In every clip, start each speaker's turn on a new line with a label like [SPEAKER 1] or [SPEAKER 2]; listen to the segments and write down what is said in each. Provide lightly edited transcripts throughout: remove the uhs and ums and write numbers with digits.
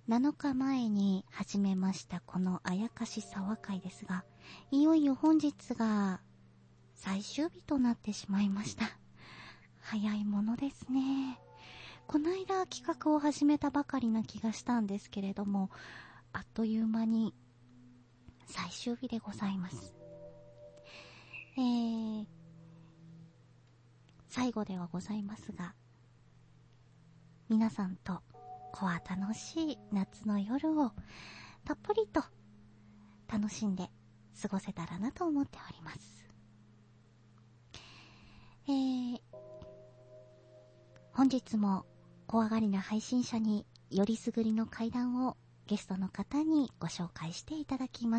[SPEAKER 1] 7日前に始めましたこのあやかし沢会ですが、いよいよ本日が最終日となってしまいました。早いものですね。この間企画を始めたばかりな気がしたんですけれども、あっという間に最終日でございます。最後ではございますが、皆さんと楽しい夏の夜をたっぷりと楽しんで過ごせたらなと思っております。本日も怖がりな配信者によりすぐりの怪談をゲストの方にご紹介していただきます。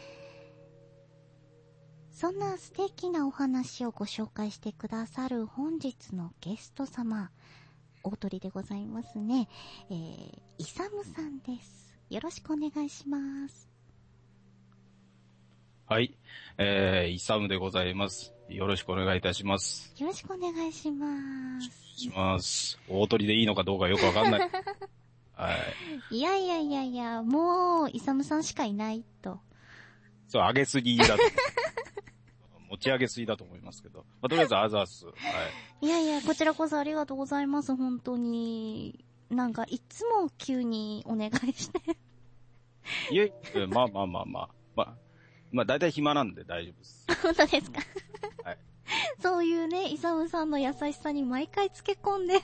[SPEAKER 1] そんな素敵なお話をご紹介してくださる本日のゲスト様、大鳥でございますね。イサムさんです。よろしくお願いします。
[SPEAKER 2] はい、イサムでございます。よろしくお願いいたします。
[SPEAKER 1] よろしくお願いします。
[SPEAKER 2] 大鳥でいいのかどうかよくわかんない。はい。
[SPEAKER 1] いや、もうイサムさんしかいないと。
[SPEAKER 2] そう、上げすぎだと。持ち上げすぎだと思いますけど。まあ、とりあえずアザース。はい。
[SPEAKER 1] いや、こちらこそありがとうございます。本当に。なんか、いつも急にお願いして。
[SPEAKER 2] いえ、まあ、だいたい暇なんで大丈夫です。
[SPEAKER 1] 本当ですか？
[SPEAKER 2] はい。
[SPEAKER 1] そういうね、イサムさんの優しさに毎回つけ込んで。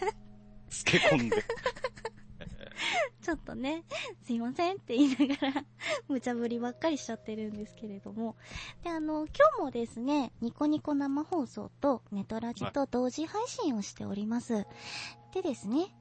[SPEAKER 1] ちょっとね、すいませんって言いながら、無茶ぶりばっかりしちゃってるんですけれども。で、今日もですね、ニコニコ生放送とネトラジと同時配信をしております。でですね、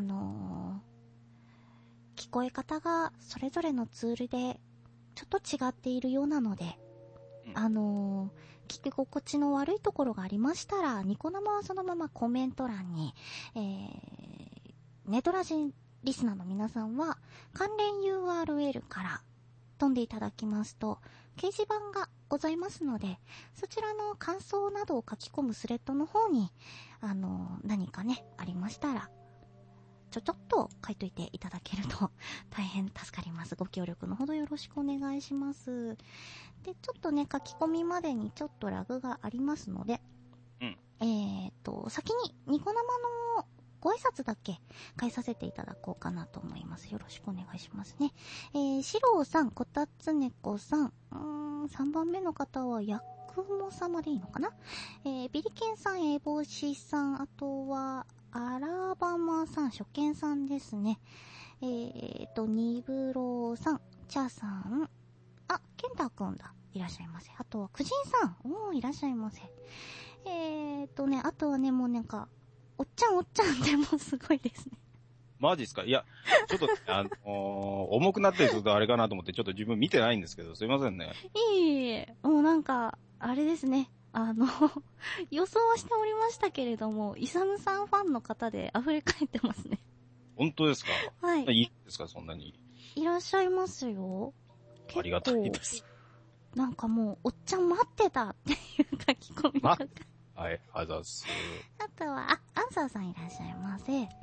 [SPEAKER 1] 聞こえ方がそれぞれのツールでちょっと違っているようなので、聞き心地の悪いところがありましたら、ニコ生はそのままコメント欄に、ネトラジリスナーの皆さんは関連 URL から飛んでいただきますと掲示板がございますので、そちらの感想などを書き込むスレッドの方に何かねありましたらちょっと書いといていただけると大変助かります。ご協力のほどよろしくお願いします。で、ちょっとね書き込みまでにちょっとラグがありますので、先にニコ生のご挨拶だけ返させていただこうかなと思います。よろしくお願いしますね。シローさん、こたつねこさん、3番目の方はヤクモ様でいいのかな。ビリケンさん、エボシさん、あとはアラバマさん、初見さんですね。ニブローさん、チャさん、あ、ケンタくんだ。いらっしゃいませ。あとはクジンさん、いらっしゃいませ。あとはね、もうなんか、おっちゃんってもうすごいですね。
[SPEAKER 2] マジですか？いや、ちょっと、重くなってるとあれかなと思って、ちょっと自分見てないんですけど、すいませんね。
[SPEAKER 1] いえ、もうなんか、あれですね。予想はしておりましたけれども、イサムさんファンの方で溢れ返ってますね。
[SPEAKER 2] 本当ですか？
[SPEAKER 1] はい。
[SPEAKER 2] いいですか、そんなに。
[SPEAKER 1] いらっしゃいますよ。
[SPEAKER 2] ありがたいです。
[SPEAKER 1] なんかもう、おっちゃん待ってたっていう書き込みとか。
[SPEAKER 2] はい、あざっす。
[SPEAKER 1] あとは、アンサーさんいらっしゃいませ。はい。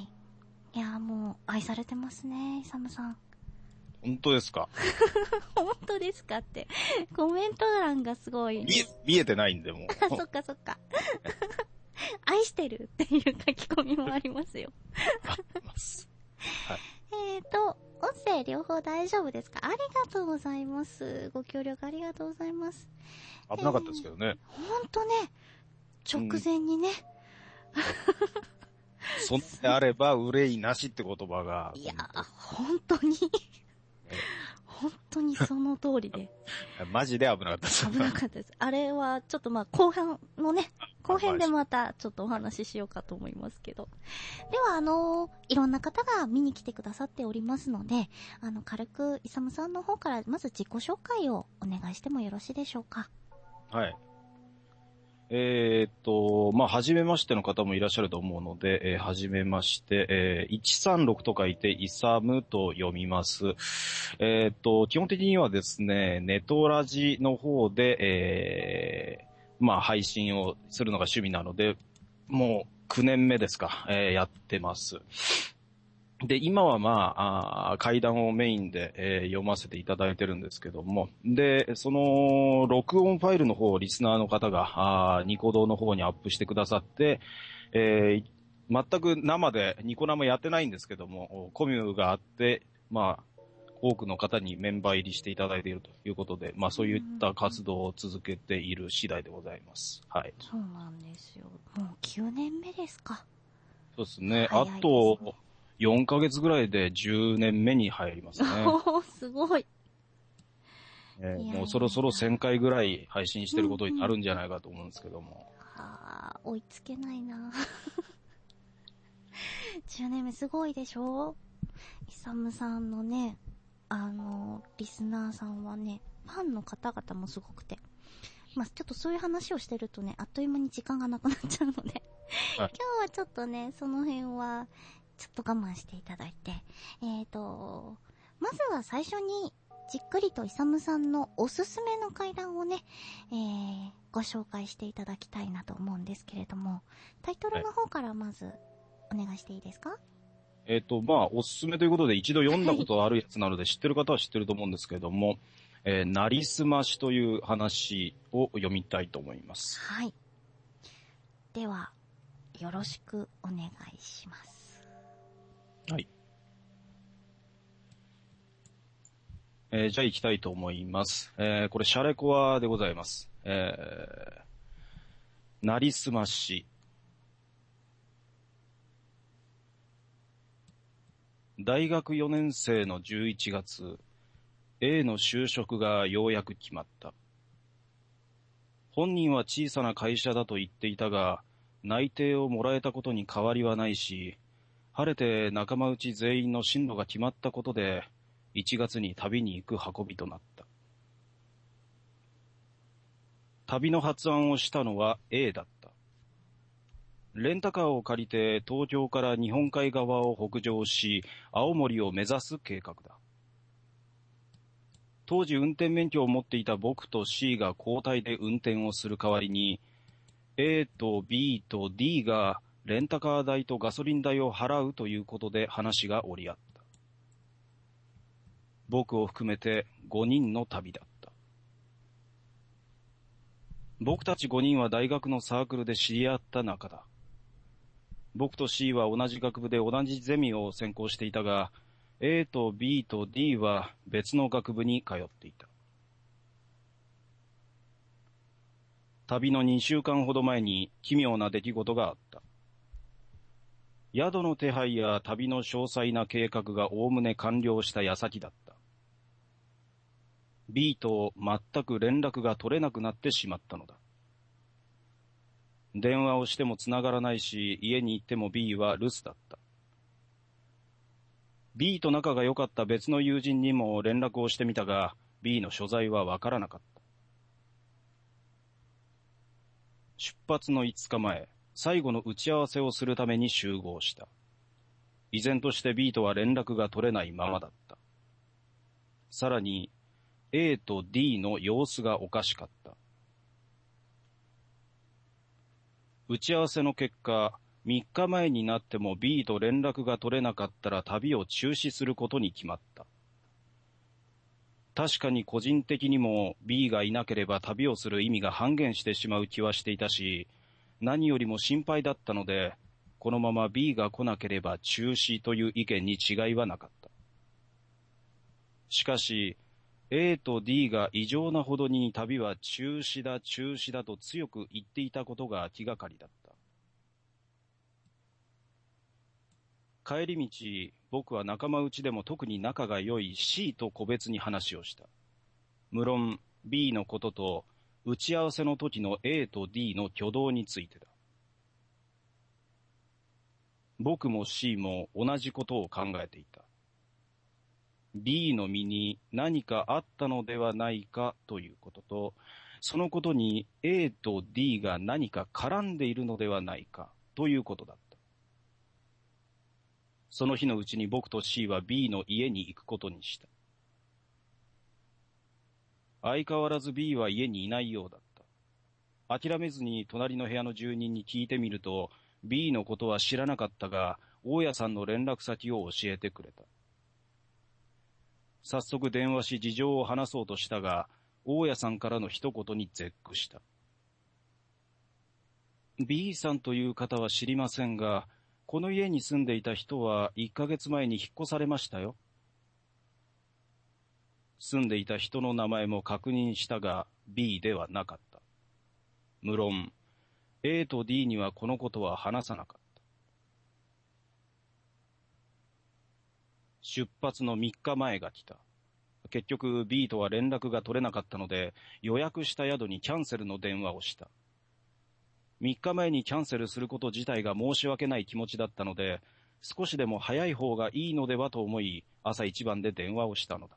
[SPEAKER 1] いや、もう、愛されてますね、イサムさん。
[SPEAKER 2] 本当ですか？
[SPEAKER 1] 本当ですかって。コメント欄がすごい。
[SPEAKER 2] 見えてないんで、もう。
[SPEAKER 1] そっか。愛してるっていう書き込みもありますよ。
[SPEAKER 2] あります。はい。
[SPEAKER 1] 音声両方大丈夫ですか？ありがとうございます。ご協力ありがとうございます。
[SPEAKER 2] 危なかったですけどね。
[SPEAKER 1] ほんとね、直前にね。
[SPEAKER 2] そんであれば憂いなしって言葉が。
[SPEAKER 1] いや、本当に。本当にその通りで。
[SPEAKER 2] マジで危なかったです。
[SPEAKER 1] 危なかったです。あれはちょっと後半のね、後編でまたちょっとお話ししようかと思いますけど。ではいろんな方が見に来てくださっておりますので、軽くイサムさんの方からまず自己紹介をお願いしてもよろしいでしょうか。
[SPEAKER 2] はい。初めましての方もいらっしゃると思うので、初めまして、136と書いて、イサムと読みます。基本的にはですね、ネトラジの方で、配信をするのが趣味なので、もう9年目ですか、やってます。 で、今は怪談をメインで、読ませていただいてるんですけども、で、その、録音ファイルの方をリスナーの方が、ニコ動の方にアップしてくださって、全く生でニコ生やってないんですけども、コミュがあって、多くの方にメンバー入りしていただいているということで、そういった活動を続けている次第でございます。はい。
[SPEAKER 1] そうなんですよ。もう9年目ですか。
[SPEAKER 2] そうですね。あ
[SPEAKER 1] 早いですね。
[SPEAKER 2] と、4ヶ月ぐらいで10年目に入りますね。
[SPEAKER 1] おー、すごい。いやいやいや
[SPEAKER 2] もうそろそろ1000回ぐらい配信してることにな
[SPEAKER 1] うんうん。
[SPEAKER 2] るんじゃないかと思うんですけども。
[SPEAKER 1] 追いつけないな。10年目すごいでしょ？イサムさんのね、リスナーさんはね、ファンの方々もすごくて。ちょっとそういう話をしてるとね、あっという間に時間がなくなっちゃうので、
[SPEAKER 2] はい。
[SPEAKER 1] 今日はちょっとね、その辺は、ちょっと我慢していただいて、まずは最初に、じっくりとイサムさんのおすすめの怪談をね、ご紹介していただきたいなと思うんですけれども、タイトルの方からまず、お願いしていいですか？
[SPEAKER 2] おすすめということで一度読んだことあるやつなので知ってる方は知ってると思うんですけれども、なりすましという話を読みたいと思います。
[SPEAKER 1] はい。では、よろしくお願いします。
[SPEAKER 2] はい。じゃあ行きたいと思います。これシャレコアでございます。なりすまし。大学4年生の11月、A の就職がようやく決まった。本人は小さな会社だと言っていたが、内定をもらえたことに変わりはないし、晴れて仲間内全員の進路が決まったことで、1月に旅に行く運びとなった。旅の発案をしたのは A だった。レンタカーを借りて東京から日本海側を北上し、青森を目指す計画だ。当時運転免許を持っていた僕と C が交代で運転をする代わりに、A と B と D がレンタカー代とガソリン代を払うということで話が折り合った。僕を含めて5人の旅だった。僕たち5人は大学のサークルで知り合った仲だ。僕と C は同じ学部で同じゼミを専攻していたが、A と B と D は別の学部に通っていた。旅の2週間ほど前に奇妙な出来事があった。宿の手配や旅の詳細な計画がおおむね完了した矢先だった。B と全く連絡が取れなくなってしまったのだ。電話をしても繋がらないし、家に行っても B は留守だった。B と仲が良かった別の友人にも連絡をしてみたが、B の所在はわからなかった。出発の5日前、最後の打ち合わせをするために集合した。依然として B とは連絡が取れないままだった。さらに、A と D の様子がおかしかった。打ち合わせの結果、3日前になっても B と連絡が取れなかったら旅を中止することに決まった。確かに個人的にも B がいなければ旅をする意味が半減してしまう気はしていたし、何よりも心配だったので、このまま B が来なければ中止という意見に違いはなかった。しかし、A と D が異常なほどに旅は中止だと強く言っていたことが気がかりだった。帰り道、僕は仲間内でも特に仲が良い C と個別に話をした。無論 B のことと打ち合わせの時の A と D の挙動についてだ。僕も C も同じことを考えていた。B の身に何かあったのではないかということと、そのことに A と D が何か絡んでいるのではないかということだった。その日のうちに僕と C は B の家に行くことにした。相変わらず B は家にいないようだった。諦めずに隣の部屋の住人に聞いてみると、B のことは知らなかったが、 大家さんの連絡先を教えてくれた。早速電話し事情を話そうとしたが、大家さんからの一言に絶句した。B さんという方は知りませんが、この家に住んでいた人は1ヶ月前に引っ越されましたよ。住んでいた人の名前も確認したが B ではなかった。無論 A と D にはこのことは話さなかった。出発の3日前が来た。結局 B とは連絡が取れなかったので、予約した宿にキャンセルの電話をした。3日前にキャンセルすること自体が申し訳ない気持ちだったので、少しでも早い方がいいのではと思い、朝一番で電話をしたのだ。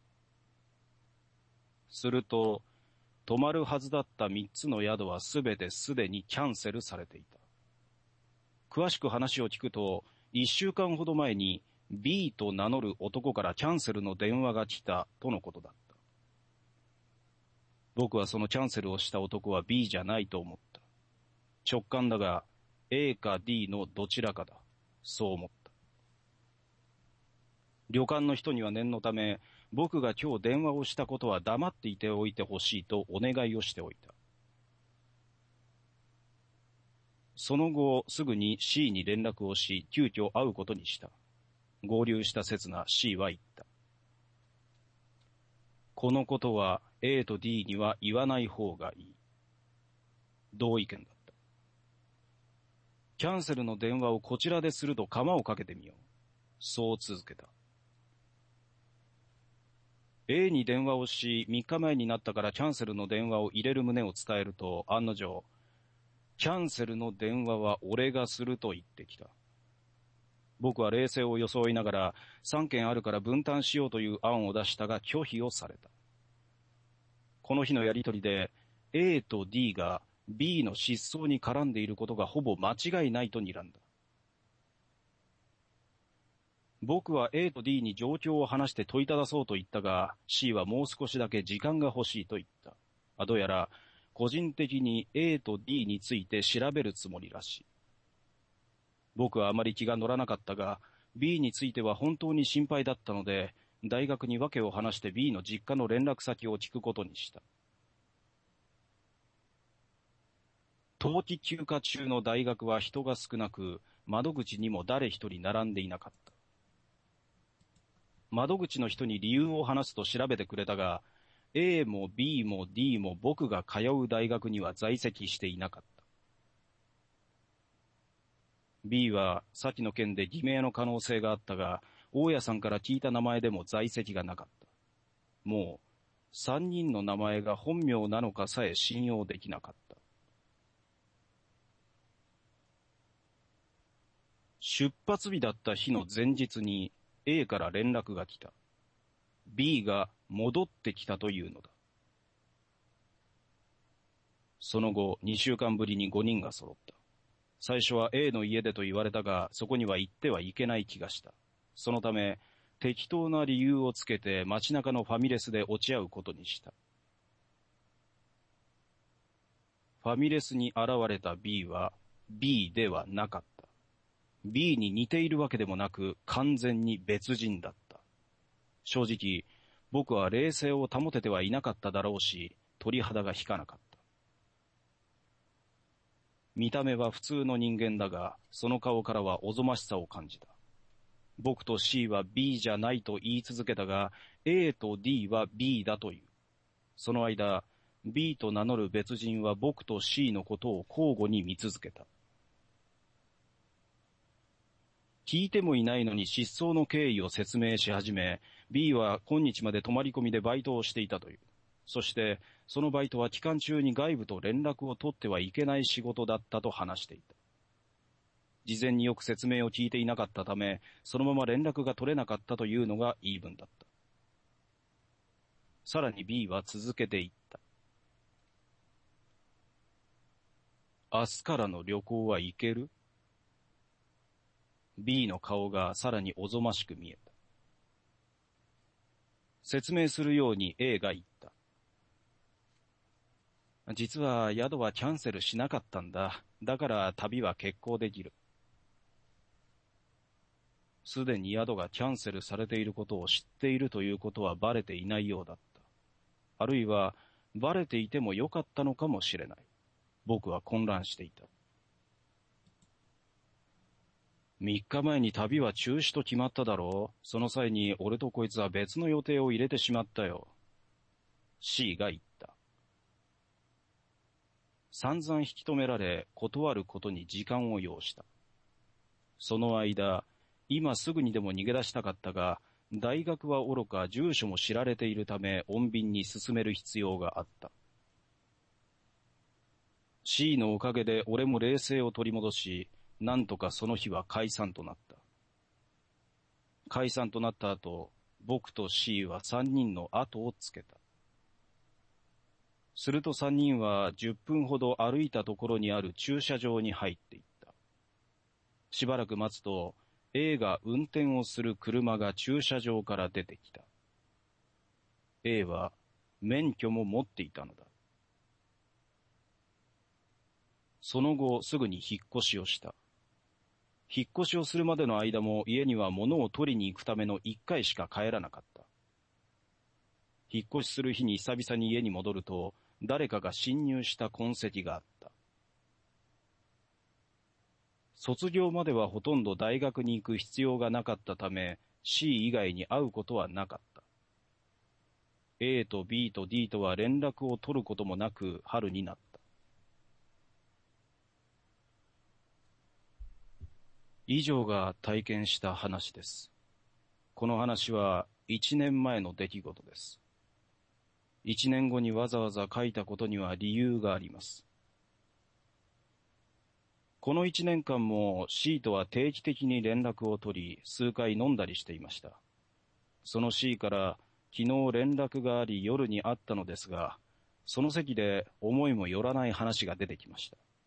[SPEAKER 2] すると、泊まるはずだった3つの宿はすべてすでにキャンセルされていた。詳しく話を聞くと、1週間ほど前に B と名乗る男からキャンセルの電話が来たとのことだった。僕はそのキャンセルをした男は B じゃないと思った。直感だが A か D のどちらかだ。そう思った。旅館の人には念のため、僕が今日電話をしたことは黙っていておいてほしいとお願いをしておいた。その後、すぐに C に連絡をし、急遽会うことにした。合流した刹那 C は言った。このことは A と D には言わない方がいい。同意見だった。キャンセルの電話をこちらですると釜をかけてみよう。そう続けた。A に電話をし、3日前になったからキャンセルの電話を入れる旨を伝えると、案の定、キャンセルの電話は俺がすると言ってきた。僕は冷静を装いながら、3件あるから分担しようという案を出したが拒否をされた。この日のやりとりで、A と D が B の失踪に絡んでいることがほぼ間違いないと睨んだ。僕は A と D に状況を話して問いただそうと言ったが、C はもう少しだけ時間が欲しいと言った。どうやら、個人的に A と D について調べるつもりらしい。僕はあまり気が乗らなかったが、B については本当に心配だったので、大学に訳を話して B の実家の連絡先を聞くことにした。冬季休暇中の大学は人が少なく、窓口にも誰一人並んでいなかった。窓口の人に理由を話すと調べてくれたが、A も B も D も僕が通う大学には在籍していなかった。B は先の件で偽名の可能性があったが、大家さんから聞いた名前でも在籍がなかった。もう3人の名前が本名なのかさえ信用できなかった。出発日だった日の前日に A から連絡が来た。B が戻ってきたというのだ。その後、2週間ぶりに5人が揃った。最初は A の家でと言われたが、そこには行ってはいけない気がした。そのため、適当な理由をつけて街中のファミレスで落ち合うことにした。ファミレスに現れた B は B ではなかった。B に似ているわけでもなく、完全に別人だった。正直、僕は冷静を保ててはいなかっただろうし、鳥肌が引かなかった。見た目は普通の人間だが、その顔からはおぞましさを感じた。僕と C は B じゃないと言い続けたが、A と D は B だという。その間、B と名乗る別人は僕と C のことを交互に見続けた。聞いてもいないのに失踪の経緯を説明し始め、B は今日まで泊まり込みでバイトをしていたという。そして、そのバイトは期間中に外部と連絡を取ってはいけない仕事だったと話していた。事前によく説明を聞いていなかったため、そのまま連絡が取れなかったというのが言い分だった。さらに B は続けていった。明日からの旅行は行ける？ B の顔がさらにおぞましく見えた。説明するように A が言った。実は宿はキャンセルしなかったんだ。だから旅は決行できる。 すでに宿がキャンセルされていることを知っているということはバレていないようだった。あるいは、バレていてもよかったのかもしれない。僕は混乱していた。3日前に旅は中止と決まっただろう。その際に俺とこいつは別の予定を入れてしまったよ。C が言った。散々引き止められ、断ることに時間を要した。その間、今すぐにでも逃げ出したかったが、大学は愚か住所も知られているため穏便に進める必要があった。C のおかげで俺も冷静を取り戻し、なんとかその日は解散となった。解散となった後、僕と C は3人の後をつけた。すると3人は10分ほど歩いたところにある駐車場に入っていった。しばらく待つと、A が運転をする車が駐車場から出てきた。A は免許も持っていたのだ。その後すぐに引っ越しをした。引っ越しをするまでの間も家には物を取りに行くための1回しか帰らなかった。引っ越しする日に久々に家に戻ると、誰かが侵入した痕跡があった。卒業まではほとんど大学に行く必要がなかったため、C 以外に会うことはなかった。A と B と D とは連絡を取ることもなく春になった。以上が体験した話です。この話は1年前の出来事です。1年後にわざわざ書いたことには理由があります。この1年間も C とは定期的に連絡を取り、数回飲んだりしていました。その C から昨日連絡があり夜に会ったのですが、その席で思いもよらない話が出てきました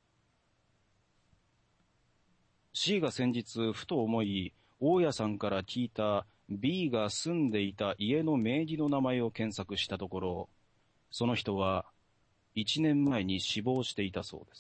[SPEAKER 2] 。C が先日ふと思い、大家さんから聞いた B が住んでいた家の名義の名前を検索したところ、その人は1年前に死亡していたそうです。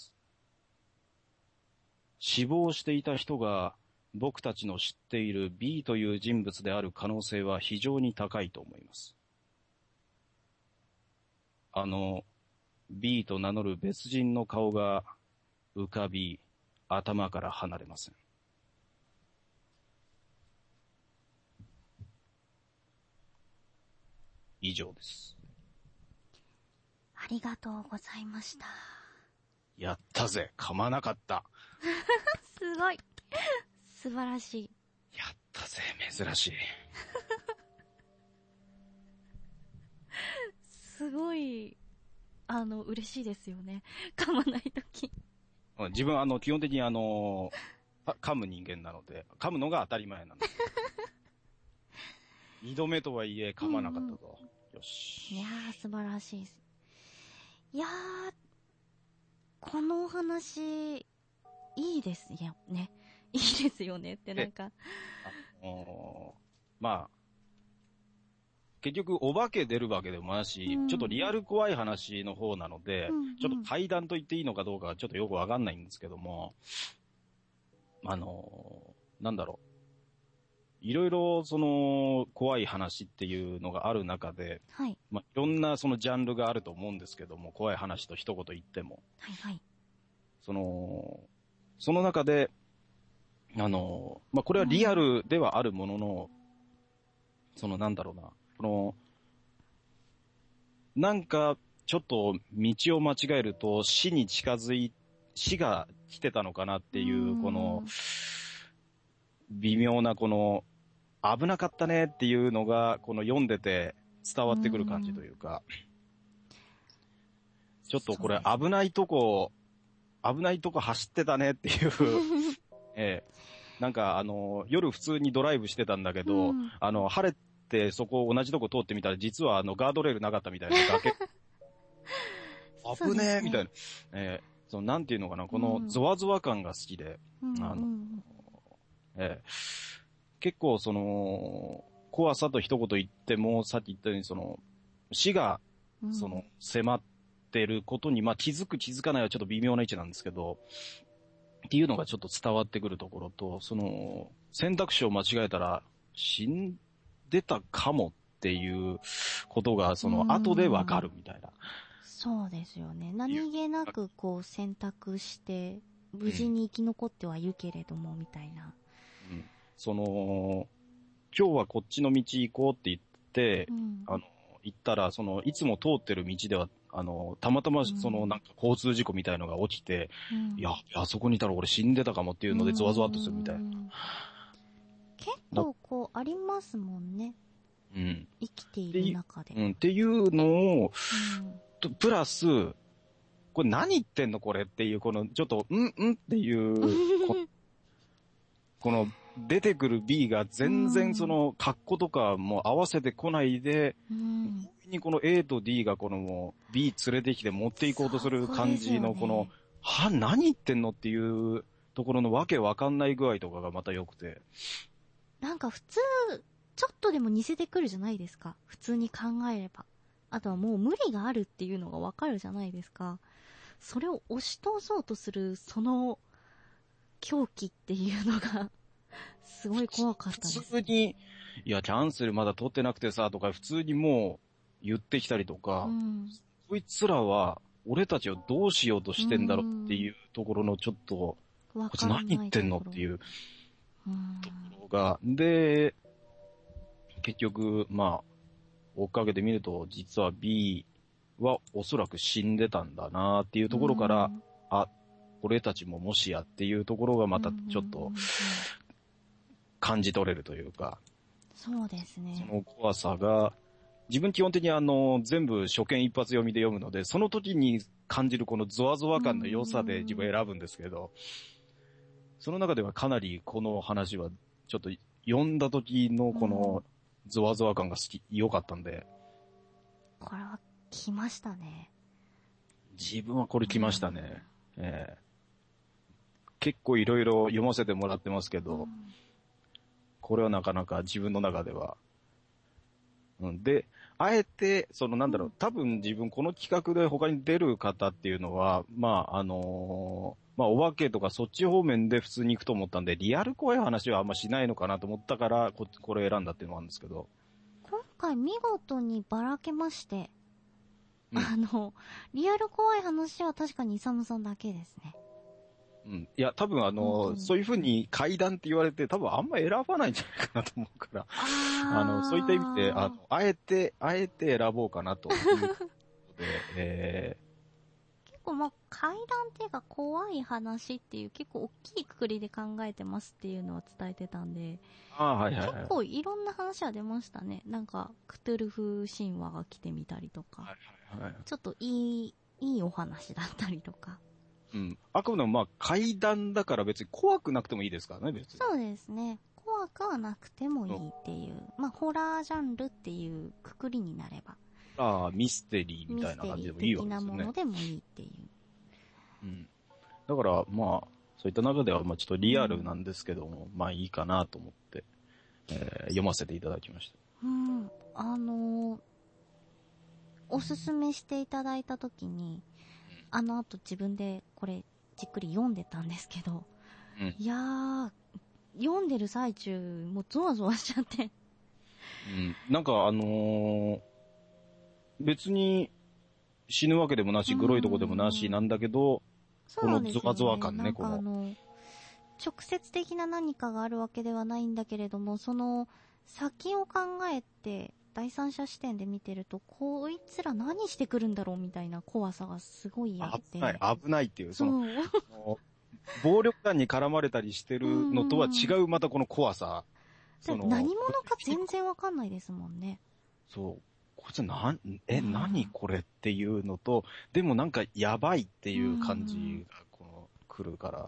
[SPEAKER 2] 死亡していた人が僕たちの知っている B という人物である可能性は非常に高いと思います。B と名乗る別人の顔が浮かび、頭から離れません。以上です。
[SPEAKER 1] ありがとうございました。
[SPEAKER 2] やったぜ、噛まなかった。
[SPEAKER 1] すごい。素晴らしい。
[SPEAKER 2] やったぜ、珍しい。
[SPEAKER 1] すごい、嬉しいですよね。噛まないとき。
[SPEAKER 2] 自分基本的に噛む人間なので、噛むのが当たり前なんです。二度目とはいえ噛まなかったと。よし。
[SPEAKER 1] いやー、素晴らしいです。いやー、このお話、いいですよね。いいですよねってなんか。
[SPEAKER 2] まあ、結局お化け出るわけでもなし、ちょっとリアル怖い話の方なので、ちょっと怪談と言っていいのかどうかはちょっとよくわかんないんですけども、なんだろう。いろいろその怖い話っていうのがある中で、
[SPEAKER 1] はい。
[SPEAKER 2] いろんなそのジャンルがあると思うんですけども、怖い話と一言言っても。
[SPEAKER 1] はいはい。
[SPEAKER 2] その中で、これはリアルではあるものの、なんだろうな、なんか、ちょっと道を間違えると死が来てたのかなっていう、微妙な危なかったねっていうのが、読んでて伝わってくる感じというか、ちょっとこれ危ないとこ走ってたねっていうなんか夜普通にドライブしてたんだけど、晴れてそこ同じとこ通ってみたら実はガードレールなかったみたいな崖。危ねえみたいな。なんていうのかな、このゾワゾワ感が好きで、結構怖さと一言言っても、さっき言ったように死が、迫ってることに、気づく気づかないはちょっと微妙な位置なんですけど、 っていうのがちょっと伝わってくるところと、選択肢を間違えたら死んでたかもっていうことが、後でわかるみたいな。
[SPEAKER 1] そうですよね。何気なくこう選択して、無事に生き残ってはいるけれども、みたいな。
[SPEAKER 2] うん。今日はこっちの道行こうって言って、行ったら、いつも通ってる道では、たまたま、なんか交通事故みたいのが起きて、いや、あそこにいたら俺死んでたかもっていうので、ゾワゾワっとするみたいな。
[SPEAKER 1] 結構こう、ありますもんね。
[SPEAKER 2] うん。
[SPEAKER 1] 生きている中で。
[SPEAKER 2] っていうのを、プラス、これ何言ってんのこれっていう、ちょっと、っていう、この、出てくる B が全然格好とかも合わせてこないで、にこの A と D がもう B 連れてきて持っていこうとする感じの何言ってんのっていうところのわけわかんない具合とかがまた良くて。
[SPEAKER 1] なんか普通、ちょっとでも似せてくるじゃないですか。普通に考えれば。あとはもう無理があるっていうのがわかるじゃないですか。それを押し通そうとする、狂気っていうのが、すごい怖かったです。
[SPEAKER 2] 普通に、いや、キャンセルまだ取ってなくてさ、とか、普通にもう言ってきたりとか、こいつらは、俺たちをどうしようとしてんだろうっていうところのちょっと、こいつ何言ってんのっていうところが、で、結局、追っかけてみると、実は B はおそらく死んでたんだなっていうところから、俺たちももしやっていうところがまたちょっと感じ取れるというか。
[SPEAKER 1] そうですね。
[SPEAKER 2] その怖さが、自分基本的に全部初見一発読みで読むので、その時に感じるこのゾワゾワ感の良さで自分選ぶんですけど、その中ではかなりこの話はちょっと読んだ時のこのゾワゾワ感が良かったんで。
[SPEAKER 1] これは来ましたね。
[SPEAKER 2] 自分はこれ来ましたね。結構いろいろ読ませてもらってますけど、これはなかなか自分の中では。で、あえて、多分自分この企画で他に出る方っていうのは、お化けとかそっち方面で普通に行くと思ったんで、リアル怖い話はあんましないのかなと思ったから、これ選んだっていうのもあるんですけど。
[SPEAKER 1] 今回見事にばらけまして、リアル怖い話は確かにイサムさんだけですね。
[SPEAKER 2] いや、多分そういう風に怪談って言われて、多分あんま選ばないんじゃないかなと思うから、そういった意味で、あえて選ぼうかなということで、
[SPEAKER 1] 結構怪談っていうか怖い話っていう結構大きいくくりで考えてますっていうのは伝えてたんで、結構いろんな話は出ましたね。なんか、クトゥルフ神話が来てみたりとか、ちょっといいお話だったりとか。
[SPEAKER 2] あくまでも怪談だから別に怖くなくてもいいですからね、別に。
[SPEAKER 1] そうですね。怖くはなくてもいいっていう。ホラージャンルっていうくくりになれば。
[SPEAKER 2] ミステリーみたいな感じでもいいわけですよね。
[SPEAKER 1] ミステリー的なものでもいいっていう。
[SPEAKER 2] だから、そういった中では、ちょっとリアルなんですけども、いいかなと思って、読ませていただきました。
[SPEAKER 1] おすすめしていただいたときに、あの後自分でこれじっくり読んでたんですけど、いやー、読んでる最中、もうゾワゾワしちゃって。
[SPEAKER 2] なんか別に死ぬわけでもなし、グロいとこでもなしなんだけど、このゾワゾワ感ね、この。
[SPEAKER 1] 直接的な何かがあるわけではないんだけれども、その先を考えて、第三者視点で見てると、こいつら何してくるんだろうみたいな怖さがすごいあって。
[SPEAKER 2] 危ないっていう、暴力団に絡まれたりしてるのとは違うまたこの怖さ。
[SPEAKER 1] 何者か全然わかんないですもんね。
[SPEAKER 2] そう。こいつ何これっていうのと、でもなんかやばいっていう感じが来るから、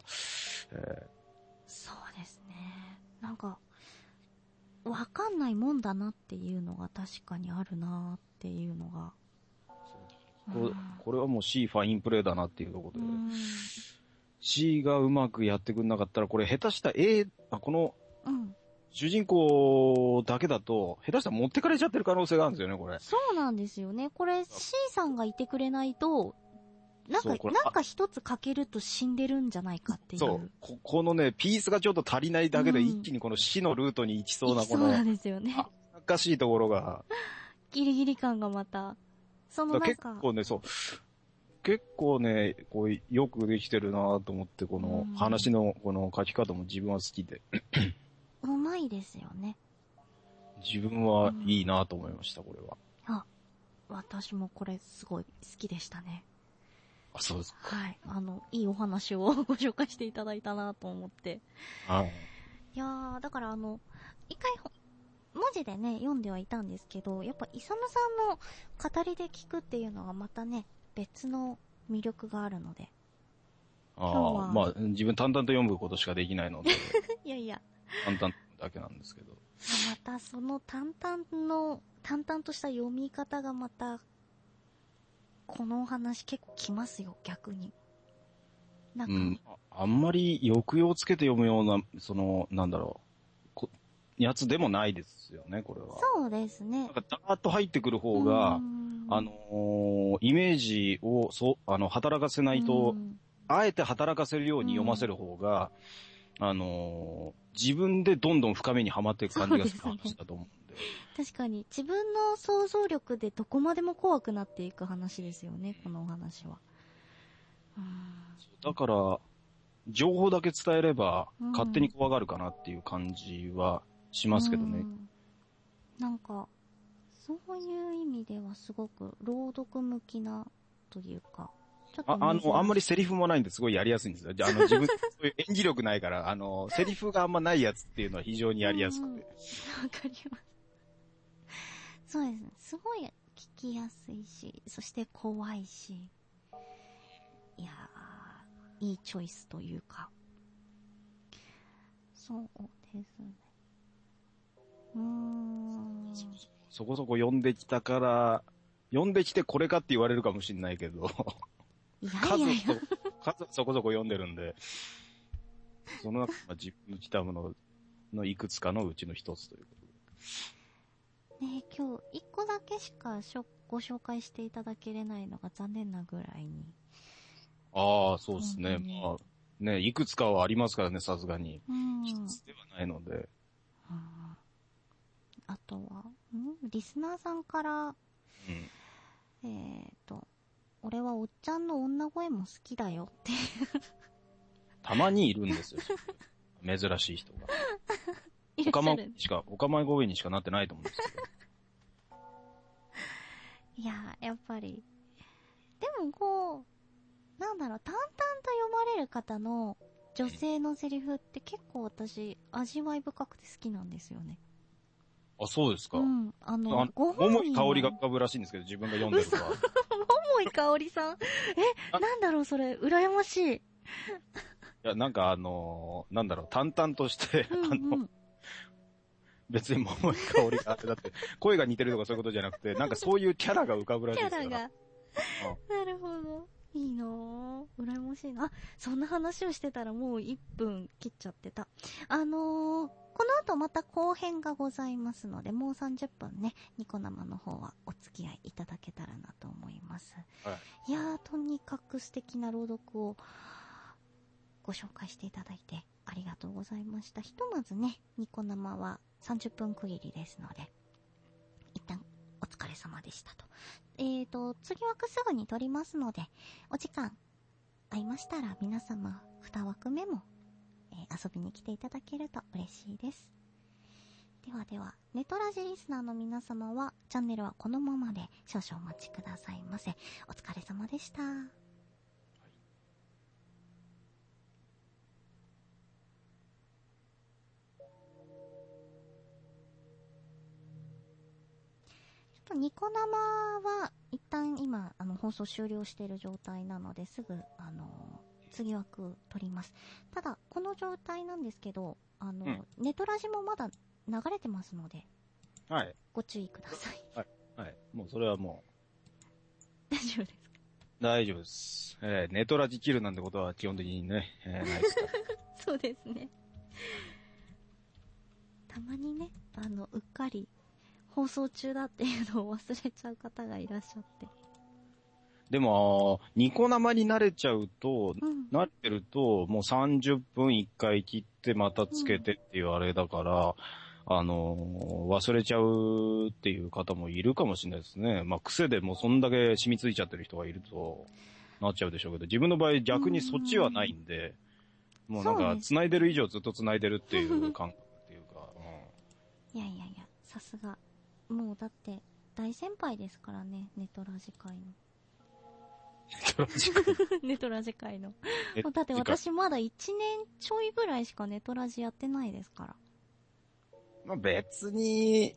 [SPEAKER 1] そうですね。なんか、わかんないもんだなっていうのが確かにあるなっていうのが。
[SPEAKER 2] これはもう C ファインプレーだなっていうところで。C がうまくやってくんなかったら、これ下手した この、主人公だけだと、下手したら持ってかれちゃってる可能性があるんですよね、これ。
[SPEAKER 1] そうなんですよね。これ C さんがいてくれないと、 なんか一つ欠けると死んでるんじゃないかっていう。
[SPEAKER 2] そう。このね、ピースがちょっと足りないだけで一気にこの死のルートに行きそうなこの、
[SPEAKER 1] そうなんですよね。
[SPEAKER 2] 難しいところが。
[SPEAKER 1] ギリギリ感がまた、そのなんか。
[SPEAKER 2] 結構ね、そう。結構ね、こう、よくできてるなと思って、この話のこの書き方も自分は好きで。
[SPEAKER 1] うまいですよね。
[SPEAKER 2] 自分はいいなと思いました、これは。
[SPEAKER 1] あ、私もこれすごい好きでしたね。
[SPEAKER 2] あ、そうですか。
[SPEAKER 1] はい。いいお話をご紹介していただいたなと思って。
[SPEAKER 2] はい。
[SPEAKER 1] いやー、だから一回文字でね、読んではいたんですけど、やっぱイサムさんの語りで聞くっていうのがまたね、別の魅力があるので。
[SPEAKER 2] ああ、まあ、自分淡々と読むことしかできないので。
[SPEAKER 1] いやいや。
[SPEAKER 2] 淡々だけなんですけど。
[SPEAKER 1] またその淡々とした読み方がまた、このお話結構きますよ、逆に。なんか、
[SPEAKER 2] あんまり抑揚つけて読むような、やつでもないですよね、これは。
[SPEAKER 1] そうですね。
[SPEAKER 2] なんかダーッと入ってくる方が、イメージを働かせないと、あえて働かせるように読ませる方が、自分でどんどん深めにはまっていく感じがする話だと思うんで。
[SPEAKER 1] 確かに、自分の想像力でどこまでも怖くなっていく話ですよね、このお話は。
[SPEAKER 2] だから、情報だけ伝えれば、勝手に怖がるかなっていう感じはしますけどね。
[SPEAKER 1] なんか、そういう意味ではすごく朗読向きなというか、ちょっと
[SPEAKER 2] あんまりセリフもないんですごいやりやすいんですよ。自分、そういう演技力ないから、セリフがあんまないやつっていうのは非常にやりやすくて。わ
[SPEAKER 1] かります。そうですね。すごい聞きやすいし、そして怖いし。いやー、いいチョイスというか。そうですね。
[SPEAKER 2] そこそこ読んできたから、読んできてこれかって言われるかもしれないけど、数そこそこ読んでるんで、その中、自分の来たもののいくつかのうちの一つということで。
[SPEAKER 1] ねえ、今日一個だけしかご紹介していただけれないのが残念なぐらいに。
[SPEAKER 2] ああ、そうですね。まあ、ね、いくつかはありますからね、さすがに。一つではないので。
[SPEAKER 1] あとは、リスナーさんから、俺はおっちゃんの女声も好きだよっていう。
[SPEAKER 2] たまにいるんですよ。珍しい人が。おかま声にしかなってないと思うんですけど。
[SPEAKER 1] いや、やっぱり。でもこう、淡々と読まれる方の女性のセリフって結構私、味わい深くて好きなんですよね。
[SPEAKER 2] あ、そうですか。
[SPEAKER 1] 桃
[SPEAKER 2] 井かおりが浮かぶらしいんですけど、自分が読んでるから。
[SPEAKER 1] 桃井かおりさんなんだろうそれ、羨ましい。い
[SPEAKER 2] や、なんか淡々として、別に桃井かおりがあって、だって、声が似てるとかそういうことじゃなくて、なんかそういうキャラが浮かぶらしいですから。キャラが。
[SPEAKER 1] なるほど。いいなぁ。羨ましいな。あ、そんな話をしてたらもう1分切っちゃってた。この後また後編がございますので、もう30分ね、ニコ生の方はお付き合いいただけたらなと思います。はい、いやー、とにかく素敵な朗読をご紹介していただいてありがとうございました。ひとまずね、ニコ生は30分区切りですので、一旦お疲れ様でしたと。次枠すぐに撮りますので、お時間合いましたら皆様2枠目も、遊びに来ていただけると嬉しいです。ではでは、ネトラジリスナーの皆様はチャンネルはこのままで少々お待ちくださいませ。お疲れ様でした。ニコ生は一旦今放送終了している状態なのですぐ次枠取ります。ただこの状態なんですけどネトラジもまだ流れてますので、
[SPEAKER 2] はい、
[SPEAKER 1] ご注意ください。
[SPEAKER 2] はいはい、もうそれはも
[SPEAKER 1] う大丈夫ですか？
[SPEAKER 2] 大丈夫です。ネトラジ切るなんてことは基本的にね、ないですから。
[SPEAKER 1] そうですね。たまにねうっかり放送中だっていうのを忘れちゃう方がいらっしゃって。
[SPEAKER 2] でも、ニコ生に慣れちゃうと、慣れてると、もう30分1回切ってまたつけてっていうあれだから、忘れちゃうっていう方もいるかもしれないですね。まあ、癖でもうそんだけ染みついちゃってる人がいると、なっちゃうでしょうけど、自分の場合逆にそっちはないんで、もうなんか、繋いでる以上ずっと繋いでるっていう感覚っていうか、
[SPEAKER 1] いやいやいや、さすが。もうだって、大先輩ですからね、ネトラジ界の。ネトラジ界の。だって私まだ1年ちょいぐらいしかネトラジやってないですから。
[SPEAKER 2] まあ別に、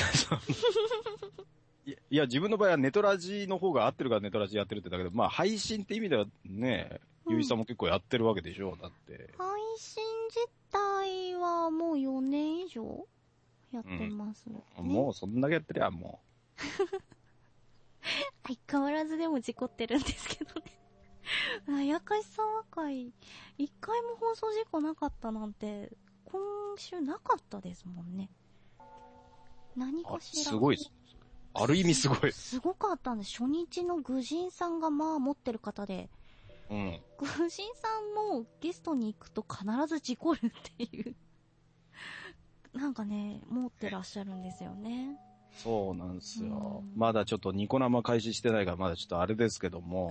[SPEAKER 2] いや、自分の場合はネトラジの方が合ってるからネトラジやってるってだけど、まあ配信って意味ではね、ゆいさんも結構やってるわけでしょ、だって。
[SPEAKER 1] 配信自体はもう4年以上やってます、ね。
[SPEAKER 2] もうそんだけやってりゃもう。
[SPEAKER 1] 相変わらずでも事故ってるんですけどね。あやかし沢会、一回も放送事故なかったなんて、今週なかったですもんね。何かしら。
[SPEAKER 2] すごいです。ある意味すごい。
[SPEAKER 1] すごかったんです。初日の愚人さんがまあ持ってる方で、
[SPEAKER 2] うん。
[SPEAKER 1] 愚人さんもゲストに行くと必ず事故るっていう。なんかね、持ってらっしゃるんですよね。
[SPEAKER 2] そうなんですよ。まだちょっとニコ生開始してないからまだちょっとあれですけども、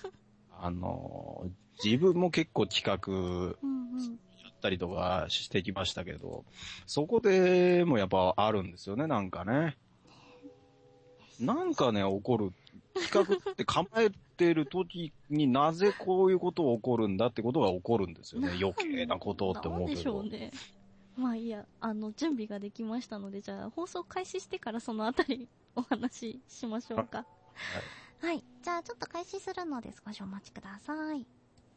[SPEAKER 2] 自分も結構企画、やったりとかしてきましたけど、そこでもやっぱあるんですよね、なんかね。なんかね、起こる。企画って構えてる時になぜこういうことが起こるんだってことが起こるんですよね。余計なことって思うけど。
[SPEAKER 1] なんでしょうね。まあいいや、準備ができましたので、じゃあ放送開始してからそのあたりお話ししましょうか。はい。はい。じゃあちょっと開始するので少しお待ちください。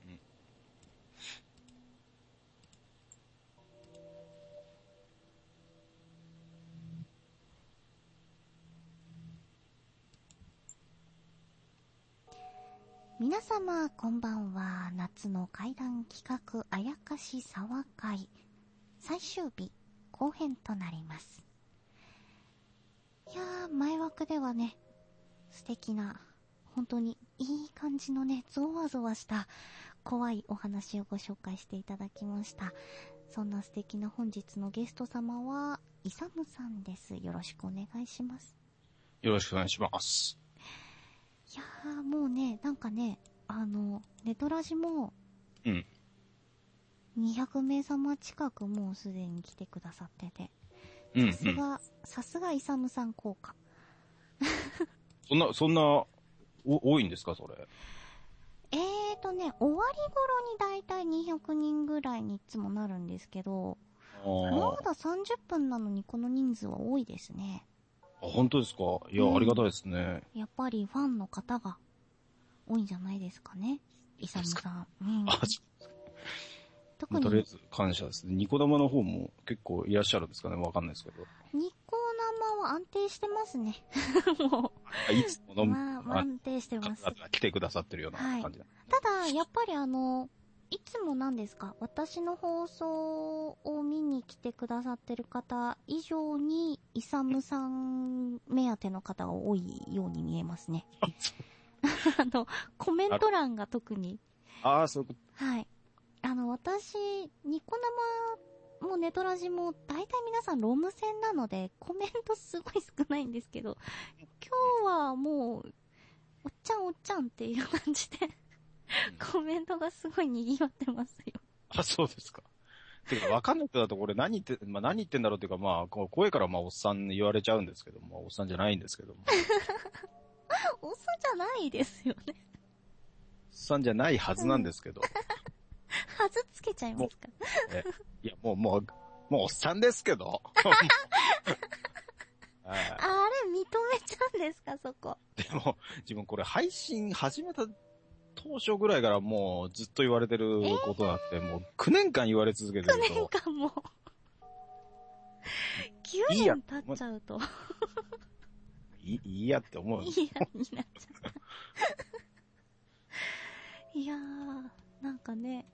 [SPEAKER 1] 皆様、こんばんは。夏の怪談企画、あやかし沢会、最終日、後編となります。いやー、前枠ではね、素敵な、本当にいい感じのね、ゾワゾワした怖いお話をご紹介していただきました。そんな素敵な本日のゲスト様は、イサムさんです。よろしくお願いします。
[SPEAKER 2] よろしくお願いします。
[SPEAKER 1] いやー、もうね、なんかね、ネトラジも、200名様近くもうすでに来てくださってて、さすがイサムさん効果。
[SPEAKER 2] そんな、多いんですか、それ。
[SPEAKER 1] 終わり頃にだいたい200人ぐらいにいつもなるんですけど、まだ30分なのにこの人数は多いですね。
[SPEAKER 2] あ、本当ですか。いや、ありがたいですね。
[SPEAKER 1] やっぱりファンの方が多いんじゃないですかね。イサムさん。
[SPEAKER 2] 特にとりあえず感謝ですね。ニコ生の方も結構いらっしゃるんですかね。わかんないですけど。
[SPEAKER 1] ニコ生は安定してますね。も
[SPEAKER 2] う。いつもの、
[SPEAKER 1] 安定してます。
[SPEAKER 2] 来てくださってるような感じだ。
[SPEAKER 1] ただ、やっぱりいつもなんですか、私の放送を見に来てくださってる方以上に、イサムさん目当ての方が多いように見えますね。コメント欄が特に。
[SPEAKER 2] そういうこと。
[SPEAKER 1] はい。私、ニコ生もネトラジも大体皆さんロム線なので、コメントすごい少ないんですけど、今日はもう、おっちゃんおっちゃんっていう感じで、コメントがすごい賑わってますよ。
[SPEAKER 2] あ、そうですか。てか、わかんない人だとこれ何言ってんだろうっていうか、まあ、声からおっさん言われちゃうんですけども、おっさんじゃないんですけども。
[SPEAKER 1] おっさんじゃないですよね。
[SPEAKER 2] おっさんじゃないはずなんですけど。
[SPEAKER 1] はずつけちゃいますか。
[SPEAKER 2] いや、もうおっさんですけど。
[SPEAKER 1] あれ、認めちゃうんですか、そこ。
[SPEAKER 2] でも、自分これ配信始めた当初ぐらいからもうずっと言われてることなんて、もう9年間言われ続けてると。
[SPEAKER 1] 9年間も。9年経っちゃうと。
[SPEAKER 2] いいやって思う。
[SPEAKER 1] いいやになっちゃう。いやー、なんかね、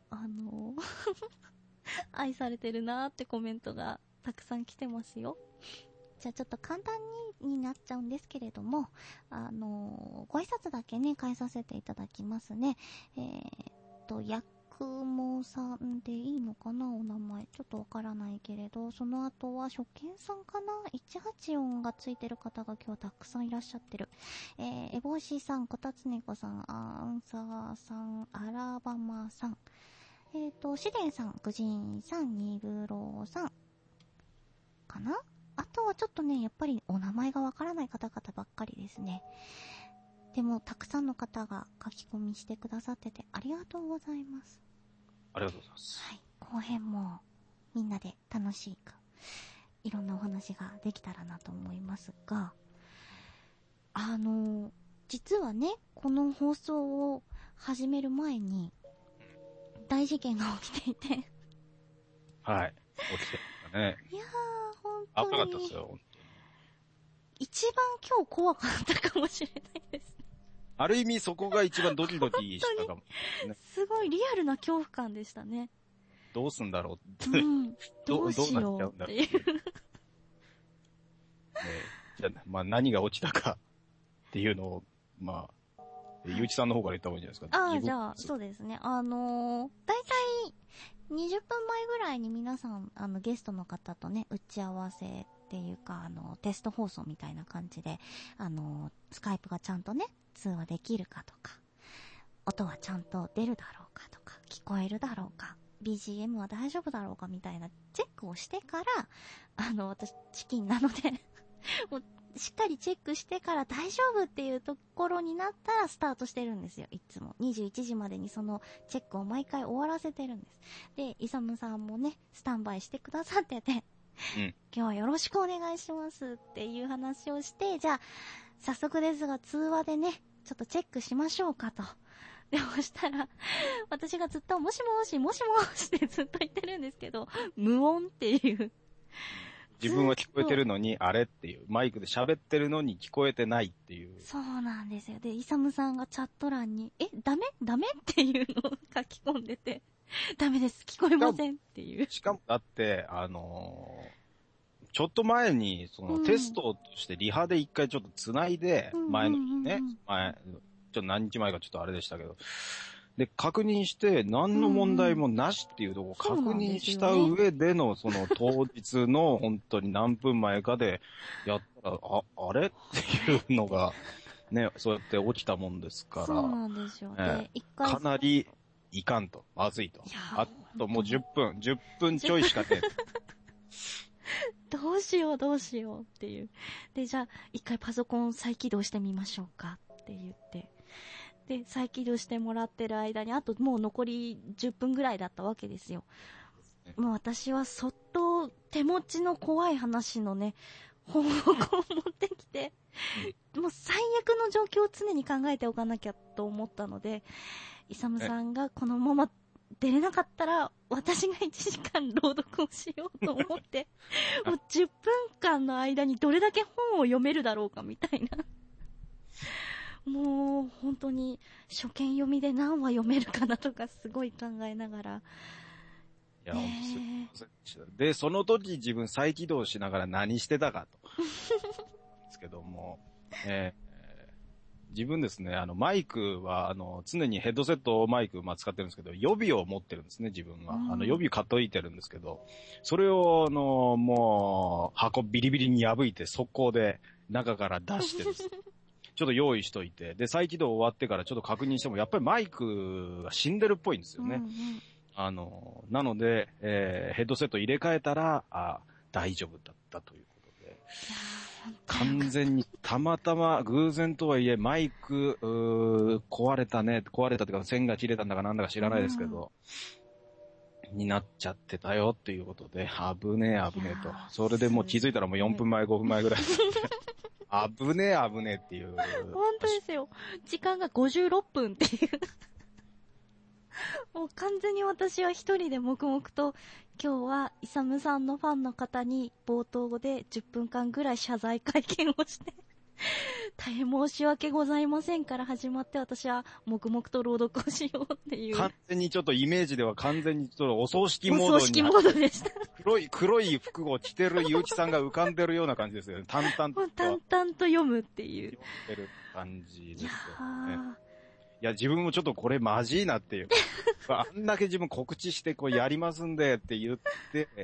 [SPEAKER 1] 愛されてるなーってコメントがたくさん来てますよ。じゃあちょっと簡単にになっちゃうんですけれども、ご挨拶だけね、返させていただきますね。ヤクモさんでいいのかな、お名前。ちょっとわからないけれど、その後は初見さんかな ?184 がついてる方が今日はたくさんいらっしゃってる。エボシさん、こたつねこさん、アンサーさん、アラバマさん、シデンさん、グジンさん、ニグロさん、かな。あとはちょっとね、やっぱりお名前がわからない方々ばっかりですね。でも、たくさんの方が書き込みしてくださってて、ありがとうございます。
[SPEAKER 2] ありがとうございます。
[SPEAKER 1] はい。後編も、みんなで楽しく、いろんなお話ができたらなと思いますが、実はね、この放送を始める前に、大事件が起きていて。
[SPEAKER 2] はい。起きてたね。
[SPEAKER 1] いやー、本当に。
[SPEAKER 2] 危なかったですよ、本当に。
[SPEAKER 1] 一番今日怖かったかもしれないです。
[SPEAKER 2] ある意味そこが一番ドキドキしたかも、
[SPEAKER 1] ね。すごいリアルな恐怖感でしたね。
[SPEAKER 2] どうすんだろうって。
[SPEAKER 1] うん。どうしようっていう。
[SPEAKER 2] じゃあ、まあ何が落ちたかっていうのを、まあ、ゆうちさんの方から言った方がいいんじゃないですか。
[SPEAKER 1] ああ、じゃあ、そうですね。だいたい20分前ぐらいに皆さん、ゲストの方とね、打ち合わせっていうか、テスト放送みたいな感じで、スカイプがちゃんとね、通話できるかとか、音はちゃんと出るだろうかとか、聞こえるだろうか、BGM は大丈夫だろうかみたいなチェックをしてから、私、チキンなのでもう、しっかりチェックしてから大丈夫っていうところになったらスタートしてるんですよ、いつも。21時までにそのチェックを毎回終わらせてるんです。で、イサムさんもね、スタンバイしてくださってて、
[SPEAKER 2] うん、
[SPEAKER 1] 今日はよろしくお願いしますっていう話をして、じゃあ、早速ですが通話でね、ちょっとチェックしましょうかと。でもしたら、私がずっともしもし、もしもしってずっと言ってるんですけど、無音っていう。
[SPEAKER 2] 自分は聞こえてるのに、あれっていう。マイクで喋ってるのに聞こえてないっていう。
[SPEAKER 1] そうなんですよ。で、イサムさんがチャット欄に、ダメっていうのを書き込んでて、ダメです、聞こえませんっていう。
[SPEAKER 2] しかも、だって、ちょっと前に、テストとしてリハで一回ちょっと繋いで、前の日ね、ちょっと何日前かちょっとあれでしたけど、で、確認して、何の問題もなしっていうところを確認した上での、その当日の本当に何分前かでやったら、あれっていうのが、ね、そうやって起きたもんですから、
[SPEAKER 1] そうなんですよ。で、一回
[SPEAKER 2] かなりいかんと、まずいと。あともう10分ちょいしかね
[SPEAKER 1] どうしようっていう。で、じゃあ、一回パソコン再起動してみましょうかって言って。で、再起動してもらってる間に、あともう残り10分ぐらいだったわけですよ。もう私はそっと手持ちの怖い話のね、本をこう持ってきて、もう最悪の状況を常に考えておかなきゃと思ったので、イサムさんがこのまま出れなかったら、私が1時間朗読をしようと思って、もう10分間の間にどれだけ本を読めるだろうかみたいな。もう本当に初見読みで何話読めるかなとかすごい考えながら。
[SPEAKER 2] いや、で、その時自分再起動しながら何してたかと。ですけども、自分ですね、マイクは、常にヘッドセットマイク、使ってるんですけど、予備を持ってるんですね、自分は。予備買っといてるんですけど、それを、もう、箱ビリビリに破いて、速攻で中から出してですね、ちょっと用意しといて、で、再起動終わってからちょっと確認しても、やっぱりマイクが死んでるっぽいんですよね。なので、ヘッドセット入れ替えたら、大丈夫だったということで。完全に、たまたま、偶然とはいえ、マイク、壊れたというか、線が切れたんだかなんだか知らないですけど、になっちゃってたよっていうことで、危ねえと。それでもう気づいたらもう4分前、5分前ぐらい。危ねえっていう。
[SPEAKER 1] 本当ですよ。時間が56分っていう。もう完全に私は一人で黙々と、今日はイサムさんのファンの方に冒頭で10分間ぐらい謝罪会見をして、大変申し訳ございませんから始まって、私は黙々と朗読をしようっていう。
[SPEAKER 2] 完全にちょっとイメージでは完全にちょっとお葬式モードに。
[SPEAKER 1] お葬式モードでした。
[SPEAKER 2] 黒い服を着てるゆうきさんが浮かんでるような感じですよね。淡々と。
[SPEAKER 1] 淡々と読むっていう。
[SPEAKER 2] 読んでる感じですよね。いや、自分もちょっとこれマジいなっていう。あんだけ自分告知してこうやりますんでって言って、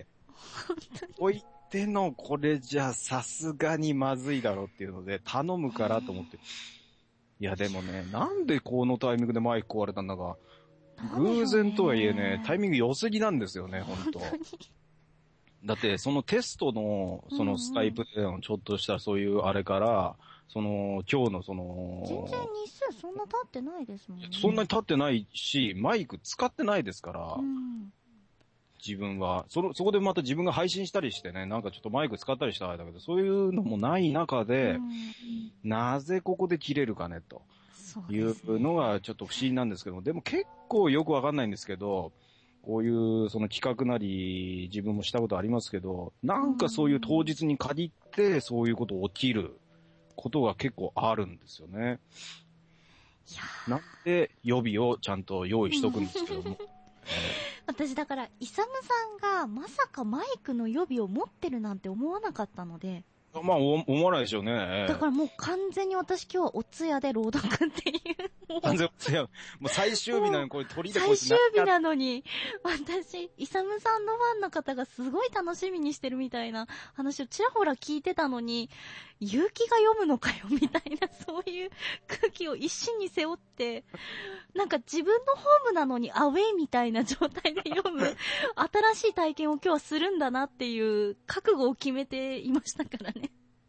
[SPEAKER 2] 置いてのこれじゃさすがにまずいだろうっていうので頼むからと思って。いやでもね、なんでこのタイミングでマイク壊れたんだか、偶然とはいえね、タイミング良すぎなんですよね、本当だってそのテストの、そのスカイプでのちょっとしたそういうあれから、その今日のその、
[SPEAKER 1] 全然日数そんな経ってないですもんね。
[SPEAKER 2] そんなに経ってないし、マイク使ってないですから、自分は。そこでまた自分が配信したりしてね、なんかちょっとマイク使ったりしたんだけど、そういうのもない中で、なぜここで切れるかね、というのがちょっと不思議なんですけども、でも結構よくわかんないんですけど、こういうその企画なり自分もしたことありますけど、なんかそういう当日に限ってそういうこと起きることが結構あるんですよね。なんで予備をちゃんと用意しとくんですけども。
[SPEAKER 1] 私だから、イサムさんがまさかマイクの予備を持ってるなんて思わなかったので。
[SPEAKER 2] まあ、思わないでしょうね。
[SPEAKER 1] だからもう完全に私今日はお通夜で朗読っていう。
[SPEAKER 2] 完全お通夜。もう最終日なのにこれ鳥でこう
[SPEAKER 1] 最終日なのに、私、イサムさんのファンの方がすごい楽しみにしてるみたいな話をちらほら聞いてたのに、結城が読むのかよみたいな、そういう空気を一心に背負って、なんか自分のホームなのにアウェイみたいな状態で読む、新しい体験を今日はするんだなっていう覚悟を決めていましたからね。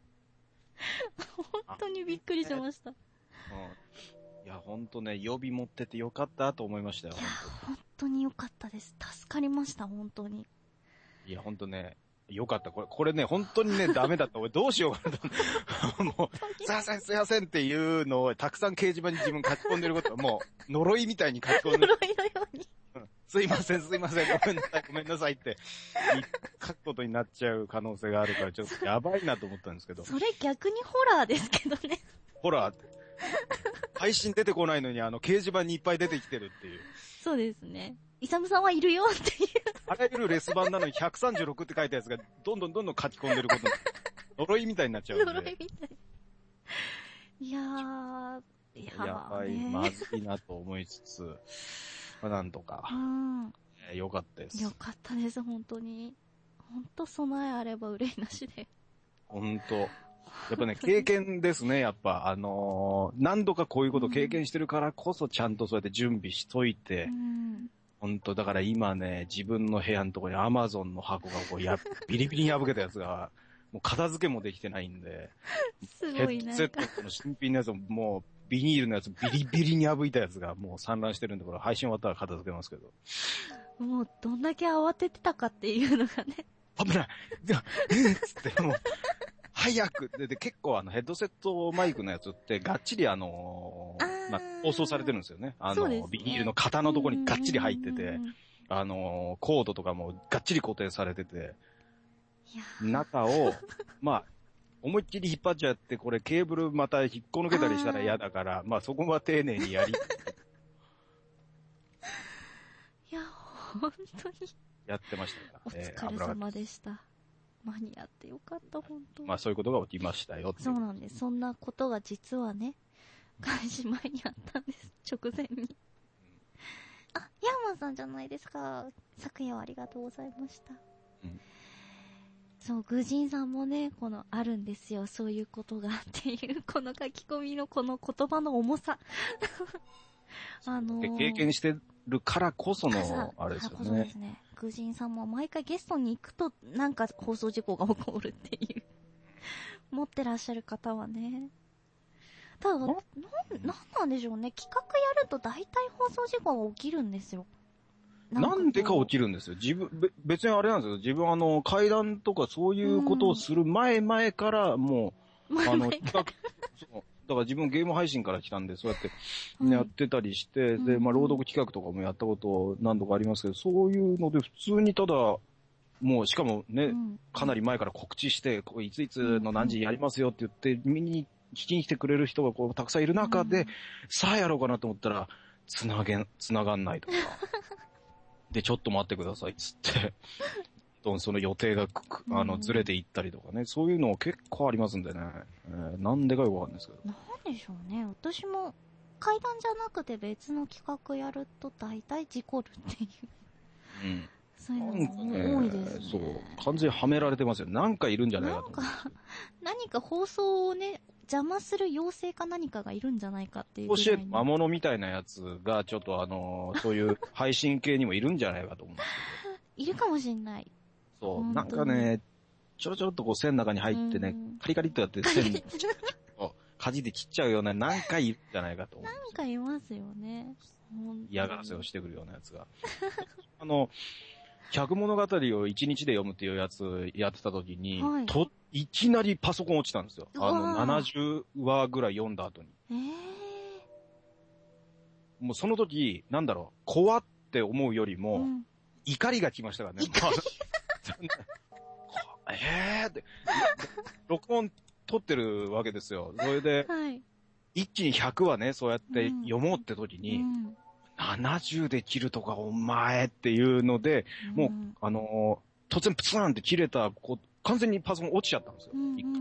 [SPEAKER 1] 本当にびっくりしました。
[SPEAKER 2] いや、ほんとね、予備持っててよかったと思いましたよ。
[SPEAKER 1] いや、本当によかったです。助かりました、本当に。
[SPEAKER 2] いや、ほんとね、よかった。これね、本当にね、ダメだった。俺どうしようかなと。もう、すいません、すいませんっていうのをたくさん掲示板に自分書き込んでることはもう、呪いみたいに書き込んでる。
[SPEAKER 1] 呪いのように。
[SPEAKER 2] すいません、ごめんなさい、ごめんなさいって、書くことになっちゃう可能性があるから、ちょっとやばいなと思ったんですけど。
[SPEAKER 1] それ逆にホラーですけどね。
[SPEAKER 2] ホラーって。配信出てこないのに掲示板にいっぱい出てきてるっていう。
[SPEAKER 1] そうですね。イサムさんはいるよっていう。
[SPEAKER 2] あらゆるレス版なのに136って書いたやつがどんどん書き込んでることに、呪いみたいになっちゃうんで。
[SPEAKER 1] 呪いみたい。いやー、
[SPEAKER 2] やばい、まずいなと思いつつ、まあ、なんとか。よかったです。
[SPEAKER 1] よかったです、本当に。本当備えあれば憂いなしで。
[SPEAKER 2] 本当。やっぱね、経験ですね、やっぱ。何度かこういうことを経験してるからこそ、ちゃんとそうやって準備しといて、本当だから今ね、自分の部屋のところに Amazon の箱がこうビリビリに破けたやつが、もう片付けもできてないんで、
[SPEAKER 1] すごいね。
[SPEAKER 2] ヘッドセットの新品のやつももう、ビニールのやつビリビリに破いたやつがもう散乱してるんで、これ配信終わったら片付けますけど。
[SPEAKER 1] もうどんだけ慌ててたかっていうのがね。
[SPEAKER 2] 危ないつってもう、早くで結構ヘッドセットマイクのやつってがっちり包装されてるんですよね。ビニールの型のところにがっちり入ってて、コードとかもがっちり固定されてて、中を、思いっきり引っ張っちゃって、これケーブルまた引っこ抜けたりしたら嫌だから、そこは丁寧にやり。
[SPEAKER 1] いや、本当に。
[SPEAKER 2] やってました
[SPEAKER 1] から。お疲れ様でした。間に合ってよかった、本当。
[SPEAKER 2] そういうことが起きましたよ。
[SPEAKER 1] そうなんです。そんなことが実はね、開始前にあったんです。直前に。ヤーマンさんじゃないですか。昨夜はありがとうございました。そう、グジンさんもね、あるんですよ。そういうことがっていう、この書き込みのこの言葉の重さ。
[SPEAKER 2] 経験してるからこその、あれですよね。
[SPEAKER 1] そうですね。グジンさんも毎回ゲストに行くと、なんか放送事故が起こるっていう。持ってらっしゃる方はね。ただ、なんなんでしょうね。企画やると大体放送事故が起きるんですよ。
[SPEAKER 2] なんでか起きるんですよ。別にあれなんですよ。自分階段とかそういうことをする前からもう、企画、だから自分ゲーム配信から来たんで、そうやってやってたりして、で、朗読企画とかもやったこと何度かありますけど、そういうので普通にただ、もうしかもね、かなり前から告知して、いついつの何時やりますよって言って、見に聞きに来てくれる人がたくさんいる中で、さあやろうかなと思ったら、繋がんないとか。で、ちょっと待ってくださいっつって。 どんその予定がずれていったりとかね、そういうの結構ありますんでね。なんでかよくわかんないですけど。
[SPEAKER 1] なんでしょうね。私も階段じゃなくて別の企画やると大体事故るっていう。
[SPEAKER 2] うん。
[SPEAKER 1] そういうの
[SPEAKER 2] なんか
[SPEAKER 1] が多いですね。
[SPEAKER 2] そう。完全にはめられてますよ。なんかいるんじゃないかと思う。
[SPEAKER 1] 何か放送をね、邪魔する妖精か何かがいるんじゃないかっていうぐらいに。
[SPEAKER 2] 教える魔物みたいなやつが、ちょっとそういう配信系にもいるんじゃないかと思うんですけど。
[SPEAKER 1] いるかもしんない。
[SPEAKER 2] そう。なんかね、ちょろちょろっとこう線の中に入ってね、カリカリっとやって線に、かじって切っちゃうような、なんかいるんじゃないかと思う。
[SPEAKER 1] なんかいますよね。
[SPEAKER 2] 嫌がらせをしてくるようなやつが。百物語を一日で読むっていうやつやってた時に、はい、いきなりパソコン落ちたんですよ。70話ぐらい読んだ後に。もうその時、なんだろう、怖って思うよりも、怒りが来ましたからね。って、録音撮ってるわけですよ。それで、はい、一気に100話ね、そうやって読もうって時に、70で切るとかお前っていうので、もう、突然プツンって切れた、完全にパソコン落ちちゃったんですよ。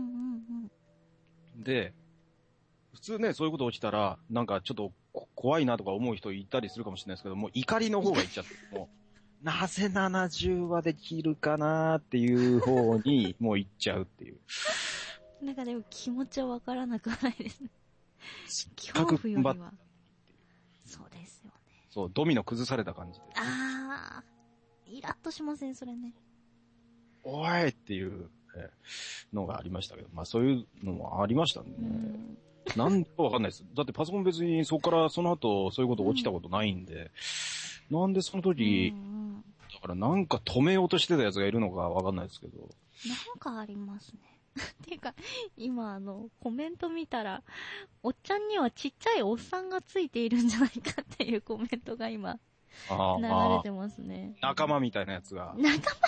[SPEAKER 2] で、普通ね、そういうこと起きたら、なんかちょっと怖いなとか思う人いたりするかもしれないですけど、もう怒りの方がいっちゃって、もう、なぜ70話で切るかなっていう方に、もう行っちゃうっていう。
[SPEAKER 1] なんかでも気持ちはわからなくはないですね。恐怖よりは。そうですよね。
[SPEAKER 2] そう、ドミノ崩された感じで。
[SPEAKER 1] あー、イラッとしません、それね。
[SPEAKER 2] おいっていうのがありましたけど、まあそういうのもありましたね。なんかわかんないです。だってパソコン別にそこからその後そういうこと起きたことないんで、なんでその時、だからなんか止めようとしてたやつがいるのかわかんないですけど。
[SPEAKER 1] なんかありますね。ていうか、今コメント見たら、おっちゃんにはちっちゃいおっさんがついているんじゃないかっていうコメントが今、流れてますね。
[SPEAKER 2] 仲間みたいなやつが。
[SPEAKER 1] 仲間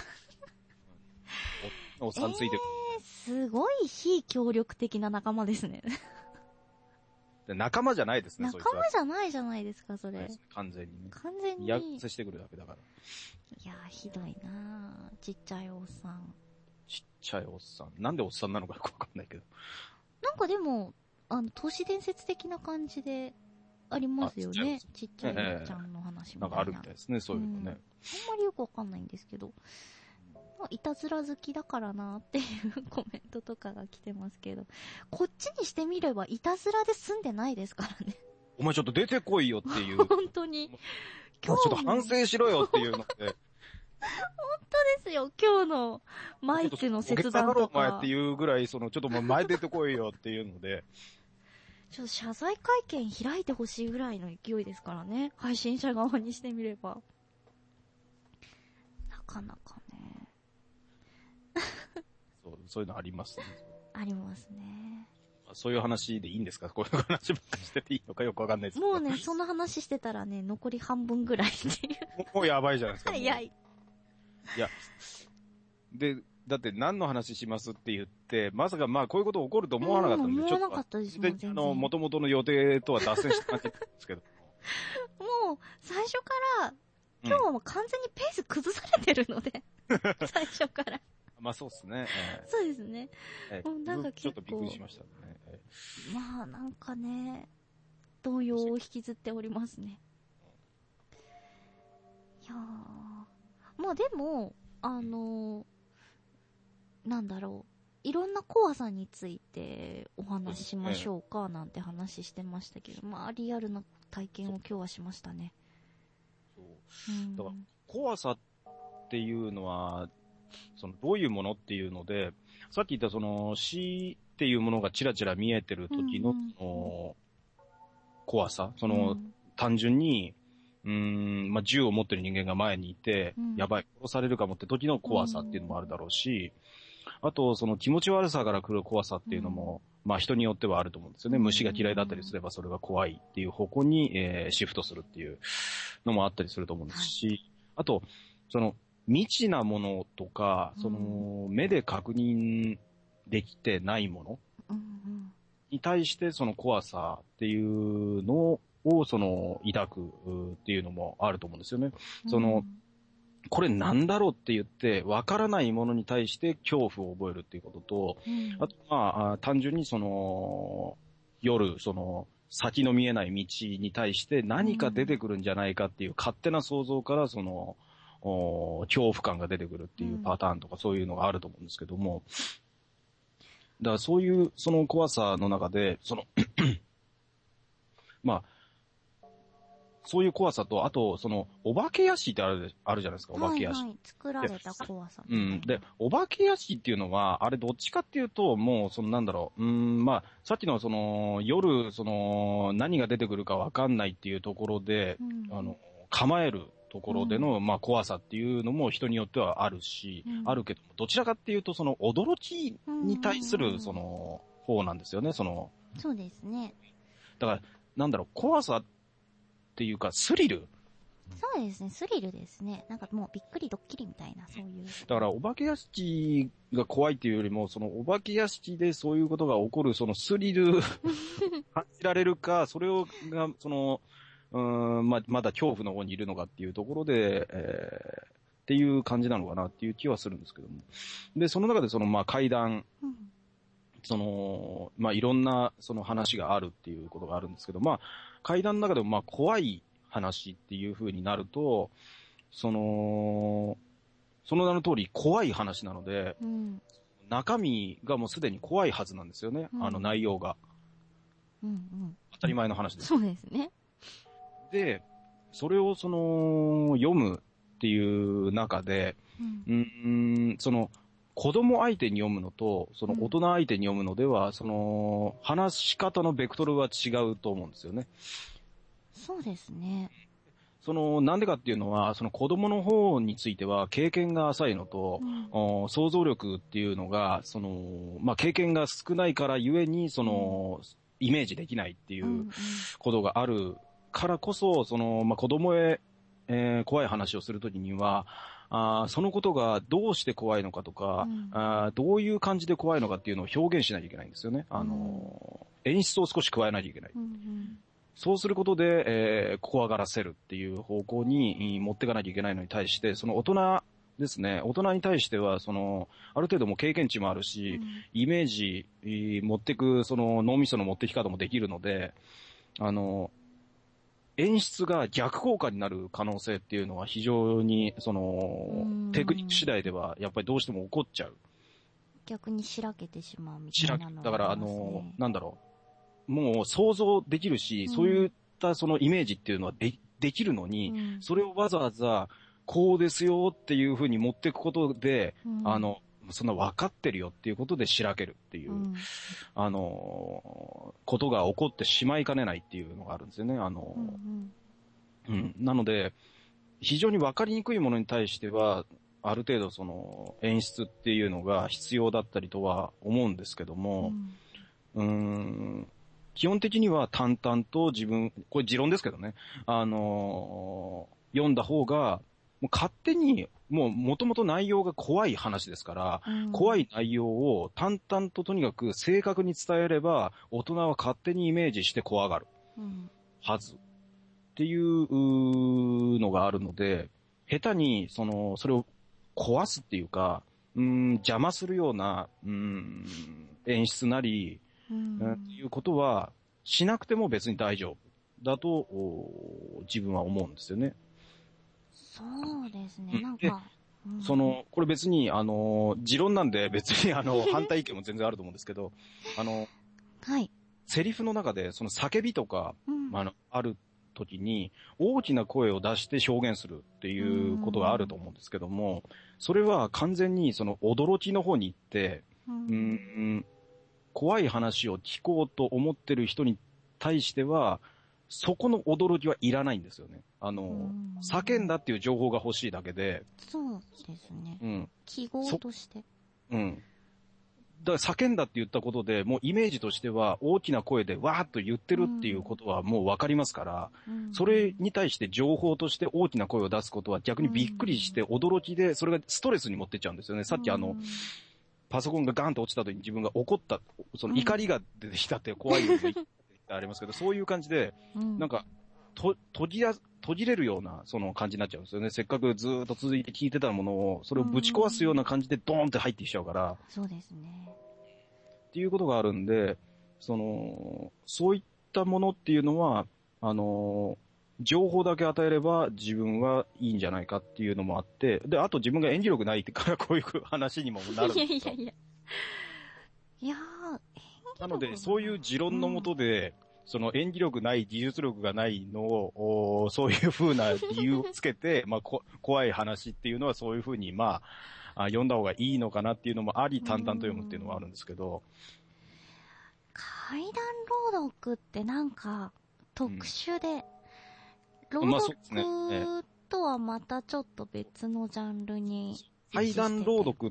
[SPEAKER 2] おっさんついてる。
[SPEAKER 1] すごい非協力的な仲間ですね。
[SPEAKER 2] 仲間じゃないですね、
[SPEAKER 1] 仲間じゃないじゃないですか、それ。
[SPEAKER 2] 完全にね。
[SPEAKER 1] 完全に。
[SPEAKER 2] やつしてくるだけだから。
[SPEAKER 1] いやー、ひどいなー。ちっちゃいおっさん。
[SPEAKER 2] ちっちゃいおっさん。なんでおっさんなのかよくわかんないけど。
[SPEAKER 1] なんかでも、都市伝説的な感じでありますよね。ちっちゃいおっちゃんの話みたいな。
[SPEAKER 2] なんかあるみたいですね、そういうのね。
[SPEAKER 1] あんまりよくわかんないんですけど。いたずら好きだからなっていうコメントとかが来てますけど、こっちにしてみればいたずらで済んでないですからね。
[SPEAKER 2] お前ちょっと出てこいよっていう。
[SPEAKER 1] 本当に。
[SPEAKER 2] 今日ちょっと反省しろよっていうので。
[SPEAKER 1] 本当ですよ、今日のマイクの切断とか。
[SPEAKER 2] お前っていうぐらい、ちょっともう前出てこいよっていうので。
[SPEAKER 1] ちょっと謝罪会見開いてほしいぐらいの勢いですからね。配信者側にしてみれば。なかなかね。
[SPEAKER 2] そういうのありますね。
[SPEAKER 1] ありますね。
[SPEAKER 2] そういう話でいいんですか？こういう話ばっかりしてていいのかよくわかんないですけど。
[SPEAKER 1] もうね、その話してたらね、残り半分ぐらいっていう。
[SPEAKER 2] もうやばいじゃないですか。
[SPEAKER 1] 早い。い
[SPEAKER 2] や、で、だって何の話しますって言って、まさかまあこういうこと起こると思わなかったんで、
[SPEAKER 1] 思わなかったですもん、全然。
[SPEAKER 2] 元々の予定とは脱線した感じですけど。
[SPEAKER 1] もう、最初から、今日はもう完全にペース崩されてるので、最初から。
[SPEAKER 2] まあそうですね。
[SPEAKER 1] そうですね。もうなんか結構
[SPEAKER 2] ちょっとびっくりしましたね。
[SPEAKER 1] まあなんかね、動揺を引きずっておりますね。いやー。まあでも、なんだろう。いろんな怖さについてお話ししましょうかなんて話してましたけど、まあリアルな体験を今日はしましたね。
[SPEAKER 2] そう。だから怖さっていうのは、どういうものっていうので、さっき言った死っていうものがちらちら見えてる時の、怖さ、単純に、まあ、銃を持ってる人間が前にいて、やばい、殺されるかもって時の怖さっていうのもあるだろうし、あと、気持ち悪さから来る怖さっていうのも、まあ人によってはあると思うんですよね。虫が嫌いだったりすればそれが怖いっていう方向に、シフトするっていうのもあったりすると思うんですし、あと、未知なものとか、目で確認できてないものに対してその怖さっていうのを抱くっていうのもあると思うんですよね。 これなんだろうって言って、わからないものに対して恐怖を覚えるっていうことと、あと、まあ、単純に夜、先の見えない道に対して何か出てくるんじゃないかっていう勝手な想像から、恐怖感が出てくるっていうパターンとかそういうのがあると思うんですけども、だからそういうその怖さの中で、まあ、そういう怖さと、あと、お化け屋敷ってあるじゃないですか、お化け屋敷。
[SPEAKER 1] はいはい、作られた怖さ。
[SPEAKER 2] で、お化け屋敷っていうのは、あれどっちかっていうと、もう、なんだろう、まあ、さっきの夜、何が出てくるかわかんないっていうところで、構えるところでの、まあ、怖さっていうのも人によってはあるし、あるけども、どちらかっていうと、驚きに対する、方なんですよね、
[SPEAKER 1] そうですね。
[SPEAKER 2] だから、なんだろう、怖さっていうか、スリル。
[SPEAKER 1] そうですね、スリルですね。なんかもうびっくりドッキリみたいな、そういう。
[SPEAKER 2] だから、お化け屋敷が怖いっていうよりも、お化け屋敷でそういうことが起こる、スリル、感じられるか、それが、まだ恐怖の方にいるのかっていうところで、っていう感じなのかなっていう気はするんですけども。で、その中でまあ、階段、まあ、いろんな、話があるっていうことがあるんですけど、まあ、階段の中でも、まあ、怖い話っていう風になると、その名の通り怖い話なので、中身がもうすでに怖いはずなんですよね、内容が。当たり前の話です。
[SPEAKER 1] そうですね。
[SPEAKER 2] で、それを読むっていう中で、子供相手に読むのと、大人相手に読むのでは、話し方のベクトルは違うと思うんですよね。
[SPEAKER 1] そうですね。
[SPEAKER 2] なんでかっていうのは、子供の方については経験が浅いのと、想像力っていうのが、まあ、経験が少ないからゆえに、イメージできないっていうことがあるからこそ、まあ、子供へ、怖い話をするときには、そのことがどうして怖いのかとか、どういう感じで怖いのかっていうのを表現しなきゃいけないんですよね。演出を少し加えなきゃいけない。そうすることで、怖がらせるっていう方向に持っていかなきゃいけないのに対して、大人ですね。大人に対しては、ある程度も経験値もあるし、イメージ、持ってく、脳みその持ってき方もできるので、演出が逆効果になる可能性っていうのは非常に、テクニック次第では、やっぱりどうしても起こっちゃう。
[SPEAKER 1] 逆にしらけてしまうみたいなの
[SPEAKER 2] だから、なんだろう。もう想像できるし、そういったイメージっていうのはできるのに、それをわざわざ、こうですよっていう風に持っていくことで、そんな分かってるよっていうことでしらけるっていう、ことが起こってしまいかねないっていうのがあるんですよね。なので、非常に分かりにくいものに対しては、ある程度演出っていうのが必要だったりとは思うんですけども、基本的には淡々とこれ持論ですけどね、読んだ方が、もう勝手に、もともと内容が怖い話ですから、怖い内容を淡々ととにかく正確に伝えれば、大人は勝手にイメージして怖がるはずっていうのがあるので、下手にそれを壊すっていうか、邪魔するような演出なり、っていうことはしなくても別に大丈夫だと自分は思うんですよね。
[SPEAKER 1] そうですね、なんか。
[SPEAKER 2] これ別に、持論なんで別に反対意見も全然あると思うんですけど、
[SPEAKER 1] はい。
[SPEAKER 2] セリフの中で叫びとか、ある時に大きな声を出して表現するっていうことがあると思うんですけども、それは完全に驚きの方に行って、怖い話を聞こうと思ってる人に対しては、そこの驚きはいらないんですよね。叫んだっていう情報が欲しいだけで。
[SPEAKER 1] そうですね。記号として。
[SPEAKER 2] だから叫んだって言ったことで、もうイメージとしては大きな声でわーっと言ってるっていうことはもうわかりますから、それに対して情報として大きな声を出すことは逆にびっくりして驚きで、それがストレスに持ってっちゃうんですよね。さっきパソコンがガーンと落ちた時に自分が怒った、怒りが出てきたって怖いようにありますけど、そういう感じで、なんか、 途切れるような、その感じになっちゃうんですよね。せっかくずーっと続いて聞いてたものを、それをぶち壊すような感じでドーンって入ってきちゃうから。
[SPEAKER 1] そうですね。
[SPEAKER 2] っていうことがあるんで、そういったものっていうのは、情報だけ与えれば自分はいいんじゃないかっていうのもあって、で、あと自分が演技力ないからこういう話にもなるんですよ。
[SPEAKER 1] いや。いやー、演技力
[SPEAKER 2] なので、そういう持論のもとで、その演技力ない、技術力がないのを、そういう風な理由をつけて、まあ、怖い話っていうのはそういう風に、まあ、読んだ方がいいのかなっていうのもあり、淡々と読むっていうのはあるんですけど。
[SPEAKER 1] 怪談朗読ってなんか特殊で、朗
[SPEAKER 2] まあそうですね。
[SPEAKER 1] 読とはまたちょっと別のジャンルに。
[SPEAKER 2] 怪談朗読って、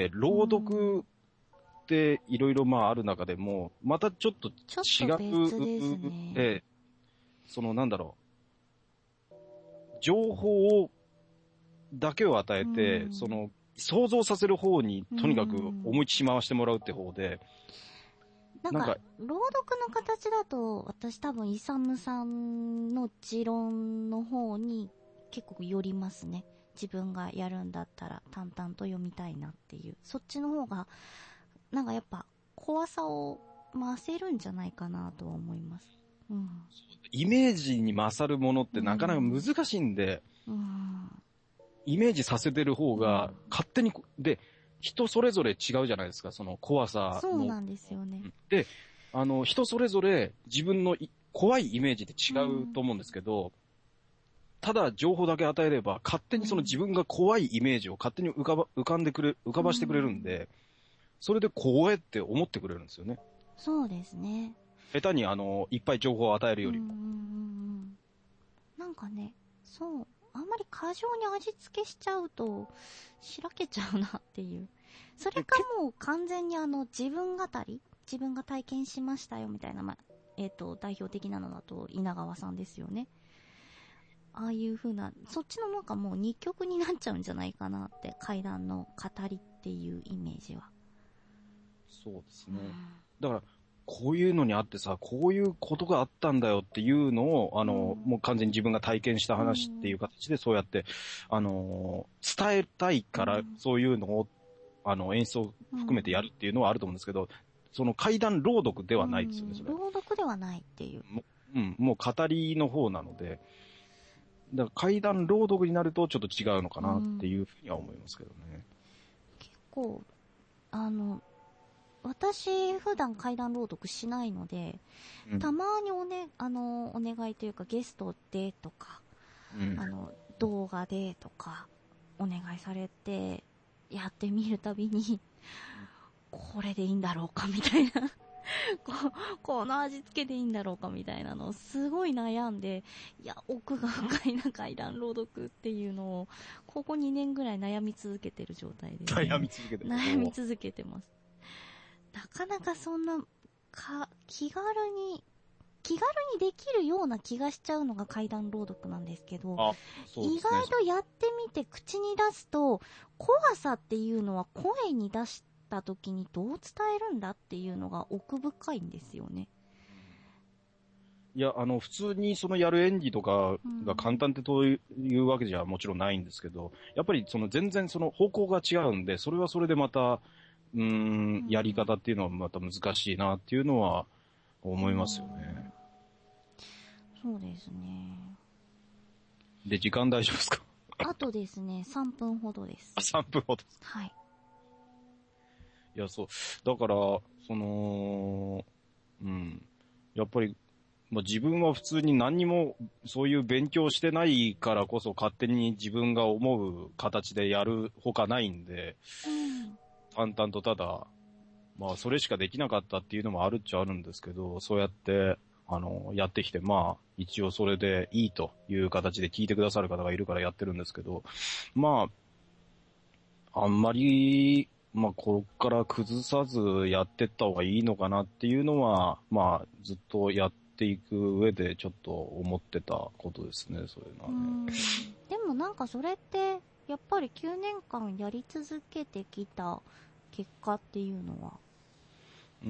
[SPEAKER 2] 朗読っていろいろまあある中でも、またちょっと違う、
[SPEAKER 1] ちょっと別ですね。
[SPEAKER 2] なんだろう。情報を、だけを与えて、想像させる方にとにかく思いっきり回してもらうって方で、
[SPEAKER 1] なんか、朗読の形だと、私多分、イサムさんの持論の方に結構寄りますね。自分がやるんだったら淡々と読みたいなっていう。そっちの方が、なんかやっぱ、怖さを増せるんじゃないかなとは思います。うん。
[SPEAKER 2] イメージに勝るものってなかなか難しいんで、イメージさせてる方が、勝手に、で、人それぞれ違うじゃないですか、その怖さの。
[SPEAKER 1] そうなんですよね。
[SPEAKER 2] で、人それぞれ自分の怖いイメージって違うと思うんですけど、ただ情報だけ与えれば、勝手にその自分が怖いイメージを勝手に浮かばしてくれるんで、それで怖いって思ってくれるんですよね。
[SPEAKER 1] そうですね。
[SPEAKER 2] 下手にいっぱい情報を与えるよりも。
[SPEAKER 1] なんかね、そう。あんまり過剰に味付けしちゃうと、しらけちゃうなっていう。それかもう完全に自分語り自分が体験しましたよみたいな、代表的なのだと稲川さんですよね。ああいう風な、そっちのなんかもう二極になっちゃうんじゃないかなって、怪談の語りっていうイメージは。
[SPEAKER 2] そうですね。だから、こういうのにあってさ、こういうことがあったんだよっていうのを、もう完全に自分が体験した話っていう形でそうやって、伝えたいから、そういうのを、演奏含めてやるっていうのはあると思うんですけど、その怪談朗読ではないですよね、それ。
[SPEAKER 1] 朗読ではないっていう。
[SPEAKER 2] もう語りの方なので、だから怪談朗読になるとちょっと違うのかなっていうふうには思いますけどね。
[SPEAKER 1] 結構、私、普段怪談朗読しないので、たまにお願いというかゲストでとか、動画でとか、お願いされて、やってみるたびに、これでいいんだろうかみたいなこの味付けでいいんだろうかみたいなのをすごい悩んで、いや、奥が深いな怪談朗読っていうのを、ここ2年ぐらい悩み続けてる状態で、ね。
[SPEAKER 2] 悩み続けてます。
[SPEAKER 1] 悩み続けてます。なかなかそんな、気軽にできるような気がしちゃうのが怪談朗読なんですけど、意外とやってみて口に出すと、怖さっていうのは声に出した時にどう伝えるんだっていうのが奥深いんですよね。
[SPEAKER 2] いや、普通にそのやる演技とかが簡単ってというわけじゃもちろんないんですけど、やっぱり全然その方向が違うんで、それはそれでまた、やり方っていうのはまた難しいなっていうのは思いますよね。
[SPEAKER 1] そうですね。
[SPEAKER 2] で、時間大丈夫ですか？
[SPEAKER 1] あとですね、3分ほどです。
[SPEAKER 2] 3分ほどです。
[SPEAKER 1] はい。
[SPEAKER 2] いや、そう。だから、やっぱり、自分は普通に何にもそういう勉強してないからこそ勝手に自分が思う形でやるほかないんで、淡々とただ、それしかできなかったっていうのもあるっちゃあるんですけど、そうやって、やってきて、一応それでいいという形で聞いてくださる方がいるからやってるんですけど、あんまり、こっから崩さずやってった方がいいのかなっていうのは、ずっとやっていく上でちょっと思ってたことですね、そういうのはね。
[SPEAKER 1] でもなんかそれって、やっぱり9年間やり続けてきた結果っていうのは、
[SPEAKER 2] うん。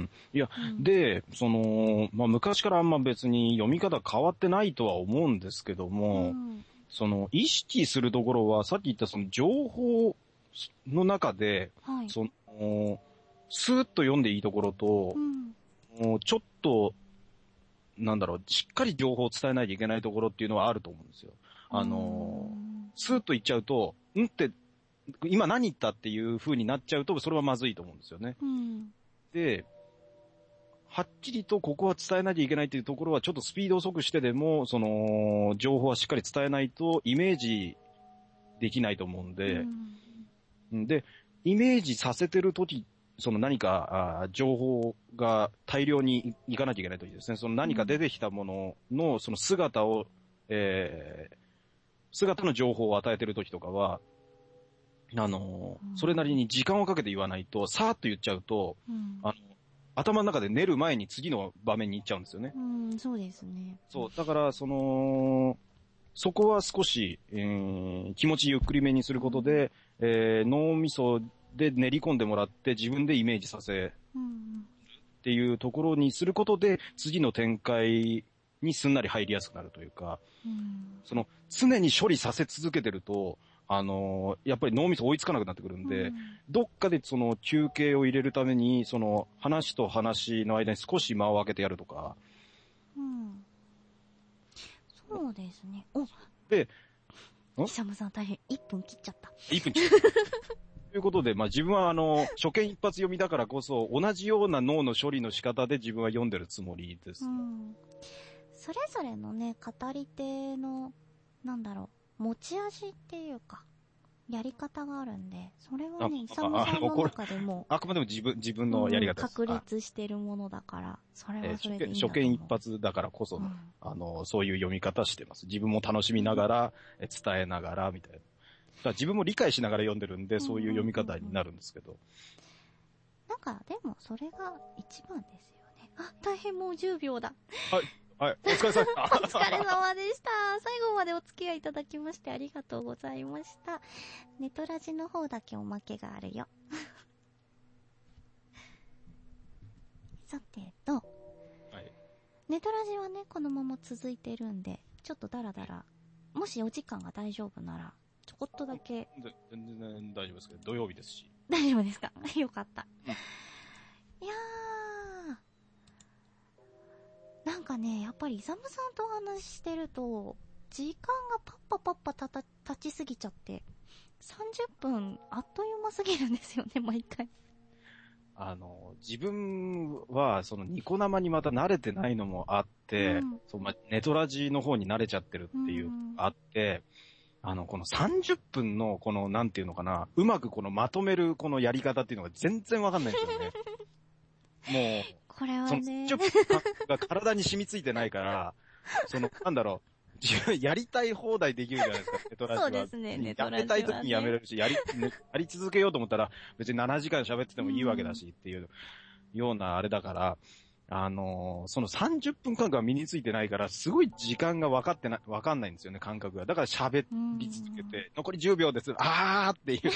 [SPEAKER 2] いや、
[SPEAKER 1] うん
[SPEAKER 2] で、昔からあんま別に読み方変わってないとは思うんですけども、意識するところは、さっき言ったその情報の中で、
[SPEAKER 1] はい。
[SPEAKER 2] スーッと読んでいいところと
[SPEAKER 1] う、ん。
[SPEAKER 2] もうちょっと、しっかり情報を伝えないといけないところっていうのはあると思うんですよ。スーッと言っちゃうと、んって、今何言ったっていう風になっちゃうと、それはまずいと思うんですよね。
[SPEAKER 1] うん。
[SPEAKER 2] で、はっきりとここは伝えないといけないっていうところは、ちょっとスピードを遅くしてでも、情報はしっかり伝えないと、イメージできないと思うんで、で、イメージさせてるとき、何か情報が大量にいかなきゃいけないときですね。その何か出てきたものの、その姿を、姿の情報を与えてるときとかは、それなりに時間をかけて言わないと、さーっと言っちゃうと、頭の中で練る前に次の場面に行っちゃうんですよね。
[SPEAKER 1] そうですね。
[SPEAKER 2] そう、だから、そこは少し、気持ちゆっくりめにすることで、脳みそで練り込んでもらって自分でイメージさせっていうところにすることで、次の展開にすんなり入りやすくなるというか、常に処理させ続けてると、やっぱり脳みそ追いつかなくなってくるんで、どっかでその休憩を入れるために、その話と話の間に少し間を空けてやるとか。
[SPEAKER 1] そうですね。
[SPEAKER 2] で、
[SPEAKER 1] イサムさん大変、1分切っちゃった。
[SPEAKER 2] 1分切っということで、自分は初見一発読みだからこそ、同じような脳の処理の仕方で自分は読んでるつもりです。
[SPEAKER 1] それぞれのね、語り手の、持ち味っていうか、やり方があるんで、それはね、イサムさんの中でも、
[SPEAKER 2] あくまでも自分のやり方です。
[SPEAKER 1] 確立してるものだから、それはそれでいいんだと思う。
[SPEAKER 2] 初見一発だからこその、そういう読み方してます。自分も楽しみながら、伝えながら、みたいな。だから自分も理解しながら読んでるんで、そういう読み方になるんですけど。
[SPEAKER 1] でも、それが一番ですよね。大変もう10秒だ。
[SPEAKER 2] はい。はい。お疲れ様でした。
[SPEAKER 1] お疲れ様でした。最後までお付き合いいただきましてありがとうございました。ネトラジの方だけおまけがあるよ。さてと、はい、ネトラジはね、このまま続いてるんで、ちょっとダラダラ、もしお時間が大丈夫なら、ちょこっとだけ。
[SPEAKER 2] 全然大丈夫ですけど、土曜日ですし。
[SPEAKER 1] 大丈夫ですか？よかった。いやなんかね、やっぱりイサムさんとお話ししてると、時間がパッパ経ちすぎちゃって、30分あっという間すぎるんですよね、毎回。
[SPEAKER 2] 自分は、ニコ生にまた慣れてないのもあって、ネトラジの方に慣れちゃってるっていう、あって、この30分の、なんていうのかな、うまくまとめるやり方っていうのが全然わかんないんですよね。もう、
[SPEAKER 1] これはね。
[SPEAKER 2] そのが体に染みついてないから、自分やりたい放題できるじゃないですか、ネトラジは。
[SPEAKER 1] そうですね、ネトラジは、ね。
[SPEAKER 2] やめたい時にやめれるし、やり続けようと思ったら、別に7時間喋っててもいいわけだし、っていうようなあれだから、その30分間が身についてないから、すごい時間がわかんないんですよね、感覚が。だから喋り続けて、残り10秒です。あーっていう、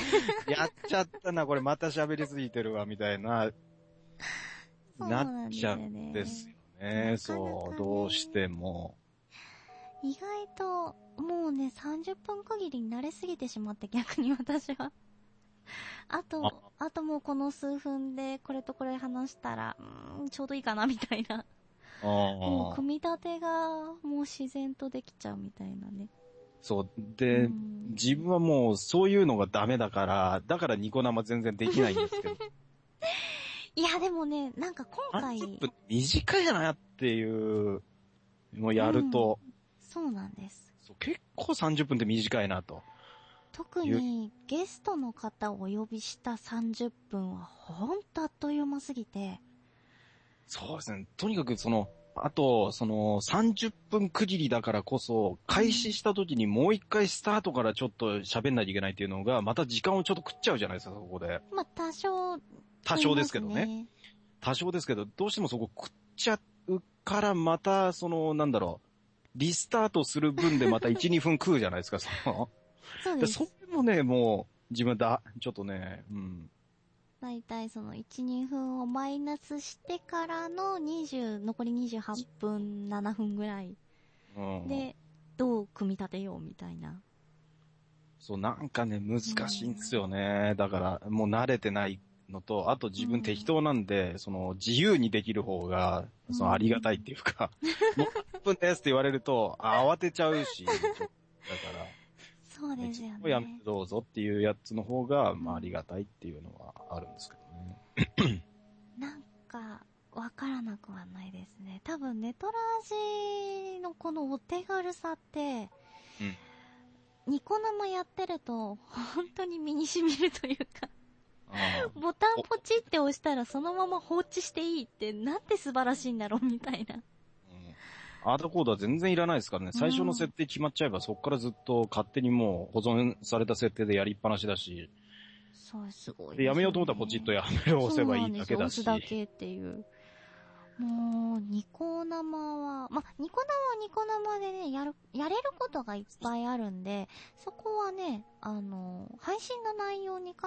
[SPEAKER 2] やっちゃったな、これまた喋りすぎてるわ、みたいな、なっちゃうんですよね。そう、どうしても。
[SPEAKER 1] 意外と、もうね、30分区切りに慣れすぎてしまって、逆に私は。あともうこの数分でこれとこれ話したら、ちょうどいいかなみたいな。もう組み立てがもう自然とできちゃうみたいなね。
[SPEAKER 2] そう。で、自分はもうそういうのがダメだから、ニコ生全然できないんですけど。
[SPEAKER 1] いや、でもね、なんか今回。
[SPEAKER 2] 30分短いなっていうのをやると。
[SPEAKER 1] そうなんです。
[SPEAKER 2] 結構30分って短いなと。
[SPEAKER 1] 特にゲストの方をお呼びした30分はほんとあっという間すぎて。
[SPEAKER 2] そうですね。とにかくあと、30分区切りだからこそ、開始した時にもう一回スタートからちょっと喋んないといけないっていうのが、また時間をちょっと食っちゃうじゃないですか、そこで。
[SPEAKER 1] 多少
[SPEAKER 2] ですけどね。多少ですけど、どうしてもそこ食っちゃうから、また、リスタートする分でまた1、2分食うじゃないですか、
[SPEAKER 1] そうです。
[SPEAKER 2] それもね、もう、自分ちょっとね、
[SPEAKER 1] だいたいその1、2分をマイナスしてからの残り28分、7分ぐらいで、どう組み立てようみたいな。
[SPEAKER 2] そう、なんかね、難しいんですよね。だから、もう慣れてないのと、あと自分適当なんで、その、自由にできる方が、その、ありがたいっていうか、もう1分ですって言われると、慌てちゃうし、だから、
[SPEAKER 1] そうですよ
[SPEAKER 2] やめて
[SPEAKER 1] ね。
[SPEAKER 2] どうぞっていうやつの方が、まあ、ありがたいっていうのはあるんですけどね。
[SPEAKER 1] なんか、わからなくはないですね。多分、ネトラジのこのお手軽さって、
[SPEAKER 2] うん。
[SPEAKER 1] ニコ生やってると、本当に身に染みるというか、
[SPEAKER 2] あ
[SPEAKER 1] ボタンポチって押したらそのまま放置していいってなんて素晴らしいんだろうみたいな。
[SPEAKER 2] アートコードは全然いらないですからね。最初の設定決まっちゃえば、そこからずっと勝手にもう保存された設定でやりっぱなしだし。
[SPEAKER 1] そう、すごい
[SPEAKER 2] で、やめようと思ったらポチッとやめるを押せばいいだけだし。
[SPEAKER 1] そうなんですよ、押すだけっていう。もう、ニコ生は、ニコ生はニコ生でね、やれることがいっぱいあるんで、そこはね、配信の内容に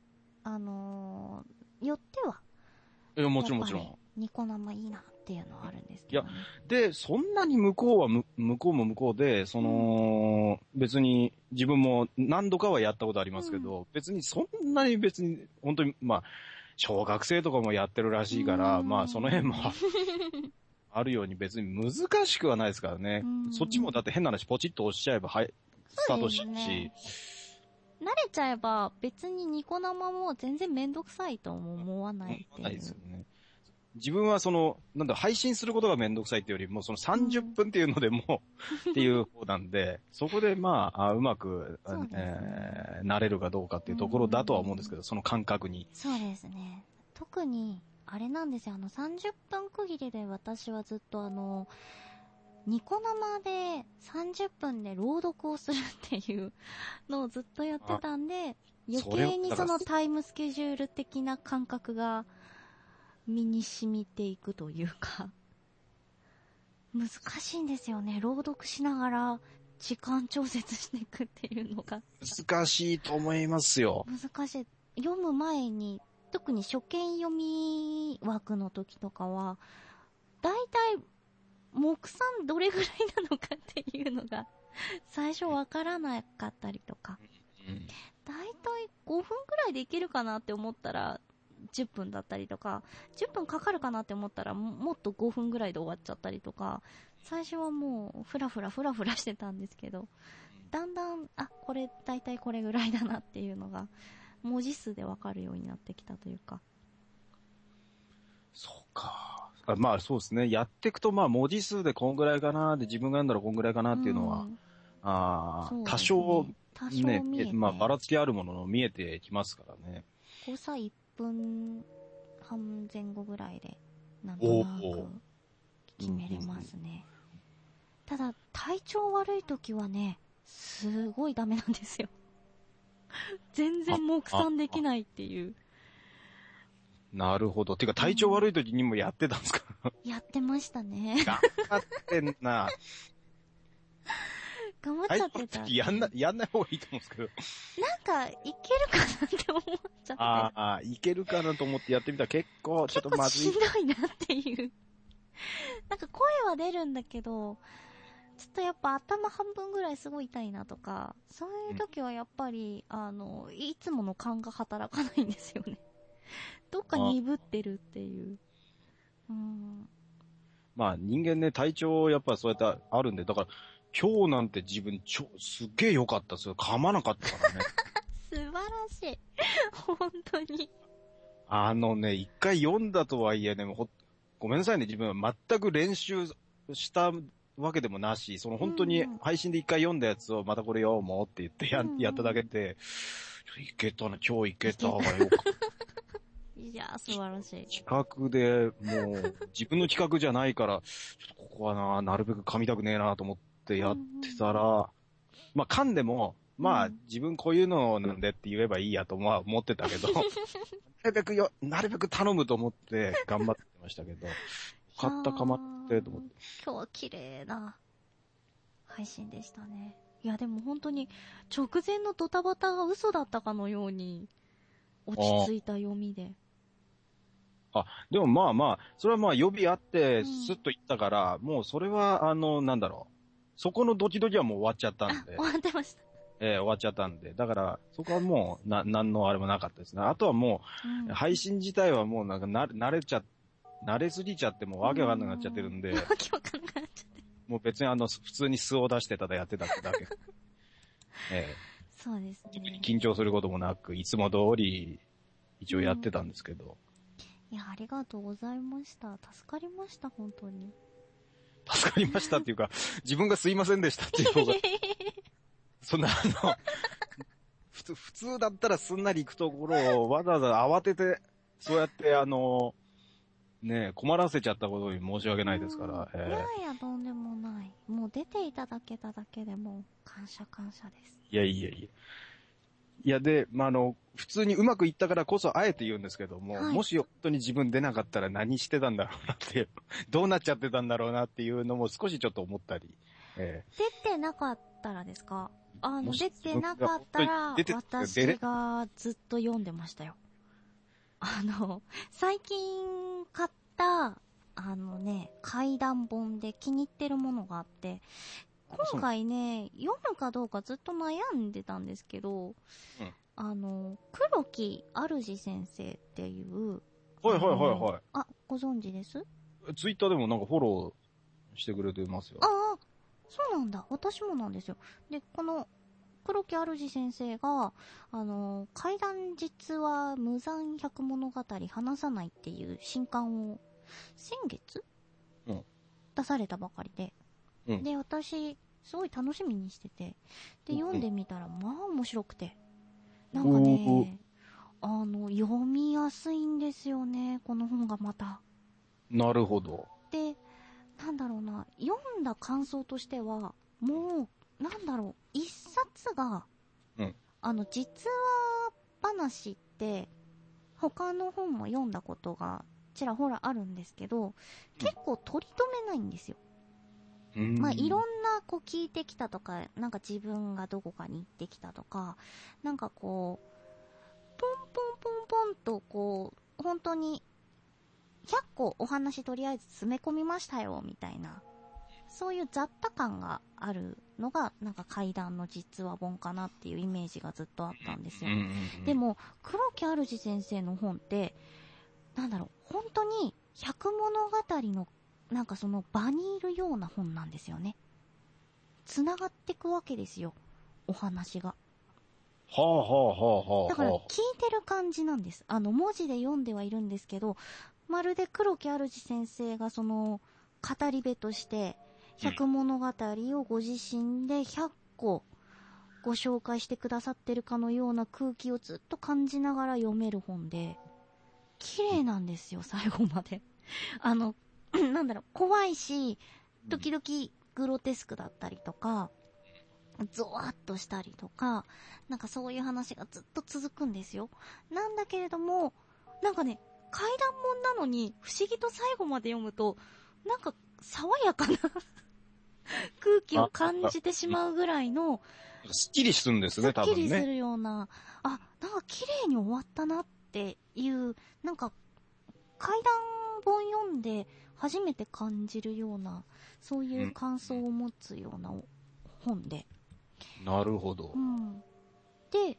[SPEAKER 1] よっては、
[SPEAKER 2] いや、もちろんもちろん。
[SPEAKER 1] ニコ生いいなっていうのはあるんです
[SPEAKER 2] いや
[SPEAKER 1] けどね。、
[SPEAKER 2] で、そんなに向こうも向こうで、その、別に自分も何度かはやったことありますけど、別にそんなに本当に、まあ、小学生とかもやってるらしいから、まあ、その辺もあるように別に難しくはないですからね。そっちもだって変な話ポチッと押しちゃえば、はい、スタートし、
[SPEAKER 1] ね、慣れちゃえば別にニコ生も全然めんどくさいとも思わないっていう。
[SPEAKER 2] ないですよね。自分はその、配信することがめんどくさいっていうよりも、その30分っていうのでも、っていう方なんで、そこでまあ、うまく、慣れるかどうかっていうところだとは思うんですけど、その感覚に。
[SPEAKER 1] そうですね。特に、あれなんですよ、30分区切りで私はずっとニコ生で30分で朗読をするっていうのをずっとやってたんで、余計にそのタイムスケジュール的な感覚が身に染みていくというか、難しいんですよね。朗読しながら時間調節していくっていうのが。
[SPEAKER 2] 難しいと思いますよ。
[SPEAKER 1] 難しい。読む前に、特に初見読み枠の時とかは、だいたい目算どれぐらいなのかっていうのが最初わからなかったりとか、だいたい5分くらいでいけるかなって思ったら10分だったりとか、10分かかるかなって思ったらもっと5分ぐらいで終わっちゃったりとか、最初はもうふらふらしてたんですけど、だんだん、これだいたいこれぐらいだなっていうのが文字数でわかるようになってきたというか。
[SPEAKER 2] そうか。まあそうですね。やっていくとまあ文字数でこんぐらいかな、で自分が読んだらこんぐらいかなっていうのは、多少ね、まあばらつきあるものの見えてきますからね。
[SPEAKER 1] 誤差1分半前後ぐらいで、なんとなく決めれますね。ただ、体調悪い時はね、すごいダメなんですよ。全然目算できないっていう。
[SPEAKER 2] なるほど。てか体調悪い時にもやってたんですか？
[SPEAKER 1] やってましたね。
[SPEAKER 2] 頑張ってんな。
[SPEAKER 1] 頑張っちゃってた。
[SPEAKER 2] やんない方がいいと思うんですけど。
[SPEAKER 1] なんか、いけるかなって思っちゃって。
[SPEAKER 2] いけるかなと思ってやってみたら結構ちょっとまずい。
[SPEAKER 1] 結構しんどいなっていう。なんか声は出るんだけど、ちょっとやっぱ頭半分ぐらいすごい痛いなとか、そういう時はやっぱり、いつもの勘が働かないんですよね。どっか鈍ってるっていう。
[SPEAKER 2] まあ人間ね、体調やっぱそうやってあるんで、だから今日なんて自分すっげえ良かったですよ。噛まなかったからね。
[SPEAKER 1] 素晴らしい。本当に。
[SPEAKER 2] 一回読んだとはいえね、ごめんなさいね、自分は全く練習したわけでもなし、その本当に配信で一回読んだやつをまたこれ読もうって言ってやっただけで、いけたな、今日いけたわよかった。
[SPEAKER 1] いやー、素晴らしい。
[SPEAKER 2] 企画で、もう、自分の企画じゃないから、ちょっとここはなるべく噛みたくねえなと思ってやってたら、まあ噛んでも、まあ自分こういうのなんでって言えばいいやとは思ってたけど、なるべく頼むと思って頑張ってましたけど、よかったかまってと思って。
[SPEAKER 1] 今日は綺麗な配信でしたね。いやでも本当に直前のドタバタが嘘だったかのように、 落ち着いた読みで。
[SPEAKER 2] でもまあまあ、それはまあ予備あって、
[SPEAKER 1] ん
[SPEAKER 2] スッと行ったから、もうそれは、なんだろう。そこのドキドキはもう終わっちゃったんで。
[SPEAKER 1] 終わってました。
[SPEAKER 2] 終わっちゃったんで。だから、そこはもう、なんのあれもなかったですね。あとはもう、配信自体はもうなんか慣れすぎちゃってもうわけわかんなくなっちゃってるんで。
[SPEAKER 1] わけわかんなくなっちゃって。
[SPEAKER 2] もう別に普通に素を出してただやってたってだけ。
[SPEAKER 1] そうですね。
[SPEAKER 2] 緊張することもなく、いつも通り、一応やってたんですけど。
[SPEAKER 1] いや、ありがとうございました。助かりました、本当に。
[SPEAKER 2] 助かりましたっていうか、自分がすいませんでしたっていう方が、そんな普通だったらすんなり行くところをわざわざ慌てて、そうやってね、困らせちゃったことに申し訳ないですから。
[SPEAKER 1] いやいや、とんでもない。もう出ていただけただけでも感謝です。
[SPEAKER 2] いやいやいや。いやで、普通にうまくいったからこそあえて言うんですけども、もし本当に自分出なかったら何してたんだろうなっていう、どうなっちゃってたんだろうなっていうのも少しちょっと思ったり。
[SPEAKER 1] 出てなかったらですか？出てなかったら、私がずっと読んでましたよ。最近買った、怪談本で気に入ってるものがあって、今回ね、読むかどうかずっと悩んでたんですけど、黒木主先生っていう、
[SPEAKER 2] はいはいはいはい。
[SPEAKER 1] ご存知です？
[SPEAKER 2] ツイッターでもなんかフォローしてくれてますよ。
[SPEAKER 1] そうなんだ。私もなんですよ。で、この、黒木主先生が、怪談実話無残百物語話さないっていう新刊を先月、出されたばかりで、で、私、すごい楽しみにしてて、で、読んでみたら、まあ面白くて。なんかね、読みやすいんですよね、この本がまた。
[SPEAKER 2] なるほど。
[SPEAKER 1] で、なんだろうな、読んだ感想としては、もう、なんだろう、一冊が、実話話って、他の本も読んだことがちらほらあるんですけど、結構取り留めないんですよ。まあ、いろんな聞いてきたとか、なんか自分がどこかに行ってきたとか、なんかポンポンポンポンと本当に、100個お話とりあえず詰め込みましたよ、みたいな。そういう雑多感があるのが、なんか怪談の実話本かなっていうイメージがずっとあったんですよ。でも、黒木主先生の本って、なんだろう、本当に百物語のなんかその場にいるような本なんですよね。繋がってくわけですよ、お話が。だから聞いてる感じなんです。文字で読んではいるんですけど、まるで黒木主先生がその語り部として百物語をご自身で100個ご紹介してくださってるかのような空気をずっと感じながら読める本で、綺麗なんですよ、最後まで。なんだろう、怖いし、時々グロテスクだったりとか、ゾワッとしたりとか、なんかそういう話がずっと続くんですよ。なんだけれども、なんかね、怪談本なのに不思議と最後まで読むと、なんか爽やかな空気を感じてしまうぐらいの、
[SPEAKER 2] すっきりするんですね、多分ね。
[SPEAKER 1] すっきりするような、なんか綺麗に終わったなっていう、なんか怪談本読んで初めて感じるような、そういう感想を持つような本で。
[SPEAKER 2] なるほど。
[SPEAKER 1] で、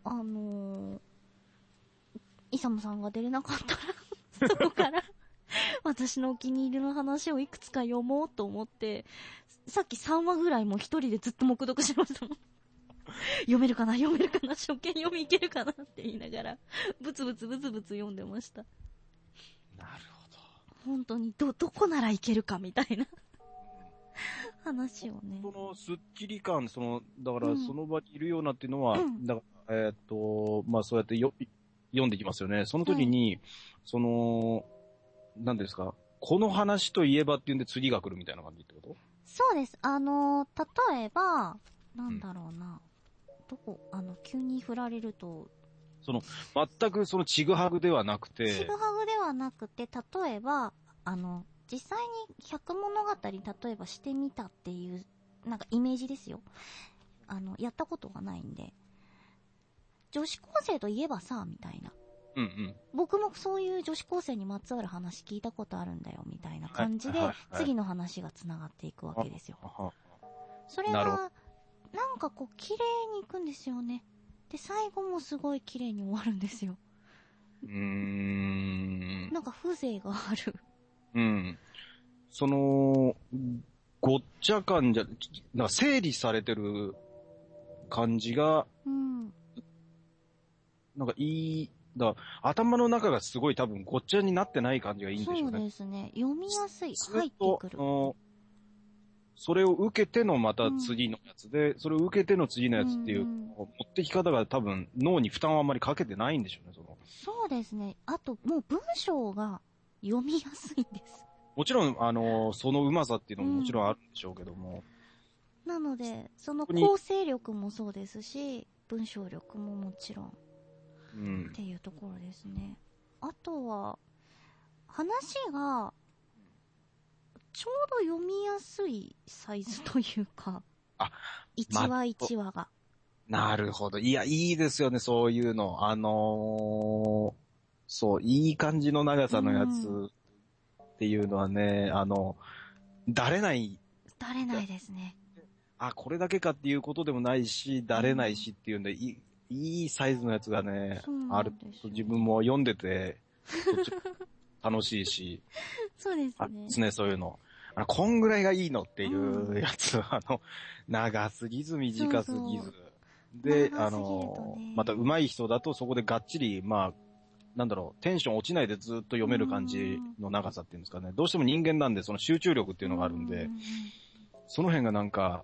[SPEAKER 1] イサムさんが出れなかったら、そこから、私のお気に入りの話をいくつか読もうと思って、さっき3話ぐらいも一人でずっと黙読しましたもん。読めるかな初見読みいけるかなって言いながら、ブツブツ読んでました。
[SPEAKER 2] なるほど。
[SPEAKER 1] 本当に、どこならいけるかみたいな話をね。
[SPEAKER 2] そのスッキリ感、だからその場にいるようなっていうのは、だから、まあそうやって読んできますよね。その時に、何ですか、この話といえばっていうんで次が来るみたいな感じってこと？
[SPEAKER 1] そうです。例えば、なんだろうな。急に振られると。
[SPEAKER 2] 全くちぐはぐではなくて。
[SPEAKER 1] ちぐはぐではなくて、例えば、実際に百物語、例えばしてみたっていう、なんかイメージですよ。やったことがないんで。 女子高生といえばさ、みたいな。
[SPEAKER 2] うんうん。
[SPEAKER 1] 僕もそういう女子高生にまつわる話聞いたことあるんだよ、みたいな感じで、次の話が繋がっていくわけですよ。それが、なんかこう、綺麗にいくんですよね。で、最後もすごい綺麗に終わるんですよ。なんか風情がある。
[SPEAKER 2] うん。その、ごっちゃ感じゃ、なんか整理されてる感じが、
[SPEAKER 1] うん。
[SPEAKER 2] なんかいい、頭の中がすごい多分ごっちゃになってない感じがいいんでしょ
[SPEAKER 1] そう
[SPEAKER 2] うね。
[SPEAKER 1] ですね。読みやすい。
[SPEAKER 2] ず
[SPEAKER 1] 入って
[SPEAKER 2] っと
[SPEAKER 1] くる。
[SPEAKER 2] それを受けてのまた次のやつで、それを受けての次のやつっていう、持ってき方が多分脳に負担をあんまりかけてないんでしょうね、
[SPEAKER 1] そうですね。あと、もう文章が読みやすいんです。
[SPEAKER 2] もちろん、その上手さっていうのももちろんあるんでしょうけども。
[SPEAKER 1] なので、その構成力もそうですし、文章力ももちろん。っていうところですね。あとは、話が、ちょうど読みやすいサイズというか、1話1話が。
[SPEAKER 2] なるほど。いや、いいですよね、そういうの。そう、いい感じの長さのやつっていうのはね、だれない。
[SPEAKER 1] だれないですね。
[SPEAKER 2] これだけかっていうことでもないし、だれないしっていうんで、いいサイズのやつがね、あると自分も読んでて、楽しいし。
[SPEAKER 1] そうですね。
[SPEAKER 2] ですね、そういうの。こんぐらいがいいのっていうやつ、長すぎず短すぎず。で、また上手い人だとそこでがっちり、テンション落ちないでずっと読める感じの長さっていうんですかね。どうしても人間なんで、その集中力っていうのがあるんで、その辺がなんか、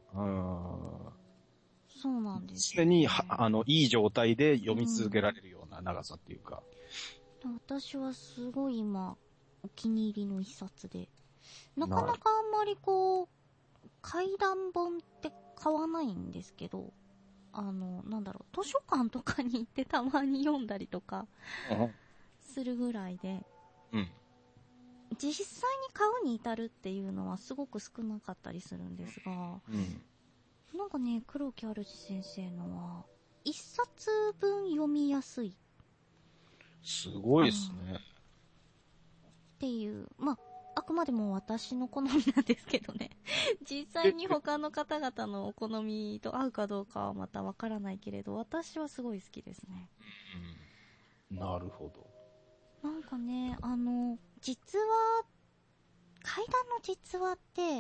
[SPEAKER 1] そうなんです、
[SPEAKER 2] 常に、いい状態で読み続けられるような長さっていうか。
[SPEAKER 1] 私はすごい今、お気に入りの一冊で、なかなかあんまりこう、怪談本って買わないんですけど、図書館とかに行ってたまに読んだりとか、するぐらいで、実際に買うに至るっていうのはすごく少なかったりするんですが、なんかね、黒木主先生のは、一冊分読みやすい。
[SPEAKER 2] すごいですね。
[SPEAKER 1] っていう、あくまでも私の好みなんですけどね。実際に他の方々のお好みと合うかどうかはまたわからないけれど、私はすごい好きですね。
[SPEAKER 2] なるほど。
[SPEAKER 1] なんかね、実話、怪談の実話って、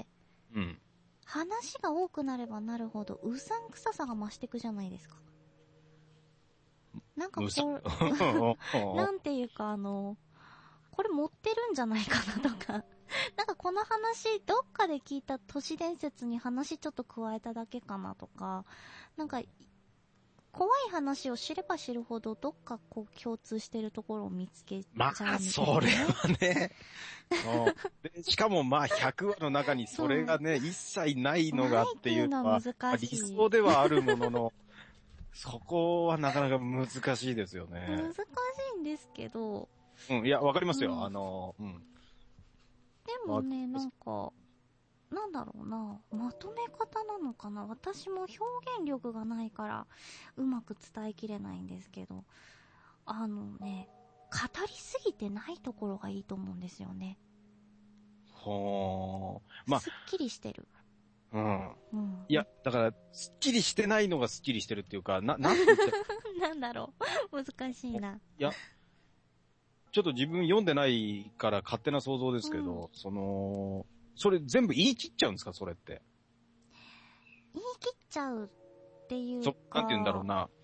[SPEAKER 1] 話が多くなればなるほど、うさんくささが増していくじゃないですか。なんかこう、なんていうかこれ持ってるんじゃないかなとか、なんかこの話、どっかで聞いた都市伝説に話ちょっと加えただけかなとか、なんか、怖い話を知れば知るほど、どっかこう共通してるところを見つけちゃうみたいな、ね。
[SPEAKER 2] それはね。でしかも100話の中にそれがね、一切ないのがっていうのは、理想ではあるものの、そこはなかなか難しいですよね。
[SPEAKER 1] 難しいんですけど。
[SPEAKER 2] いや、わかりますよ。
[SPEAKER 1] でもね、なんか、なんだろうな、まとめ方なのかな。私も表現力がないから、うまく伝えきれないんですけど、語りすぎてないところがいいと思うんですよね。すっきりしてる。
[SPEAKER 2] いや、だから、すっきりしてないのがすっきりしてるっていうか、なんて言って
[SPEAKER 1] なんだろう。難しいな。
[SPEAKER 2] いや、ちょっと自分読んでないから勝手な想像ですけど、それ全部言い切っちゃうんですか、それって。
[SPEAKER 1] 言い切っちゃうっていうか。
[SPEAKER 2] なんて言うんだろうな。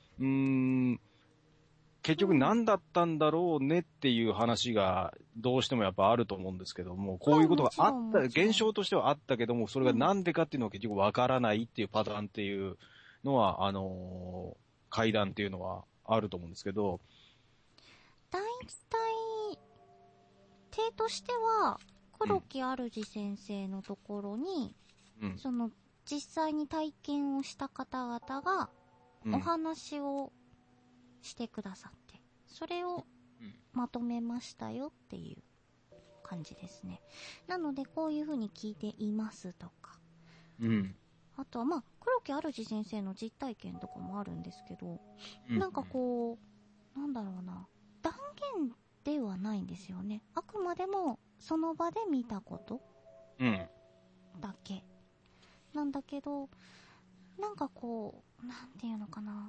[SPEAKER 2] 結局何だったんだろうねっていう話がどうしてもやっぱあると思うんですけども、こういうことがあった、現象としてはあったけども、それがなんでかっていうのは結局わからないっていうパターンっていうのは、怪談っていうのはあると思うんですけど。
[SPEAKER 1] 大体、手としては、黒木主先生のところに、実際に体験をした方々が、お話をしてくださって、それをまとめましたよっていう感じですね。なので、こういう風に聞いていますとか、 あとはまあ、黒木主先生の実体験とかもあるんですけど、なんかこう、なんだろうな、断言ではないんですよね。あくまでもその場で見たことだけ。なんだけど、なんかこう、なんていうのかな。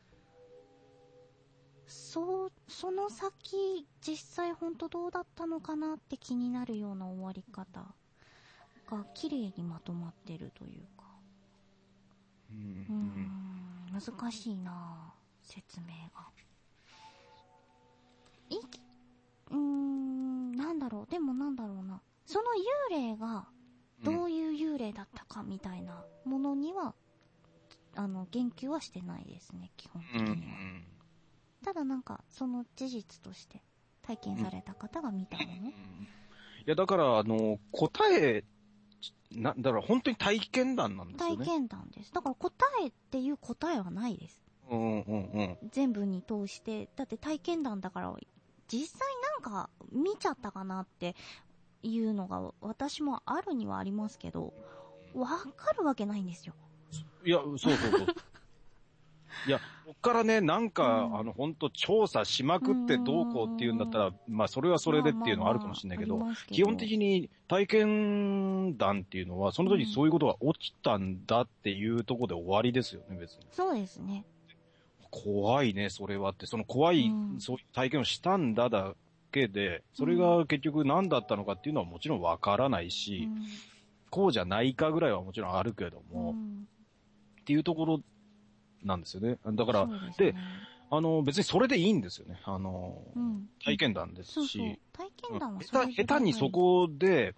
[SPEAKER 1] その先、実際本当どうだったのかなって気になるような終わり方が綺麗にまとまってるというか。難しいなぁ、説明が。なんだろう、でもなんだろうな。その幽霊が、どういう幽霊だったかみたいなものには、言及はしてないですね、基本的には。ただなんか、その事実として、体験された方が見たもの。
[SPEAKER 2] いや、だから、答え、だから本当に体験談なんですよね。
[SPEAKER 1] 体験談です。だから答えっていう答えはないです。全部に通して。だって体験談だから、実際なんか見ちゃったかなっていうのが私もあるにはありますけど、わかるわけないんですよ。
[SPEAKER 2] いや、そう。いや、こっからね、なんか、ほんと調査しまくってどうこうっていうんだったら、まあ、それはそれでっていうのはあるかもしれないけど、基本的に体験談っていうのは、その時そういうことが起きたんだっていうところで終わりですよね、別に。
[SPEAKER 1] そうですね。
[SPEAKER 2] 怖いね、それはって。その怖い、そういう体験をしたんだだけで、それが結局何だったのかっていうのはもちろんわからないし、こうじゃないかぐらいはもちろんあるけども、っていうところなんですよね。だから、で、別にそれでいいんですよね。体験談ですし。
[SPEAKER 1] そう体験談は
[SPEAKER 2] 下手にそこで、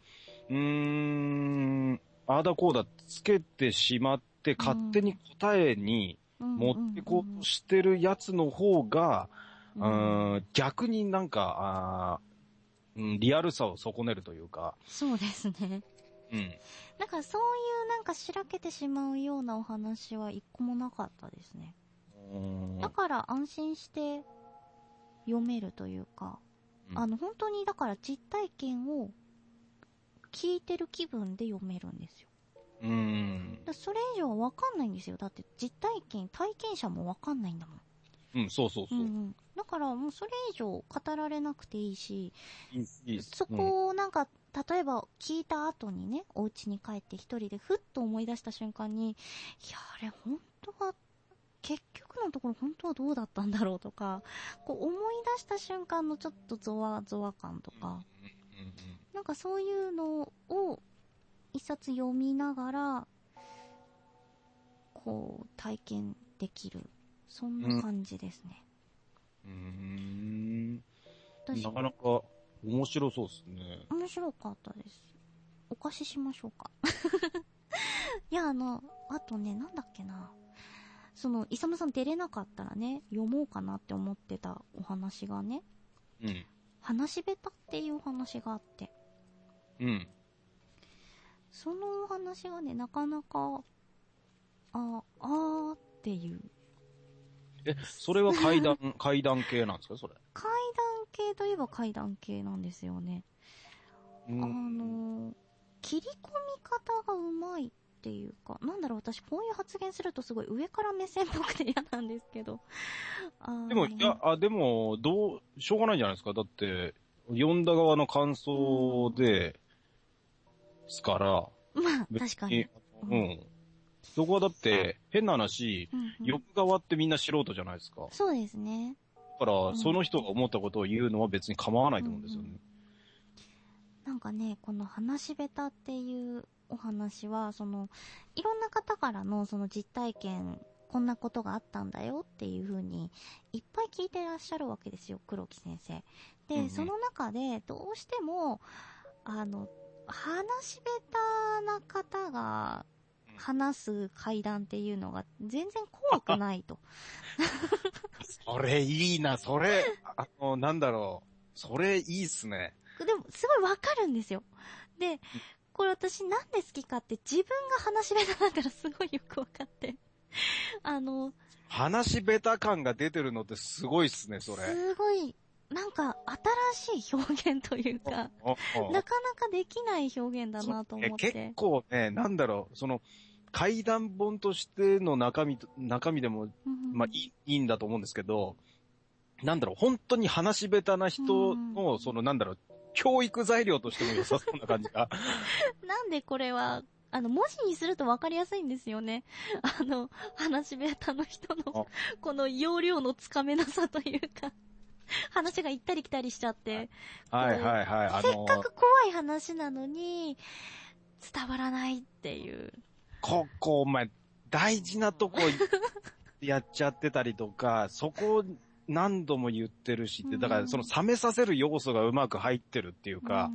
[SPEAKER 2] ああだこうだつけてしまって、勝手に答えに持ってこうとしてるやつの方が、逆になんか、リアルさを損ねるというか。
[SPEAKER 1] そうですね。なんかそういうなんかしらけてしまうようなお話は一個もなかったですね。だから安心して読めるというか、本当にだから実体験を聞いてる気分で読めるんですよ。それ以上はわかんないんですよ。だって実体験、体験者もわかんないんだもん。
[SPEAKER 2] そう。
[SPEAKER 1] だからもうそれ以上語られなくていいし、
[SPEAKER 2] いい
[SPEAKER 1] そこをなんか、例えば聞いた後にね、お家に帰って一人でふっと思い出した瞬間に、いや、あれ本当は、結局のところ本当はどうだったんだろうとか、こう思い出した瞬間のちょっとゾワゾワ感とか、なんかそういうのを一冊読みながら、こう体験できる。そんな感じですね。
[SPEAKER 2] なかなか面白そうですね。
[SPEAKER 1] 面白かったです。お貸ししましょうか。いや、あとね、なんだっけな。イサムさん出れなかったらね、読もうかなって思ってたお話がね、話し下手っていうお話があって、そのお話がね、なかなか、っていう。
[SPEAKER 2] それは階段系なんですか、それ。
[SPEAKER 1] 階段系といえば階段系なんですよね。切り込み方がうまいっていうか、なんだろう、私こういう発言するとすごい上から目線っぽくて嫌なんですけど。
[SPEAKER 2] でも、でも、しょうがないんじゃないですか。だって、読んだ側の感想ですから。
[SPEAKER 1] まあ、確かに。
[SPEAKER 2] そこはだって、変な話、読む側ってみんな素人じゃないですか。
[SPEAKER 1] そうですね。
[SPEAKER 2] だから、その人が思ったことを言うのは別に構わないと思うんですよね。
[SPEAKER 1] なんかね、この話し下手っていうお話は、いろんな方からのその実体験、こんなことがあったんだよっていう風に、いっぱい聞いてらっしゃるわけですよ、黒木先生。で、その中で、どうしても、話し下手な方が、話す階段っていうのが全然怖くないと。
[SPEAKER 2] それいいな、それ、なんだろう。それいいっすね。
[SPEAKER 1] でも、すごいわかるんですよ。で、これ私なんで好きかって自分が話し下手だからすごいよくわかって。
[SPEAKER 2] 話し下手感が出てるのってすごいっすね、それ。
[SPEAKER 1] すごい、なんか新しい表現というか、なかなかできない表現だなと思って。
[SPEAKER 2] 結構ね、なんだろう、 怪談本としての中身でも、まあいいんだと思うんですけど、なんだろう、本当に話下手な人の、そのなんだろう、教育材料としても良さそうな感じが。
[SPEAKER 1] なんでこれは、文字にすると分かりやすいんですよね。話し下手の人の、この容量のつかめなさというか、話が行ったり来たりしちゃって。
[SPEAKER 2] はいはいはい。
[SPEAKER 1] せっかく怖い話なのに、伝わらないっていう。
[SPEAKER 2] ここ、お前、大事なとこやっちゃってたりとか、そこ何度も言ってるしって、だからその冷めさせる要素がうまく入ってるっていうか、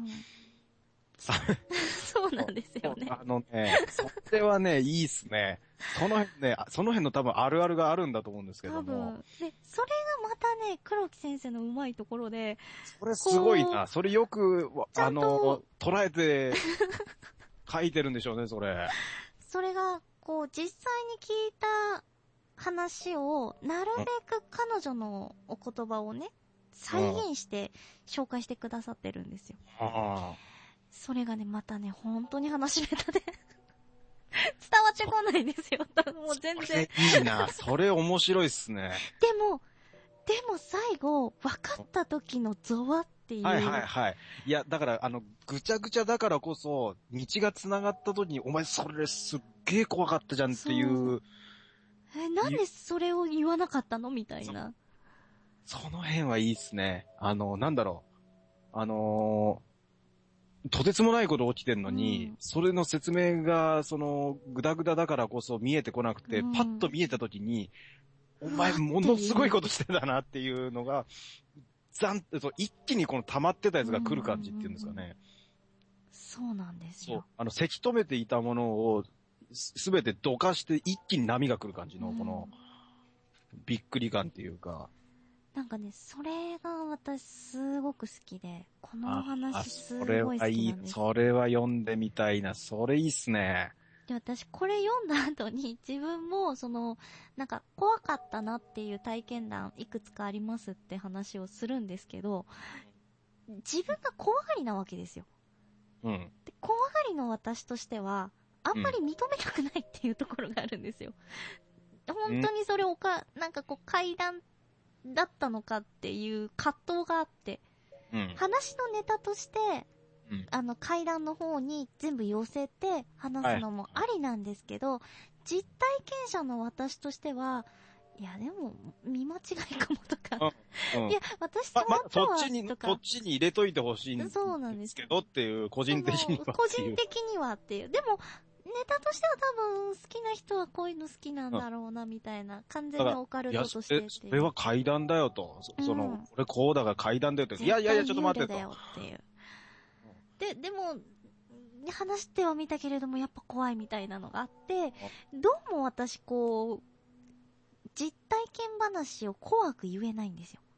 [SPEAKER 1] そうなんですよね。
[SPEAKER 2] それはね、いいっすね。その辺の多分あるあるがあるんだと思うんですけども。
[SPEAKER 1] 多分。で、それがまたね、黒木先生のうまいところで。
[SPEAKER 2] それすごいな。それよく、捉えて、書いてるんでしょうね、それ。
[SPEAKER 1] それが、実際に聞いた話を、なるべく彼女のお言葉をね、再現して紹介してくださってるんですよ。それがね、またね、本当に話下手で伝わってこないんですよ。もう全然。
[SPEAKER 2] それいいな。それ面白いっすね。
[SPEAKER 1] でも最後、分かった時のゾワっていう。
[SPEAKER 2] はいはいはい。いや、だから、ぐちゃぐちゃだからこそ、道が繋がった時に、お前それすっげえ怖かったじゃんっていう。
[SPEAKER 1] なんでそれを言わなかったのみたいな。
[SPEAKER 2] その辺はいいっすね。なんだろう。とてつもないこと起きてんのに、それの説明が、ぐだぐだだからこそ見えてこなくて、パッと見えた時に、お前ものすごいことしてたなっていうのが、一気にこの溜まってたやつが来る感じっていうんですかね。
[SPEAKER 1] そうなんですよ。
[SPEAKER 2] そう。せき止めていたものを、すべてどかして一気に波が来る感じの、この、びっくり感っていうか。
[SPEAKER 1] なんかね、それが私すごく好きで、このお話すごい好きなんです。
[SPEAKER 2] それは読んでみたいな。それいいっすね。
[SPEAKER 1] で、私これ読んだ後に自分もなんか怖かったなっていう体験談いくつかありますって話をするんですけど、自分が怖がりなわけですよ。
[SPEAKER 2] うん。
[SPEAKER 1] で、怖がりの私としては、あんまり認めたくないっていうところがあるんですよ。本当にそれなんか階段だったのかっていう葛藤があって、話のネタとして、階段の方に全部寄せて話すのもありなんですけど、実体験者の私としては、いやでも、見間違いかもとか、いや、私と
[SPEAKER 2] そっちに入れといてほしいんですけどっていう、個人的には。
[SPEAKER 1] 個人的にはっていう。でも、ネタとしては多分好きな人はこういうの好きなんだろうなみたいな、完全にオカルトとしてっていう。
[SPEAKER 2] それは階段だよと。俺こうだが階段だよと。いやいやいや、ちょっと待ってと。
[SPEAKER 1] だよっていう。でも、話してはみたけれどもやっぱ怖いみたいなのがあって、どうも私実体験話を怖く言えないんですよ。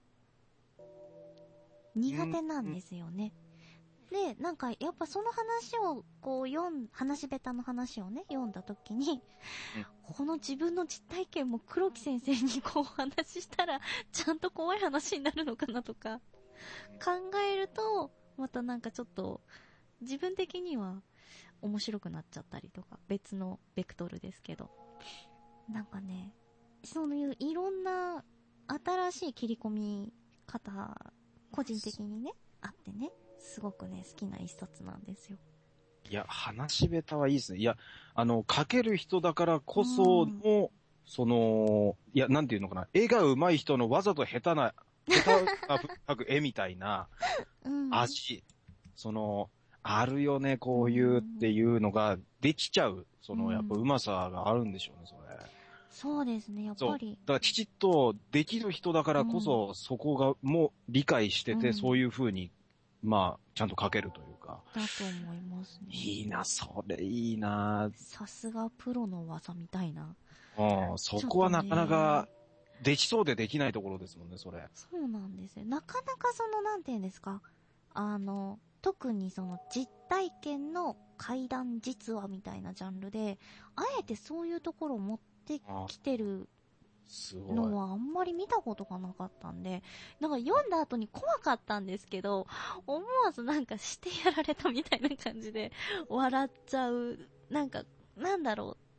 [SPEAKER 1] 苦手なんですよね。で、なんか、やっぱその話を、話下手の話をね、読んだ時に、この自分の実体験も黒木先生にお話ししたら、ちゃんと怖い話になるのかなとか、考えると、またなんかちょっと、自分的には面白くなっちゃったりとか、別のベクトルですけど。なんかね、そういういろんな新しい切り込み方、個人的にね、あってね、すごくね、好きな一冊なんですよ。
[SPEAKER 2] いや、話下手はいいですね。いや、書ける人だからこその、いや、なんていうのかな、絵が上手い人のわざと下手な描く絵みたいな味、あるよね、こういうっていうのができちゃう、やっぱ上手さがあるんでしょうね、それ。
[SPEAKER 1] そうですね、やっぱり。
[SPEAKER 2] だからきちっとできる人だからこそ、そこがもう理解してて、そういう風に、まあ、ちゃんと書けるというか。
[SPEAKER 1] だと思いますね。
[SPEAKER 2] いいな、それいいな。
[SPEAKER 1] さすがプロの技みたいな。
[SPEAKER 2] そこはなかなか、できそうでできないところですもんね、それ。
[SPEAKER 1] そうなんですよ。なかなかなんて言うんですか。特に実体験の怪談実話みたいなジャンルで、あえてそういうところを持ってきてるのはあんまり見たことがなかったんで、なんか読んだ後に怖かったんですけど、思わずなんかしてやられたみたいな感じで笑っちゃう。なんか、なんだろ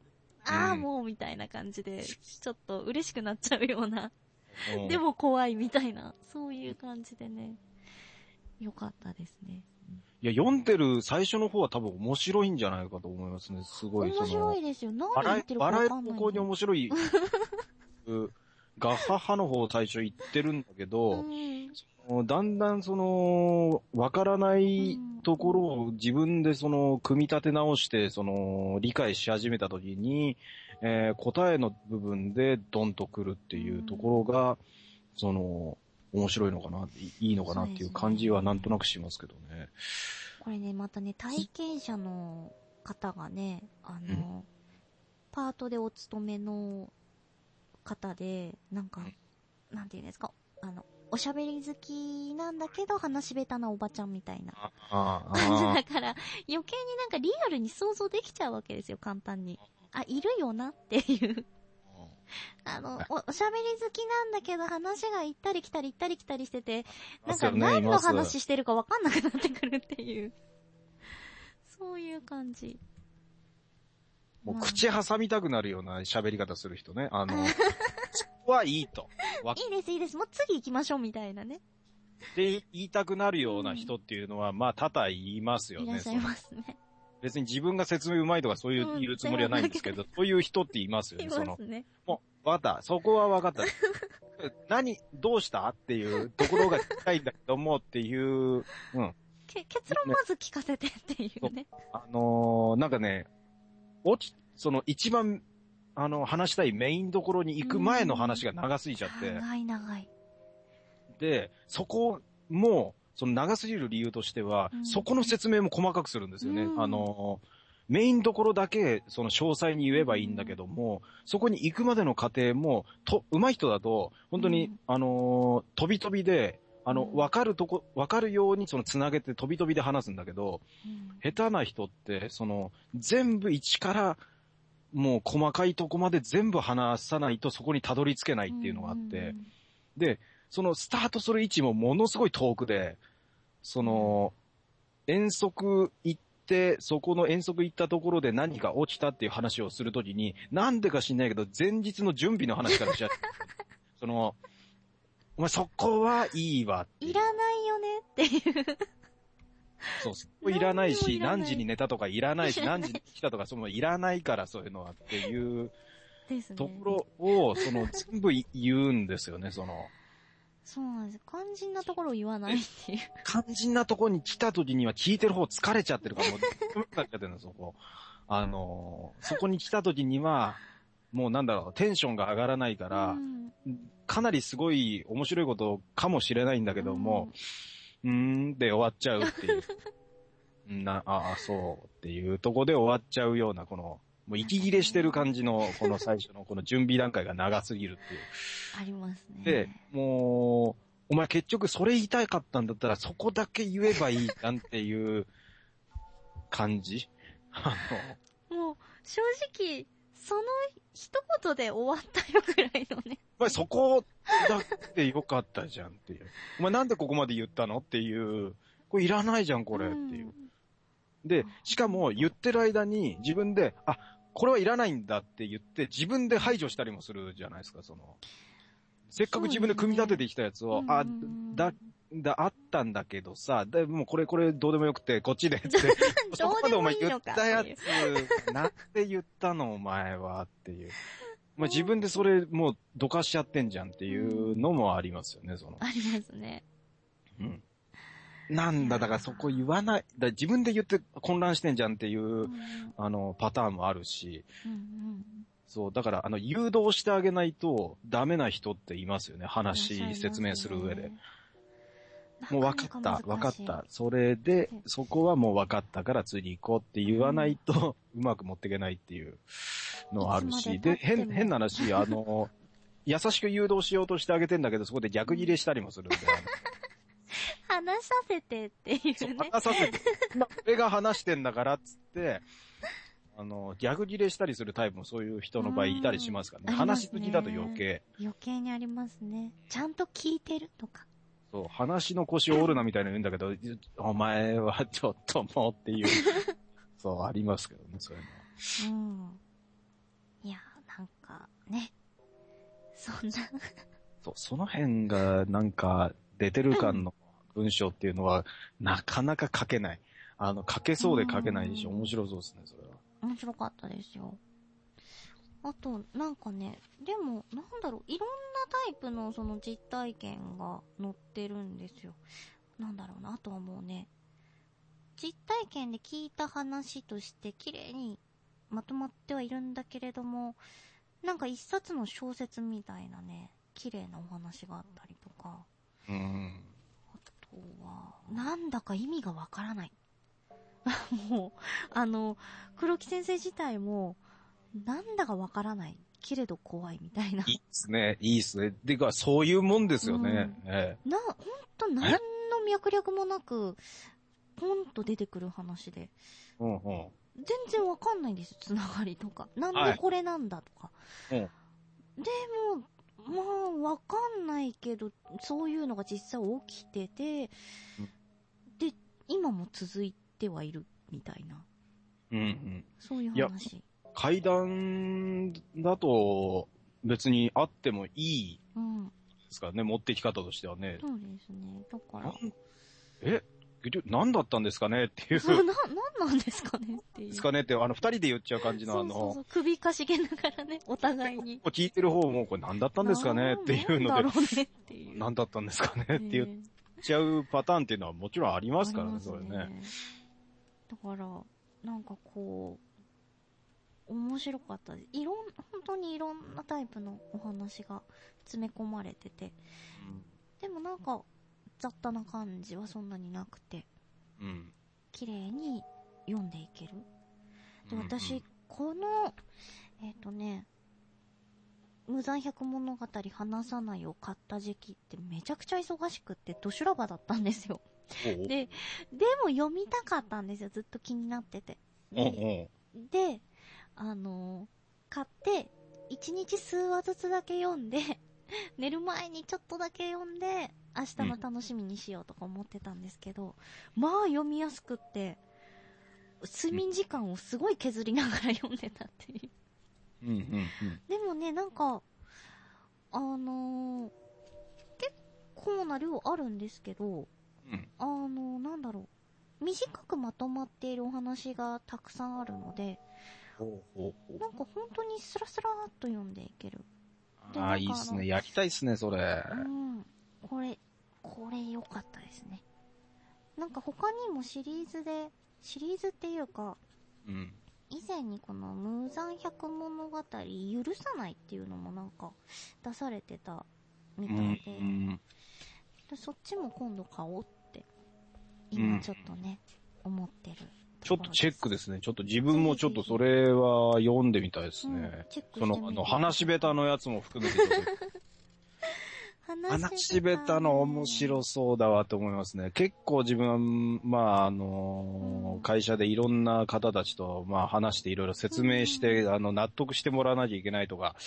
[SPEAKER 1] ああ、もうみたいな感じで、ちょっと嬉しくなっちゃうような、
[SPEAKER 2] うん、
[SPEAKER 1] でも怖いみたいな、そういう感じでね、よかったですね。
[SPEAKER 2] いや、読んでる最初の方は多分面白いんじゃないかと思いますね。すごい。
[SPEAKER 1] 面白いですよ。何言ってるかわかんない。
[SPEAKER 2] 笑える方向に面白い。ガッハッハの方を最初言ってるんだけど、だんだんわからないところを自分で組み立て直して、理解し始めたときに、答えの部分でドンと来るっていうところが、面白いのかな、いいのかなっていう感じはなんとなくしますけどね。
[SPEAKER 1] これね、またね、体験者の方がね、パートでお勤めの方で、なんか、なんていうんですか、おしゃべり好きなんだけど話下手なおばちゃんみたいな感じだから、余計になんかリアルに想像できちゃうわけですよ、簡単に。あ、いるよなっていうおしゃべり好きなんだけど話が行ったり来たり行ったり来たりしてて、なんか何の話してるかわかんなくなってくるっていう。そういう感じ。
[SPEAKER 2] もう口挟みたくなるような喋り方する人ね。そこはいいと。
[SPEAKER 1] いいですいいです。もう次行きましょうみたいなね。
[SPEAKER 2] で、言いたくなるような人っていうのは、まあ多々いますよね。
[SPEAKER 1] いらっしゃいますね。
[SPEAKER 2] 別に自分が説明うまいとかそういう言うつもりはないんですけど、そういう人っていますよね。
[SPEAKER 1] いますね。
[SPEAKER 2] もう、わかった。そこはわかった。どうしたっていうところが聞きたいんだけどもっていう、うん。
[SPEAKER 1] 結論まず聞かせてっていうね。
[SPEAKER 2] なんかね、一番、話したいメインどころに行く前の話が長すぎちゃって。
[SPEAKER 1] 長い。
[SPEAKER 2] で、そこも、長すぎる理由としては、そこの説明も細かくするんですよね。メインどころだけ、詳細に言えばいいんだけども、そこに行くまでの過程も、上手い人だと、本当に、飛び飛びで、わかるように繋げて飛び飛びで話すんだけど、下手な人って、全部一から、もう細かいとこまで全部話さないとそこにたどり着けないっていうのがあって、で、スタートする位置もものすごい遠くで、遠足行って、そこの遠足行ったところで何か起きたっていう話をするときに、なんでか知んないけど、前日の準備の話からしちゃって、お前そこはいいわっていう。
[SPEAKER 1] いらないよねっていう。
[SPEAKER 2] そうそこいらないし、何時に寝たとかいらないし、何時に来たとかいらないからそういうのはっていうところを、全部言うんですよね、
[SPEAKER 1] そうなんです。肝心なところを言わないっていう。
[SPEAKER 2] 肝心なところに来た時には聞いてる方疲れちゃってるから、もう、なっちゃってるんです、そこ。そこに来た時には、もうテンションが上がらないから、かなりすごい面白いことかもしれないんだけども、で終わっちゃうっていう。そうっていうとこで終わっちゃうような、もう息切れしてる感じの、この最初のこの準備段階が長すぎるっていう。
[SPEAKER 1] ありますね。
[SPEAKER 2] で、もう、お前結局それ言いたかったんだったらそこだけ言えばいいじゃんっていう感じ。
[SPEAKER 1] もう、正直、その一言で終わったよくらいのね。
[SPEAKER 2] お前そこだってよかったじゃんっていう。お前なんでここまで言ったのっていう。これいらないじゃんこれっていう。で、しかも言ってる間に自分で、これはいらないんだって言って自分で排除したりもするじゃないですか、せっかく自分で組み立ててきたやつを、あったんだけどさ、もうこれどうでもよくて、こっちでって。そこまでお前言ったやつ、なんで言ったのお前はっていう。まあ、自分でそれもうどかしちゃってんじゃんっていうのもありますよね、
[SPEAKER 1] ありますね。
[SPEAKER 2] うん。だからそこ言わない、自分で言って混乱してんじゃんっていう、パターンもあるし、そう、だから、誘導してあげないとダメな人っていますよね。説明する上で。もう分かった。それで、そこはもう分かったから次行こうって言わないと、うまく持っていけないっていうのはあるし、で、変な話、優しく誘導しようとしてあげてんだけど、そこで逆ギレしたりもするんで。
[SPEAKER 1] 話させてっていうね。
[SPEAKER 2] 話させて。俺が話してんだからっつって、逆ギレしたりするタイプもそういう人の場合いたりしますからね。話しすぎだと余計
[SPEAKER 1] にありますね。ちゃんと聞いてるとか。
[SPEAKER 2] そう、話の腰を折るなみたいなの言うんだけど、お前はちょっともうっていう、そう、ありますけどね、そういうのは。
[SPEAKER 1] いや、なんか、ね。そんな
[SPEAKER 2] そう、その辺がなんか出てる感の文章っていうのはなかなか書けない。書けそうで書けないでしょ。面白そうですね、それは。
[SPEAKER 1] 面白かったですよ。あと、なんかね、でも、なんだろう、いろんなタイプのその実体験が載ってるんですよ。なんだろうな、あとはもうね、実体験で聞いた話として綺麗にまとまってはいるんだけれども、なんか一冊の小説みたいなね、綺麗なお話があったりとか、あとは、なんだか意味がわからない。もう、黒木先生自体も、なんだかわからない。けれど怖いみたいな。
[SPEAKER 2] いいっすね、いいっすね。てか、そういうもんですよね。
[SPEAKER 1] ほんと何の脈絡もなく、ポンと出てくる話で。
[SPEAKER 2] うんうん。
[SPEAKER 1] 全然わかんないんですよ、つながりとか。なん
[SPEAKER 2] はい。
[SPEAKER 1] でこれなんだとか。
[SPEAKER 2] うん。
[SPEAKER 1] でも、まあ、わかんないけど、そういうのが実際起きてて、で、今も続いてはいる、みたいな。
[SPEAKER 2] うんうん。
[SPEAKER 1] そういう
[SPEAKER 2] いや、
[SPEAKER 1] 話。
[SPEAKER 2] 階段だと別にあってもいい
[SPEAKER 1] うん。
[SPEAKER 2] ですからね、持ってき方としてはね。
[SPEAKER 1] そうですね。だから。
[SPEAKER 2] 何だったんですかねっていう。
[SPEAKER 1] そう、なんなんですかねっていう。
[SPEAKER 2] ですかねって、二人で言っちゃう感じの
[SPEAKER 1] そう、首かしげながらね、お互いに。
[SPEAKER 2] 聞いてる方もこれ何だったんですかねっていうので、
[SPEAKER 1] なんだろうねっていう。
[SPEAKER 2] 何だったんですかねって言っちゃうパターンっていうのはもちろんありますからね、それね。
[SPEAKER 1] だから、なんかこう、面白かったです。本当にいろんなタイプのお話が詰め込まれてて。でもなんか、雑多な感じはそんなになくて、綺麗に読んでいける。で、私、この、無残百物語話さないを買った時期ってめちゃくちゃ忙しくってド修羅場だったんですよ。でも読みたかったんですよ。ずっと気になってて。で、買って、1日数話ずつだけ読んで、寝る前にちょっとだけ読んで、明日の楽しみにしようとか思ってたんですけど、まあ読みやすくって、睡眠時間をすごい削りながら読んでたっていう。でもね、なんか、結構な量あるんですけど、なんだろう。短くまとまっているお話がたくさんあるので、なんか本当にスラスラーっと読んでいける。
[SPEAKER 2] ああ、いいっすね。やりたいっすね、それ。
[SPEAKER 1] これ良かったですね。なんか他にもシリーズっていうか、以前にこの無残百物語許さないっていうのもなんか出されてたみたいで、そっちも今度買おうって今ちょっとね、思ってる。
[SPEAKER 2] ちょっとチェックですね。ちょっと自分もちょっとそれは読んでみたいですね。その話下手のやつも含めて話し下手の面白そうだわと思いますね。結構自分は、会社でいろんな方たちと、話していろいろ説明して、納得してもらわなきゃいけないとか、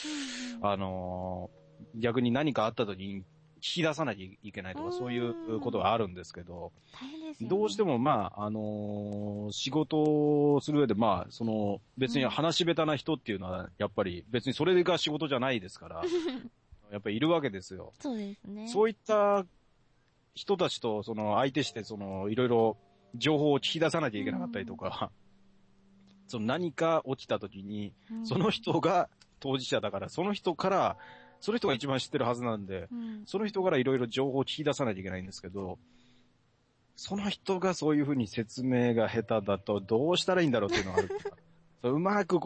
[SPEAKER 2] 逆に何かあった時に聞き出さなきゃいけないとか、そういうことがあるんですけど、どうしても仕事をする上で、別に話し下手な人っていうのは、やっぱり別にそれが仕事じゃないですから、やっぱりいるわけですよ。
[SPEAKER 1] そうですね。
[SPEAKER 2] そういった人たちと、相手して、いろいろ情報を聞き出さなきゃいけなかったりとか、何か起きた時に、その人が当事者だから、その人が一番知ってるはずなんで、その人からいろいろ情報を聞き出さなきゃいけないんですけど、その人がそういうふうに説明が下手だと、どうしたらいいんだろうっていうのがあるうまく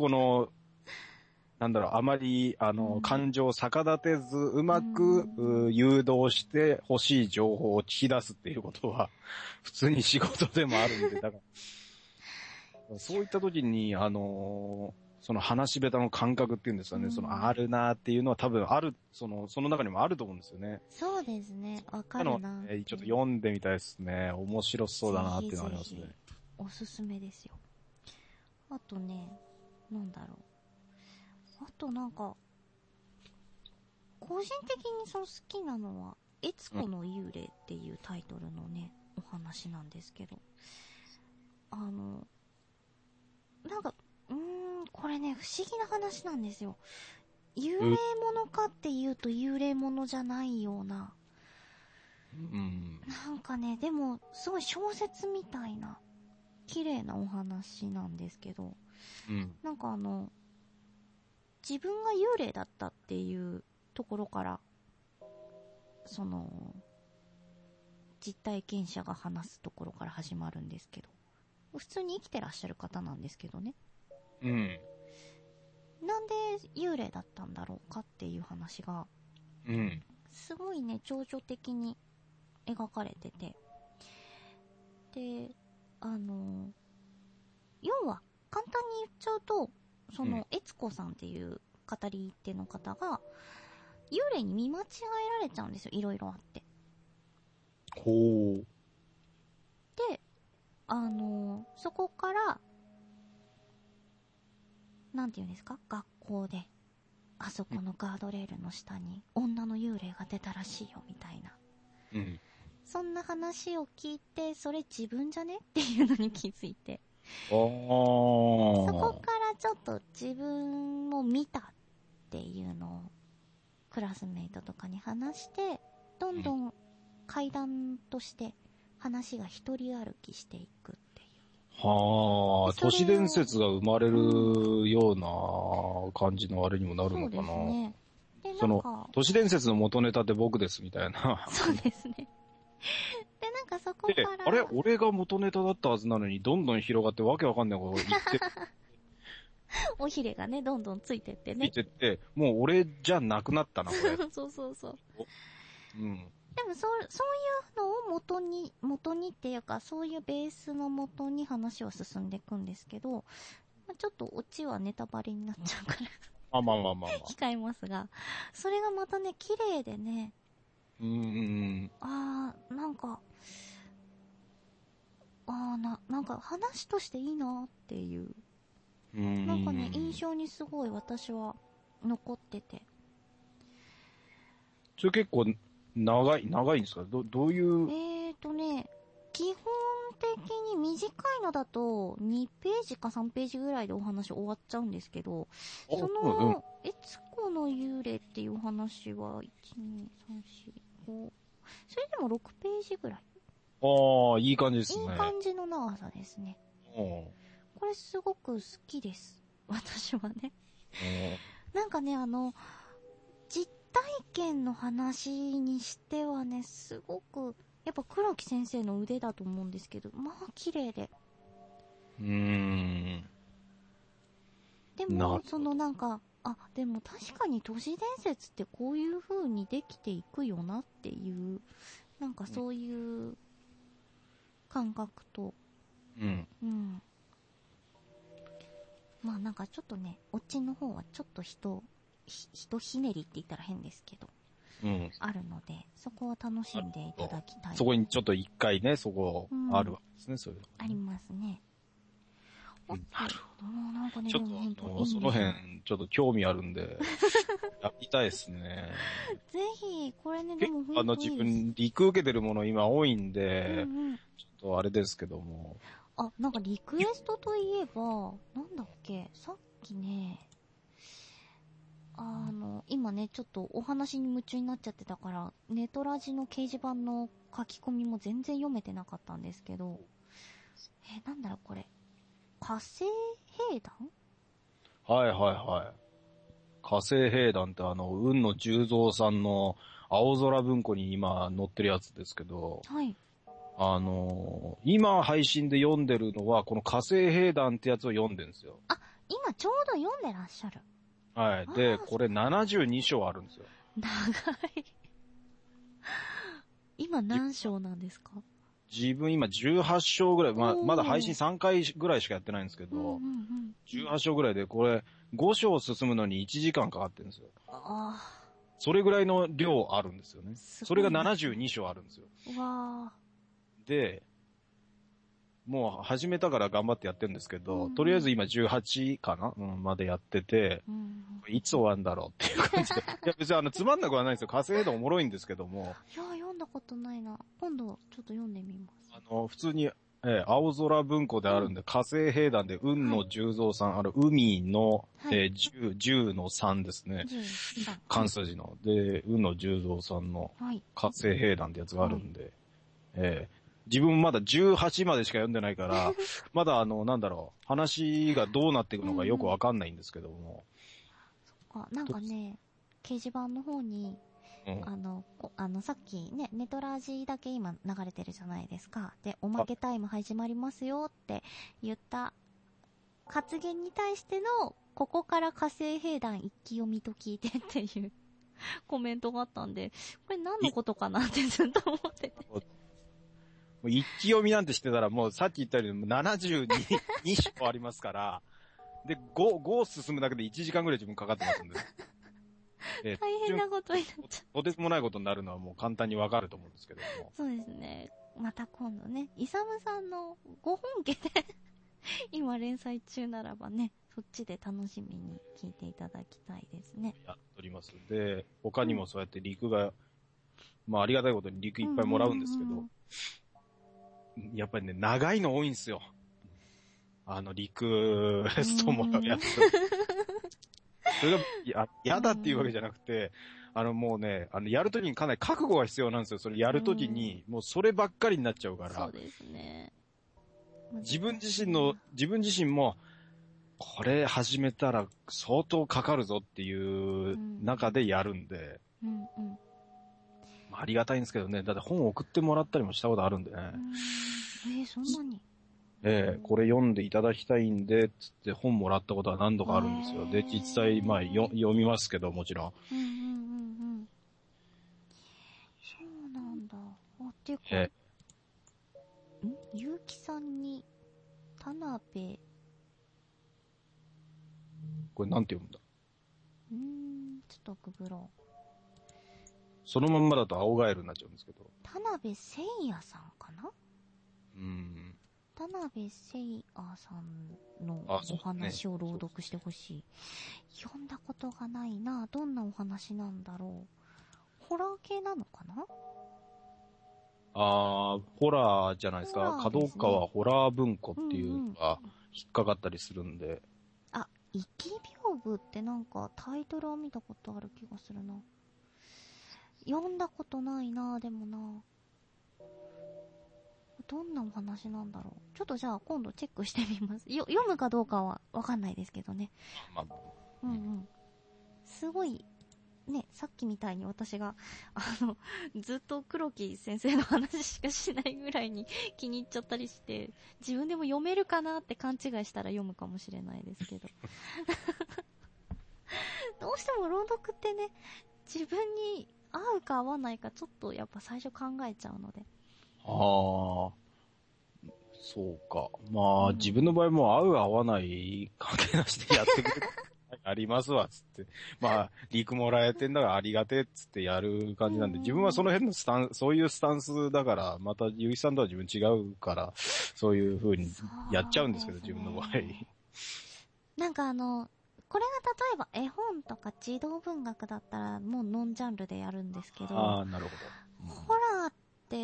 [SPEAKER 2] あまり、感情を逆立てず、うまく、誘導して欲しい情報を聞き出すっていうことは、普通に仕事でもあるんで、だから、そういった時に、その話し下手の感覚っていうんですかね、あるなっていうのは多分ある、その中にもあると思うんですよね。
[SPEAKER 1] そうですね。わかるな。
[SPEAKER 2] ちょっと読んでみたいですね。面白そうだなっていうのがありますね。
[SPEAKER 1] ぜひぜひおすすめですよ。あとね、なんだろう。あとなんか、個人的に好きなのは、悦子の幽霊っていうタイトルのね、お話なんですけど、なんか、ここれね、不思議な話なんですよ。幽霊ものかっていうと幽霊ものじゃないような。なんかね、でも、すごい小説みたいな、綺麗なお話なんですけど、なんか自分が幽霊だったっていうところから、実体験者が話すところから始まるんですけど、普通に生きてらっしゃる方なんですけどね。なんで幽霊だったんだろうかっていう話が、すごいね、情緒的に描かれてて、で、要は簡単に言っちゃうと、悦子さんっていう語り手の方が幽霊に見間違えられちゃうんですよ、いろいろあって。
[SPEAKER 2] ほう。
[SPEAKER 1] で、そこからなんて言うんですか、学校であそこのガードレールの下に女の幽霊が出たらしいよみたいな、そんな話を聞いて、それ自分じゃねっていうのに気づいて、そこからちょっと自分も見たっていうのをクラスメイトとかに話して、どんどん階段として話が一人歩きしていくっていう。
[SPEAKER 2] はあ、都市伝説が生まれるような感じのあれにもなるのかな。
[SPEAKER 1] そうですね。で、
[SPEAKER 2] 都市伝説の元ネタって僕ですみたいな。
[SPEAKER 1] そうですね。で、なんかそこから。
[SPEAKER 2] あれ俺が元ネタだったはずなのに、どんどん広がってわけわかんないこと言って。
[SPEAKER 1] おひれがね、どんどんついてってね。
[SPEAKER 2] ついてって、もう俺じゃなくなったな、これ。
[SPEAKER 1] そうそうそう。でもそういうのを元にっていうか、そういうベースの元に話は進んでいくんですけど、ちょっとオチはネタバレになっちゃうから
[SPEAKER 2] まあ。
[SPEAKER 1] 控えますが、それがまたね、綺麗でね、なんか話としていいなっていう、なんかね、印象にすごい私は残ってて。
[SPEAKER 2] それ結構長いんですか？どういう？
[SPEAKER 1] 基本的に短いのだと2ページか3ページぐらいでお話終わっちゃうんですけど、悦子の幽霊っていうお話は1、2、3、4、5、それでも6ページぐらい。
[SPEAKER 2] ああ、いい感じですね。
[SPEAKER 1] いい感じの長さですね。これすごく好きです。私はね。なんかね、実体験の話にしてはね、すごく、やっぱ黒木先生の腕だと思うんですけど、まあ綺麗で。でも、でも確かに都市伝説ってこういう風にできていくよなっていう、なんかそういう感覚と、まあなんかちょっとね、オチの方はちょっとひねりって言ったら変ですけど、あるので、そこは楽しんでいただきたい。
[SPEAKER 2] そこにちょっと一回ね、そこあるわけですね、そういうの。
[SPEAKER 1] ありますね。
[SPEAKER 2] なるほど。
[SPEAKER 1] なんかね、
[SPEAKER 2] ちょっと、その辺、ちょっと興味あるんで、やりたいですね。
[SPEAKER 1] ぜひ、これね、でも本当に。
[SPEAKER 2] 自分、リク受けてるもの今多いんで、ちょっとあれですけども。
[SPEAKER 1] なんかリクエストといえば、なんだっけ、さっきね、今ね、ちょっとお話に夢中になっちゃってたから、ネトラジの掲示板の書き込みも全然読めてなかったんですけど、なんだろうこれ。火星兵団？
[SPEAKER 2] はい。火星兵団って雲野十三さんの青空文庫に今載ってるやつですけど、
[SPEAKER 1] はい。
[SPEAKER 2] 今配信で読んでるのは、この火星兵団ってやつを読んでるんですよ。
[SPEAKER 1] 今ちょうど読んでらっしゃる。
[SPEAKER 2] はい。で、これ72章あるんですよ。
[SPEAKER 1] 長い。今何章なんですか？
[SPEAKER 2] 自分今18章ぐらい、まだ配信3回ぐらいしかやってないんですけど、18章ぐらいで、これ5章進むのに1時間かかってるんですよ。それぐらいの量あるんですよね。それが72章あるんですよ。で、もう始めたから頑張ってやってるんですけど、とりあえず今18かな、までやってて、いつ終わるんだろうっていう感じで。いや別につまんなくはないんですよ。火星兵団おもろいんですけども。
[SPEAKER 1] いや、読んだことないな。今度ちょっと読んでみます。
[SPEAKER 2] 普通に青空文庫であるんで、火星兵団で、雲野十三さん、海の、
[SPEAKER 1] はい、
[SPEAKER 2] 10の3ですね。
[SPEAKER 1] 13。
[SPEAKER 2] 関数字の。で、雲野十三さんの
[SPEAKER 1] はい。
[SPEAKER 2] 火星兵団ってやつがあるんで、自分まだ18までしか読んでないから、まだなんだろう、話がどうなっていくのかよくわかんないんですけども。
[SPEAKER 1] なんかね、掲示板の方に、
[SPEAKER 2] うん、
[SPEAKER 1] さっきね、ネトラジだけ今流れてるじゃないですか。で、おまけタイム始まりますよって言った発言に対しての、ここから火星兵団一気読みと聞いてっていうコメントがあったんで、これ何のことかなってずっと思ってて。
[SPEAKER 2] もう一気読みなんてしてたらもうさっき言ったように72章ありますから、で、5進むだけで1時間ぐらい自分かかってますんで。
[SPEAKER 1] 大変なことになっちゃ
[SPEAKER 2] とてつもないことになるのはもう簡単にわかると思うんですけども。
[SPEAKER 1] う。そうですね。また今度ね、イサムさんのご本家で今連載中ならばね、そっちで楽しみに聞いていただきたいですね。
[SPEAKER 2] やっております。で、他にもそうやってリクが、まあありがたいことにリクいっぱいもらうんですけど、やっぱりね、長いの多いんですよ。リクストもらうやつ。それが、嫌だっていうわけじゃなくて、もうね、やるときにかなり覚悟が必要なんですよ。それやるときに、もうそればっかりになっちゃうから。
[SPEAKER 1] そうですね。
[SPEAKER 2] 自分自身も、これ始めたら相当かかるぞっていう中でやるんで、まあ、ありがたいんですけどね、だって本送ってもらったりもしたことあるんでね。
[SPEAKER 1] そんなに
[SPEAKER 2] これ読んでいただきたいんで、つって本もらったことは何度かあるんですよ。で、実際、まあ、読みますけど、もちろん。
[SPEAKER 1] そうなんだ。っていうか、ゆうきさんに、田辺、
[SPEAKER 2] これなんて読むんだ？
[SPEAKER 1] ちょっとググろう。
[SPEAKER 2] そのまんまだと青ガエルになっちゃうんですけど。
[SPEAKER 1] 田辺聖也さんかな？田辺聖也さんのお話を朗読してほしい。読んだことがないな。どんなお話なんだろう。ホラー系なのかな？
[SPEAKER 2] ホラーじゃないですか。角川ホラー文庫っていうのが引っかかったりするんで。
[SPEAKER 1] 生き屏風ってなんかタイトルを見たことある気がするな。読んだことないな、でもな。どんなお話なんだろう。ちょっとじゃあ今度チェックしてみます。読むかどうかはわかんないですけどね。すごい、ね、さっきみたいに私が、ずっと黒木先生の話しかしないぐらいに気に入っちゃったりして、自分でも読めるかなって勘違いしたら読むかもしれないですけど。どうしても朗読ってね、自分に合うか合わないかちょっとやっぱ最初考えちゃうので。
[SPEAKER 2] そうか。まあ、自分の場合も合う合わない関係なしでやってくれる。ありますわ、つって。まあ、リークもらえてんだからありがてえ、つってやる感じなんで、自分はその辺のそういうスタンスだから、また、ゆうきさんとは自分違うから、そういう風にやっちゃうんですけど、自分の場合。
[SPEAKER 1] なんかこれが例えば絵本とか児童文学だったらもうノンジャンルでやるんですけど、
[SPEAKER 2] なるほど。
[SPEAKER 1] ホラーって、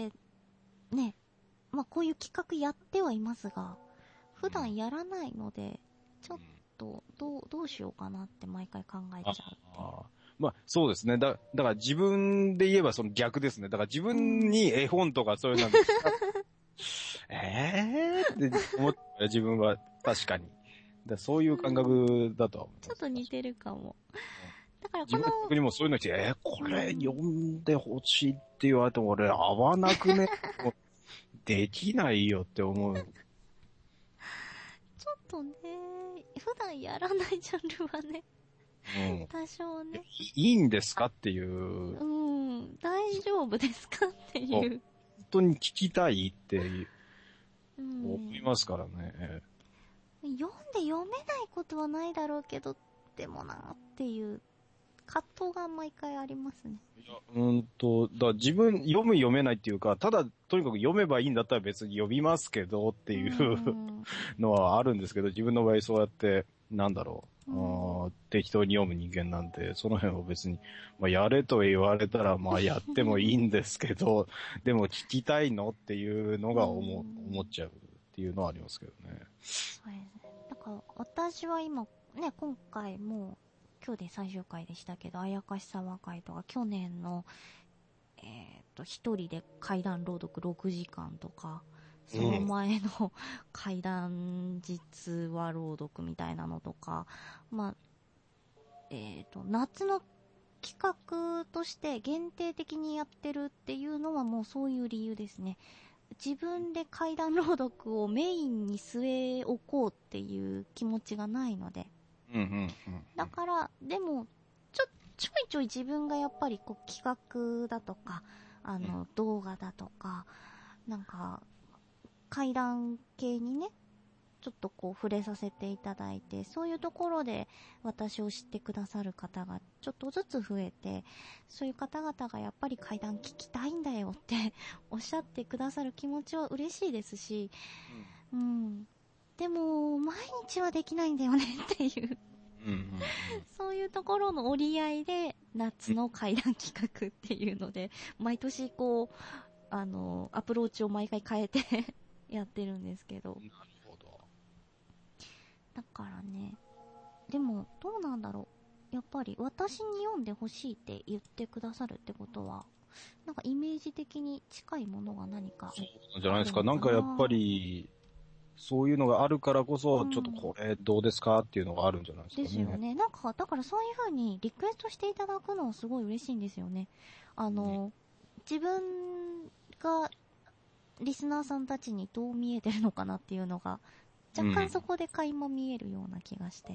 [SPEAKER 1] ね、まあこういう企画やってはいますが、普段やらないので、ちょっとどうしようかなって毎回考えちゃうっていう。
[SPEAKER 2] まあそうですね。だから自分で言えばその逆ですね。だから自分に絵本とかそういうのって思って自分は確かに。そういう感覚だとは思います。
[SPEAKER 1] ちょっと似てるかも。だから
[SPEAKER 2] 自分の逆にもそういうの来て、これ読んでほしいって言われても俺合わなくねできないよって思う。ちょ
[SPEAKER 1] っとね、普段やらないジャンルはね、多少ね。
[SPEAKER 2] いいんですかっていう。
[SPEAKER 1] 大丈夫ですかっていう。
[SPEAKER 2] 本当に聞きたいって思いますからね。
[SPEAKER 1] 読んで読めないことはないだろうけど、でもなっていう葛藤が毎回ありますね。
[SPEAKER 2] だ自分読めないっていうか、ただとにかく読めばいいんだったら別に読みますけどっていうのはあるんですけど、自分の場合そうやって、なんだろう、適当に読む人間なんで、その辺を別に、まあ、やれと言われたら、まあやってもいいんですけど、でも聞きたいのっていうのが思っちゃう。 っていうのはありますけどね。
[SPEAKER 1] そうですね。だから私は今、ね、今回もう、今日で最終回でしたけど、あやかしさ和会とか、去年の、一人で怪談朗読6時間とか、その前の怪談実話朗読みたいなのとか、まあ、夏の企画として限定的にやってるっていうのはもうそういう理由ですね。自分で怪談朗読をメインに据え置こうっていう気持ちがないので。だから、でも、ちょいちょい自分がやっぱりこう企画だとか、動画だとか、なんか、怪談系にね、ちょっとこう触れさせていただいて、そういうところで私を知ってくださる方がちょっとずつ増えて、そういう方々がやっぱり怪談聞きたいんだよっておっしゃってくださる気持ちは嬉しいですし、でも毎日はできないんだよねっていうそういうところの折り合いで夏の怪談企画っていうので、毎年こうアプローチを毎回変えてやってるんですけど。
[SPEAKER 2] なるほど。
[SPEAKER 1] だからね、でもどうなんだろう。やっぱり私に読んでほしいって言ってくださるってことは、なんかイメージ的に近いものが何か。
[SPEAKER 2] そうなんじゃないですか。なんかやっぱり、そういうのがあるからこそ、ちょっとこれどうですかっていうのがあるんじゃないですかね。
[SPEAKER 1] ですよね。なんか、だからそういう風にリクエストしていただくのはすごい嬉しいんですよね。自分がリスナーさんたちにどう見えてるのかなっていうのが、若干そこで垣間見えるような気がして。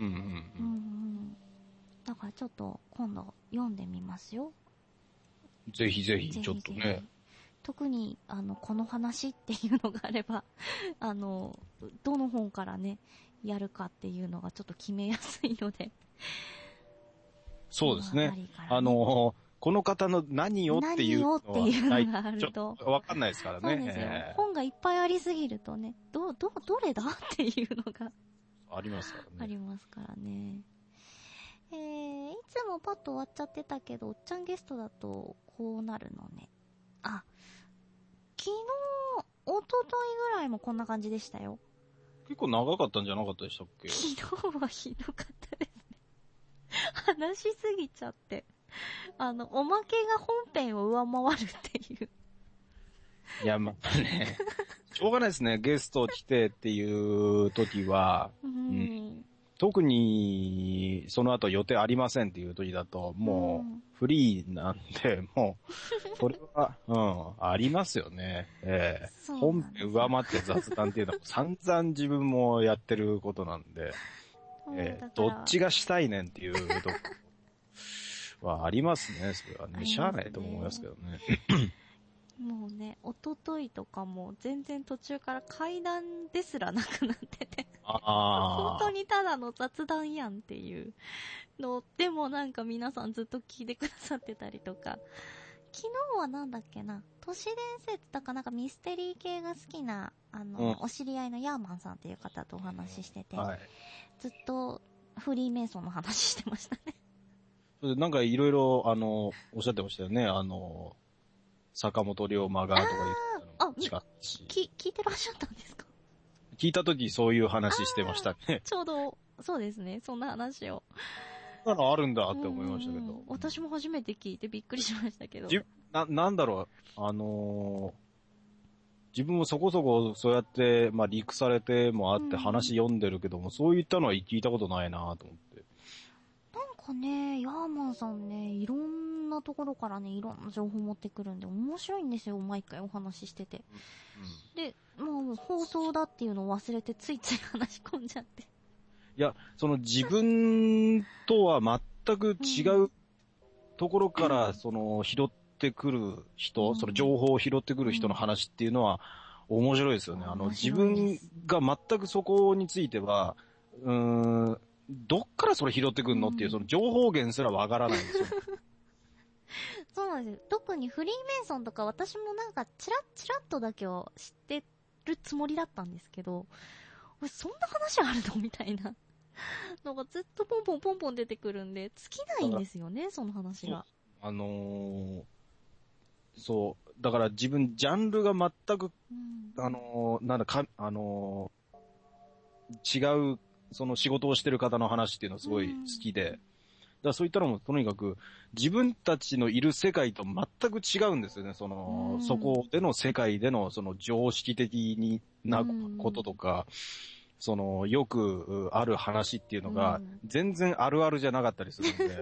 [SPEAKER 1] だからちょっと今度読んでみますよ。
[SPEAKER 2] ぜひぜひ、ちょっとね。
[SPEAKER 1] 特に、この話っていうのがあれば、どの本からね、やるかっていうのがちょっと決めやすいので。
[SPEAKER 2] そうですね。この方の何をっていうのは
[SPEAKER 1] があると。
[SPEAKER 2] わかんないですからね。
[SPEAKER 1] そうですよ。本がいっぱいありすぎるとね、どれだっていうのが。
[SPEAKER 2] ありますからね。あ
[SPEAKER 1] りますからね。いつもパッと終わっちゃってたけど、おっちゃんゲストだとこうなるのね。昨日、おとといぐらいもこんな感じでしたよ。
[SPEAKER 2] 結構長かったんじゃなかったでしたっけ？
[SPEAKER 1] 昨日はひどかったですね。話しすぎちゃって。おまけが本編を上回るっていう。
[SPEAKER 2] いや、まあね、しょうがないですね。ゲスト来てっていう時は、特にその後予定ありませんっていう時だと、もうフリーなんで、もう、それは、ありますよね。本編上回って雑談っていうのは散々自分もやってることなんで、どっちがしたいねんっていうとこはありますね。それはね、しゃあないと思いますけどね。
[SPEAKER 1] もうね、おとといとかも全然途中から階段ですらなくなってて本当にただの雑談やんっていうのでもなんか皆さんずっと聞いてくださってたりとか、昨日はなんだっけな、都市伝説だかなんかミステリー系が好きなお知り合いのヤーマンさんっていう方とお話ししてて、ずっとフリーメイソンの話してましたね。
[SPEAKER 2] それでなんかいろいろおっしゃってましたよね。坂本龍馬がとか言ってたの
[SPEAKER 1] 聞いてらっしゃったんですか？
[SPEAKER 2] 聞いたときそういう話してましたね。
[SPEAKER 1] ちょうど、そうですね。そんな話を。
[SPEAKER 2] そんなのあるんだって思いましたけど。
[SPEAKER 1] 私も初めて聞いてびっくりしましたけど。
[SPEAKER 2] なんだろう、自分もそこそこそうやって、まあ、リークされてもあって話読んでるけども、そういったのは聞いたことないなと思って。
[SPEAKER 1] なんかね、ヤーマンさんね、いろんなところからね、いろんな情報持ってくるんで、面白いんですよ、毎回お話ししてて。で、もう放送だっていうのを忘れて、ついつい話し込んじゃって。
[SPEAKER 2] いや、その自分とは全く違うところから、拾ってくる人、その情報を拾ってくる人の話っていうのは面白いですよね。自分が全くそこについては、どっからそれ拾ってくるのっていう、その情報源すらわからないんですよ。
[SPEAKER 1] そうなんですよ。特にフリーメイソンとか私もなんかチラッとだけを知ってるつもりだったんですけど、そんな話あるのみたいなのがずっとポンポン出てくるんで、尽きないんですよね、その話が。
[SPEAKER 2] そう。だから自分、ジャンルが全くなんだか、違う、その仕事をしてる方の話っていうのはすごい好きで、だからそういったのもとにかく自分たちのいる世界と全く違うんですよね。そこでの世界でのその常識的なこととか、よくある話っていうのが全然あるあるじゃなかったりするんで、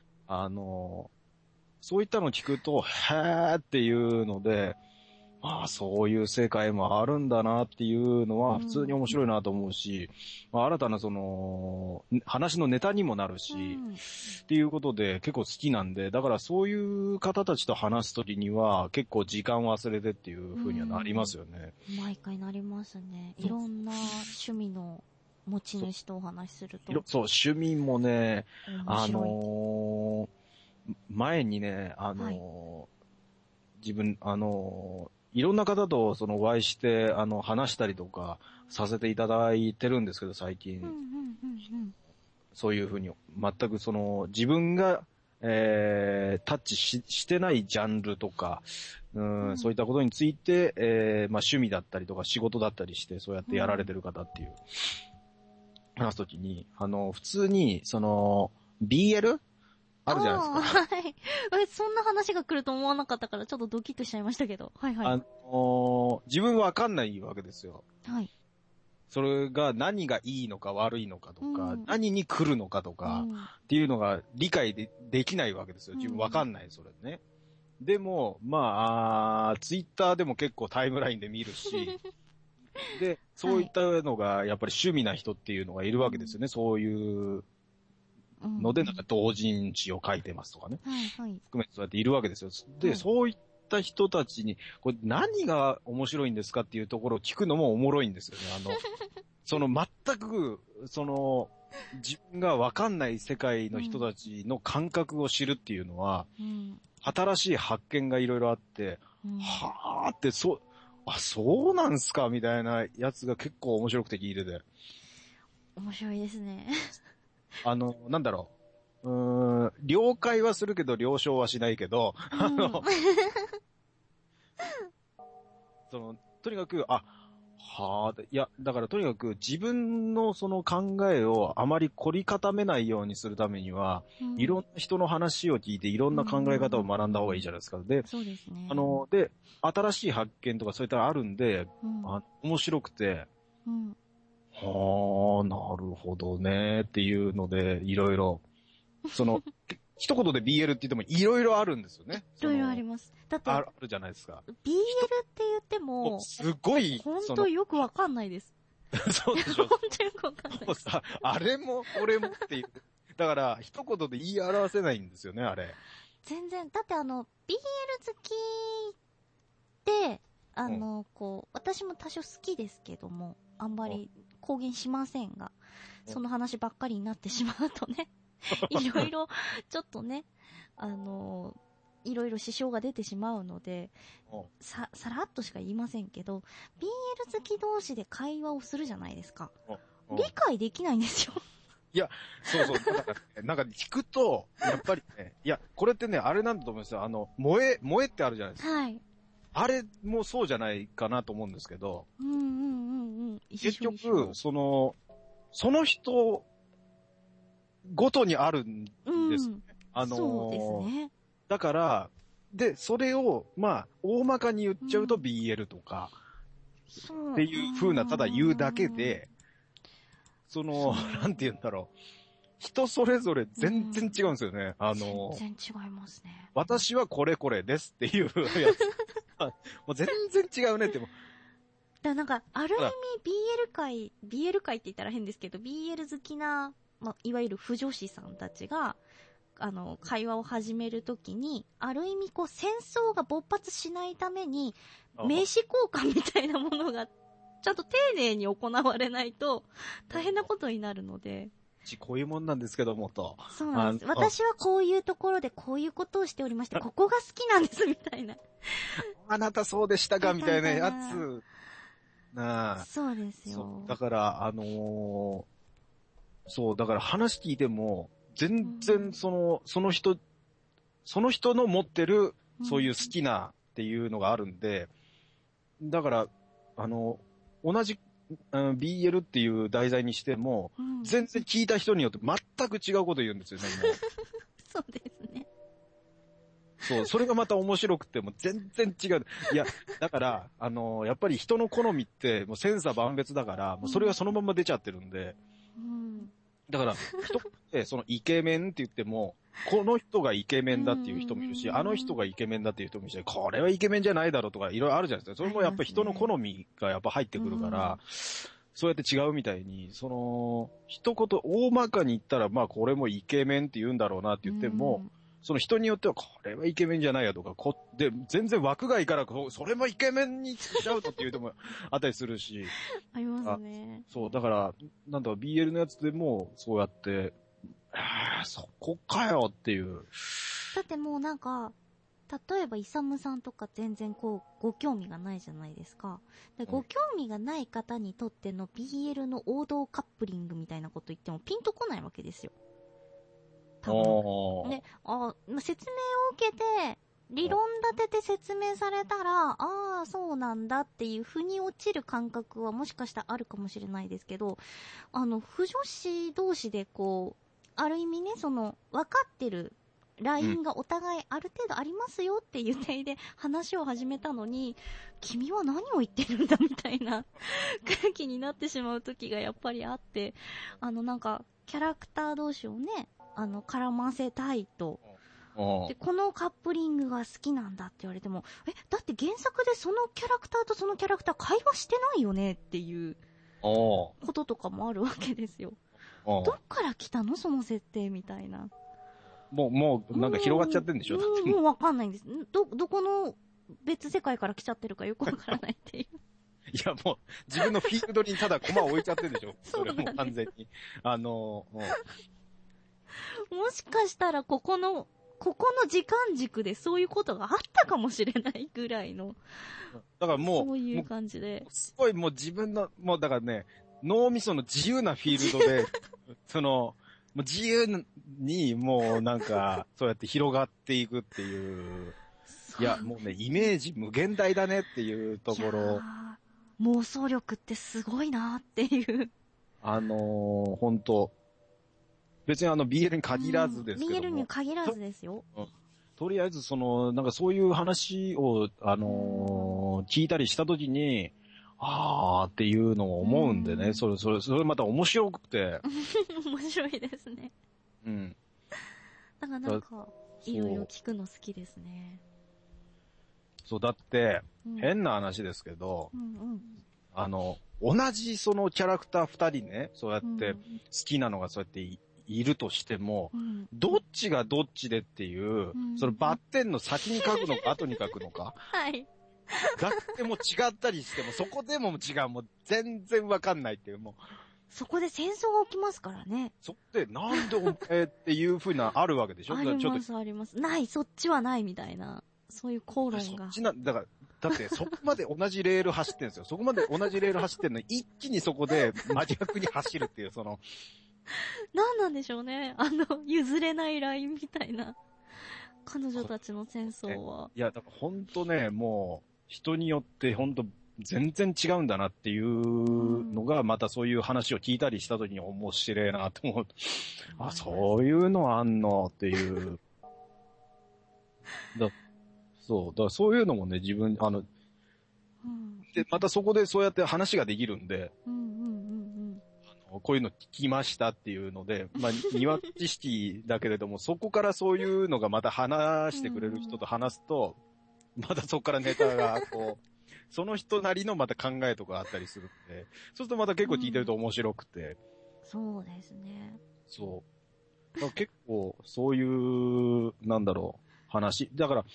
[SPEAKER 2] そういったのを聞くと、へーっていうので、そういう世界もあるんだなっていうのは普通に面白いなと思うし、新たな話のネタにもなるし、っていうことで結構好きなんで、だからそういう方たちと話すときには結構時間忘れてっていう風にはなりますよね。
[SPEAKER 1] 毎回なりますね。いろんな趣味の持ち主とお話しすると。
[SPEAKER 2] そう、趣味もね、
[SPEAKER 1] 面白
[SPEAKER 2] 前にね、自分、いろんな方とお会いして、話したりとかさせていただいてるんですけど、最近。そういうふうに、全く自分が、タッチしてないジャンルとか、そういったことについて、趣味だったりとか仕事だったりして、そうやってやられてる方っていう、話すときに、普通に、BL? あるじゃないですか。
[SPEAKER 1] はい。そんな話が来ると思わなかったからちょっとドキッとしちゃいましたけど。はいはい。
[SPEAKER 2] 自分わかんないわけですよ。
[SPEAKER 1] はい。
[SPEAKER 2] それが何がいいのか悪いのかとか、何に来るのかとか、っていうのが理解できないわけですよ。自分わかんない、それね。でも、ツイッターでも結構タイムラインで見るし、で、そういったのがやっぱり趣味な人っていうのがいるわけですよね。そういうので、なんか同人誌を書いてますとかね。含めてそうやっているわけですよ。で、そういった人たちに、これ何が面白いんですかっていうところを聞くのもおもろいんですよね。全く、自分がわかんない世界の人たちの感覚を知るっていうのは、新しい発見がいろいろあって、はーって、そうなんすかみたいなやつが結構面白くて聞いてて。
[SPEAKER 1] 面白いですね。
[SPEAKER 2] なんだろう。了解はするけど、了承はしないけど、とにかく、いや、だからとにかく自分のその考えをあまり凝り固めないようにするためには、いろんな人の話を聞いていろんな考え方を学んだ方がいいじゃないですか。で、
[SPEAKER 1] そうですね。
[SPEAKER 2] で、新しい発見とかそういったのあるんで、面白くて、はあ、なるほどね、っていうので、いろいろ、一言で BL って言ってもいろいろあるんですよね。
[SPEAKER 1] いろいろあります。だって、
[SPEAKER 2] あるじゃないですか。
[SPEAKER 1] BL って言っても、
[SPEAKER 2] すごい、
[SPEAKER 1] ほんとよくわかんないです。
[SPEAKER 2] そうでしょ。
[SPEAKER 1] ほんとよくわかんないです。
[SPEAKER 2] あれも、これもっていう。だから、一言で言い表せないんですよね、あれ。
[SPEAKER 1] 全然、だってBL 好きで、私も多少好きですけども、あんまり公言しませんが、その話ばっかりになってしまうとね、いろいろ、ちょっとね、いろいろ支障が出てしまうので、さらっとしか言いませんけど、BL 好き同士で会話をするじゃないですか。理解できないんですよ。
[SPEAKER 2] いや、そう。だから、なんか聞くと、やっぱりね、いや、これってね、あれなんだと思うんですよ。萌えってあるじゃないですか。
[SPEAKER 1] はい。
[SPEAKER 2] あれもそうじゃないかなと思うんですけど、結局、その人ごとにあるんですね。
[SPEAKER 1] そうですね。
[SPEAKER 2] だから、で、それを、大まかに言っちゃうと BL とか、っていう風な、ただ言うだけで、なんて言うんだろう。人それぞれ全然違うんですよね。
[SPEAKER 1] 全然違いますね。
[SPEAKER 2] 私はこれですっていうやつ。もう全然違うねっても。
[SPEAKER 1] なんか、ある意味 BL 界って言ったら変ですけど、BL 好きな、いわゆる腐女子さんたちが、会話を始めるときに、ある意味戦争が勃発しないために、名刺交換みたいなものが、ちゃんと丁寧に行われないと、大変なことになるので。
[SPEAKER 2] こういうもんなんですけどもと。
[SPEAKER 1] そうなんです。私はこういうところでこういうことをしておりまして、ここが好きなんです、みたいな。
[SPEAKER 2] あなたそうでしたか、みたいなやつ。
[SPEAKER 1] そうですよ。
[SPEAKER 2] だから、だから話聞いても、全然その人の持ってる、そういう好きなっていうのがあるんで、だから、 同じ、BL っていう題材にしても、全然聞いた人によって全く違うこと言うんですよね、もう。
[SPEAKER 1] そうですね。
[SPEAKER 2] そう、それがまた面白くても全然違う。いや、だから、やっぱり人の好みってもう千差万別だから、もうそれがそのまま出ちゃってるんで、だから、人ってそのイケメンって言っても、この人がイケメンだっていう人もいるし、あの人がイケメンだっていう人もいるし、これはイケメンじゃないだろうとかいろいろあるじゃないですか。それもやっぱり人の好みがやっぱ入ってくるから、そうやって違うみたいに、その、一言、大まかに言ったら、まあこれもイケメンって言うんだろうなって言っても、その人によっては、これはイケメンじゃないやとか、で、全然枠外から、それもイケメンにしちゃうのっていう人もあったりするし。
[SPEAKER 1] ありますね。
[SPEAKER 2] そう、だから、なんだろう、BL のやつでも、そうやって、そこかよっていう。
[SPEAKER 1] だってもうなんか、例えばイサムさんとか全然ご興味がないじゃないですか。で、ご興味がない方にとっての BL の王道カップリングみたいなこと言ってもピンとこないわけですよ。多分。で、説明を受けて、理論立てて説明されたら、ああ、そうなんだっていう腑に落ちる感覚はもしかしたらあるかもしれないですけど、不女子同士である意味ね、分かってるラインがお互いある程度ありますよっていう体で話を始めたのに、君は何を言ってるんだみたいな空気になってしまう時がやっぱりあって、なんか、キャラクター同士をね、絡ませたいと。で、このカップリングが好きなんだって言われても、だって原作でそのキャラクターとそのキャラクター会話してないよねっていうこととかもあるわけですよ。どっから来たのその設定みたいな。
[SPEAKER 2] もう、なんか広がっちゃってんでしょ？
[SPEAKER 1] もうわかんないんです。どこの別世界から来ちゃってるかよくわからないっていう。
[SPEAKER 2] いや、もう、自分のフィールドにただコマを置いちゃってるんでしょ？それもう完全に。
[SPEAKER 1] もしかしたらここの時間軸でそういうことがあったかもしれないぐらいの。
[SPEAKER 2] だからもう、
[SPEAKER 1] そういう感じで。
[SPEAKER 2] すごいもう自分の、もうだからね、脳みその自由なフィールドで、もう自由にもうなんか、そうやって広がっていくっていう。いや、もうね、イメージ無限大だねっていうところ。
[SPEAKER 1] 妄想力ってすごいなっていう。
[SPEAKER 2] 本当別にBL に限らずですけども。
[SPEAKER 1] BL に限らずですよ。
[SPEAKER 2] とりあえずなんかそういう話を、聞いたりしたときに、あーっていうのを思うんでね、それまた面白くて。
[SPEAKER 1] 面白いですね。
[SPEAKER 2] うん。
[SPEAKER 1] だからなんか、いろいろ聞くの好きですね。
[SPEAKER 2] そう、だって、変な話ですけど、同じそのキャラクター二人ね、そうやって好きなのがそうやっているとしても、どっちがどっちでっていう、そのバッテンの先に書くのか後に書くのか。
[SPEAKER 1] はい。
[SPEAKER 2] だっても違ったりしても、そこでも違う、もう全然わかんないっていう、もう。
[SPEAKER 1] そこで戦争が起きますからね。
[SPEAKER 2] そってなんでお前っていう風なあるわけでしょ？
[SPEAKER 1] ありますあります。ない、そっちはないみたいな。そういう口論が。
[SPEAKER 2] だってそこまで同じレール走ってるんですよ。そこまで同じレール走ってるのに、一気にそこで真逆に走るっていう、
[SPEAKER 1] 何なんでしょうね。譲れないラインみたいな。彼女たちの戦争は。
[SPEAKER 2] いや、だからほんとね、もう、人によってほんと全然違うんだなっていうのが、またそういう話を聞いたりした時に面白いなと思う。あ、そういうのあんのっていう。だからそういうのもね、自分、で、またそこでそうやって話ができるんで、こういうの聞きましたっていうので、まあ、庭知識だけれども、そこからそういうのがまた話してくれる人と話すと、またそこからネタが、その人なりのまた考えとかあったりするんで、そうするとまた結構聞いてると面白くて。
[SPEAKER 1] そうですね。
[SPEAKER 2] そう。だから結構、そういう、なんだろう、話。だから、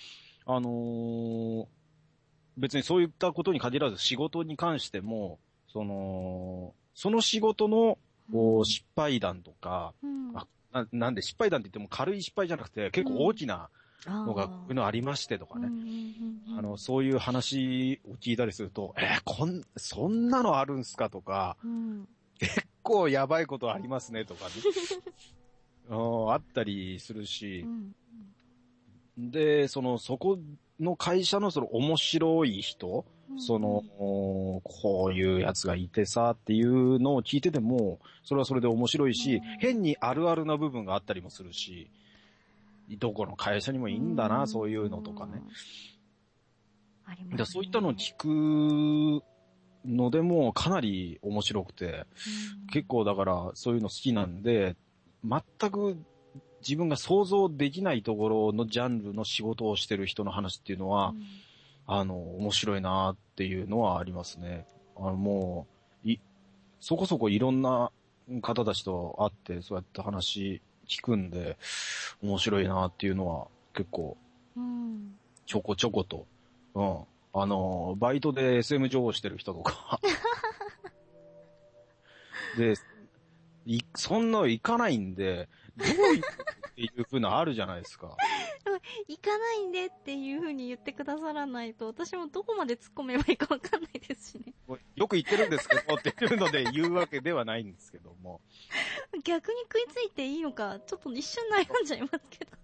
[SPEAKER 2] 別にそういったことに限らず仕事に関しても、その仕事の、失敗談とか、なんで失敗談って言っても軽い失敗じゃなくて結構大きなのが、こういうのありましてとかね。そういう話を聞いたりすると、そんなのあるんすかとか、結構やばいことありますねとかね。あったりするし、で、そこの会社の面白い人こういうやつがいてさっていうのを聞いてても、それはそれで面白いし、変にあるあるな部分があったりもするし、どこの会社にもいいんだな、そういうのとかね。
[SPEAKER 1] ありますね。
[SPEAKER 2] そういったのを聞くのでもかなり面白くて、結構だからそういうの好きなんで、全く自分が想像できないところのジャンルの仕事をしてる人の話っていうのは、面白いなっていうのはありますね。もう、そこそこいろんな方たちと会って、そうやって話聞くんで、面白いなっていうのは結構、ちょこちょこと、バイトで SM 情報してる人とか、で、そんなの行かないんで、どういうっていう風なあるじゃないですか。
[SPEAKER 1] 行かないんでっていう風に言ってくださらないと、私もどこまで突っ込めばいいかわかんないですしね。
[SPEAKER 2] よく言ってるんですけどっていうので言うわけではないんですけども。
[SPEAKER 1] 逆に食いついていいのか、ちょっと一瞬悩んじゃいますけど。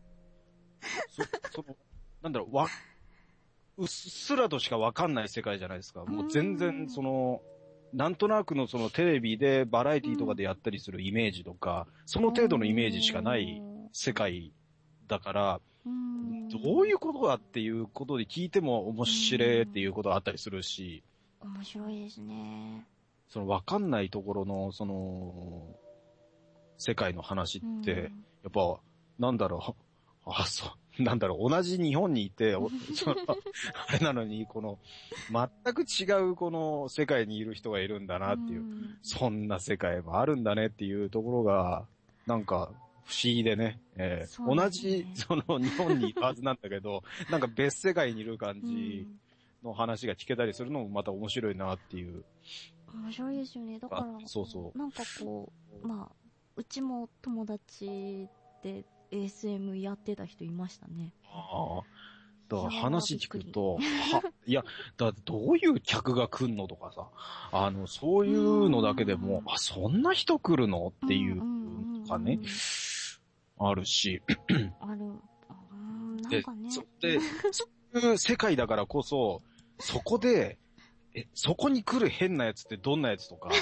[SPEAKER 2] なんだろう、うっすらとしかわかんない世界じゃないですか。もう全然、なんとなくのテレビでバラエティとかでやったりするイメージとか、その程度のイメージしかない世界だから、どういうことだっていうことで聞いても面白いっていうことがあったりするし。
[SPEAKER 1] 面白いですね。
[SPEAKER 2] わかんないところの、世界の話って、やっぱ、なんだろう、なんだろう、同じ日本にいて、あれなのに、全く違うこの世界にいる人がいるんだなっていう、そんな世界もあるんだねっていうところが、なんか、不思議でね、同じ、日本にいるはずなんだけど、なんか別世界にいる感じの話が聞けたりするのもまた面白いなっていう。
[SPEAKER 1] 面白いですよね。だから、
[SPEAKER 2] そうそう。
[SPEAKER 1] なんかうちも友達で ASM やってた人いましたね。
[SPEAKER 2] ああ。だから話聞くと、いや、どういう客が来んのとかさ、そういうのだけでも、そんな人来るのっていうのがね、あるし。
[SPEAKER 1] なんかね。
[SPEAKER 2] そういう世界だからこそ、そこで、そこに来る変なやつってどんなやつとか、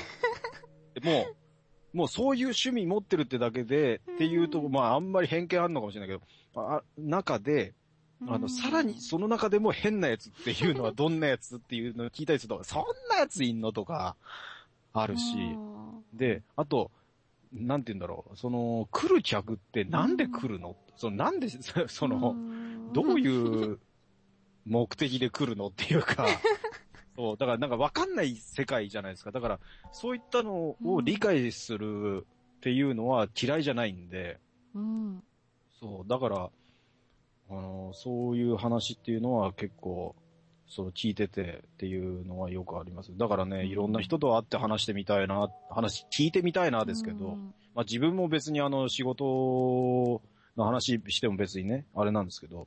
[SPEAKER 2] もうそういう趣味持ってるってだけで、っていうと、あんまり偏見あるのかもしれないけど、中で、さらにその中でも変なやつっていうのはどんなやつっていうのを聞いたりすると、そんなやついんのとか、あるし、で、あと、なんて言うんだろう、来る客ってなんで来るの？なんで、どういう目的で来るのっていうか、そう、だからなんかわかんない世界じゃないですか。だから、そういったのを理解するっていうのは嫌いじゃないんで、そう、だから、そういう話っていうのは結構、聞いててっていうのはよくあります。だからね、いろんな人と会って話してみたいな、聞いてみたいなですけど、自分も別に仕事の話しても別にね、あれなんですけど。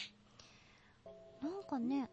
[SPEAKER 1] なんかね、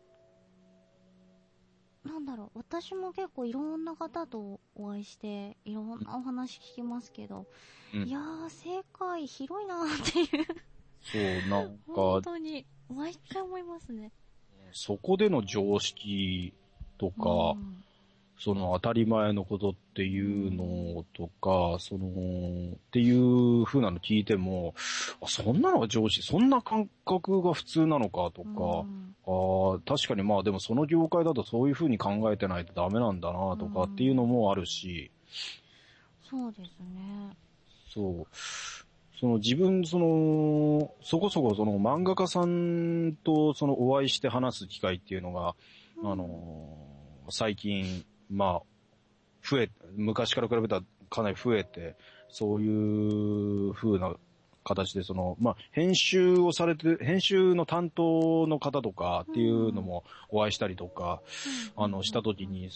[SPEAKER 1] なんだろう、私も結構いろんな方とお会いして、いろんなお話聞きますけど、いやー、世界広いなーっていう。
[SPEAKER 2] そう、なんか。
[SPEAKER 1] 本当に、毎回思いますね。
[SPEAKER 2] そこでの常識とか、当たり前のことっていうのとか、っていう風なの聞いても、そんなのが常識、そんな感覚が普通なのかとか、確かにでもその業界だとそういう風に考えてないとダメなんだなとかっていうのもあるし。
[SPEAKER 1] そうですね。
[SPEAKER 2] そう。自分、そこそこ漫画家さんとお会いして話す機会っていうのが、最近、昔から比べたらかなり増えて、そういう風な形で編集をされて、編集の担当の方とかっていうのもお会いしたりとか、したときに、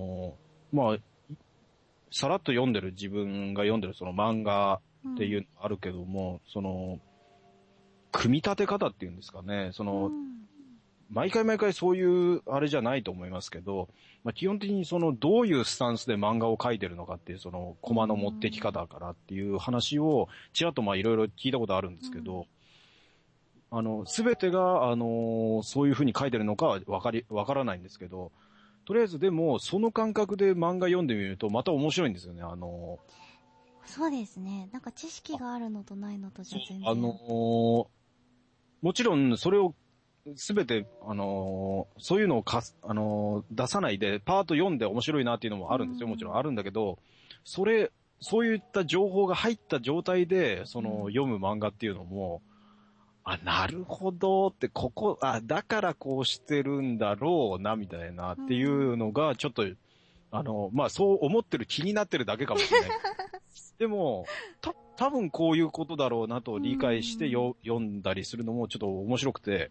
[SPEAKER 2] さらっと読んでる自分が読んでる漫画っていうのがあるけども、組み立て方っていうんですかね、毎回そういうあれじゃないと思いますけど、基本的にどういうスタンスで漫画を描いてるのかっていうコマの持ってき方からっていう話をちらっといろいろ聞いたことあるんですけど、すべてがそういう風に描いてるのかはわからないんですけど、 とりあえずでも、その感覚で漫画読んでみると、また面白いんですよね。
[SPEAKER 1] そうですね。なんか知識があるのとないのとじゃ全然。
[SPEAKER 2] もちろん、それを、すべて、そういうのを出さないで、パート読んで面白いなっていうのもあるんですよ。もちろんあるんだけど、そういった情報が入った状態で、読む漫画っていうのも、なるほどって、だからこうしてるんだろうな、みたいなっていうのが、ちょっと、そう思ってる気になってるだけかもしれない。でも、多分こういうことだろうなと理解して読んだりするのもちょっと面白くて、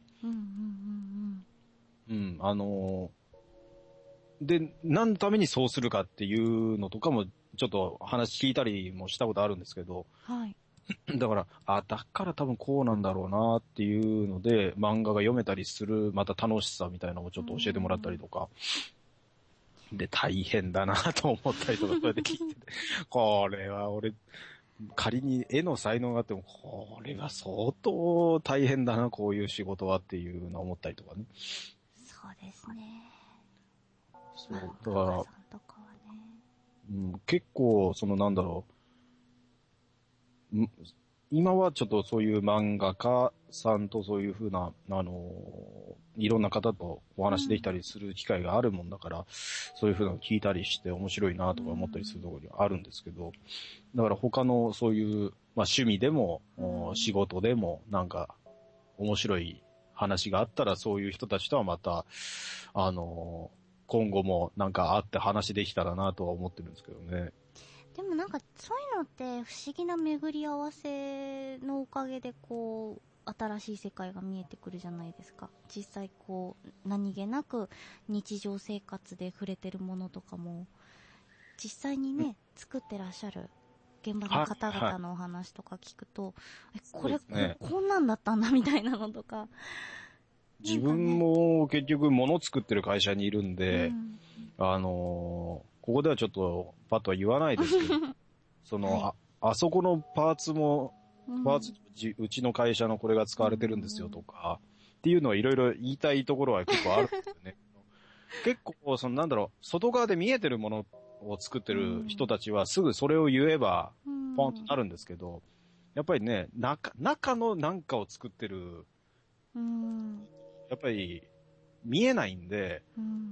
[SPEAKER 2] で、何のためにそうするかっていうのとかも、ちょっと話聞いたりもしたことあるんですけど、
[SPEAKER 1] はい。
[SPEAKER 2] だから、だから多分こうなんだろうなっていうので、漫画が読めたりする、また楽しさみたいなのをちょっと教えてもらったりとか、で、大変だなと思ったりとか、そうやって聞いてて、これは俺、仮に絵の才能があっても、これは相当大変だな、こういう仕事はっていうのを思ったりとかね。
[SPEAKER 1] そうですね。
[SPEAKER 2] そう、だから、
[SPEAKER 1] さんとかはね。
[SPEAKER 2] 結構、なんだろう、今はちょっとそういう漫画家さんとそういうふうな、いろんな方とお話できたりする機会があるもんだから、そういうふうなのを聞いたりして面白いなとか思ったりするところがあるんですけど、だから他のそういう、趣味でも、仕事でも、なんか、面白い話があったら、そういう人たちとはまた、今後もなんか会って話できたらなとは思ってるんですけどね。
[SPEAKER 1] でもなんかそういうのって不思議な巡り合わせのおかげでこう新しい世界が見えてくるじゃないですか。実際こう何気なく日常生活で触れてるものとかも実際にね、作ってらっしゃる現場の方々のお話とか聞くと、これ、ね、こんなんだったんだみたいなのとか。
[SPEAKER 2] 自分も結局物作ってる会社にいるんで、ここではちょっとパッとは言わないですけど、はい、あそこのパーツも、うちの会社のこれが使われてるんですよとか、っていうのはいろいろ言いたいところは結構あるんですよね。結構、外側で見えてるものを作ってる人たちはすぐそれを言えば、ポンとなるんですけど、やっぱりね、中のなんかを作ってる、やっぱり見えないんで、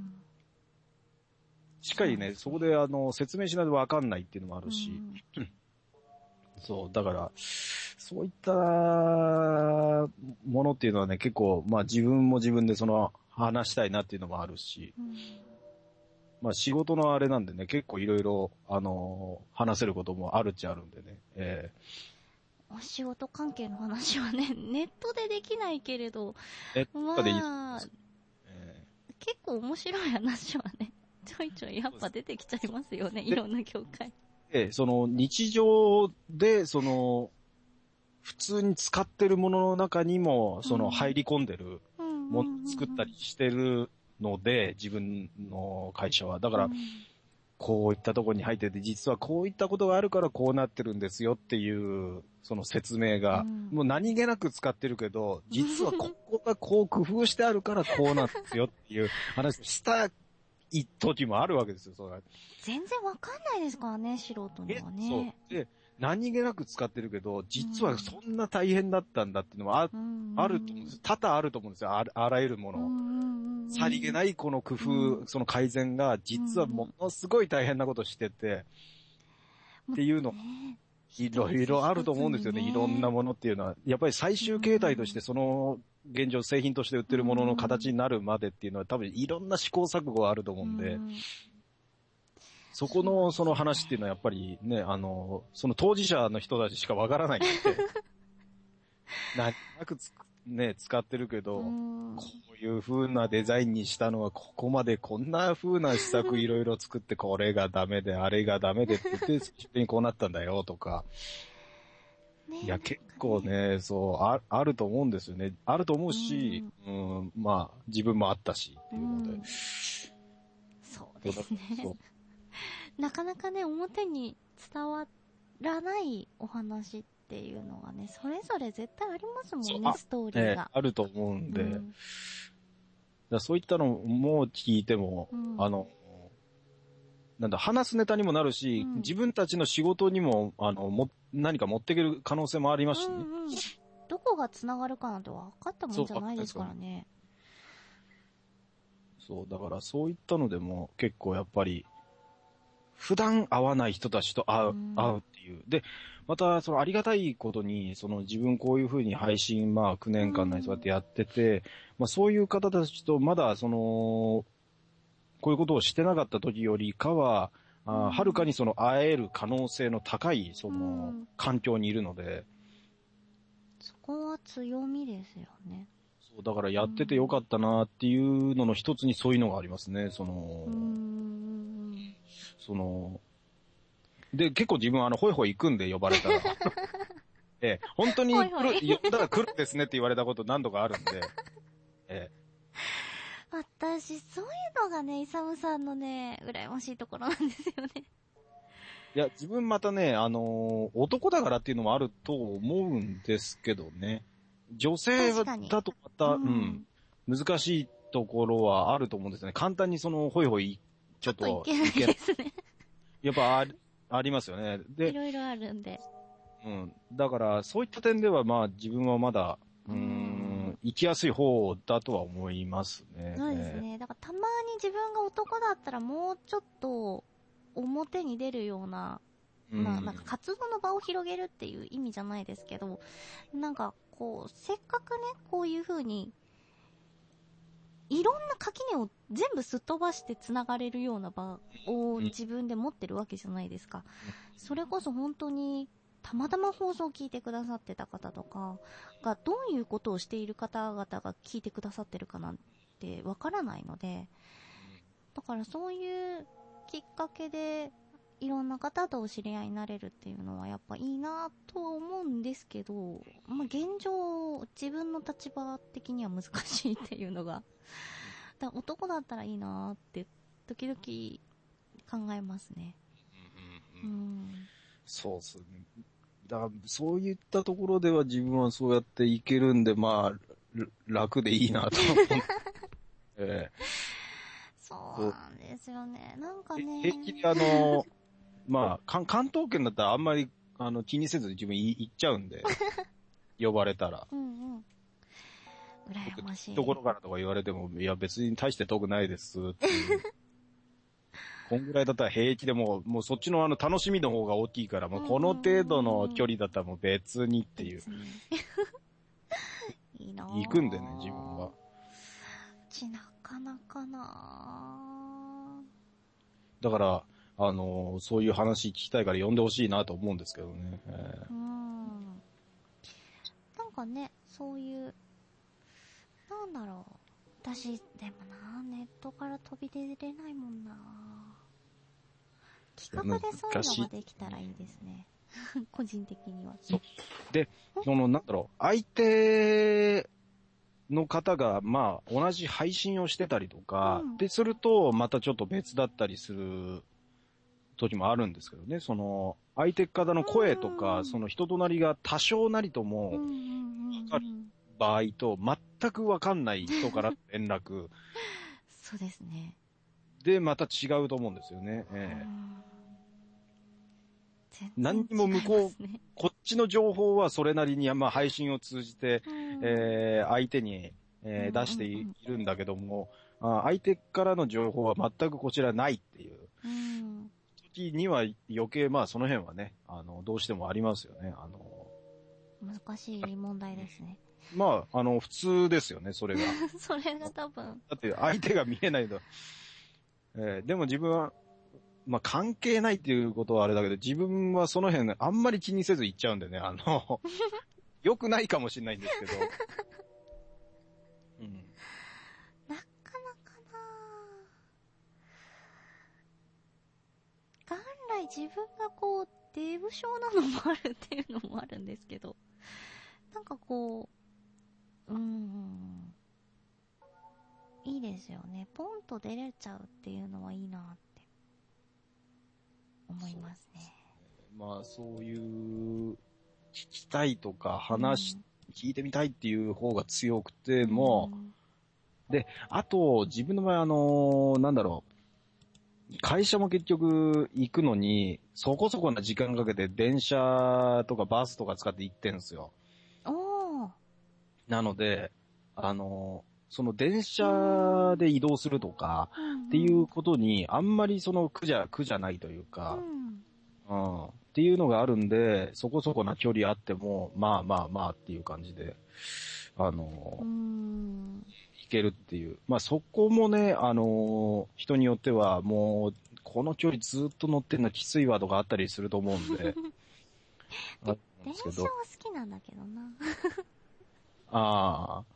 [SPEAKER 2] しっかりね、そこで説明しないとわかんないっていうのもあるし、そう、だから、そういったものっていうのはね、結構、自分も自分で話したいなっていうのもあるし、仕事のあれなんでね、結構いろいろ、話せることもあるっちゃあるんでね。
[SPEAKER 1] お仕事関係の話はね、ネットでできないけれど、
[SPEAKER 2] ネットでいいです、
[SPEAKER 1] 結構面白い話はね、ちょいちょいやっぱ出てきちゃいますよね、いろんな業界。
[SPEAKER 2] 日常で、普通に使ってるものの中にも、入り込んでるものを作ったりしてるので、自分の会社は。だから、こういったところに入ってて、実はこういったことがあるからこうなってるんですよっていう、その説明が、もう何気なく使ってるけど、実はここがこう工夫してあるからこうなんですよっていう話したい時もあるわけですよ、それ。
[SPEAKER 1] 全然わかんないですからね、素人にはね。
[SPEAKER 2] そう。で、何気なく使ってるけど、実はそんな大変だったんだっていうのはあると思うんです。多々あると思うんですよ、あらゆるもの。さりげないこの工夫、その改善が、実はものすごい大変なことしてて、っていうの、いろいろあると思うんですよね、いろんなものっていうのは。やっぱり最終形態として、その、現状製品として売ってるものの形になるまでっていうのは多分いろんな試行錯誤があると思うんで、そこのその話っていうのはやっぱりね、その当事者の人たちしかわからないんで、何なく使ってるけど、こういう風なデザインにしたのはここまでこんな風な施策いろいろ作ってこれがダメであれがダメでって言って最終的にこうなったんだよとか、いや結構ね、そうあると思うんですよね。あると思うし、自分もあったしっていうので。
[SPEAKER 1] そうですね。なかなかね、表に伝わらないお話っていうのがね、それぞれ絶対ありますもんね、ストーリーが。
[SPEAKER 2] あると思うんで、 らそういったのも聞いても、なんだ、話すネタにもなるし、自分たちの仕事にも、何か持っていける可能性もありますしね。
[SPEAKER 1] どこが繋がるかなんて分かったもんじゃないですからね。
[SPEAKER 2] そう、だからそういったのでも結構やっぱり、普段会わない人たちと会うっていう。で、また、そのありがたいことに、その自分こういう風に配信、まあ9年間内そうやってやってて、まあそういう方たちとまだ、こういうことをしてなかった時よりかは、はるかにその会える可能性の高い、環境にいるので。
[SPEAKER 1] そこは強みですよね。
[SPEAKER 2] そう、だからやっててよかったなっていうのの一つにそういうのがありますね、で、結構自分ホイホイ行くんで呼ばれたら。本当に呼んだら来るんですねって言われたこと何度かあるんで。
[SPEAKER 1] 私、そういうのがね、イサムさんのね、羨ましいところなんですよね。
[SPEAKER 2] いや、自分またね、男だからっていうのもあると思うんですけどね。女性だとまた、難しいところはあると思うんですね。簡単にホイホイ、ちょっと
[SPEAKER 1] いけないですね。
[SPEAKER 2] やっぱありますよね。で、
[SPEAKER 1] いろいろあるんで。
[SPEAKER 2] だから、そういった点では、まあ、自分はまだ、生きやすい方だとは思いますね。
[SPEAKER 1] そうですね。だからたまに自分が男だったらもうちょっと表に出るような、まあなんか活動の場を広げるっていう意味じゃないですけど、なんかこう、せっかくね、こういう風に、いろんな垣根を全部すっ飛ばして繋がれるような場を自分で持ってるわけじゃないですか。それこそ本当に、たまたま放送を聞いてくださってた方とかがどういうことをしている方々が聞いてくださってるかなんてわからないので、だからそういうきっかけでいろんな方とお知り合いになれるっていうのはやっぱいいなとは思うんですけど、まあ、現状自分の立場的には難しいっていうのがだ男だったらいいなって時々考えますね。
[SPEAKER 2] そうっすね。だから、そういったところでは自分はそうやっていけるんで、まあ、楽でいいなと思って。
[SPEAKER 1] そうなんですよね。なんかね。
[SPEAKER 2] 平気でまあ、関東圏だったらあんまり、気にせず自分行っちゃうんで、呼ばれたら。
[SPEAKER 1] 羨ましい。
[SPEAKER 2] ところからとか言われても、いや別に大して遠くないですっていう。こんぐらいだったら平気でもうそっちの楽しみの方が大きいから、もうこの程度の距離だったらもう別にっていう。
[SPEAKER 1] いいな
[SPEAKER 2] 行くんでね、自分は。
[SPEAKER 1] なかなかな
[SPEAKER 2] だから、そういう話聞きたいから呼んでほしいなと思うんですけどね。
[SPEAKER 1] なんかね、そういう、なんだろう。私、でもな、ネットから飛び出れないもんな。企画でそういうのができたらいいですね。個人的には。
[SPEAKER 2] そう。で、なんだろう、相手の方が、まあ、同じ配信をしてたりとか、で、すると、またちょっと別だったりする時もあるんですけどね、相手方の声とか、人となりが多少なりとも、わかる場合と、全くわかんない人から連絡。
[SPEAKER 1] そうですね。
[SPEAKER 2] で、また違うと思うんですよね。何にも向こう、こっちの情報はそれなりに、まあ、配信を通じて、相手に、出しているんだけども、相手からの情報は全くこちらないっていう。時には余計、まあ、その辺はね、どうしてもありますよね。
[SPEAKER 1] 難しい問題ですね。
[SPEAKER 2] まあ、普通ですよね、それが。
[SPEAKER 1] それが多分。
[SPEAKER 2] だって、相手が見えないと。でも自分は、まあ、関係ないっていうことはあれだけど、自分はその辺、あんまり気にせず言っちゃうんでね、良くないかもしれないんですけど。
[SPEAKER 1] なかなかな元来自分がこう、デブ症なのもあるっていうのもあるんですけど、なんかこう、いいですよね。ポンと出れちゃうっていうのはいいなって思いますね。
[SPEAKER 2] まあそういう聞きたいとか聞いてみたいっていう方が強くても、 で、あと、自分の場合なんだろう、会社も結局行くのに、そこそこな時間かけて電車とかバスとか使って行ってんすよ。
[SPEAKER 1] おー。
[SPEAKER 2] なので、その電車で移動するとか、っていうことに、あんまりその苦じゃないというか、っていうのがあるんで、そこそこな距離あっても、まあまあまあっていう感じで、行けるっていう。まあそこもね、人によってはもう、この距離ずっと乗ってんのきついわとかあったりすると思うんで。
[SPEAKER 1] 電車は好きなんだけどな。
[SPEAKER 2] ああ。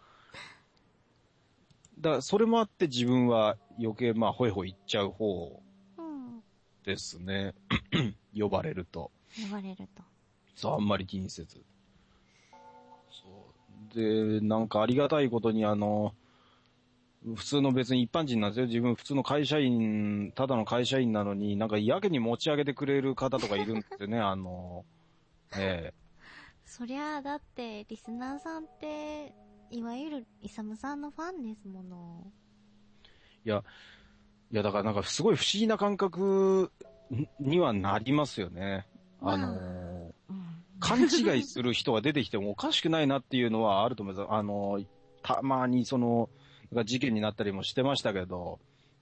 [SPEAKER 2] だからそれもあって自分は余計まあホイホイ行っちゃう方ですね。呼ばれると。そう、あんまり気にせず。そう。で、なんかありがたいことに普通の別に一般人なんですよ。自分普通の会社員、ただの会社員なのに、なんかやけに持ち上げてくれる方とかいるんですよね、
[SPEAKER 1] そりゃあ、だって、リスナーさんって、いわゆる、イサムさんのファンですもの。
[SPEAKER 2] いや、だからなんかすごい不思議な感覚にはなりますよね。勘違いする人が出てきてもおかしくないなっていうのはあると思います。たまに事件になったりもしてましたけど、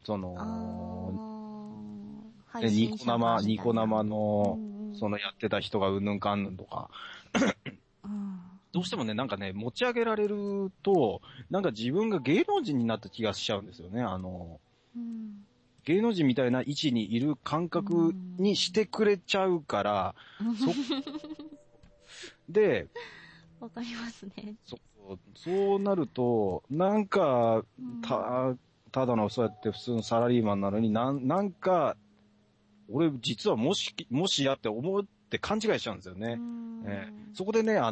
[SPEAKER 2] ニコ生の、やってた人がうんぬんかんぬんとか。どうしてもね、なんかね、持ち上げられると、なんか自分が芸能人になった気がしちゃうんですよね。芸能人みたいな位置にいる感覚にしてくれちゃうから、で、
[SPEAKER 1] わかりますね。
[SPEAKER 2] そうなると、なんか、ただのそうやって普通のサラリーマンなのになんか、俺実はもしやって思って勘違いしちゃうんですよね。そこでね、例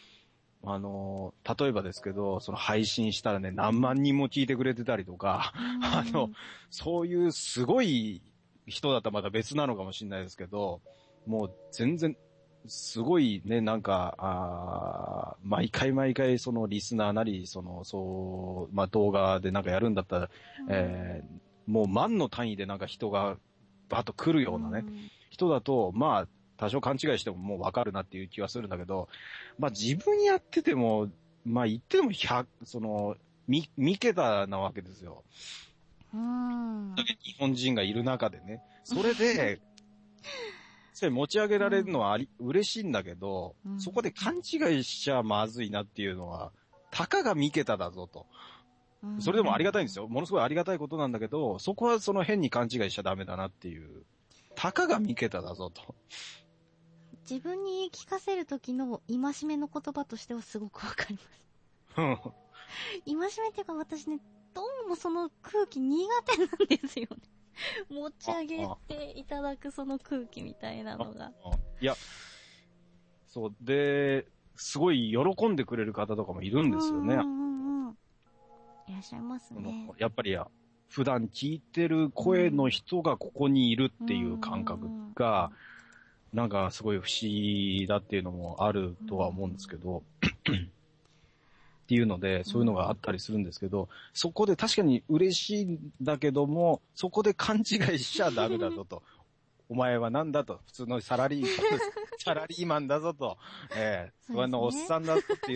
[SPEAKER 2] えばですけど、その配信したらね、何万人も聞いてくれてたりとか、そういうすごい人だったらまた別なのかもしれないですけど、もう全然、すごいね、なんか、毎回そのリスナーなり、まあ動画でなんかやるんだったら、もう万の単位でなんか人がバッと来るようなね、人だと、まあ、多少勘違いしてももうわかるなっていう気はするんだけど、まあ自分やってても、まあ言っても三桁なわけですよ。だけ日本人がいる中でね。それで、持ち上げられるのは嬉しいんだけど、そこで勘違いしちゃまずいなっていうのは、たかが三桁だぞと。それでもありがたいんですよ。ものすごいありがたいことなんだけど、そこはその変に勘違いしちゃダメだなっていう。たかが三桁だぞと。
[SPEAKER 1] 自分に言い聞かせる時の戒めの言葉としてはすごくわかります。戒めっていうか私ね、どうもその空気苦手なんですよね。持ち上げていただくその空気みたいなのが。
[SPEAKER 2] いや、そう、で、すごい喜んでくれる方とかもいるんですよね。
[SPEAKER 1] いらっしゃいますね。
[SPEAKER 2] やっぱり普段聞いてる声の人がここにいるっていう感覚が、なんかすごい不思議だっていうのもあるとは思うんですけど、っていうので、そういうのがあったりするんですけど、そこで確かに嬉しいんだけども、そこで勘違いしちゃダメだぞと。お前はなんだと。普通のサラリーマンだぞと。そのおっさんだぞっていう。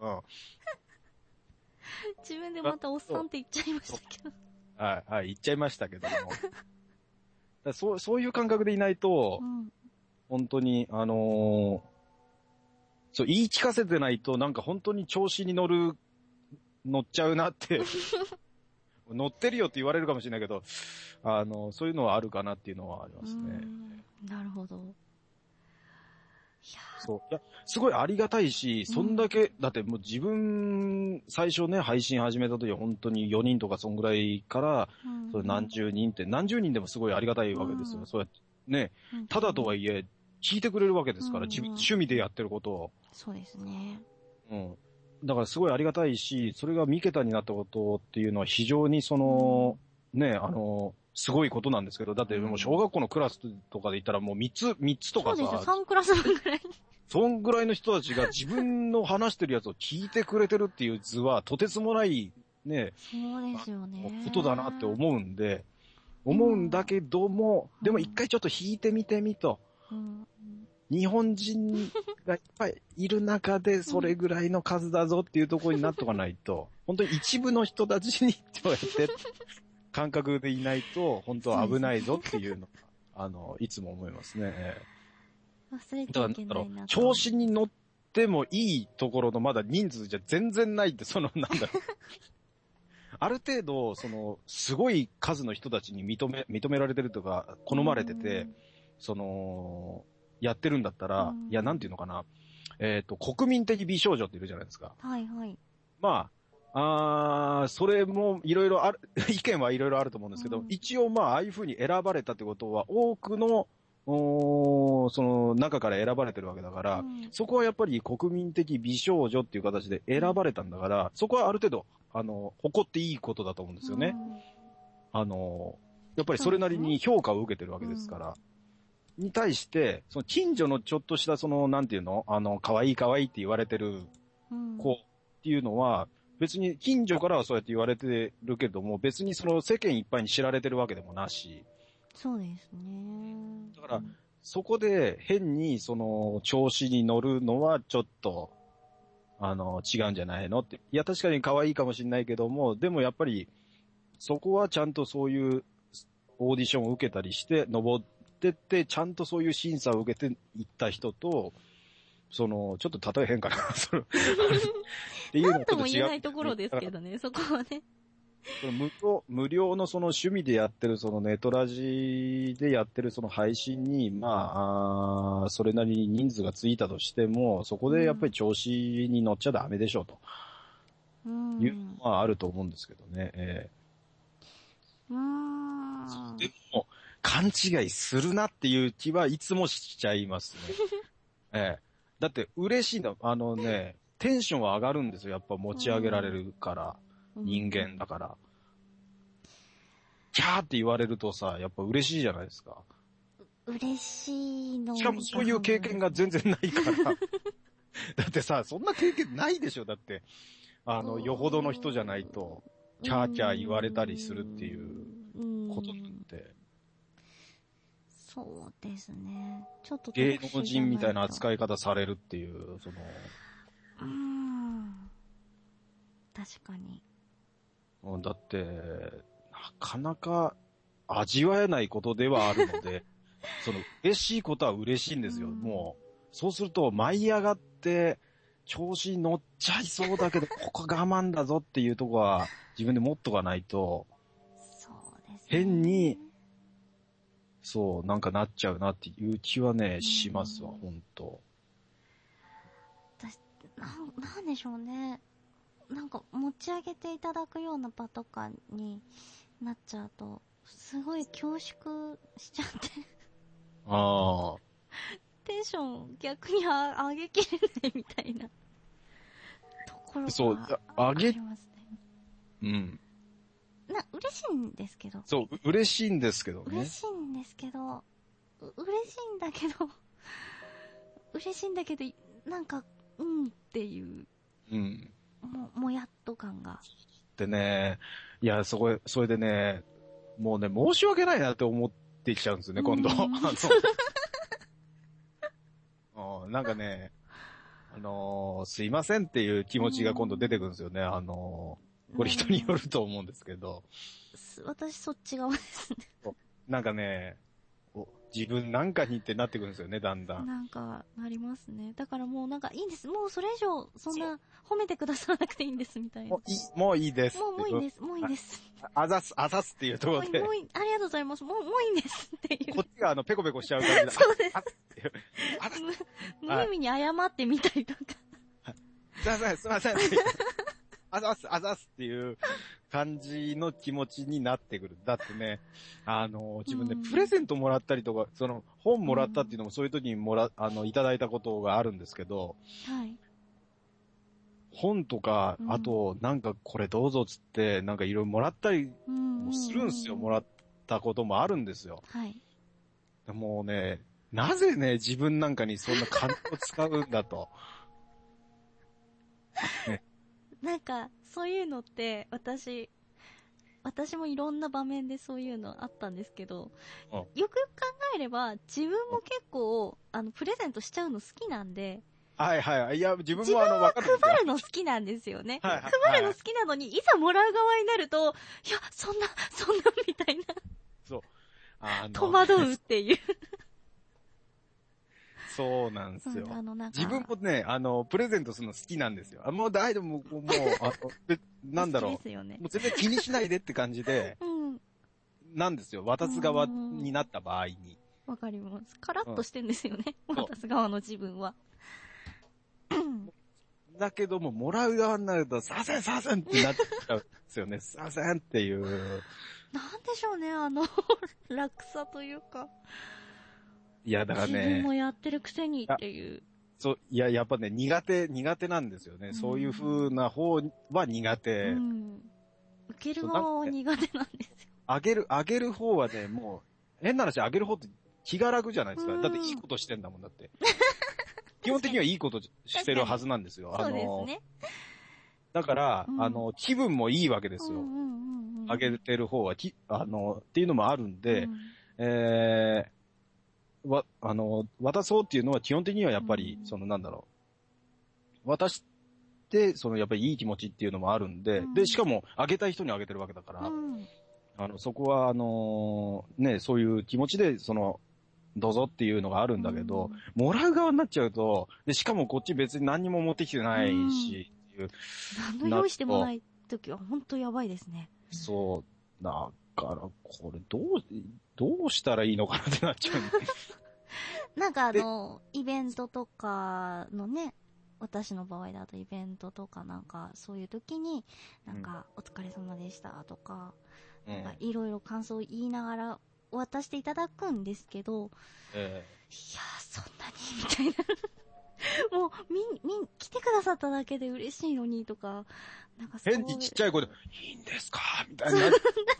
[SPEAKER 1] 自分でまたおっさんって言っちゃいましたけど。
[SPEAKER 2] はい、言っちゃいましたけども。そういう感覚でいないと、本当に、言い聞かせてないと、なんか本当に調子に乗っちゃうなって、乗ってるよって言われるかもしれないけど、そういうのはあるかなっていうのはありますね。
[SPEAKER 1] なるほど。
[SPEAKER 2] いや、すごいありがたいし、そんだけ、だってもう自分、最初ね、配信始めた時は本当に4人とかそんぐらいから、何十人でもすごいありがたいわけですよ。そうやってね、ただとはいえ、聞いてくれるわけですから、趣味でやってることを。
[SPEAKER 1] そうですね。
[SPEAKER 2] だからすごいありがたいし、それが三桁になったことっていうのは非常にすごいことなんですけど、だってもう小学校のクラスとかで言ったらもう3つとかさ。
[SPEAKER 1] そうですよ、3クラス分ぐらい。
[SPEAKER 2] そんぐらいの人たちが自分の話してるやつを聞いてくれてるっていう図はとてつもないね、
[SPEAKER 1] そうですよね。
[SPEAKER 2] ことだなって思うんだけども、でも一回ちょっと引いてみてみと。
[SPEAKER 1] うん、
[SPEAKER 2] 日本人がいっぱいいる中でそれぐらいの数だぞっていうところになっとかないと、本当に一部の人たちにそうやって感覚でいないと、本当は危ないぞっていうのが、いつも思いますね。
[SPEAKER 1] 忘れちゃいけないなと。
[SPEAKER 2] 調子に乗ってもいいところのまだ人数じゃ全然ないって、なんだろう。ある程度、すごい数の人たちに認められてるとか、好まれてて、やってるんだったら、いや、なんていうのかな。国民的美少女っているじゃないですか。
[SPEAKER 1] はいはい。
[SPEAKER 2] まあ、それもいろいろある、意見はいろいろあると思うんですけど、一応まあ、ああいう風に選ばれたってことは、多くの、中から選ばれてるわけだから、そこはやっぱり国民的美少女っていう形で選ばれたんだから、そこはある程度、誇っていいことだと思うんですよね。やっぱりそれなりに評価を受けてるわけですから。に対して、その近所のちょっとしたなんていうの可愛い可愛いって言われてる子っていうのは、別に近所からはそうやって言われてるけども、別に世間いっぱいに知られてるわけでもなし。
[SPEAKER 1] そうですね。
[SPEAKER 2] だから、そこで変に調子に乗るのはちょっと、違うんじゃないのって。いや、確かに可愛いかもしれないけども、でもやっぱり、そこはちゃんとそういうオーディションを受けたりして、登ってって、ちゃんとそういう審査を受けていった人と、ちょっと例え変かな。っていうの
[SPEAKER 1] なんとも言えないところですけどね、そこはね。
[SPEAKER 2] 無料の趣味でやってるネトラジでやってる配信に、まあ、それなりに人数がついたとしても、そこでやっぱり調子に乗っちゃダメでしょうと。いうのはあると思うんですけどね。でも、勘違いするなっていう気はいつもしちゃいますね。だって嬉しいんだ。テンションは上がるんですよ。やっぱ持ち上げられるから。人間だから。キャーって言われるとさ、やっぱ嬉しいじゃないですか。
[SPEAKER 1] 嬉しいの。
[SPEAKER 2] しかもそういう経験が全然ないから。だってさ、そんな経験ないでしょ。だって、よほどの人じゃないと、キャーキャー言われたりするっていうことなんて。
[SPEAKER 1] そうですね。ちょっと
[SPEAKER 2] 芸能人みたいな扱い方されるっていう、
[SPEAKER 1] 確かに。
[SPEAKER 2] だって、なかなか味わえないことではあるので、嬉しいことは嬉しいんですよ。もう、そうすると舞い上がって、調子に乗っちゃいそうだけど、ここ我慢だぞっていうとこは自分で持っとかないと、
[SPEAKER 1] そうですね。
[SPEAKER 2] 変に、そう、なんかなっちゃうなっていう気はね、しますわ、ほんと。
[SPEAKER 1] なんでしょうね。なんか持ち上げていただくような場とかになっちゃうと、すごい恐縮しちゃって。
[SPEAKER 2] ああ。
[SPEAKER 1] テンション逆に上げきれないみたいなところがありますね。
[SPEAKER 2] うん。
[SPEAKER 1] 嬉しいんですけど。
[SPEAKER 2] そう、嬉しいんですけどね。
[SPEAKER 1] 嬉しいんですけど、嬉しいんだけど、嬉しいんだけど、なんか、っていう。もやっと感が。
[SPEAKER 2] でね、いや、それでね、もうね、申し訳ないなって思ってきちゃうんですよね、今度。なんかね、すいませんっていう気持ちが今度出てくるんですよね。これ人によると思うんですけど。
[SPEAKER 1] 私そっち側ですね。
[SPEAKER 2] なんかね、自分なんかにってなってくるんですよね、だんだん。
[SPEAKER 1] なんか、なりますね。だからもうなんかいいんです。もうそれ以上、そんな褒めてくださらなくていいんですみたいな。
[SPEAKER 2] もういいです。
[SPEAKER 1] もういいです。もういいです。
[SPEAKER 2] あざすっていうところで。
[SPEAKER 1] もういい、ありがとうございます。もういいんですっていう。
[SPEAKER 2] こっちがペコペコしちゃう感じで。
[SPEAKER 1] そうです。無意味に謝ってみたりとか。
[SPEAKER 2] すいません。あざすっていう感じの気持ちになってくる。だってね、自分でプレゼントもらったりとか、本もらったっていうのもそういう時にいただいたことがあるんですけど、
[SPEAKER 1] はい。
[SPEAKER 2] 本とか、あと、なんかこれどうぞつって、なんかいろいろもらったりもするんですよ。もらったこともあるんですよ。
[SPEAKER 1] はい。
[SPEAKER 2] もうね、なぜね、自分なんかにそんな金を使うんだと。ね、
[SPEAKER 1] なんか、そういうのって、私もいろんな場面でそういうのあったんですけど、
[SPEAKER 2] うん。
[SPEAKER 1] よくよく考えれば、自分も結構、プレゼントしちゃうの好きなんで、
[SPEAKER 2] はいはい。いや、自分も
[SPEAKER 1] 自分は
[SPEAKER 2] わかるんですよ。
[SPEAKER 1] 配るの好きなんですよね。
[SPEAKER 2] はいはい
[SPEAKER 1] 配るの
[SPEAKER 2] はい。
[SPEAKER 1] 好きなのに、いざもらう側になると、いや、そんな、みたいな、
[SPEAKER 2] そう。
[SPEAKER 1] 戸惑うっていう。
[SPEAKER 2] そうなんですよ。
[SPEAKER 1] なんか、
[SPEAKER 2] 自分もね、プレゼントするの好きなんですよ。もう大丈夫、もう、なんだ
[SPEAKER 1] 好き
[SPEAKER 2] ろ
[SPEAKER 1] ですよね
[SPEAKER 2] う。もう全然気にしないでって感じで、
[SPEAKER 1] うん。
[SPEAKER 2] なんですよ。渡す側になった場合に。
[SPEAKER 1] わかります。カラッとしてんですよね。
[SPEAKER 2] そう
[SPEAKER 1] 渡す側の自分は。
[SPEAKER 2] だけども、もらう側になると、させんってなっちゃうんですよね。させんっていう。
[SPEAKER 1] なんでしょうね、楽さというか。
[SPEAKER 2] いや、だから
[SPEAKER 1] 自分
[SPEAKER 2] ね、
[SPEAKER 1] もやってるくせにっていう。
[SPEAKER 2] そう、いや、やっぱね、苦手なんですよね。そういう風な方は苦手。
[SPEAKER 1] うん。受ける
[SPEAKER 2] そうなんかね
[SPEAKER 1] 側は苦手なんですよ。
[SPEAKER 2] あげる方はね、もう、変な話、あげる方って気が楽じゃないですか。だっていいことしてんだもんだって。基本的にはいいことしてるはずなんですよ。
[SPEAKER 1] そうですね。
[SPEAKER 2] だから、
[SPEAKER 1] うん、
[SPEAKER 2] 気分もいいわけですよ。
[SPEAKER 1] うんうんうんうん。
[SPEAKER 2] あげてる方は、っていうのもあるんで、
[SPEAKER 1] うん
[SPEAKER 2] え渡そうっていうのは基本的にはやっぱり、
[SPEAKER 1] うん
[SPEAKER 2] なんだろう。渡して、やっぱりいい気持ちっていうのもあるんで、で、しかも、あげたい人にあげてるわけだから、
[SPEAKER 1] うん。
[SPEAKER 2] そこは、ね、そういう気持ちで、どうぞっていうのがあるんだけど、もらう側になっちゃうと、で、しかもこっち別に何にも持ってきてないし、っていう。
[SPEAKER 1] 何の用意してもない時は本当やばいですね。
[SPEAKER 2] そう、だから、これどうしたらいいのかなってなっちゃう。
[SPEAKER 1] なんかイベントとかのね、私の場合だとイベントとかなんかそういう時に、なんかお疲れ様でしたとか、なんかいろいろ感想を言いながら渡していただくんですけど、いやーそんなにみたいな。もう来てくださっただけで嬉しいのにとか、なんか
[SPEAKER 2] 変にちっちゃい声で、いいんですかみたいな。本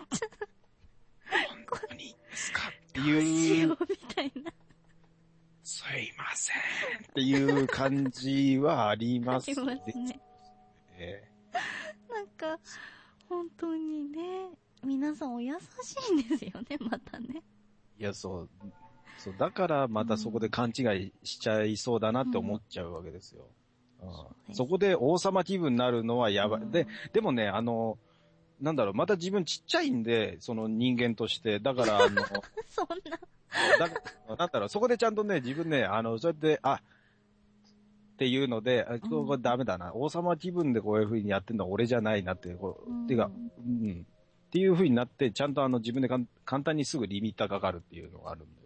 [SPEAKER 2] 当にいいんですかっていう。
[SPEAKER 1] どうしようみたいな。
[SPEAKER 2] すいませんっていう感じはあります
[SPEAKER 1] ありますね。なんか、本当にね、皆さんお優しいんですよね、またね。
[SPEAKER 2] いや、そう、だからまたそこで勘違いしちゃいそうだなって思っちゃうわけですよ。そこで王様気分になるのはやばい。でもね、なんだろう、また自分ちっちゃいんで、その人間として。だから
[SPEAKER 1] そんな。
[SPEAKER 2] なんだろう、そこでちゃんとね、自分ね、そうやって、っていうので、これダメだな。王様気分でこういう風にやってんのは俺じゃないなって、っていうか、っていう風になって、ちゃんと自分で簡単にすぐリミッターかかるっていうのがあるんで。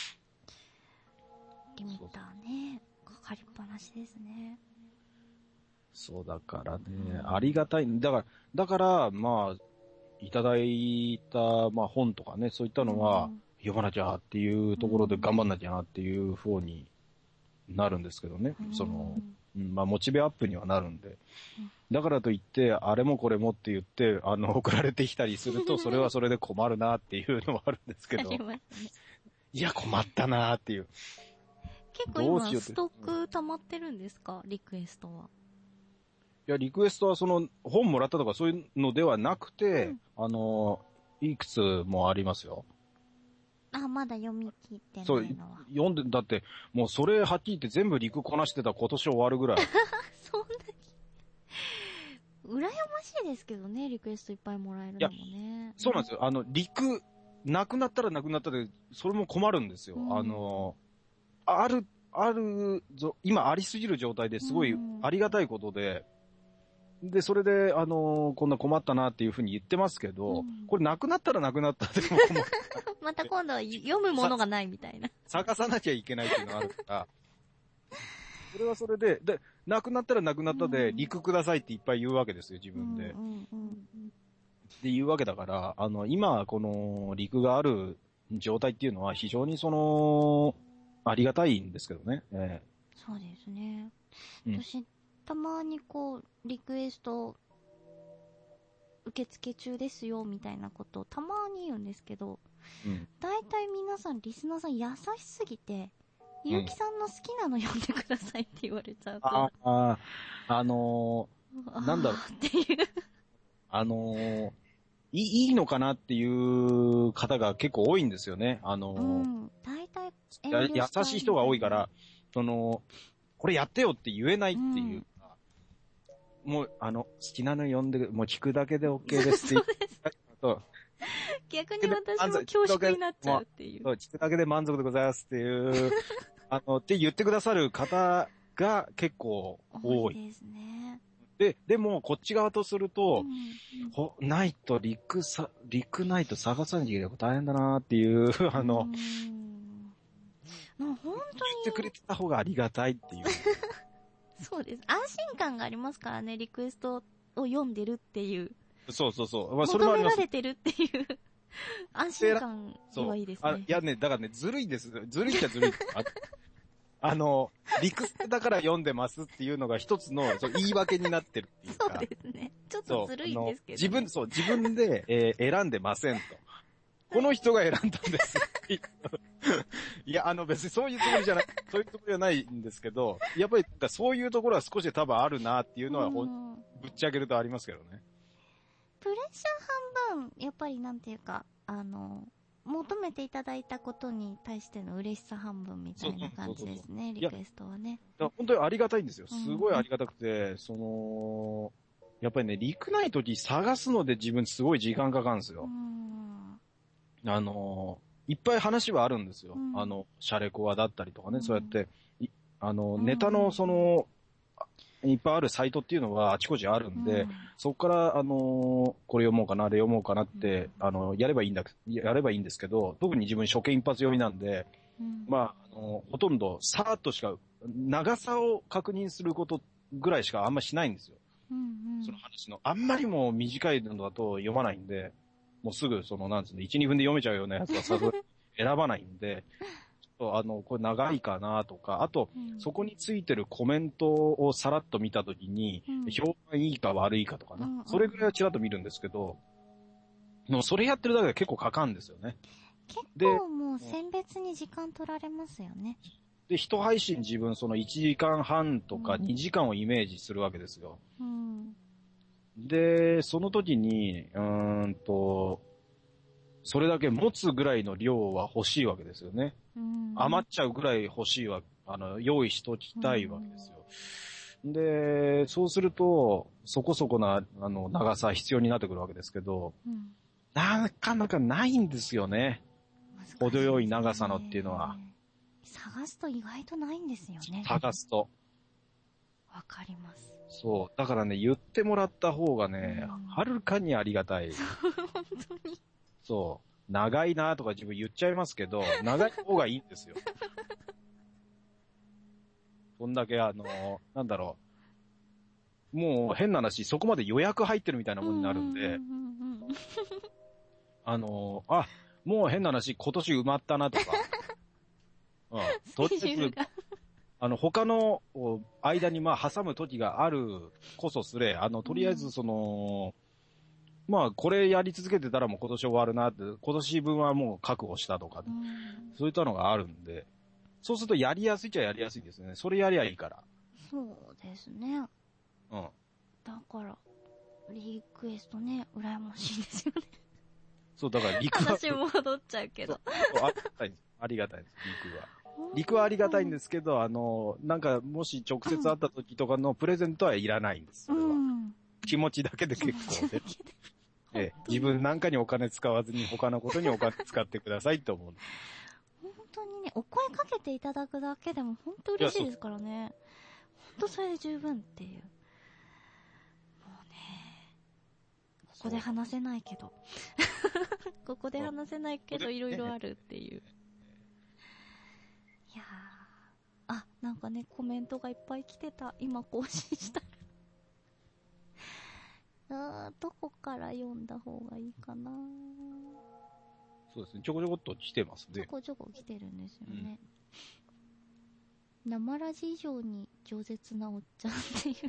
[SPEAKER 1] リミッターね、かかりっぱなしですね。
[SPEAKER 2] そうだからね、ありがたい。だから、まあ、いただいた、まあ本とかね、そういったのは、読まなきゃっていうところで頑張んなきゃなっていう方になるんですけどね。まあモチベアップにはなるんで。だからといって、あれもこれもって言って、送られてきたりすると、それはそれで困るなっていうのもあるんですけど。いや、困ったなっていう。
[SPEAKER 1] 結構今、ストック溜まってるんですか？リクエストは。
[SPEAKER 2] いや、リクエストは本もらったとかそういうのではなくて、いくつもありますよ。
[SPEAKER 1] まだ読み切ってないのは。
[SPEAKER 2] 読んで、だって、もうそれはっきり言って全部陸こなしてた今年終わるぐらい。
[SPEAKER 1] そんなに。羨ましいですけどね、リクエストいっぱいもらえるのもね。
[SPEAKER 2] そうなんですよ。陸、なくなったらなくなったで、それも困るんですよ。今ありすぎる状態ですごいありがたいことで、それで、こんな困ったなっていうふうに言ってますけど、これなくなったらなくなったでも困る。
[SPEAKER 1] また今度は読むものがないみたいな。
[SPEAKER 2] 探さなきゃいけないっていうのがあるから、それはそれで、なくなったらなくなったで、陸くださいっていっぱい言うわけですよ、自分で。で、言うわけだから、今、この陸がある状態っていうのは非常にありがたいんですけどね。
[SPEAKER 1] そうですね。私、たまにリクエスト受付中ですよみたいなことをたまに言うんですけど、だいたい皆さんリスナーさん優しすぎて、ゆうきさんの好きなの読んでくださいって言われちゃうと。
[SPEAKER 2] なんだろう。
[SPEAKER 1] っていう。
[SPEAKER 2] いいのかなっていう方が結構多いんですよね。
[SPEAKER 1] 大体
[SPEAKER 2] 優しい人が多いから、これやってよって言えないっていうか、もう、好きなの読んで、もう聞くだけで OK ですって言う。
[SPEAKER 1] 逆に私も恐縮になっちゃうっていう。
[SPEAKER 2] 聞くだけで満足でございますっていう、って言ってくださる方が結構多い。
[SPEAKER 1] ですね。
[SPEAKER 2] でも、こっち側とすると、ナイト、リクナイト探さなきゃいけないこと大変だなっていう、もう本当に。言ってくれてた方がありがたいっていう。
[SPEAKER 1] そうです。安心感がありますからね、リクエストを読んでるっていう。
[SPEAKER 2] そう。
[SPEAKER 1] まあ、それもあります。求められてるっていう安心感はいいですね。
[SPEAKER 2] いやね、だからね、ずるいんです。ずるいっちゃずるい。リクエストだから読んでますっていうのが一つの言い訳になってるっていうか。
[SPEAKER 1] そうですね。ちょっとずるいんですけど、ね。
[SPEAKER 2] 自分で、選んでませんと。この人が選んだんです。いや、別にそういうつもりじゃないんですけど、やっぱりそういうところは少し多分あるなっていうのは、ぶっちゃけるとありますけどね。
[SPEAKER 1] プレッシャー半分、やっぱりなんていうか、求めていただいたことに対しての嬉しさ半分みたいな感じですね、リクエストはね。
[SPEAKER 2] 本当にありがたいんですよ。すごいありがたくて、やっぱりね、リクない時探すので自分すごい時間かかるんですよ。いっぱい話はあるんですよ。シャレコアだったりとかね、そうやって、ネタのいっぱいあるサイトっていうのはあちこちあるんで、そこから、これ読もうかな、あれ読もうかなって、やればいいんですけど、特に自分初見一発読みなんで、まあ、ほとんどさーっとしか、長さを確認することぐらいしかあんましないんですよ。その話の。あんまりも短いのだと読まないんで、もうすぐなんつうの、1、2分で読めちゃうようなやつは選ばないんで、これ長いかなとか、あと、そこについてるコメントをさらっと見たときに、評判いいか悪いかとかね、それぐらいはちらっと見るんですけど、でもそれやってるだけで結構かかるんですよね。
[SPEAKER 1] 結構もう選別に時間取られますよね。
[SPEAKER 2] で、一配信自分1時間半とか2時間をイメージするわけですよ。で、その時に、それだけ持つぐらいの量は欲しいわけですよね。余っちゃうぐらい欲しいわ、用意しときたいわけですよ。で、そうすると、そこそこな、長さ必要になってくるわけですけど、なかなかないんですよね。程よい長さのっていうのは。
[SPEAKER 1] 探すと意外とないんですよね。
[SPEAKER 2] 探すと。
[SPEAKER 1] わかります。
[SPEAKER 2] そう。だからね、言ってもらった方がね、はるかにありがたい。
[SPEAKER 1] 本当に。
[SPEAKER 2] そう。長いなとか自分言っちゃいますけど、長い方がいいんですよ。そんだけなんだろう。もう変な話、そこまで予約入ってるみたいなものになるんで、もう変な話、今年埋まったなとか。とりあえず、他の間に挟む時があるこそすれ、とりあえずこれやり続けてたらもう今年終わるなって、今年分はもう確保したとか、そういったのがあるんで、そうするとやりやすいっちゃやりやすいですね。それやりゃいいから。
[SPEAKER 1] そうですね。だから、リクエストね、羨ましいですよね。
[SPEAKER 2] そう、だから
[SPEAKER 1] 話戻っちゃうけど。
[SPEAKER 2] ありがたいです、陸は。陸はありがたいんですけど、なんか、もし直接会った時とかのプレゼントはいらないんです。それは。気持ちだけで結構で。自分なんかにお金使わずに他のことにお金使ってくださいと思う。
[SPEAKER 1] 本当にね、お声かけていただくだけでも本当嬉しいですからね。本当それで十分っていう。もうね、ここで話せないけど。ここで話せないけどいろいろあるっていう。いやー。なんかね、コメントがいっぱい来てた。今更新したら。どこから読んだ方がいいかな。
[SPEAKER 2] そうですね。ちょこちょこっと来てますね。
[SPEAKER 1] ちょこちょこ来てるんですよね。生ラジ以上に饒舌なおっちゃんっていう。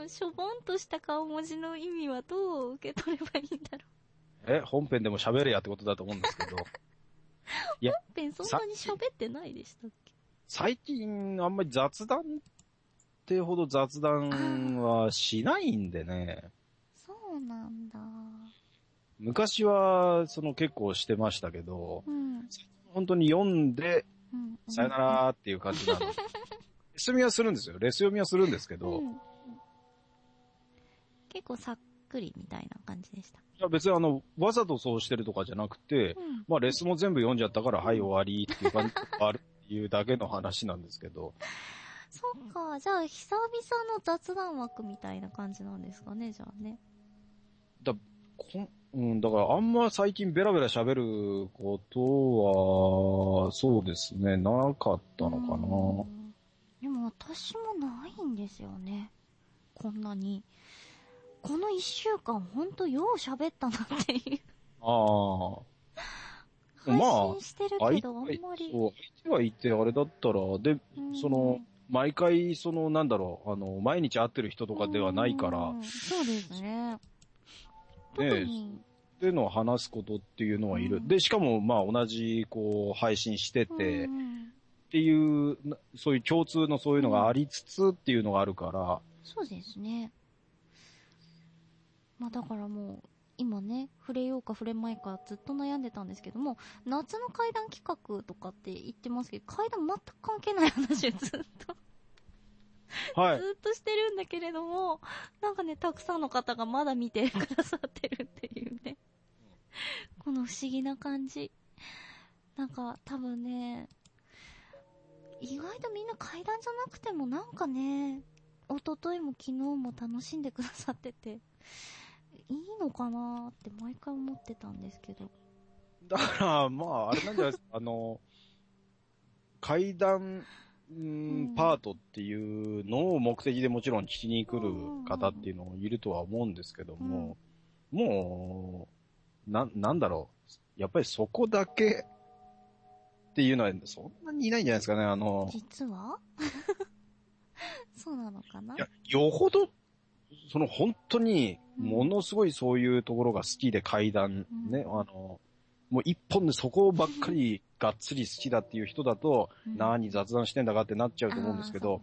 [SPEAKER 1] しょぼんとした顔文字の意味はどう受け取ればいいんだろう。
[SPEAKER 2] 本編でも喋れやってことだと思うんですけど。
[SPEAKER 1] いや、本編そんなに喋ってないでしたっけ？
[SPEAKER 2] 最近あんまり雑談っ定ほど雑談はしないんでね。
[SPEAKER 1] そうなんだ。
[SPEAKER 2] 昔は、結構してましたけど、本当に読んで、さよならっていう感じなの。レス読みはするんですよ。レス読みはするんですけど。
[SPEAKER 1] 結構さっくりみたいな感じでした。い
[SPEAKER 2] や別にわざとそうしてるとかじゃなくて、まあレスも全部読んじゃったから、はい終わりっていう感じがあるっていうだけの話なんですけど。
[SPEAKER 1] そっか、じゃあ久々の雑談枠みたいな感じなんですかね、じゃあね。だ
[SPEAKER 2] からあんま最近ベラベラ喋ることは、そうですね、なかったのかな。
[SPEAKER 1] でも私もないんですよね。こんなに。この一週間ほんとよう喋ったなっていう。
[SPEAKER 2] ああ。
[SPEAKER 1] 配信してるけど、あんまり。
[SPEAKER 2] そう、相手がいてあれだったら、で、毎回、毎日会ってる人とかではないから。
[SPEAKER 1] そうですね。
[SPEAKER 2] での話すことっていうのはいる。で、しかも、まあ、同じ、配信してて、っていう、そういう共通のそういうのがありつつっていうのがあるから。
[SPEAKER 1] そうですね。まあ、だからもう、今ね、触れようか触れまいかずっと悩んでたんですけども、夏の怪談企画とかって言ってますけど、怪談全く関係ない話をずっと
[SPEAKER 2] はい。
[SPEAKER 1] ずっとしてるんだけれども、なんかね、たくさんの方がまだ見てくださってるっていうね。この不思議な感じ。なんか、多分ね、意外とみんな怪談じゃなくてもなんかね、一昨日も昨日も楽しんでくださってて、いいのかなーって毎回思ってたんですけど。
[SPEAKER 2] だから、まあ、あれなんじゃないですか、怪談、パートっていうのを目的でもちろん聞きに来る方っていうのもいるとは思うんですけども、もう、なんだろう。やっぱりそこだけっていうのはそんなにいないんじゃないですかね、
[SPEAKER 1] 実はそうなのかな。
[SPEAKER 2] いや、よほど、本当に、ものすごいそういうところが好きで怪談、ね、もう一本でそこばっかりがっつり好きだっていう人だと、何雑談してんだかってなっちゃうと思うんですけど、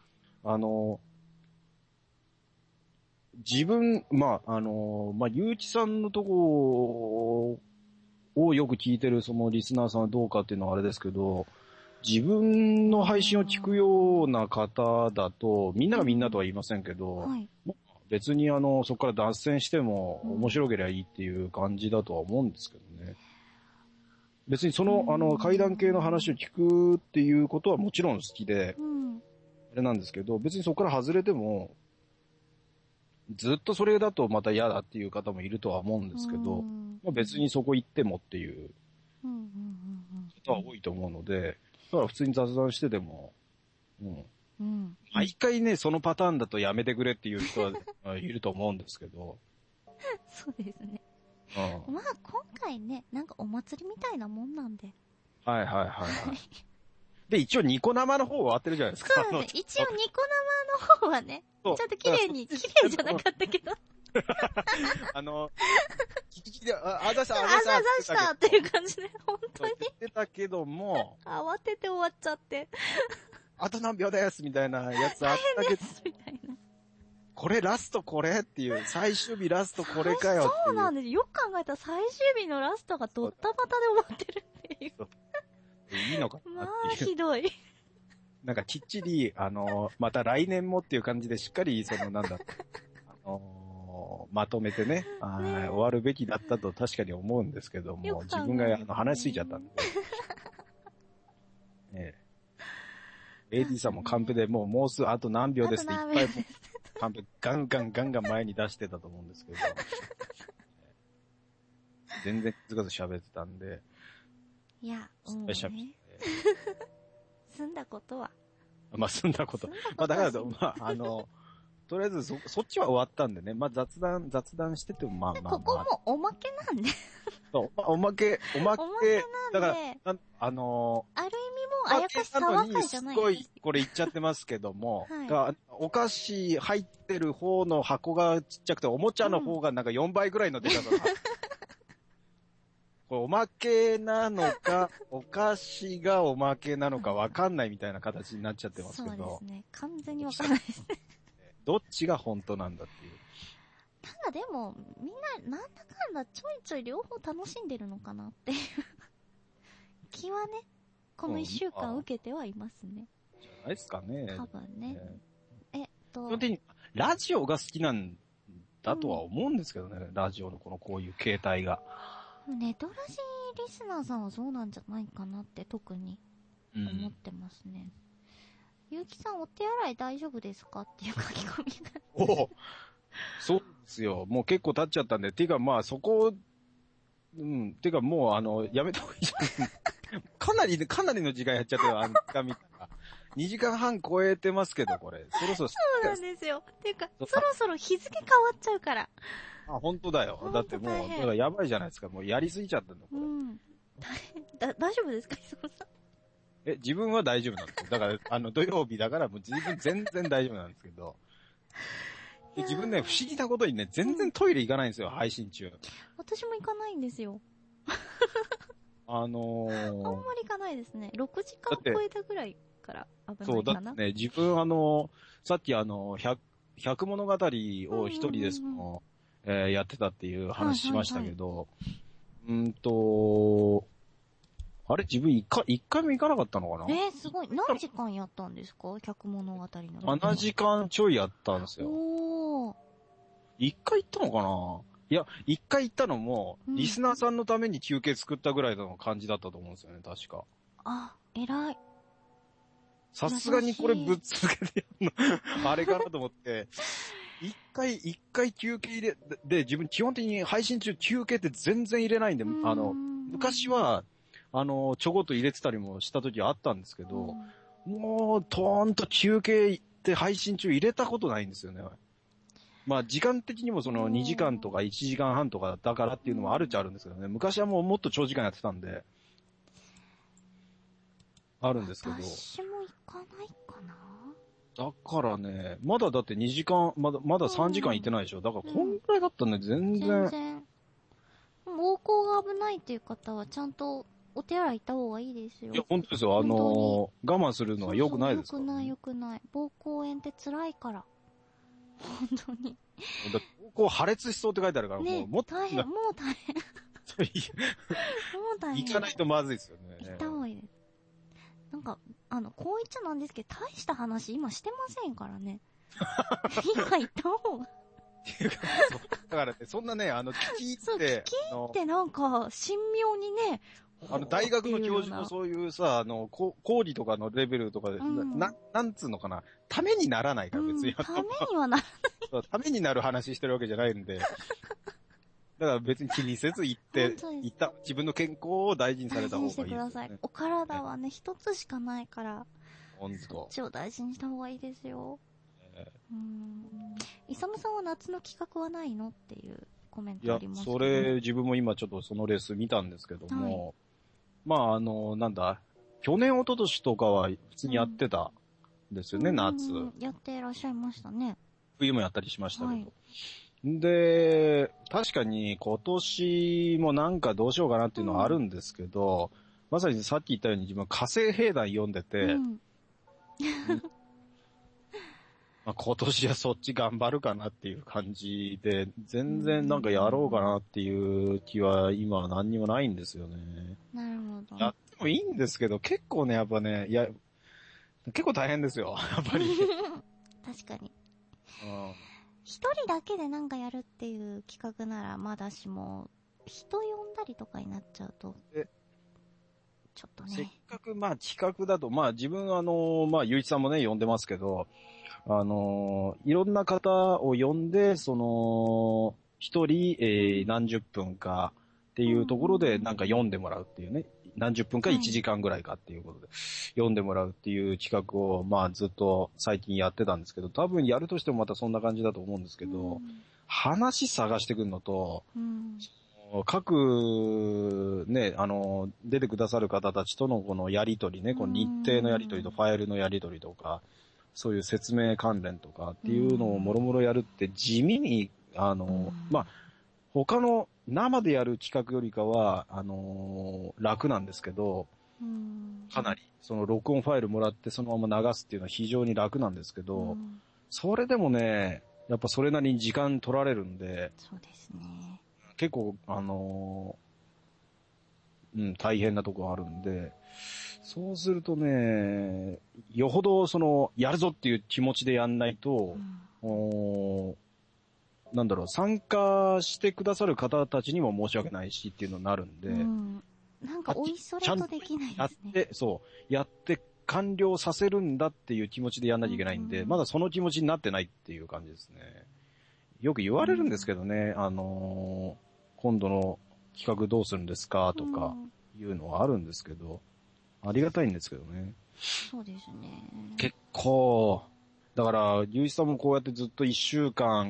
[SPEAKER 2] 自分、ゆうきさんのとこをよく聞いてるそのリスナーさんはどうかっていうのはあれですけど、自分の配信を聞くような方だと、みんながみんなとは言いませんけど、別にそこから脱線しても面白ければいいっていう感じだとは思うんですけどね。別に怪談系の話を聞くっていうことはもちろん好きで、あれなんですけど、別にそこから外れても、ずっとそれだとまた嫌だっていう方もいるとは思うんですけど、別にそこ行ってもっていう方は多いと思うので、だから普通に雑談してても、毎回ね、そのパターンだとやめてくれっていう人はいると思うんですけど。
[SPEAKER 1] そうですね。まあ今回ね、なんかお祭りみたいなもんなんで。
[SPEAKER 2] はいはいはいはい。で、一応ニコ生の方は終わってるじゃないですか。
[SPEAKER 1] そうですね。一応ニコ生の方はね、ちょっと綺麗じゃなかったけど。
[SPEAKER 2] あざ
[SPEAKER 1] したっていう感じで、本当に。
[SPEAKER 2] 言ってたけども、
[SPEAKER 1] 慌てて終わっちゃって。
[SPEAKER 2] あと何秒ですみたいなやつあったけど、
[SPEAKER 1] みたいな。
[SPEAKER 2] これラストこれっていう、最終日ラストこれかよっていう。
[SPEAKER 1] そうなんです。よく考えたら最終日のラストがドッタバタで終わってるっていう。
[SPEAKER 2] いいのかなっていう。
[SPEAKER 1] まあ、ひどい。
[SPEAKER 2] なんかきっちり、また来年もっていう感じでしっかり、まとめてね、終わるべきだったと確かに思うんですけども、自分が話しすぎちゃったんで。AD さんもカンペでもうすぐあと何秒ですっていっぱいカンペガンガン前に出してたと思うんですけど、全然気づかず喋ってたんで。
[SPEAKER 1] いや、済んだことは。
[SPEAKER 2] まあ、済んだこと。まあ、だから、とりあえずそっちは終わったんでね。まあ、雑談しててもまあ。
[SPEAKER 1] ここもおまけなんで。
[SPEAKER 2] そう、おまけ。だから、ある意味
[SPEAKER 1] もうあやかし騒がいじゃないです。
[SPEAKER 2] すごい、これ言っちゃってますけども、お菓子入ってる方の箱がちっちゃくて、おもちゃの方がなんか4倍ぐらいの出方が。 これおまけなのか、お菓子がおまけなのかわかんないみたいな形になっちゃってますけど。
[SPEAKER 1] そうですね。完全にわかんないですね。
[SPEAKER 2] どっちが本当なんだっていう。
[SPEAKER 1] ただでも、みんな、なんだかんだちょいちょい両方楽しんでるのかなっていう気はね、この一週間受けてはいますね。
[SPEAKER 2] じゃないですかね。
[SPEAKER 1] 多分ね。
[SPEAKER 2] 基本的に、ラジオが好きなんだとは思うんですけどね、ラジオのこういう形態が。
[SPEAKER 1] ネトラジリスナーさんはそうなんじゃないかなって特に思ってますね。ゆうきさんお手洗い大丈夫ですかっていう書き込みが。
[SPEAKER 2] おそうですよ。もう結構経っちゃったんで。ていうかまあそこ、ていうかもうやめた方がいいじゃん。かなりの時間やっちゃってる、あんた見たら。2時間半超えてますけど、これ。そろそろ。
[SPEAKER 1] そうなんですよ。っていうか、そろそろ日付変わっちゃうから。
[SPEAKER 2] あ、本当だよ。だってもう、だからやばいじゃないですか。もうやりすぎちゃったんだ、これ。
[SPEAKER 1] 大丈夫ですか、磯野さん。
[SPEAKER 2] 自分は大丈夫なんですよ。だから、土曜日だからもう自分全然大丈夫なんですけど。で自分ね、不思議なことにね、全然トイレ行かないんですよ、配信中。
[SPEAKER 1] 私も行かないんですよ。あんまり行かないですね。6時間超えたぐらいから危ないかな。
[SPEAKER 2] そう、だってね、自分さっき百物語を一人でやってたっていう話しましたけど、あれ自分一回も行かなかったのかな？
[SPEAKER 1] すごい。何時間やったんですか？百物語の。
[SPEAKER 2] 7時間ちょいやったんですよ。一回行ったのかないや、一回行ったのも、リスナーさんのために休憩作ったぐらいの感じだったと思うんですよね、確か。
[SPEAKER 1] あ、偉い。
[SPEAKER 2] さすがにこれぶっ続けてやるの、あれかなと思って、一回休憩入れ、で、自分基本的に配信中休憩って全然入れないんで、昔は、ちょこっと入れてたりもした時あったんですけど、もう、とーんと休憩って配信中入れたことないんですよね。まあ、時間的にもその2時間とか1時間半とかだからっていうのもあるっちゃあるんですけどね。昔はもっと長時間やってたんで、あるんですけど。
[SPEAKER 1] 私も行かないかな。
[SPEAKER 2] だからね、まだだって2時間、まだ3時間行ってないでしょ。だからこんくらいだったね、全然。
[SPEAKER 1] 膀胱が危ないっていう方はちゃんとお手洗い行った方がいいですよ。
[SPEAKER 2] いや、本当ですよ。我慢するのは良くないですから、ね。
[SPEAKER 1] 良くない。膀胱炎って辛いから。本当に。
[SPEAKER 2] だ膀胱破裂しそうって書いてあるから、
[SPEAKER 1] ね、もう大変。もう大変。
[SPEAKER 2] 行かないとまずいですよね。
[SPEAKER 1] 行った方がいいです。なんか、こう言っちゃなんですけど、大した話今してませんからね。今言った方が。
[SPEAKER 2] だからね、そんなね、聞き
[SPEAKER 1] ってなんか、神妙にね、
[SPEAKER 2] 大学の教授のそういうさ、講義とかのレベルとかで、なんつうのかな、ためにならないから別に。
[SPEAKER 1] ためにはならない。
[SPEAKER 2] ためになる話してるわけじゃないんで。だから別に気にせず行った、自分の健康を大事にされた方がいいです、ね。大事にしてください。
[SPEAKER 1] お体はね、一つしかないから。
[SPEAKER 2] 本当。
[SPEAKER 1] そっちを大事にした方がいいですよ。イサムさんは夏の企画はないのっていうコメントありますけど、ね。
[SPEAKER 2] いや、自分も今ちょっとそのレース見たんですけども、まあなんだ、去年一昨年とかは普通にやってたんですよね、夏。
[SPEAKER 1] やってらっしゃいましたね。
[SPEAKER 2] 冬もやったりしましたけど。で、確かに今年もなんかどうしようかなっていうのはあるんですけど、まさにさっき言ったように自分は火星兵団読んでて、まあ、今年はそっち頑張るかなっていう感じで、全然なんかやろうかなっていう気は今は何にもないんですよね。
[SPEAKER 1] なるほど。
[SPEAKER 2] やってもいいんですけど、結構ね、やっぱね、結構大変ですよ、やっぱり。
[SPEAKER 1] 確かに。一人だけでなんかやるっていう企画ならまだしも、人呼んだりとかになっちゃうと、ちょっとね。
[SPEAKER 2] せっかくまあ企画だと、まあ自分まあゆういちさんもね、呼んでますけど、いろんな方を呼んで、一人、何十分かっていうところでなんか読んでもらうっていうね。何十分か1時間ぐらいかっていうことで、読んでもらうっていう企画を、まあずっと最近やってたんですけど、多分やるとしてもまたそんな感じだと思うんですけど、話探してくるのと、各、ね、出てくださる方たちとのこのやりとりね、この日程のやりとりとファイルのやりとりとか、そういう説明関連とかっていうのをもろもろやるって地味に、まあ、他の生でやる企画よりかは、楽なんですけど、かなり、その録音ファイルもらってそのまま流すっていうのは非常に楽なんですけど、それでもね、やっぱそれなりに時間取られるんで、
[SPEAKER 1] そうですね。
[SPEAKER 2] 結構、大変なとこあるんで、そうするとね、よほどやるぞっていう気持ちでやんないと、なんだろう、参加してくださる方たちにも申し訳ないしっていうのになるんで、
[SPEAKER 1] なんかおいそれとできないですね。
[SPEAKER 2] やって完了させるんだっていう気持ちでやんなきゃいけないんで、まだその気持ちになってないっていう感じですね。よく言われるんですけどね、今度の企画どうするんですかとかいうのはあるんですけど、ありがたいんですけどね。
[SPEAKER 1] そうですね。
[SPEAKER 2] 結構、だから、ゆういさんもこうやってずっと1週間、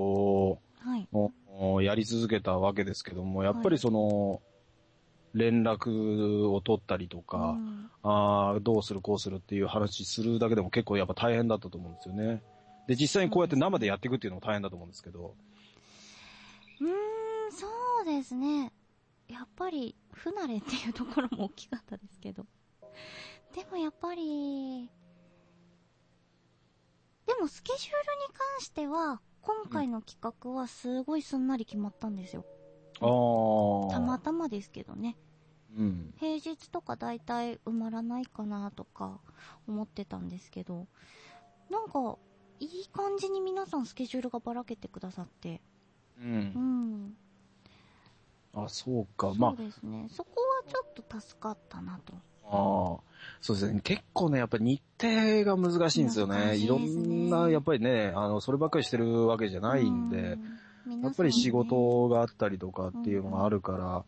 [SPEAKER 2] やり続けたわけですけども、やっぱり連絡を取ったりとか、どうするこうするっていう話するだけでも結構やっぱ大変だったと思うんですよね。で、実際にこうやって生でやっていくっていうのも大変だと思うんですけど。
[SPEAKER 1] そうですね。やっぱり不慣れっていうところも大きかったですけど。でもやっぱり、でもスケジュールに関しては、今回の企画はすごいすんなり決まったんですよ。たまたまですけどね。平日とかだいたい埋まらないかなとか思ってたんですけど、なんか、いい感じに皆さんスケジュールがばらけてくださって。
[SPEAKER 2] そうか。
[SPEAKER 1] そうですね。そこはちょっと助かったなと。
[SPEAKER 2] そうですね。結構ね、やっぱり日程が難しいんですよね。いろんな、やっぱりね、そればっかりしてるわけじゃないんで、やっぱり仕事があったりとかっていうのがあるから、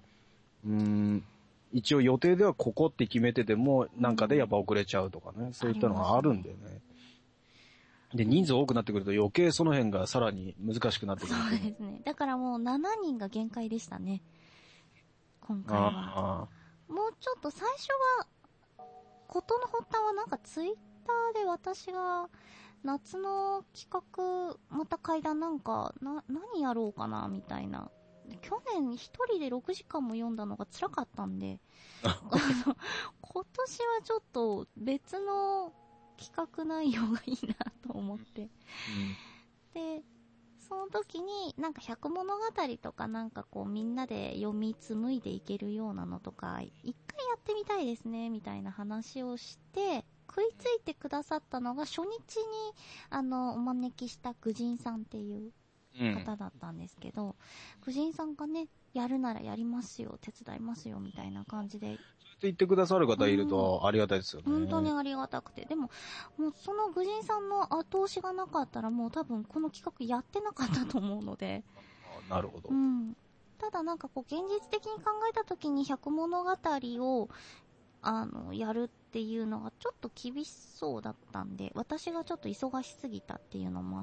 [SPEAKER 2] 一応予定ではここって決めてても、なんかでやっぱ遅れちゃうとかね、そういったのがあるんでね。で、人数多くなってくると余計その辺がさらに難しくなってくる。
[SPEAKER 1] そうですね。だからもう7人が限界でしたね。今回は。もうちょっと最初は、ことの発端はなんかツイッターで私が夏の企画、また階段なんか、何やろうかなみたいな。去年一人で6時間も読んだのが辛かったんで、今年はちょっと別の企画内容がいいなと思って。で、その時になんか百物語とかなんかこうみんなで読み紡いでいけるようなのとか一回やってみたいですねみたいな話をして食いついてくださったのが初日にお招きした愚人さんっていう方だったんですけど、愚人さんがねやるならやりますよ手伝いますよみたいな感じで
[SPEAKER 2] 言ってくださる方いるとありがたいですよね。
[SPEAKER 1] 本当にありがたくて。でも、もうその愚人さんの後押しがなかったらもう多分この企画やってなかったと思うので。
[SPEAKER 2] なるほど。
[SPEAKER 1] ただなんかこう現実的に考えた時に百物語を、やるっていうのがちょっと厳しそうだったんで、私がちょっと忙しすぎたっていうのもあって、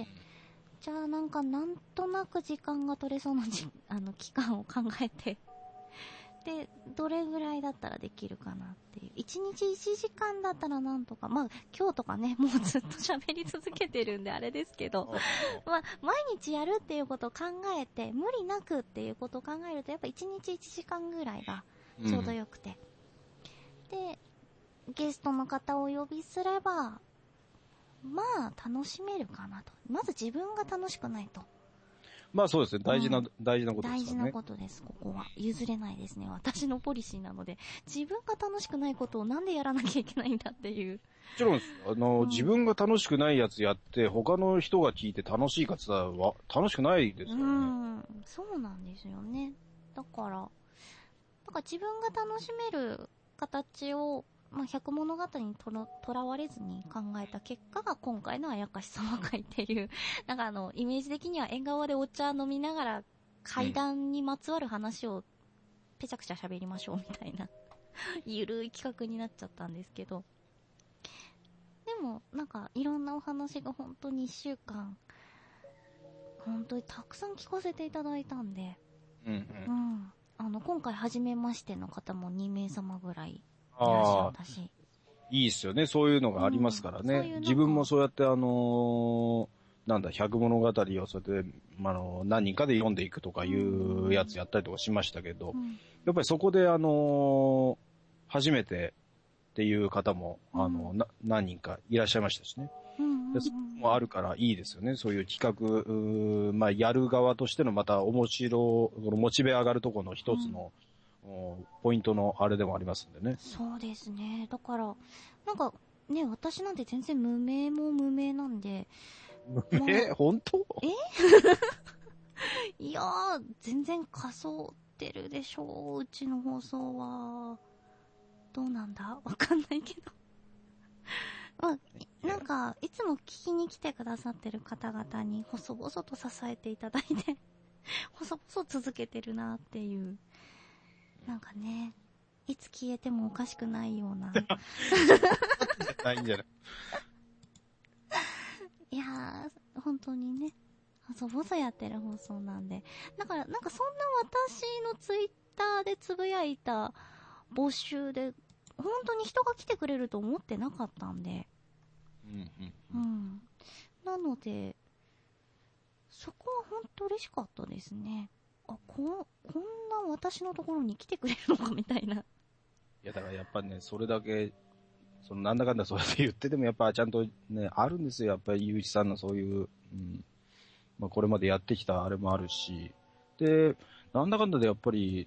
[SPEAKER 1] じゃあなんとなく時間が取れそうな期間を考えて、で、どれぐらいだったらできるかなっていう。1日1時間だったらなんとか、まあ今日とかね、もうずっと喋り続けてるんであれですけど、まあ毎日やるっていうことを考えて、無理なくっていうことを考えると、やっぱ1日1時間ぐらいがちょうどよくて。で、ゲストの方をお呼びすれば、まあ楽しめるかなと。まず自分が楽しくないと。
[SPEAKER 2] まあそうですね。大事なことですからね。
[SPEAKER 1] 大事なことです、ここは。譲れないですね。私のポリシーなので。自分が楽しくないことをなんでやらなきゃいけないんだっていう。
[SPEAKER 2] もちろん、自分が楽しくないやつやって、他の人が聞いて楽しいかつは、楽しくないですよね。
[SPEAKER 1] そうなんですよね。だから自分が楽しめる形を、まあ、百物語にとらわれずに考えた結果が今回のあやかし様会っていう、なんかイメージ的には縁側でお茶飲みながら階段にまつわる話をぺちゃくちゃ喋りましょうみたいなゆるい企画になっちゃったんですけど、でもなんかいろんなお話が本当に1週間本当にたくさん聞かせていただいたんで、今回初めましての方も2名様ぐらいいらっしゃったし。
[SPEAKER 2] いいっすよね。そういうのがありますからね。自分もそうやって百物語をそれで、何人かで読んでいくとかいうやつやったりとかしましたけど、やっぱりそこで初めてっていう方も、何人かいらっしゃいましたしね。でそれもあるからいいですよね。そういう企画、やる側としてのまたモチベ上がるところの一つの、ポイントのあれでもありますんでね。
[SPEAKER 1] そうですね。だから、なんか、ね、私なんて全然無名も無名なんで。
[SPEAKER 2] 本当？
[SPEAKER 1] いやー、全然仮想ってるでしょう。うちの放送は。どうなんだわかんないけど。なんか、いつも聞きに来てくださってる方々に細々と支えていただいて、細々続けてるなっていう。なんかね、いつ消えてもおかしくないような。
[SPEAKER 2] ないんじゃない？
[SPEAKER 1] いやー、本当にね、細々やってる放送なんで。だから、なんかそんな私のツイッターでつぶやいた募集で、本当に人が来てくれると思ってなかったんで。なので、そこは本当嬉しかったですね。こんな私のところに来てくれるのかみたいな。い
[SPEAKER 2] や、だからやっぱね、それだけ、なんだかんだそうやって言っててもやっぱちゃんとね、あるんですよ。やっぱりゆういちさんのそういう、これまでやってきたあれもあるし。で、なんだかんだでやっぱり、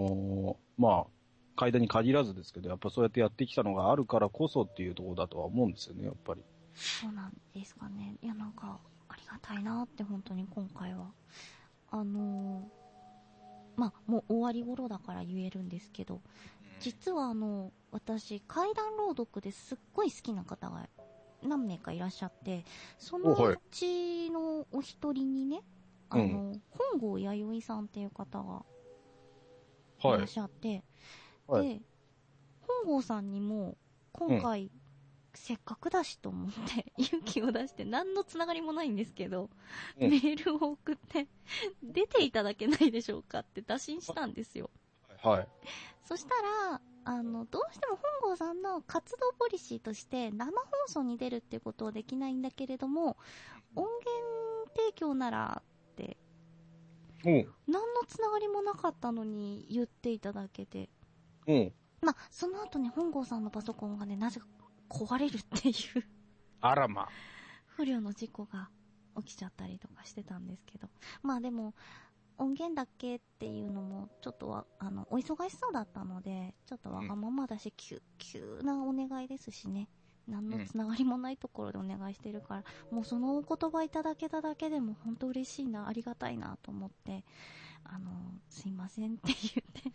[SPEAKER 2] 階段に限らずですけど、やっぱそうやってやってきたのがあるからこそっていうところだとは思うんですよね、やっぱり。
[SPEAKER 1] そうなんですかね。いや、なんか、ありがたいなって本当に今回は。もう終わり頃だから言えるんですけど、実は私、怪談朗読ですっごい好きな方が何名かいらっしゃって、そのうちのお一人にね、本郷弥生さんっていう方がいらっしゃって、で、本郷さんにも今回、せっかくだしと思って勇気を出して何のつながりもないんですけど、メールを送って出ていただけないでしょうかって打診したんですよ。そしたらどうしても本郷さんの活動ポリシーとして生放送に出るってことはできないんだけれども、音源提供ならって何のつながりもなかったのに言っていただけて、その後ね、本郷さんのパソコンがね、なぜか壊れるっていう
[SPEAKER 2] あらま。
[SPEAKER 1] 不慮の事故が起きちゃったりとかしてたんですけど。でも、音源だけっていうのも、ちょっとお忙しそうだったので、ちょっとわがままだし、急なお願いですしね。何のつながりもないところでお願いしてるから、もうそのお言葉いただけただけでも本当嬉しいな、ありがたいなと思って、すいませんって言って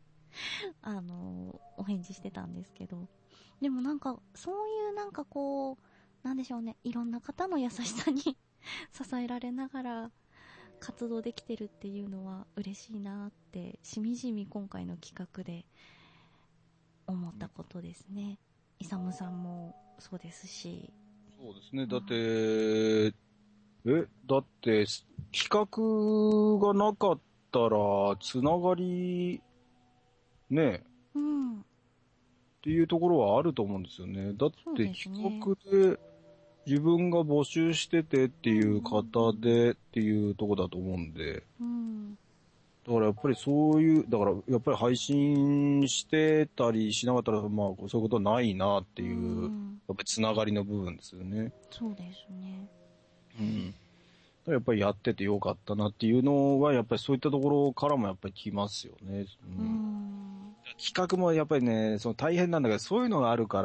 [SPEAKER 1] お返事してたんですけど。でもなんか、そういうなんかこう、なんでしょうね、いろんな方の優しさに支えられながら活動できてるっていうのは嬉しいなって、しみじみ今回の企画で思ったことですね。イサムさんもそうですし。
[SPEAKER 2] そうですね。だって企画がなかったらつながりね、っていうところはあると思うんですよね。だって企画で自分が募集しててっていう方でっていうところだと思うんで。だからやっぱりそういう、だからやっぱり配信してたりしなかったら、そういうことはないなっていう、やっぱりつながりの部分ですよね。
[SPEAKER 1] そうですね。
[SPEAKER 2] やっぱりやっててよかったなっていうのは、やっぱりそういったところからもやっぱり来ますよね。企画もやっぱりね、大変なんだけど、そういうのがあるから、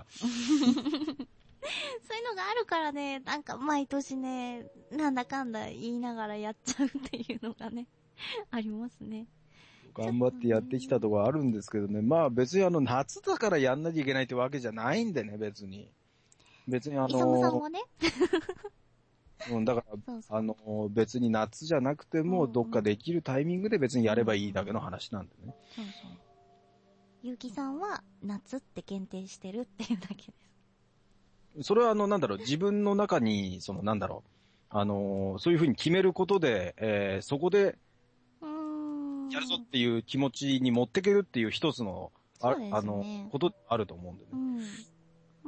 [SPEAKER 1] そういうのがあるからね、なんか毎年ね、なんだかんだ言いながらやっちゃうっていうのがね、ありますね。
[SPEAKER 2] 頑張ってやってきたところあるんですけどね。別に夏だからやんなきゃいけないってわけじゃないんでね、別に。別に
[SPEAKER 1] イサムさんはね。
[SPEAKER 2] だから別に夏じゃなくても、どっかできるタイミングで別にやればいいだけの話なんでね。
[SPEAKER 1] そうそう。ゆうきさんは夏って限定してるっていうだけです。
[SPEAKER 2] それは自分の中に、そういうふうに決めることで、そこで、やるぞっていう気持ちに持っていけるっていう一つの、ことあると思うんでね。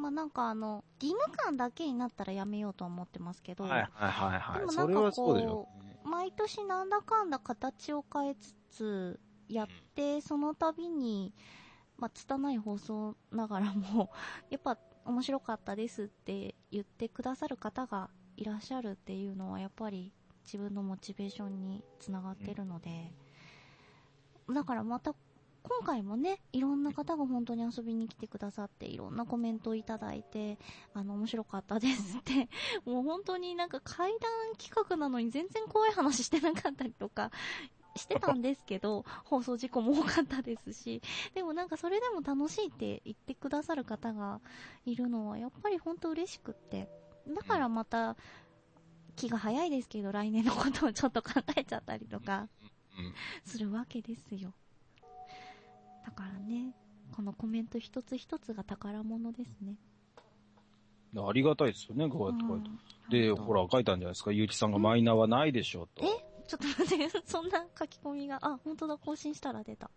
[SPEAKER 1] まあなんか義務感だけになったらやめようとは思ってますけど、
[SPEAKER 2] はいはいはいはい。
[SPEAKER 1] でも
[SPEAKER 2] それはそうでしょうね。
[SPEAKER 1] 毎年なんだかんだ形を変えつつやって、その度に、まあ、拙い放送ながらも、やっぱ面白かったですって言ってくださる方がいらっしゃるっていうのは、やっぱり自分のモチベーションにつながってるので、だからまた、今回もね、いろんな方が本当に遊びに来てくださって、いろんなコメントをいただいて、面白かったですって、もう本当になんか怪談企画なのに全然怖い話してなかったりとか、してたんですけど、放送事故も多かったですし、でもなんかそれでも楽しいって言ってくださる方がいるのはやっぱり本当嬉しくって、だからまた気が早いですけど来年のことをちょっと考えちゃったりとかするわけですよ。だからね、このコメント一つ一つが宝物ですね。
[SPEAKER 2] ありがたいですよね、こうやって書いて。で、ほら、書いたんじゃないですか。ゆうきさんがマイナーはないでしょうと。
[SPEAKER 1] ちょっと待って、そんな書き込みが、本当だ、更新したら出た。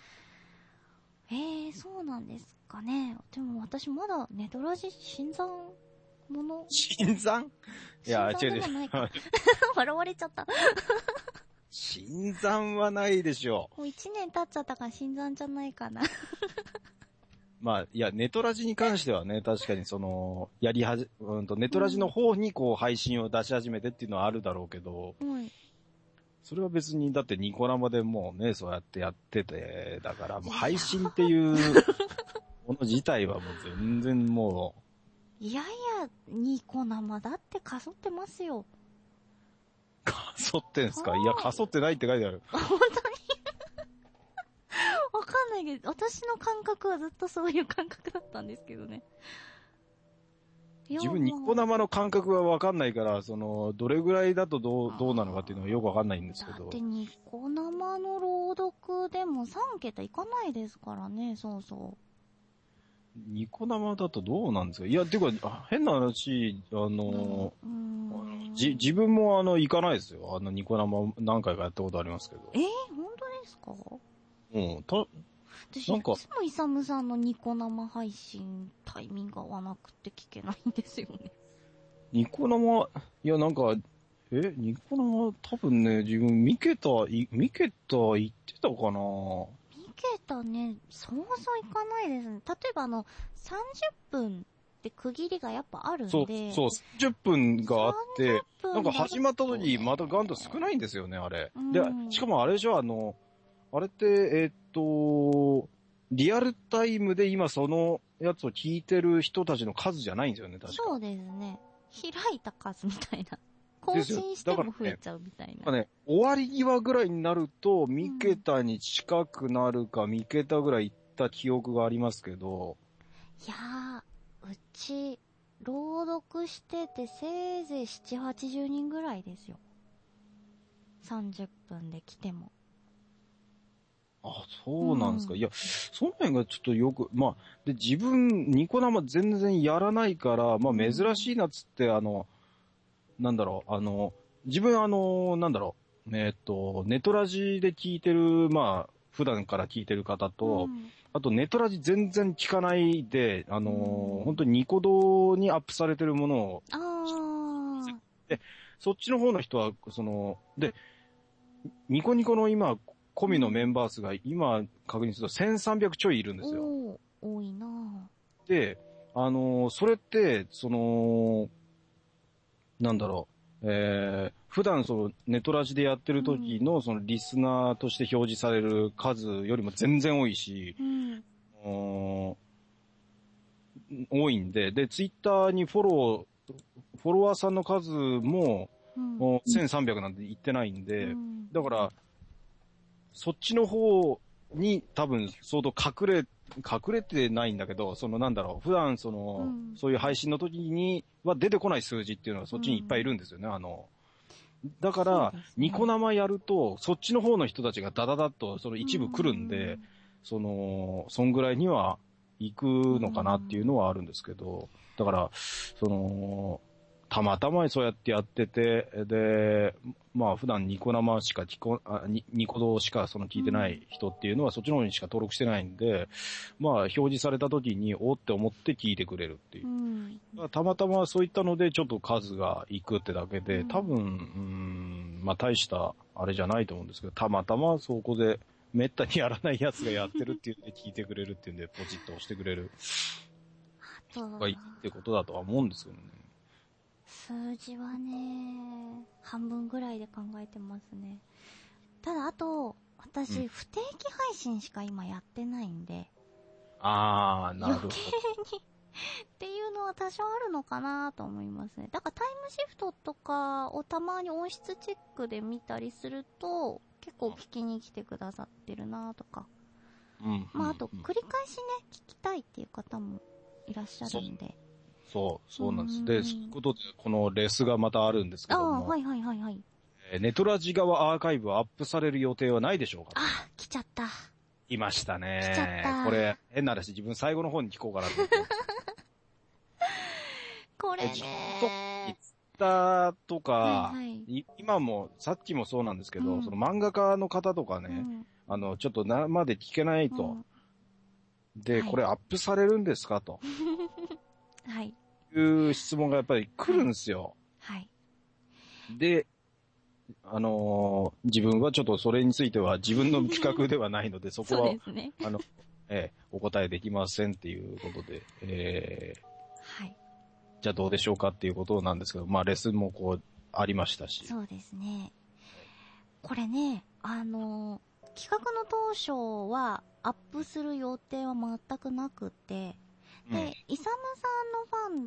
[SPEAKER 1] そうなんですかね。でも私まだネトラジ新参者
[SPEAKER 2] 新参いや、違う違う。
[SPEAKER 1] 笑われちゃった。
[SPEAKER 2] 新参はないでしょ
[SPEAKER 1] う。もう1年経っちゃったから新参じゃないかな。
[SPEAKER 2] まあ、いや、ネトラジに関してはね、確かにネトラジの方にこう配信を出し始めてっていうのはあるだろうけど、それは別に、だってニコ生でもうね、そうやってやってて、だからもう配信っていうもの自体はもう全然も
[SPEAKER 1] う。いやいや、ニコ生だってかそってますよ。
[SPEAKER 2] かそってんすか？いや、かそってないって書いてある。
[SPEAKER 1] 本当にわかんないけど、私の感覚はずっとそういう感覚だったんですけどね。
[SPEAKER 2] 自分ニコ生の感覚がわかんないから、どれぐらいだとどうなのかっていうのはよくわかんないんですけど。
[SPEAKER 1] だってニコ生の朗読でも3桁いかないですからね、そうそう。
[SPEAKER 2] ニコ生だとどうなんですか？いや、てか、変な話、自分も行かないですよ。ニコ生何回かやったことありますけど。
[SPEAKER 1] 本当ですか？私いつもイサムさんのニコ生配信タイミング合わなくて聞けないんですよね。
[SPEAKER 2] ニコ生、いやなんか、ニコ生多分ね、自分ミケタ行ってたかな？
[SPEAKER 1] ミケタね、そうそういかないですね。例えば30分って区切りがやっぱあるんで。
[SPEAKER 2] そう、30分があって、なんか始まった時またガンと少ないんですよね、あれ。で、しかもあれじゃあれって、リアルタイムで今そのやつを聞いてる人たちの数じゃないんですよね、確か。
[SPEAKER 1] そうですね。開いた数みたいな。更新しても増えちゃうみたいな。
[SPEAKER 2] 終わり際ぐらいになると、ミケタに近くなるか、ミケタぐらい行った記憶がありますけど。
[SPEAKER 1] いやー、うち、朗読しててせいぜい7、80人ぐらいですよ。30分で来ても。
[SPEAKER 2] あ、そうなんですか。いや、その辺がちょっとよく、で、自分、ニコ生全然やらないから、珍しいなっつって、なんだろう、自分なんだろう、ネトラジで聞いてる、普段から聞いてる方と、あとネトラジ全然聞かないで、本当にニコ動にアップされてるものを、で、そっちの方の人は、で、ニコニコの今、コミのメンバー数が今確認すると1300ちょいいるんですよ。
[SPEAKER 1] 多いなぁ。
[SPEAKER 2] で、それって、なんだろう、普段ネトラジでやってる時のリスナーとして表示される数よりも全然多いし、多いんで、ツイッターにフォロワーさんの数も、1300なんて言ってないんで、だから、そっちの方に多分相当隠れてないんだけど、なんだろう、普段そういう配信の時には出てこない数字っていうのはそっちにいっぱいいるんですよね、だから、ニコ生やると、そっちの方の人たちがダダダッと一部来るんで、そんぐらいには行くのかなっていうのはあるんですけど、だから、 たまたまそうやってやってて、で、まあ普段ニコ生しかニコ動しか聞いてない人っていうのはそっちの方にしか登録してないんで、まあ表示された時におって思って聞いてくれるっていう。たまたまそういったのでちょっと数がいくってだけで、多分、まあ大したあれじゃないと思うんですけど、たまたまそこでめったにやらないやつがやってるっていうんで聞いてくれるっていうんでポチッと押してくれる。がいいってことだとは思うんですけどね。
[SPEAKER 1] 数字はね、半分ぐらいで考えてますね。ただ、あと、私、不定期配信しか今やってないんで。
[SPEAKER 2] なるほど。
[SPEAKER 1] 余計にっていうのは多少あるのかなと思いますね。だからタイムシフトとかをたまに音質チェックで見たりすると、結構聞きに来てくださってるなとか。まあ、あと、繰り返しね、聞きたいっていう方もいらっしゃるんで。
[SPEAKER 2] そうなんです。で、そういうことで、このレスがまたあるんですけども。
[SPEAKER 1] はい。
[SPEAKER 2] ネトラジ側アーカイブはアップされる予定はないでしょうか？
[SPEAKER 1] 来ちゃった。
[SPEAKER 2] いましたね。
[SPEAKER 1] 来ちゃった。
[SPEAKER 2] これ、変な話、自分最後の方に聞こうかなと思って。
[SPEAKER 1] これね。
[SPEAKER 2] ツイッターとか、今も、さっきもそうなんですけど、その漫画家の方とかね、ちょっと生で聞けないと。で、これアップされるんですかと。
[SPEAKER 1] はい。
[SPEAKER 2] いう質問がやっぱり来るんですよ。
[SPEAKER 1] はい。
[SPEAKER 2] で、自分はちょっとそれについては自分の企画ではないので、そこは、
[SPEAKER 1] そうですね。
[SPEAKER 2] お答えできませんっていうことで、
[SPEAKER 1] はい。
[SPEAKER 2] じゃあどうでしょうかっていうことなんですけど、まあレッスンもこう、ありましたし。
[SPEAKER 1] そうですね。これね、企画の当初はアップする予定は全くなくて、で、イサムさんのファンって、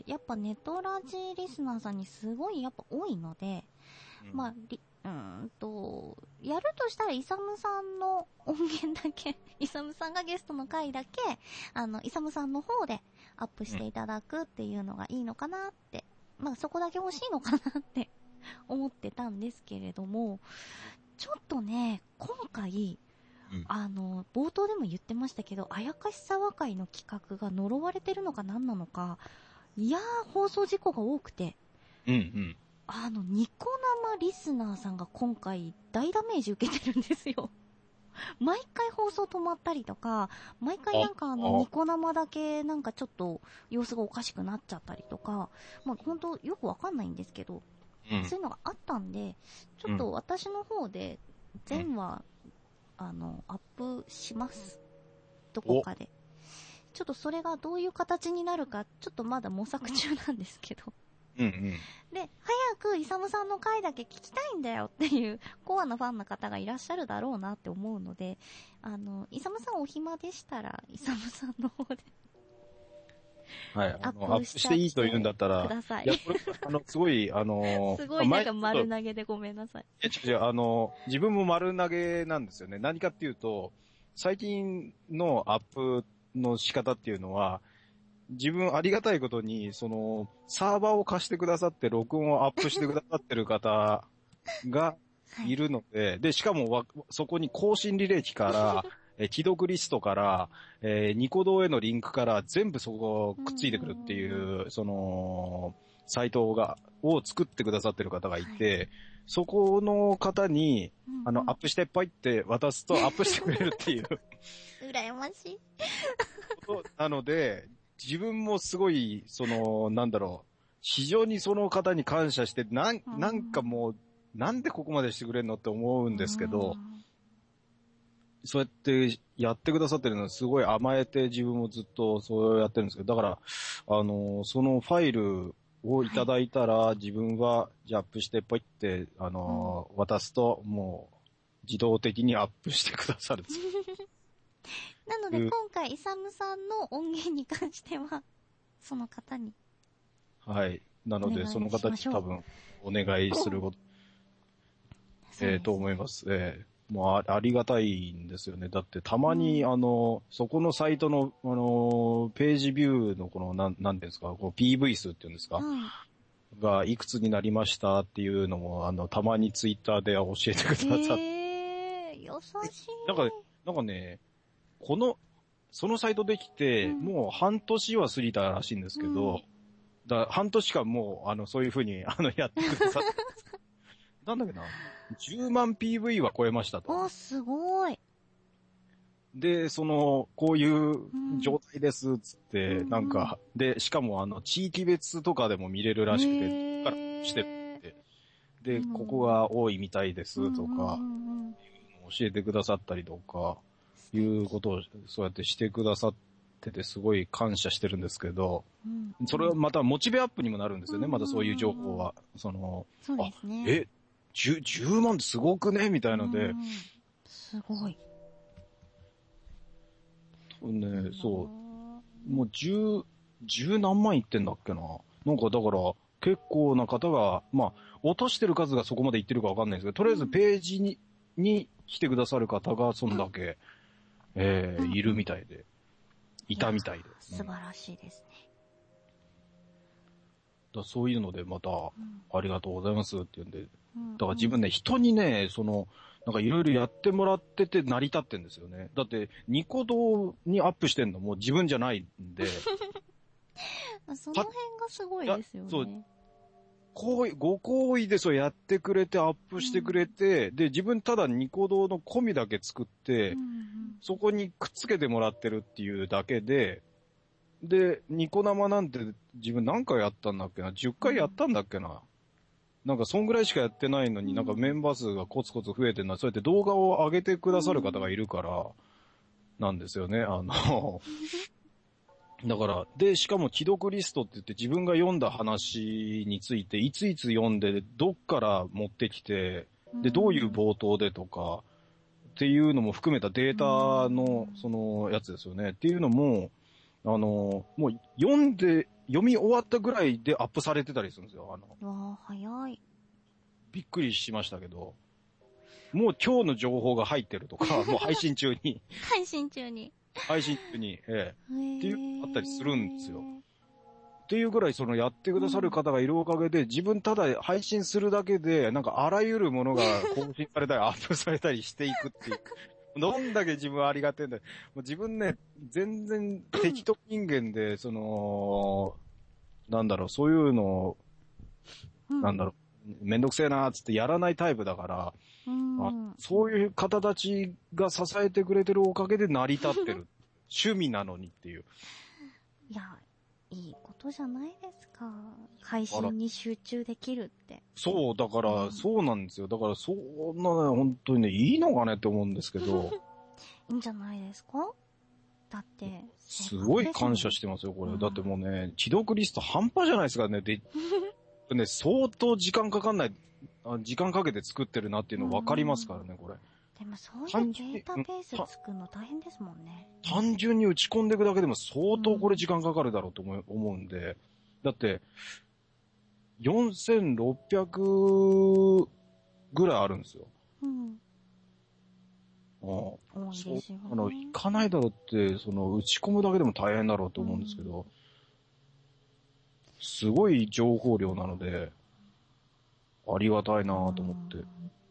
[SPEAKER 1] やっぱネトラジリスナーさんにすごいやっぱ多いので、まあ、やるとしたらイサムさんの音源だけ、イサムさんがゲストの回だけ、イサムさんの方でアップしていただくっていうのがいいのかなって、まあそこだけ欲しいのかなって思ってたんですけれども、ちょっとね、今回、冒頭でも言ってましたけど、あやかしさ和会の企画が呪われてるのか何なのか、いやー、放送事故が多くて、ニコ生リスナーさんが今回大ダメージ受けてるんですよ。毎回放送止まったりとか、毎回なんかニコ生だけなんかちょっと様子がおかしくなっちゃったりとか、まあほんとよくわかんないんですけど、そういうのがあったんで、ちょっと私の方で全話、アップします。どこかで。ちょっとそれがどういう形になるか、ちょっとまだ模索中なんですけど。で、早くイサムさんの回だけ聞きたいんだよっていうコアなファンの方がいらっしゃるだろうなって思うので、イサムさんお暇でしたら、イサムさんの方で。
[SPEAKER 2] はい、アップしていいと言うんだったら、
[SPEAKER 1] ください。
[SPEAKER 2] いや、これ、すごい、
[SPEAKER 1] すごいなんか丸投げでごめんなさい。
[SPEAKER 2] 違う、自分も丸投げなんですよね。何かっていうと、最近のアップの仕方っていうのは、自分ありがたいことに、サーバーを貸してくださって録音をアップしてくださってる方がいるので、で、しかもそこに更新履歴から、既読リストから、ニコ動へのリンクから全部そこくっついてくるっていう、サイトを作ってくださってる方がいて、そこの方に、アップしてポイって渡すとアップしてくれるっていう。
[SPEAKER 1] 羨ましい。
[SPEAKER 2] なので、自分もすごい、非常にその方に感謝して、なんかもう、なんでここまでしてくれるのって思うんですけど、そうやってやってくださってるのはすごい甘えて自分もずっとそうやってるんですけど、だから、そのファイルをいただいたら、自分はじゃあアップしてポイって、渡すと、もう、自動的にアップしてくださるんですよ。
[SPEAKER 1] なので今回、イサムさんの音源に関しては、その方に。
[SPEAKER 2] はい。なので、その方に多分、お願いすること、と思います。もうありがたいんですよね。だってたまに、そこのサイトの、ページビューのなんていうんですか、PV 数っていうんですか、がいくつになりましたっていうのも、たまにツイッターで教えてくださって。
[SPEAKER 1] 優しい。
[SPEAKER 2] なんかね、そのサイトできて、もう半年は過ぎたらしいんですけど、 だから半年間もう、そういう風に、やってくださって。なんだっけな。10万 PV は超えましたと。
[SPEAKER 1] あ、すごい。
[SPEAKER 2] で、こういう状態ですっつって、
[SPEAKER 1] うん
[SPEAKER 2] なんか、で、しかも地域別とかでも見れるらしくて、どっからしてるって。で、ここが多いみたいですとか、教えてくださったりとか、いうことをそうやってしてくださってて、すごい感謝してるんですけど、それはまたモチベアップにもなるんですよね、またそういう情報は。
[SPEAKER 1] そうですね。
[SPEAKER 2] 10万ってすごくねみたいので、
[SPEAKER 1] すごい。
[SPEAKER 2] ね、そう。もう十何万いってんだっけな。なんかだから、結構な方が、まあ、落としてる数がそこまでいってるかわかんないですけど、とりあえずページに来てくださる方がそんだけ、いるみたいで、いたみたいで。
[SPEAKER 1] 素晴らしいですね。
[SPEAKER 2] そういうのでまた、ありがとうございますって言うんで、だから自分ね、人にね、なんかいろいろやってもらってて成り立ってんですよね。だって、ニコ動にアップしてんのも自分じゃないんで。
[SPEAKER 1] その辺がすごいですよね。そう。
[SPEAKER 2] ご好意でそうやってくれて、アップしてくれて、で、自分ただニコ動の込みだけ作って、そこにくっつけてもらってるっていうだけで、で、ニコ生なんて自分何回やったんだっけな ?10 回やったんだっけな、なんかそんぐらいしかやってないのになんかメンバー数がコツコツ増えてるのは、そうやって動画を上げてくださる方がいるから、なんですよね。だから、で、しかも既読リストって言って自分が読んだ話について、いついつ読んで、どっから持ってきて、で、どういう冒頭でとか、っていうのも含めたデータの、やつですよね。っていうのも、もう読み終わったぐらいでアップされてたりするんですよ。
[SPEAKER 1] わあ、早い。
[SPEAKER 2] びっくりしましたけど。もう今日の情報が入ってるとか、もう配信中に。
[SPEAKER 1] 配信中に。
[SPEAKER 2] っていうのあったりするんですよ。っていうぐらいやってくださる方がいるおかげで、自分ただ配信するだけで、なんかあらゆるものが更新されたりアップされたりしていくっていう。どんだけ自分はありがてえんだよ。もう自分ね、全然適当人間で、なんだろう、そういうのを、なんだろう、めんどくせえなーっつってやらないタイプだから、そういう方たちが支えてくれてるおかげで成り立ってる。趣味なのにっていう。
[SPEAKER 1] いや、いいことじゃないですか。配信に集中できるって。
[SPEAKER 2] そう、だから、そうなんですよ。だから、そんなね、本当にね、いいのかねって思うんですけど。
[SPEAKER 1] いいんじゃないですか？だって、
[SPEAKER 2] すごい感謝してますよ、これ。だってもうね、既読リスト半端じゃないですからね。で、ね、相当時間かかんない、時間かけて作ってるなっていうの分かりますからね、これ。
[SPEAKER 1] でもそういうデータベース作るの大変ですもんね。
[SPEAKER 2] 単純に打ち込んでいくだけでも相当これ時間かかるだろうと思うんで。だって、4600ぐらいあるんですよ。
[SPEAKER 1] 多いですよね。
[SPEAKER 2] 行かないだろうって、打ち込むだけでも大変だろうと思うんですけど、すごい情報量なので、ありがたいなぁと思って。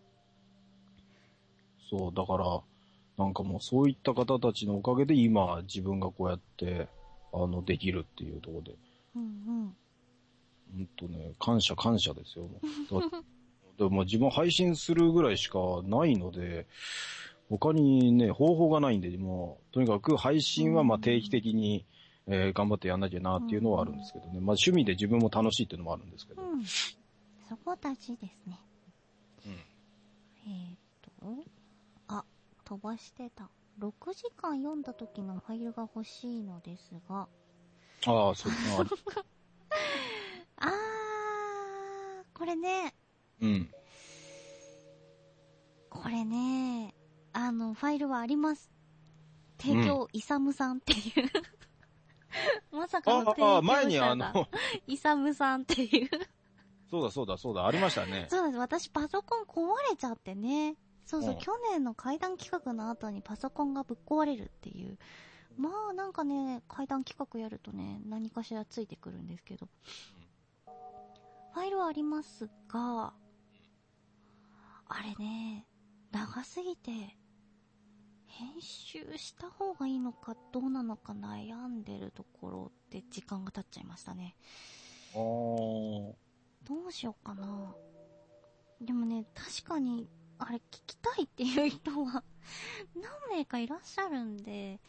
[SPEAKER 2] そう、だから、なんかもうそういった方たちのおかげで今自分がこうやって、できるっていうところで。ほんとね、感謝ですよ。でも自分配信するぐらいしかないので、他にね、方法がないんで、もう、とにかく配信はまあ定期的に、頑張ってやんなきゃなっていうのはあるんですけどね。まあ趣味で自分も楽しいっていうのもあるんですけど。
[SPEAKER 1] そこ大事ですね。飛ばしてた。6時間読んだ時のファイルが欲しいのですが。
[SPEAKER 2] ああ、そうだな。
[SPEAKER 1] これね。これね、ファイルはあります。提供、イサムさんっていう。まさかの提供者が、イサムさんっていう。
[SPEAKER 2] そうだ、ありましたね。
[SPEAKER 1] そうです。私パソコン壊れちゃってね。そう、去年の怪談企画の後にパソコンがぶっ壊れるっていう。まあなんかね、怪談企画やるとね、何かしらついてくるんですけど。ファイルはありますが、あれね、長すぎて、編集した方がいいのかどうなのか悩んでるところで時間が経っちゃいましたね。
[SPEAKER 2] おー。
[SPEAKER 1] どうしようかな。でもね、確かに、あれ聞きたいっていう人は何名かいらっしゃるんで、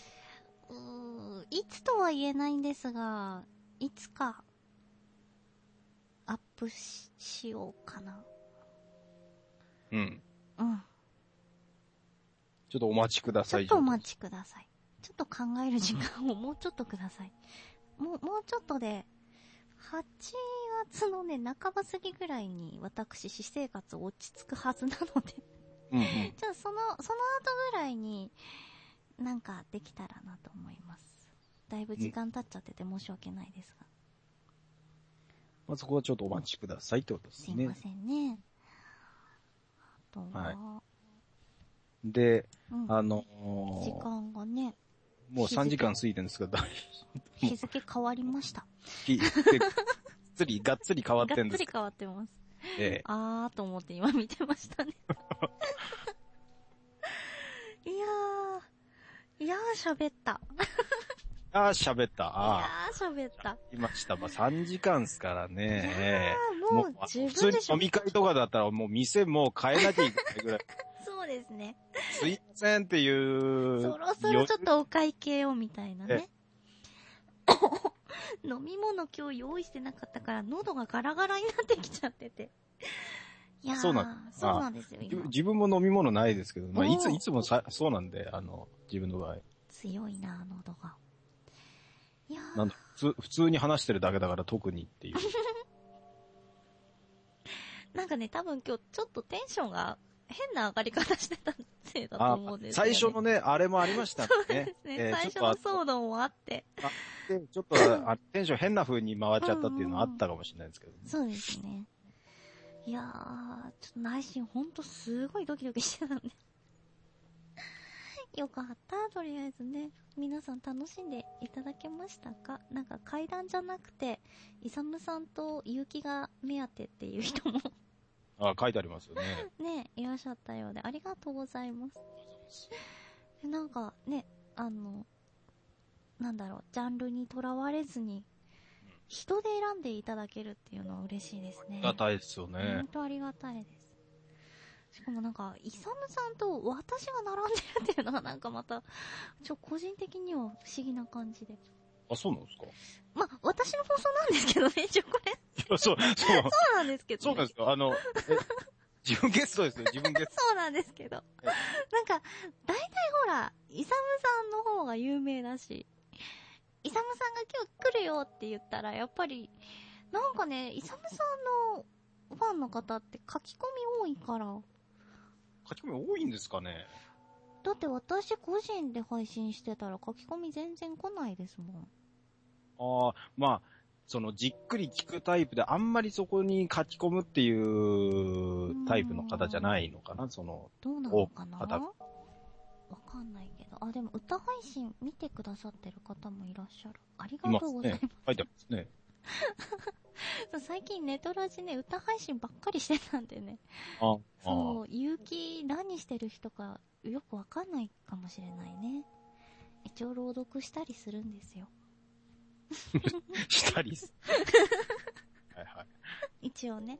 [SPEAKER 1] いつとは言えないんですが、いつかアップしようかな。
[SPEAKER 2] うん。
[SPEAKER 1] うん。
[SPEAKER 2] ちょっとお待ちください。
[SPEAKER 1] ちょっとお待ちください。ちょっと考える時間をもうちょっとください。もうちょっとで、8月のね、半ば過ぎぐらいに私、私生活落ち着くはずなので
[SPEAKER 2] うんうん。
[SPEAKER 1] じゃあその後ぐらいに、なんかできたらなと思います。だいぶ時間経っちゃってて申し訳ないですが。
[SPEAKER 2] まあ、そこはちょっとお待ちくださいってことですね。
[SPEAKER 1] すいませんね。あとは、
[SPEAKER 2] はいで、
[SPEAKER 1] うん、時間がね、
[SPEAKER 2] もう3時間過ぎてるんですけど、
[SPEAKER 1] 日付変わりました。
[SPEAKER 2] がっつり変わってんです
[SPEAKER 1] がっつり変わってます。
[SPEAKER 2] ええ。
[SPEAKER 1] あーと思って今見てましたね。いやー喋った。
[SPEAKER 2] 喋った。
[SPEAKER 1] いやー喋った。
[SPEAKER 2] いました。まあ、3時間っすからね。
[SPEAKER 1] もう十分でしょ。
[SPEAKER 2] 普通に飲み会とかだったらもう店もう変えなきゃいけないぐらい。
[SPEAKER 1] そうですね。
[SPEAKER 2] すいませんっていう。
[SPEAKER 1] そろそろちょっとお会計をみたいなね。飲み物今日用意してなかったから喉がガラガラになってきちゃってて。いやー、そうなんですよ。
[SPEAKER 2] 自分も飲み物ないですけど、まあ、いつもそうなんで、自分の場合。
[SPEAKER 1] 強いな、喉が。いやー。
[SPEAKER 2] なんだ、普通に話してるだけだから特にっていう。
[SPEAKER 1] なんかね、多分今日ちょっとテンションが変な上がり方してたせいだと思うんですよね。
[SPEAKER 2] 最初のね、あれもありましたね。
[SPEAKER 1] そうですね。最初の騒動もあって。
[SPEAKER 2] ちょっとテンション変な風に回っちゃったっていうのはあったかもしれないですけどね。
[SPEAKER 1] そうですね。いやー、ちょっと内心ほんとすごいドキドキしてたんで。よかった。とりあえずね。皆さん楽しんでいただけましたか？なんか階段じゃなくて、イサムさんと結城が目当てっていう人も
[SPEAKER 2] 書いてありますよね。
[SPEAKER 1] ね、いらっしゃったようで、ありがとうございます。なんかね、なんだろう、ジャンルにとらわれずに、人で選んでいただけるっていうのは嬉しいですね。
[SPEAKER 2] ありがたいですよね。
[SPEAKER 1] ほんとありがたいです。しかもなんか、イサムさんと私が並んでるっていうのはなんかまた、個人的には不思議な感じで。
[SPEAKER 2] あ、そうなんですか？
[SPEAKER 1] まあ、私の放送なんですけどね、これ。そうなんですけど、ね。
[SPEAKER 2] そうなんですよ。自分ゲストですよ、自分ゲスト。
[SPEAKER 1] そうなんですけど。なんか、大体ほら、イサムさんの方が有名だし、イサムさんが今日来るよって言ったら、やっぱり、なんかね、イサムさんのファンの方って書き込み多いから。
[SPEAKER 2] 書き込み多いんですかね？
[SPEAKER 1] だって私個人で配信してたら書き込み全然来ないですもん。
[SPEAKER 2] まあ、じっくり聞くタイプで、あんまりそこに書き込むっていうタイプの方じゃないのかな、ど
[SPEAKER 1] うなのかな？わかんないけど。でも歌配信見てくださってる方もいらっしゃる。ありがとうございます。
[SPEAKER 2] 書いてありますね。
[SPEAKER 1] 最近ネトラジね、歌配信ばっかりしてたんでね。そう、結城何してる人かよくわかんないかもしれないね。一応朗読したりするんですよ。
[SPEAKER 2] したりす。はいはい。
[SPEAKER 1] 一応ね。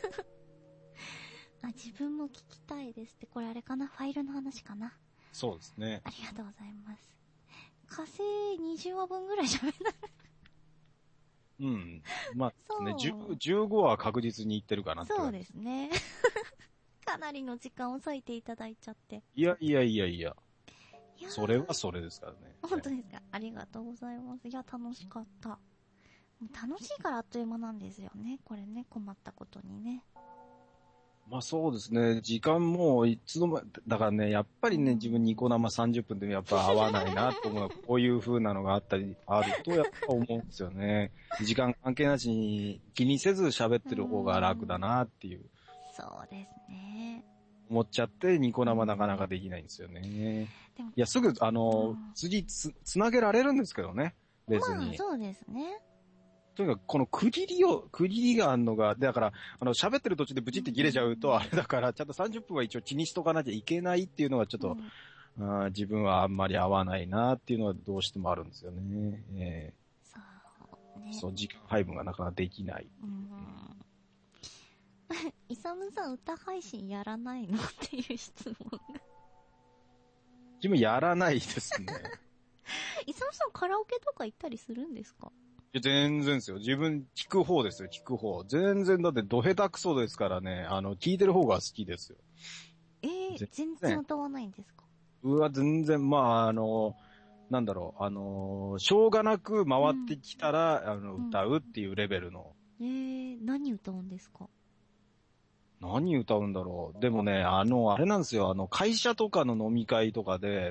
[SPEAKER 1] 自分も聞きたいですって、これあれかな？ファイルの話かな？
[SPEAKER 2] そうですね。
[SPEAKER 1] ありがとうございます。火星20話分ぐらい喋った。
[SPEAKER 2] うん。まあ、ね、15は確実に言ってるかなって。
[SPEAKER 1] そうですね。かなりの時間を割いていただいちゃって。
[SPEAKER 2] いや。それはそれですからね。
[SPEAKER 1] 本当ですか？ありがとうございます。いや、楽しかった。楽しいからあっという間なんですよね。これね、困ったことにね。
[SPEAKER 2] まあそうですね。時間もいつの間、だからね、やっぱりね、自分ニコ生30分でやっぱ合わないなと思う。こういう風なのがあるとやっぱ思うんですよね。時間関係なしに気にせず喋ってる方が楽だなっていう。
[SPEAKER 1] そうですね。
[SPEAKER 2] 思っちゃってニコ生なかなかできないんですよね。いや、すぐ、次つなげられるんですけどね。別に。
[SPEAKER 1] まあそうですね。
[SPEAKER 2] とにかく、この区切りがあるのが、だから、喋ってる途中でブチって切れちゃうと、あれだから、ちゃんと30分は一応気にしとかなきゃいけないっていうのがちょっと、自分はあんまり合わないなっていうのはどうしてもあるんですよね。
[SPEAKER 1] そうね。
[SPEAKER 2] そう、時間配分がなかなかできない。
[SPEAKER 1] イサムさん歌配信やらないのっていう質問が。
[SPEAKER 2] 自分やらないですね。
[SPEAKER 1] イサムさんカラオケとか行ったりするんですか？
[SPEAKER 2] いや全然ですよ。自分聞く方ですよ、聞く方。全然だってド下手くそですからね、聞いてる方が好きですよ。
[SPEAKER 1] 全然歌わないんですか？
[SPEAKER 2] 全然、まあ、なんだろう、しょうがなく回ってきたら、歌うっていうレベルの。
[SPEAKER 1] 何歌うんですか？
[SPEAKER 2] 何歌うんだろう。でもね、あれなんですよ、会社とかの飲み会とかで、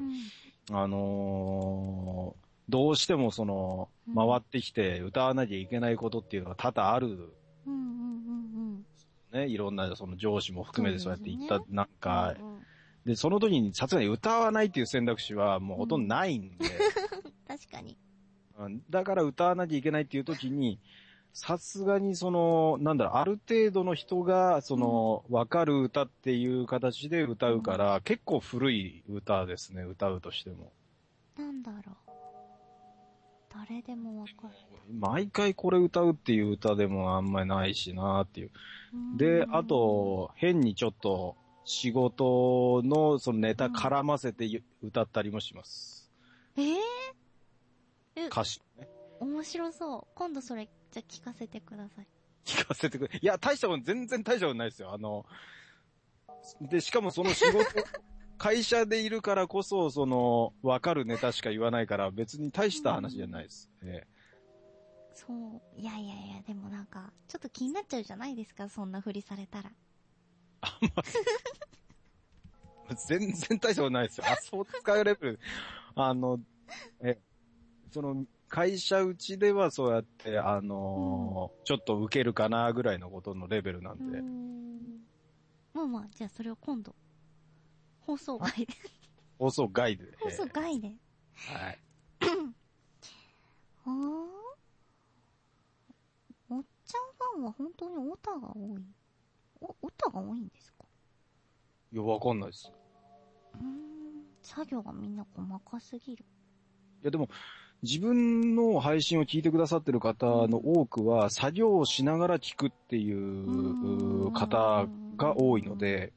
[SPEAKER 2] どうしても回ってきて歌わなきゃいけないことっていうのが多々ある。ね、いろんな上司も含めてそうやって言った、なんか、で、その時にさすがに歌わないっていう選択肢はもうほとんどないんで。
[SPEAKER 1] 確かに。
[SPEAKER 2] だから歌わなきゃいけないっていう時に、さすがにある程度の人が、わかる歌っていう形で歌うから、結構古い歌ですね、歌うとしても。
[SPEAKER 1] なんだろう。誰でもわかる。
[SPEAKER 2] 毎回これ歌うっていう歌でもあんまりないしなっていう。で、あと、変にちょっと仕事のネタ絡ませて歌ったりもします。歌詞ね。
[SPEAKER 1] 面白そう。今度それ、じゃあ聞かせてください。
[SPEAKER 2] 聞かせてくれ。いや、全然大したことないですよ。で、しかもその仕事、会社でいるからこそ、わかるネタしか言わないから、別に大した話じゃないです。
[SPEAKER 1] そう。いや、でもなんか、ちょっと気になっちゃうじゃないですか、そんなふりされたら。
[SPEAKER 2] 全然大したことないですよ。そう使うレベル。会社うちではそうやって、ちょっと受けるかなぐらいのことのレベルなんで。
[SPEAKER 1] まあ、じゃあそれを今度、放送外で。
[SPEAKER 2] 放送外で。
[SPEAKER 1] 放送外で。
[SPEAKER 2] はい。
[SPEAKER 1] おっちゃんファンは本当にオタが多い。オタが多いんですか？
[SPEAKER 2] いや、わかんないです。
[SPEAKER 1] 作業がみんな細かすぎる。
[SPEAKER 2] いや、でも、自分の配信を聞いてくださってる方の多くは、作業をしながら聞くっていう方が多いので、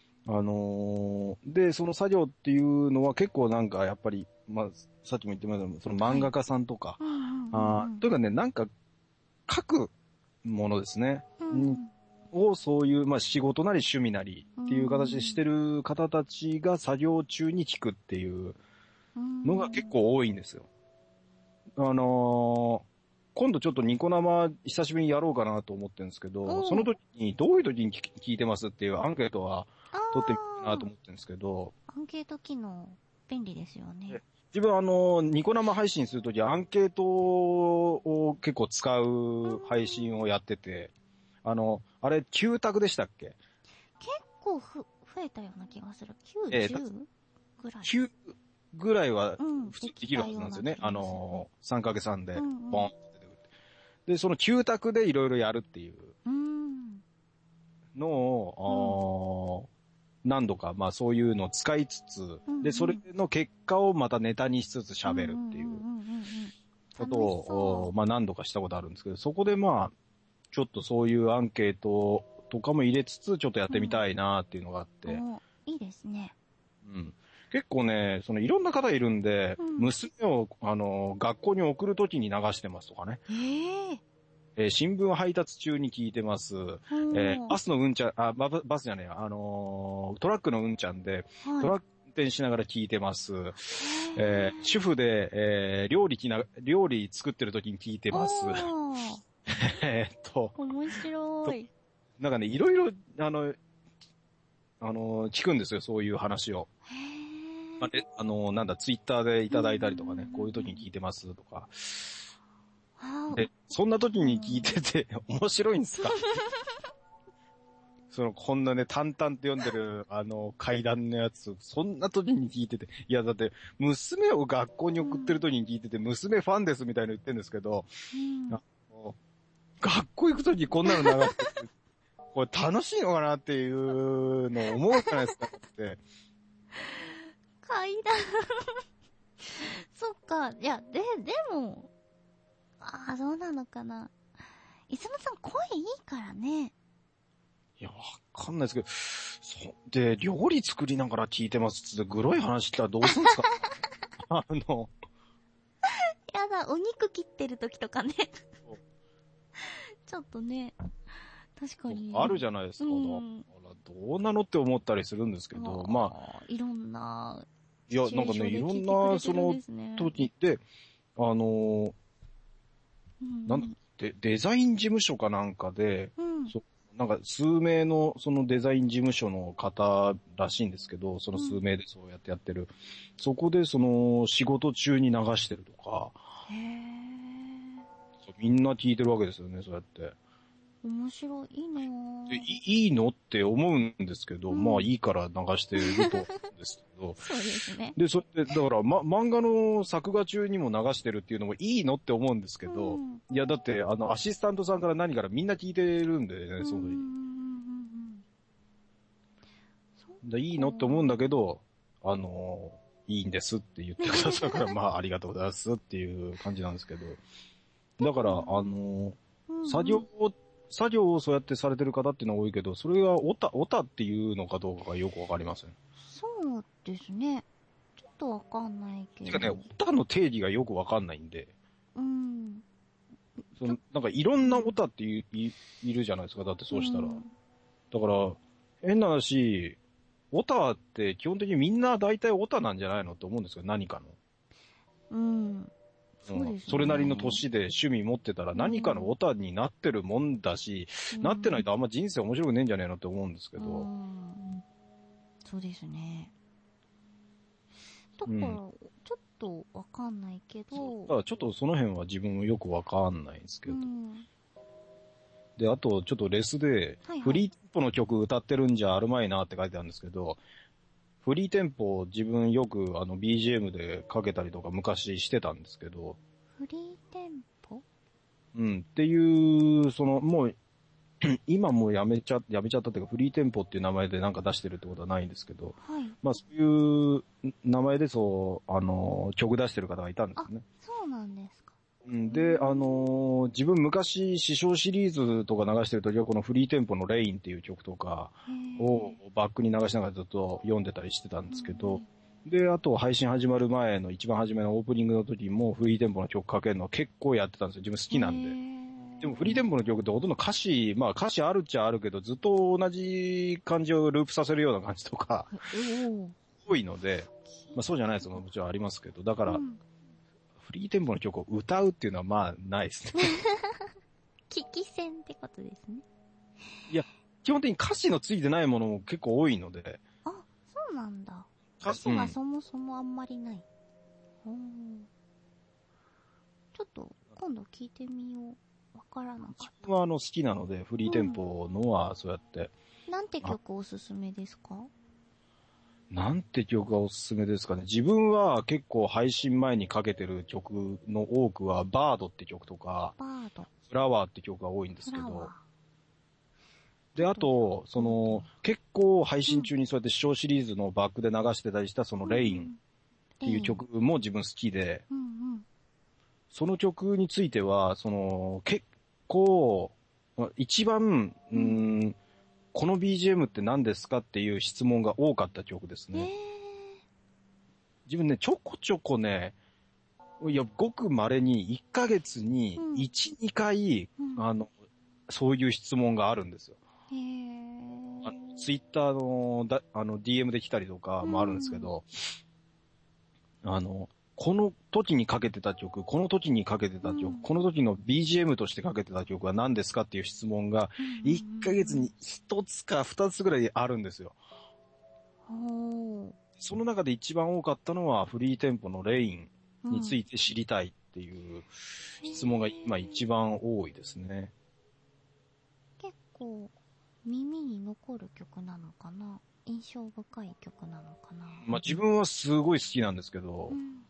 [SPEAKER 2] で、その作業っていうのは結構なんかやっぱり、まあ、さっきも言ってましたけど、その漫画家さんとか、というかね、なんか書くものですね。をそういう、まあ仕事なり趣味なりっていう形でしてる方たちが作業中に聞くっていうのが結構多いんですよ。今度ちょっとニコ生久しぶりにやろうかなと思ってるんですけど、その時にどういう時に聞いてますっていうアンケートは取ってみようかなと思ってるんですけど。
[SPEAKER 1] アンケート機能便利ですよね。
[SPEAKER 2] 自分ニコ生配信するときアンケートを結構使う配信をやってて、あれ9択でしたっけ？
[SPEAKER 1] 結構増えたような気がする。9、10ぐらい。
[SPEAKER 2] 9ぐらいは普通できるはずなんですよね。3×3 で、ボンって出てくる。で、その9択でいろいろやるっていうのを、何度か、まあそういうのを使いつつ、で、それの結果をまたネタにしつつ喋るっていうことを、まあ何度かしたことあるんですけど、そこでまあ、ちょっとそういうアンケートとかも入れつつ、ちょっとやってみたいなっていうのがあって。
[SPEAKER 1] いいですね。
[SPEAKER 2] 結構ね、いろんな方いるんで、娘を、学校に送るときに流してますとかね。新聞配達中に聞いてます。バスのうんちゃん、バスじゃねえや、トラックのうんちゃんで、トラック運転しながら聞いてます。主婦で、料理作ってるときに聞いてます。
[SPEAKER 1] 面白い。
[SPEAKER 2] なんかね、いろいろ、聞くんですよ、そういう話を。ツイッターでいただいたりとかね、こういう時に聞いてますとか。で、そんな時に聞いてて、面白いんですか？こんなね、淡々と読んでる、階段のやつ、そんな時に聞いてて、いや、だって、娘を学校に送ってる時に聞いてて、娘ファンですみたいなの言ってるんですけど、学校行く時こんなの流してて、これ楽しいのかなっていうのを思うじゃないですかって。
[SPEAKER 1] 階段そっか、いや、でも、 ああ、そうなのかな。いつむさん声いいからね。
[SPEAKER 2] いや、わかんないですけど、で、料理作りながら聞いてますって、グロい話したらどうすんですか？
[SPEAKER 1] やだ、お肉切ってる時とかね。ちょっとね、確かに。
[SPEAKER 2] あるじゃないですか。だからどうなのって思ったりするんですけど、まあ。
[SPEAKER 1] いろんな、
[SPEAKER 2] いや、なんかね、いろんな、その時で、デザイン事務所かなんかで、なんか数名のそのデザイン事務所の方らしいんですけど、その数名でそうやってやってる。そこでその仕事中に流してるとか、みんな聞いてるわけですよね、そうやって。
[SPEAKER 1] 面白いね。
[SPEAKER 2] いいのって思うんですけど、まあいいから流してると思うんですけど。
[SPEAKER 1] そうですね。
[SPEAKER 2] で、それで、だから、漫画の作画中にも流してるっていうのもいいのって思うんですけど、いや、だって、アシスタントさんから何からみんな聞いてるんでね、その時に。いいのって思うんだけど、いいんですって言ってくださるから、まあ、ありがとうございますっていう感じなんですけど。だから、作業をそうやってされてる方っていうのは多いけど、それがオタっていうのかどうかがよくわかりません。
[SPEAKER 1] そうですね。ちょっとわかんないけど。
[SPEAKER 2] てかね、オタの定義がよくわかんないんで。なんかいろんなオタっているじゃないですか。だってそうしたら。だから、変な話、オタって基本的にみんな大体オタなんじゃないのって思うんですよ。何かの。そうですね。それなりの年で趣味持ってたら何かのオタになってるもんだし、なってないとあんま人生面白くねえんじゃねえのって思うんですけど。
[SPEAKER 1] そうですね。だから、ちょっとわかんないけど。
[SPEAKER 2] だからちょっとその辺は自分もよくわかんないんですけど。で、あとちょっとレスで、フリーテンポの曲歌ってるんじゃあるまいなって書いてあるんですけど、フリーテンポ自分よくBGM でかけたりとか昔してたんですけど。
[SPEAKER 1] フリーテンポ？
[SPEAKER 2] っていう、もう、今もうやめちゃったっていうか、フリーテンポっていう名前でなんか出してるってことはないんですけど、まあそういう名前で曲出してる方がいたんですね。
[SPEAKER 1] そうなんですか。
[SPEAKER 2] で、自分昔、師匠シリーズとか流してるときは、このフリーテンポのレインっていう曲とかをバックに流しながらずっと読んでたりしてたんですけど、で、あと配信始まる前の一番初めのオープニングの時もフリーテンポの曲かけるの結構やってたんですよ。自分好きなんで。でもフリーテンポの曲ってほとんど歌詞あるっちゃあるけど、ずっと同じ感じをループさせるような感じとか、多いので、まあそうじゃないですよ。もちろんありますけど、だから、フリーテンポの曲を歌うっていうのはまあないですね。
[SPEAKER 1] 聞き戦ってことですね。
[SPEAKER 2] いや、基本的に歌詞のついてないものも結構多いので。
[SPEAKER 1] あ、そうなんだ。歌詞がそもそもあんまりない。ちょっと今度聞いてみよう。わからなかった。
[SPEAKER 2] 自分は好きなので、フリーテンポのはそうやって。
[SPEAKER 1] なんて曲おすすめですか？
[SPEAKER 2] なんて曲がおすすめですかね。自分は結構配信前にかけてる曲の多くは、バードって曲とか、フラワーって曲が多いんですけど、で、あと、結構配信中にそうやって視聴シリーズのバックで流してたりしたそのレインっていう曲も自分好きで、その曲については、結構、一番、この BGM って何ですかっていう質問が多かった曲ですね。自分ね、ちょこちょこね、いや、ごく稀に1ヶ月に1、2回、そういう質問があるんですよ。ツイッターのDM で来たりとかもあるんですけど、この時にかけてた曲、この時にかけてた曲、この時の BGM としてかけてた曲は何ですかっていう質問が、1ヶ月に1つか2つぐらいあるんですよ。その中で一番多かったのは、フリーテンポのレインについて知りたいっていう質問が今一番多いですね。
[SPEAKER 1] 結構耳に残る曲なのかな？印象深い曲なのかな？
[SPEAKER 2] まあ自分はすごい好きなんですけど、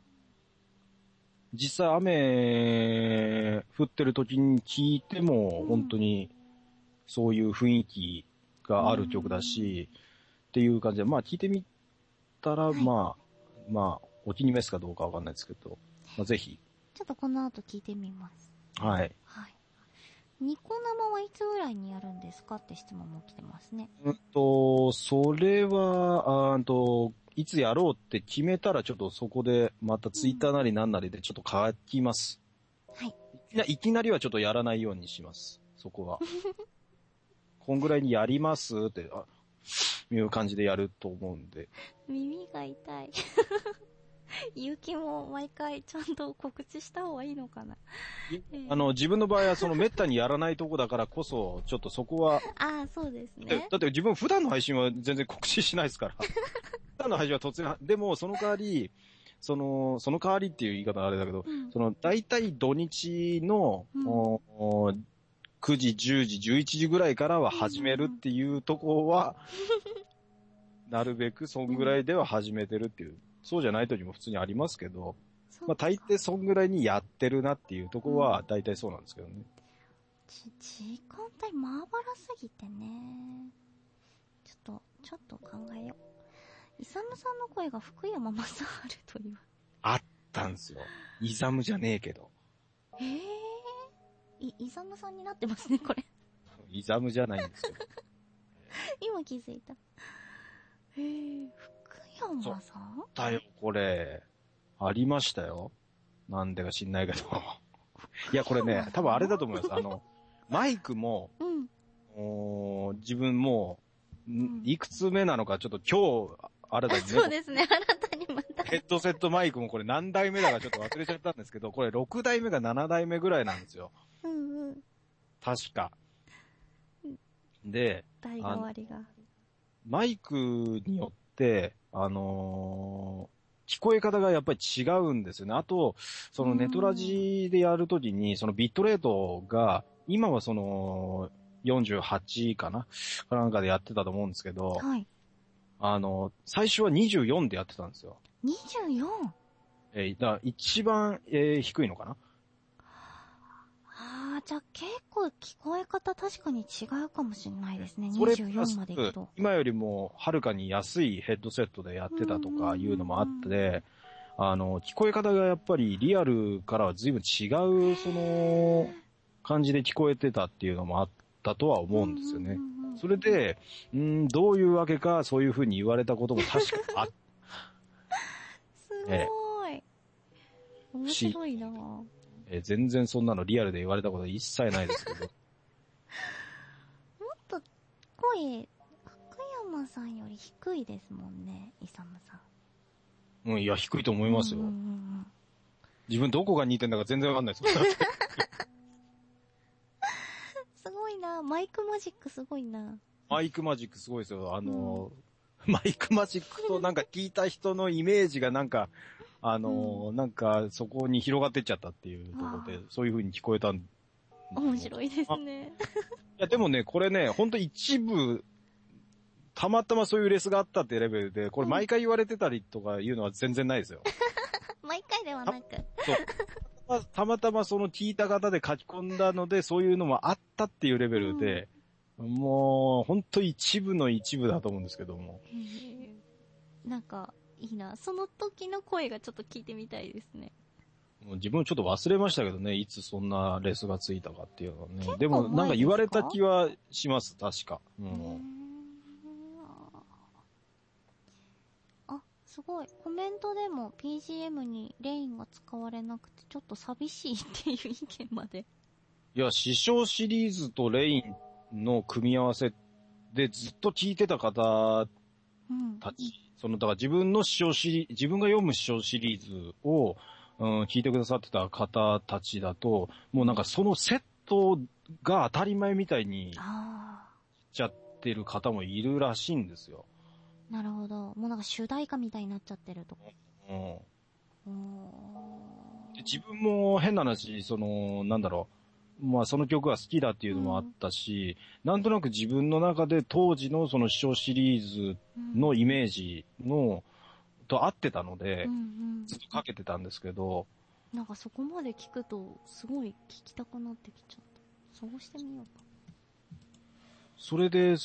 [SPEAKER 2] 実際雨降ってる時に聴いても本当にそういう雰囲気がある曲だし、っていう感じで、まあ聴いてみたら、まあ、お気に召すかどうかわかんないですけど、まあぜひ。
[SPEAKER 1] ちょっとこの後聞いてみます。
[SPEAKER 2] はい。
[SPEAKER 1] はい。ニコ生はいつぐらいにやるんですかって質問も来てますね。
[SPEAKER 2] それは、いつやろうって決めたらちょっとそこでまたツイッターなりなんなりでちょっと書きます。
[SPEAKER 1] はい。
[SPEAKER 2] いきなりはちょっとやらないようにします。そこは。こんぐらいにやりますって、いう感じでやると思うんで。
[SPEAKER 1] 耳が痛い。ゆうきも毎回ちゃんと告知した方がいいのかな。
[SPEAKER 2] 自分の場合はその滅多にやらないとこだからこそ、ちょっとそこは。
[SPEAKER 1] ああ、そうですね。
[SPEAKER 2] だって自分普段の配信は全然告知しないですから。普段の配信は突然、でもその代わり、その代わりっていう言い方はあれだけど、大体土日の、9時、10時、11時ぐらいからは始めるっていうところは、なるべくそんぐらいでは始めてるっていう、そうじゃない時も普通にありますけど、大抵そんぐらいにやってるなっていうところは大体そうなんですけどね。
[SPEAKER 1] 時間帯まばらすぎてね。ちょっと考えよう。イサムさんの声が福山雅治という。
[SPEAKER 2] あったんですよ。イザムじゃねえけど。
[SPEAKER 1] イザムさんになってますね、これ。
[SPEAKER 2] イザムじゃないんですけど。
[SPEAKER 1] 今気づいた。福山さん
[SPEAKER 2] だよ、これ。ありましたよ。なんでか知んないけど。いや、これね、多分あれだと思います。マイクも、自分も、いくつ目なのかちょっと今日、新たにね。
[SPEAKER 1] そうですね、新たにまた。
[SPEAKER 2] ヘッドセットマイクもこれ何代目だかちょっと忘れちゃったんですけど、これ6代目か7代目ぐらいなんですよ。確か。で、
[SPEAKER 1] 代替わりが。
[SPEAKER 2] マイクによって、聞こえ方がやっぱり違うんですよね。あと、そのネトラジでやるときに、そのビットレートが、今はその、48かなかなんかでやってたと思うんですけど、
[SPEAKER 1] はい。
[SPEAKER 2] 最初は24でやってたんですよ。
[SPEAKER 1] 24?
[SPEAKER 2] だから一番、低いのかな。
[SPEAKER 1] じゃあ結構聞こえ方確かに違うかもしれないですね。24まで行くと。
[SPEAKER 2] 今よりもはるかに安いヘッドセットでやってたとかいうのもあって、聞こえ方がやっぱりリアルからは随分違う、その、感じで聞こえてたっていうのもあったとは思うんですよね。それで、どういうわけかそういう風に言われたことも確かあっ
[SPEAKER 1] すごい。面白いなぁ。
[SPEAKER 2] 全然そんなのリアルで言われたこと一切ないですけど。もっ
[SPEAKER 1] と声、福山さんより低いですもんね、イサムさ
[SPEAKER 2] ん。いや、低いと思いますよ。自分どこが似てんだか全然わかんないです。
[SPEAKER 1] すごいな、マイクマジックすごいな。
[SPEAKER 2] マイクマジックすごいですよ。マイクマジックとなんか聞いた人のイメージがなんか、なんかそこに広がってっちゃったっていうところで、そういう風に聞こえたん
[SPEAKER 1] 面白いですね。
[SPEAKER 2] いや、でもね、これね、ほんと一部、たまたまそういうレスがあったってレベルで、これ毎回言われてたりとかいうのは全然ないですよ。
[SPEAKER 1] 毎回ではなく。
[SPEAKER 2] そう。たまたまその聞いた方で書き込んだので、そういうのもあったっていうレベルで、もう、ほんと一部の一部だと思うんですけども。
[SPEAKER 1] なんか、いいな。その時の声がちょっと聞いてみたいですね。
[SPEAKER 2] もう自分ちょっと忘れましたけどね、いつそんなレスがついたかっていうのはね。でもなんか言われた気はします、確か。
[SPEAKER 1] すごい。コメントでも PGM にレインが使われなくてちょっと寂しいっていう意見まで。
[SPEAKER 2] いや、師匠シリーズとレインの組み合わせでずっと聞いてた方たち、だから自分が読む師匠シリーズを、聞いてくださってた方たちだと、もうなんかそのセットが当たり前みたいに、しちゃってる方もいるらしいんですよ。
[SPEAKER 1] なるほど。もうなんか主題歌みたいになっちゃってると。
[SPEAKER 2] 自分も変な話、なんだろう。まあその曲が好きだっていうのもあったし、なんとなく自分の中で当時のその師匠シリーズのイメージと合ってたので、ずっとかけてたんですけど。
[SPEAKER 1] なんかそこまで聞くと、すごい聞きたくなってきちゃった。そうしてみようか。
[SPEAKER 2] それで、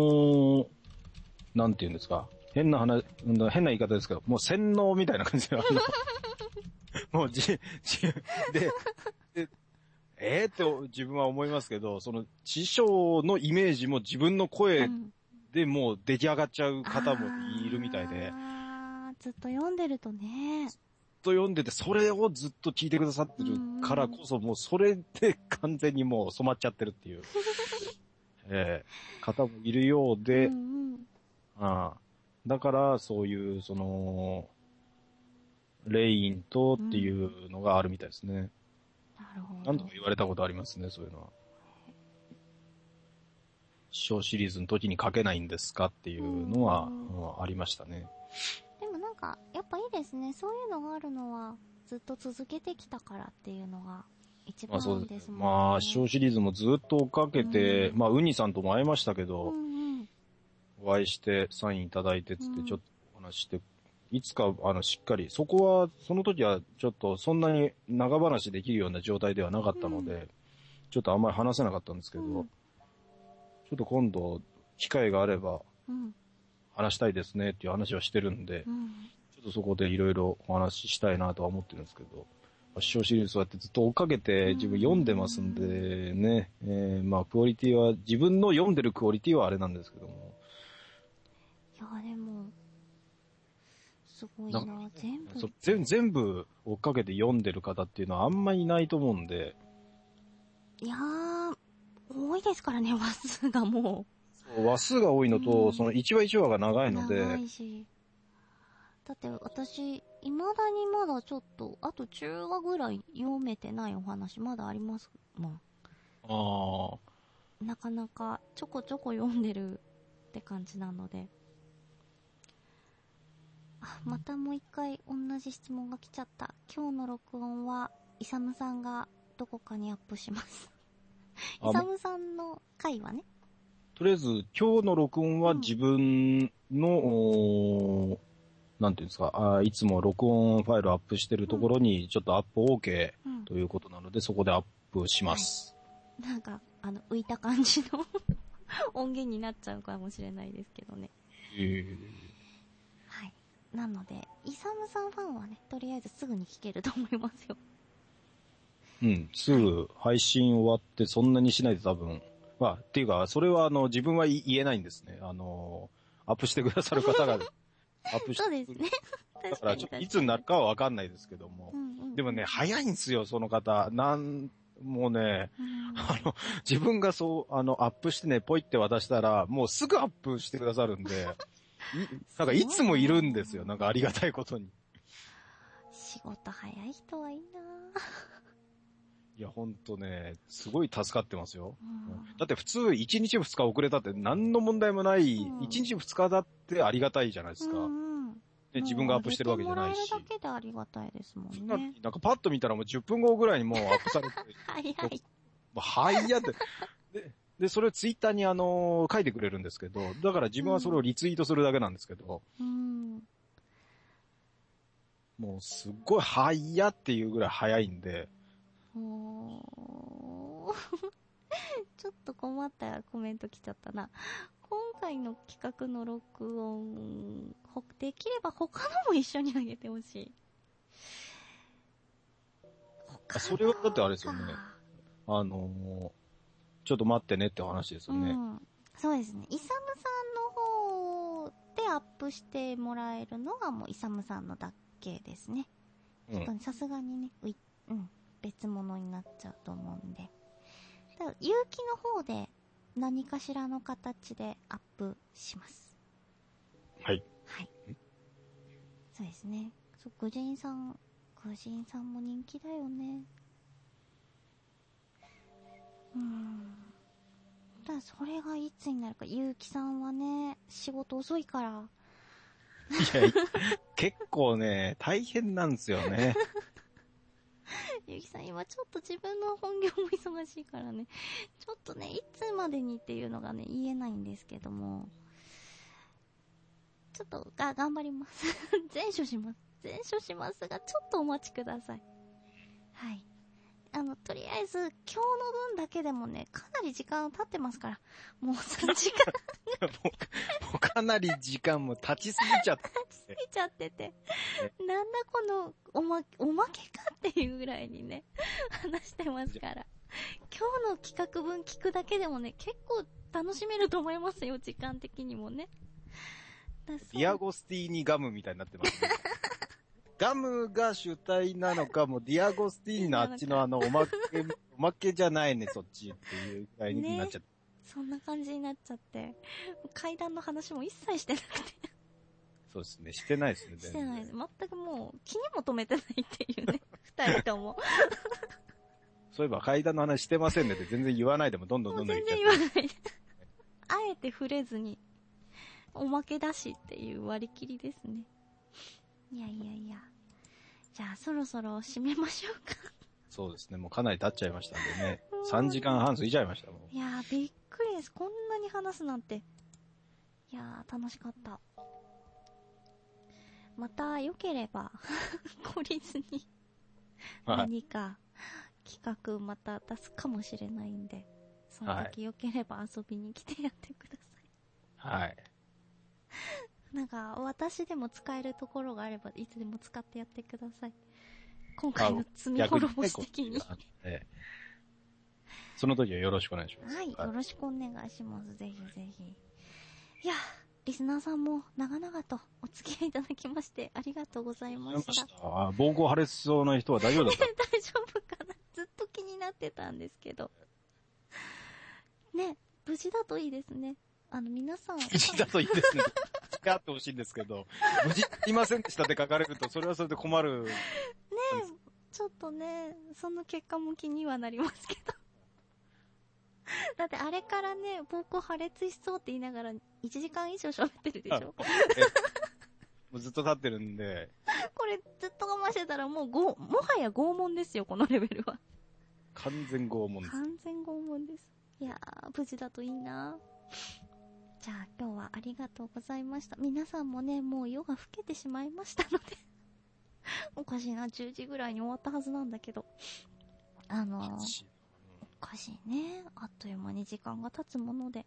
[SPEAKER 2] なんて言うんですか。変な言い方ですけど、もう洗脳みたいな感じで、もうで、 って自分は思いますけど、その師匠のイメージも自分の声でもう出来上がっちゃう方もいるみたいで、
[SPEAKER 1] ずっと読んでるとね。
[SPEAKER 2] ずっと読んでて、それをずっと聞いてくださってるからこそ、もうそれで完全にもう染まっちゃってるっていう、方もいるようで、だからそういう、その、レインとっていうのがあるみたいですね。
[SPEAKER 1] なるほど。
[SPEAKER 2] 何度も言われたことありますね、そういうのは。師匠シリーズの時に書けないんですかっていうのは、ありましたね。
[SPEAKER 1] でもなんか、やっぱいいですね。そういうのがあるのは、ずっと続けてきたからっていうのが一番いいですもんね。
[SPEAKER 2] まあ、師匠シリーズもずっと追っかけて、まあ、ウニさんとも会いましたけど、お会いしてサインいただいてつってちょっとお話して、いつかしっかり、そこは、その時はちょっとそんなに長話できるような状態ではなかったので、ちょっとあんまり話せなかったんですけど、ちょっと今度、機会があれば、話したいですねっていう話はしてるんで、ちょっとそこでいろいろお話ししたいなとは思ってるんですけど、師匠シリーズそうやってずっと追っかけて自分読んでますんでね、まあクオリティは、自分の読んでるクオリティはあれなんですけども。
[SPEAKER 1] いや、でも、すごいな、
[SPEAKER 2] 全部追っかけて読んでる方っていうのはあんまりいないと思うんで。
[SPEAKER 1] いやー、多いですからね、話数がも
[SPEAKER 2] う。話数が多いのと、その1話1話が長いので。
[SPEAKER 1] 長いし。だって私、未だにまだちょっと、あと10話ぐらい読めてないお話まだありますもん。なかなかちょこちょこ読んでるって感じなので。またもう一回同じ質問が来ちゃった。今日の録音は、イサムさんがどこかにアップします。イサムさんの回はね。
[SPEAKER 2] とりあえず、今日の録音は自分の、なんていうんですか、いつも録音ファイルアップしてるところに、ちょっとアップ OK ということなので、そこでアップします。
[SPEAKER 1] はい、なんか、浮いた感じの音源になっちゃうかもしれないですけどね。はい。なので、イサムさんファンはね、とりあえずすぐに聞けると思いますよ。
[SPEAKER 2] すぐ配信終わってそんなにしないで多分。っていうか、それは自分は言えないんですね。アップしてくださる方が、アップして。
[SPEAKER 1] そうですね。
[SPEAKER 2] だからちょっといつになるかはわかんないですけども。でもね、早いんですよ、その方。もうね、自分がそう、アップしてね、ポイって渡したら、もうすぐアップしてくださるんで、なんかいつもいるんですよ、なんかありがたいことに。
[SPEAKER 1] 仕事早い人はいいなぁ。
[SPEAKER 2] いや、ほんとね、すごい助かってますよ。だって普通1日2日遅れたって何の問題もない、1日2日だってありがたいじゃないですか。で、自分がアップしてるわけじゃないし。
[SPEAKER 1] もらえるだけでありがたいですもんね。
[SPEAKER 2] なんかパッと見たらもう10分後ぐらいにもうアップされて。
[SPEAKER 1] 早い。
[SPEAKER 2] もう早って。で、それをツイッターに書いてくれるんですけど、だから自分はそれをリツイートするだけなんですけど。もうすっごい早っていうぐらい早いんで。
[SPEAKER 1] ちょっと困ったコメント来ちゃったな。今回の企画の録音、できれば他のも一緒にあげてほしい。
[SPEAKER 2] それはだってあれですよね。ちょっと待ってねって話ですよね。
[SPEAKER 1] そうですね。イサムさんの方でアップしてもらえるのはもうイサムさんのだけですね。ちょっとね、さすがにね、別物になっちゃうと思うんで。ただ、有機の方で何かしらの形でアップします。
[SPEAKER 2] はい。
[SPEAKER 1] はい。そうですね。グジンさんも人気だよね。ただそれがいつになるか、ゆうきさんはね、仕事遅いから。
[SPEAKER 2] いや、結構ね、大変なんですよね。
[SPEAKER 1] ゆうきさん今ちょっと自分の本業も忙しいからね、ちょっとね、いつまでにっていうのがね、言えないんですけども、ちょっと、頑張ります。前処しますが、ちょっとお待ちください。はい。とりあえず、今日の分だけでもね、かなり時間経ってますから。もう3時間。
[SPEAKER 2] もうかなり時間も経ちすぎちゃって。
[SPEAKER 1] なんだこの、おまけかっていうぐらいにね、話してますから。 今日の企画分聞くだけでもね、結構楽しめると思いますよ、時間的にもね。
[SPEAKER 2] ディアゴスティーニガムみたいになってますね。ガムが主体なのか、もうディアゴスティーニのあっちのおまけじゃないね、そっちっていうくらいになっちゃって。
[SPEAKER 1] そんな感じになっちゃって。階段の話も一切してなくて。
[SPEAKER 2] そうですね、してないですね、
[SPEAKER 1] してないです。全くもう気にも留めてないっていうね、二人とも。
[SPEAKER 2] そういえば階段の話してませんねって全然言わないでもどんどん言っちゃって。
[SPEAKER 1] 全然言わないで。あえて触れずに、おまけだしっていう割り切りですね。いや。じゃあそろそろ締めましょうか。
[SPEAKER 2] そうですね、もうかなり経っちゃいましたんでね。3時間半過ぎちゃいましたもん。
[SPEAKER 1] いやー、びっくりです。こんなに話すなんて。いやー、楽しかった。また良ければ、懲りずに、何か企画また出すかもしれないんで、その時良ければ遊びに来てやってください。
[SPEAKER 2] はい。
[SPEAKER 1] なんか、私でも使えるところがあれば、いつでも使ってやってください。今回の罪滅ぼし的に。
[SPEAKER 2] その時はよろしくお願いします。
[SPEAKER 1] はい、よろしくお願いします。ぜひぜひ。いや、リスナーさんも長々とお付き合いいただきましてありがとうございました。
[SPEAKER 2] 膀胱破裂しそうな人は大丈夫だった
[SPEAKER 1] 大丈夫かな、ずっと気になってたんですけど。ね、無事だといいですね。皆さん。
[SPEAKER 2] 無事だといいですね。付き合ってほしいんですけど、無事いませんでしたって書かれると、それはそれで困る。
[SPEAKER 1] ねえ、ちょっとね、その結果も気にはなりますけど。だってあれからね、膀胱破裂しそうって言いながら1時間以上喋ってるでしょ。
[SPEAKER 2] もうずっと経ってるんで。
[SPEAKER 1] これずっと我慢してたらもはや拷問ですよ、このレベルは。
[SPEAKER 2] 完全拷問です。
[SPEAKER 1] 完全拷問です。いやー、無事だといいな。じゃあ今日はありがとうございました。皆さんもね、もう夜が更けてしまいましたので。おかしいな、10時ぐらいに終わったはずなんだけど。おかしいね。あっという間に時間が経つもので。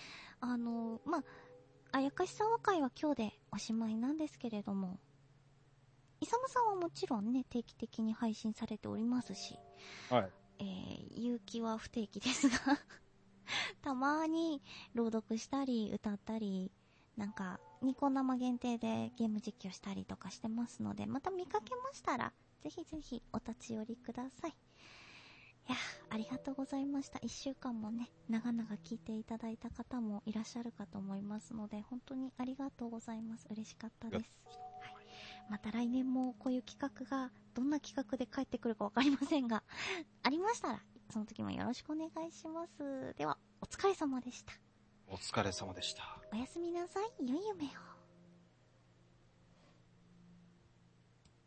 [SPEAKER 1] あやかしさわ会は今日でおしまいなんですけれども、イサムさんはもちろんね、定期的に配信されておりますし、
[SPEAKER 2] はい。
[SPEAKER 1] 有機は不定期ですが、たまに朗読したり、歌ったり、なんか、ニコ生限定でゲーム実況したりとかしてますので、また見かけましたら、ぜひぜひお立ち寄りください。いや、ありがとうございました。1週間もね、長々聞いていただいた方もいらっしゃるかと思いますので、本当にありがとうございます。嬉しかったです。はい。また来年もこういう企画が、どんな企画で帰ってくるかわかりませんが、ありましたら、その時もよろしくお願いします。では、お疲れ様でした。
[SPEAKER 2] お疲れ様でした。
[SPEAKER 1] おやすみなさい。良い夢を。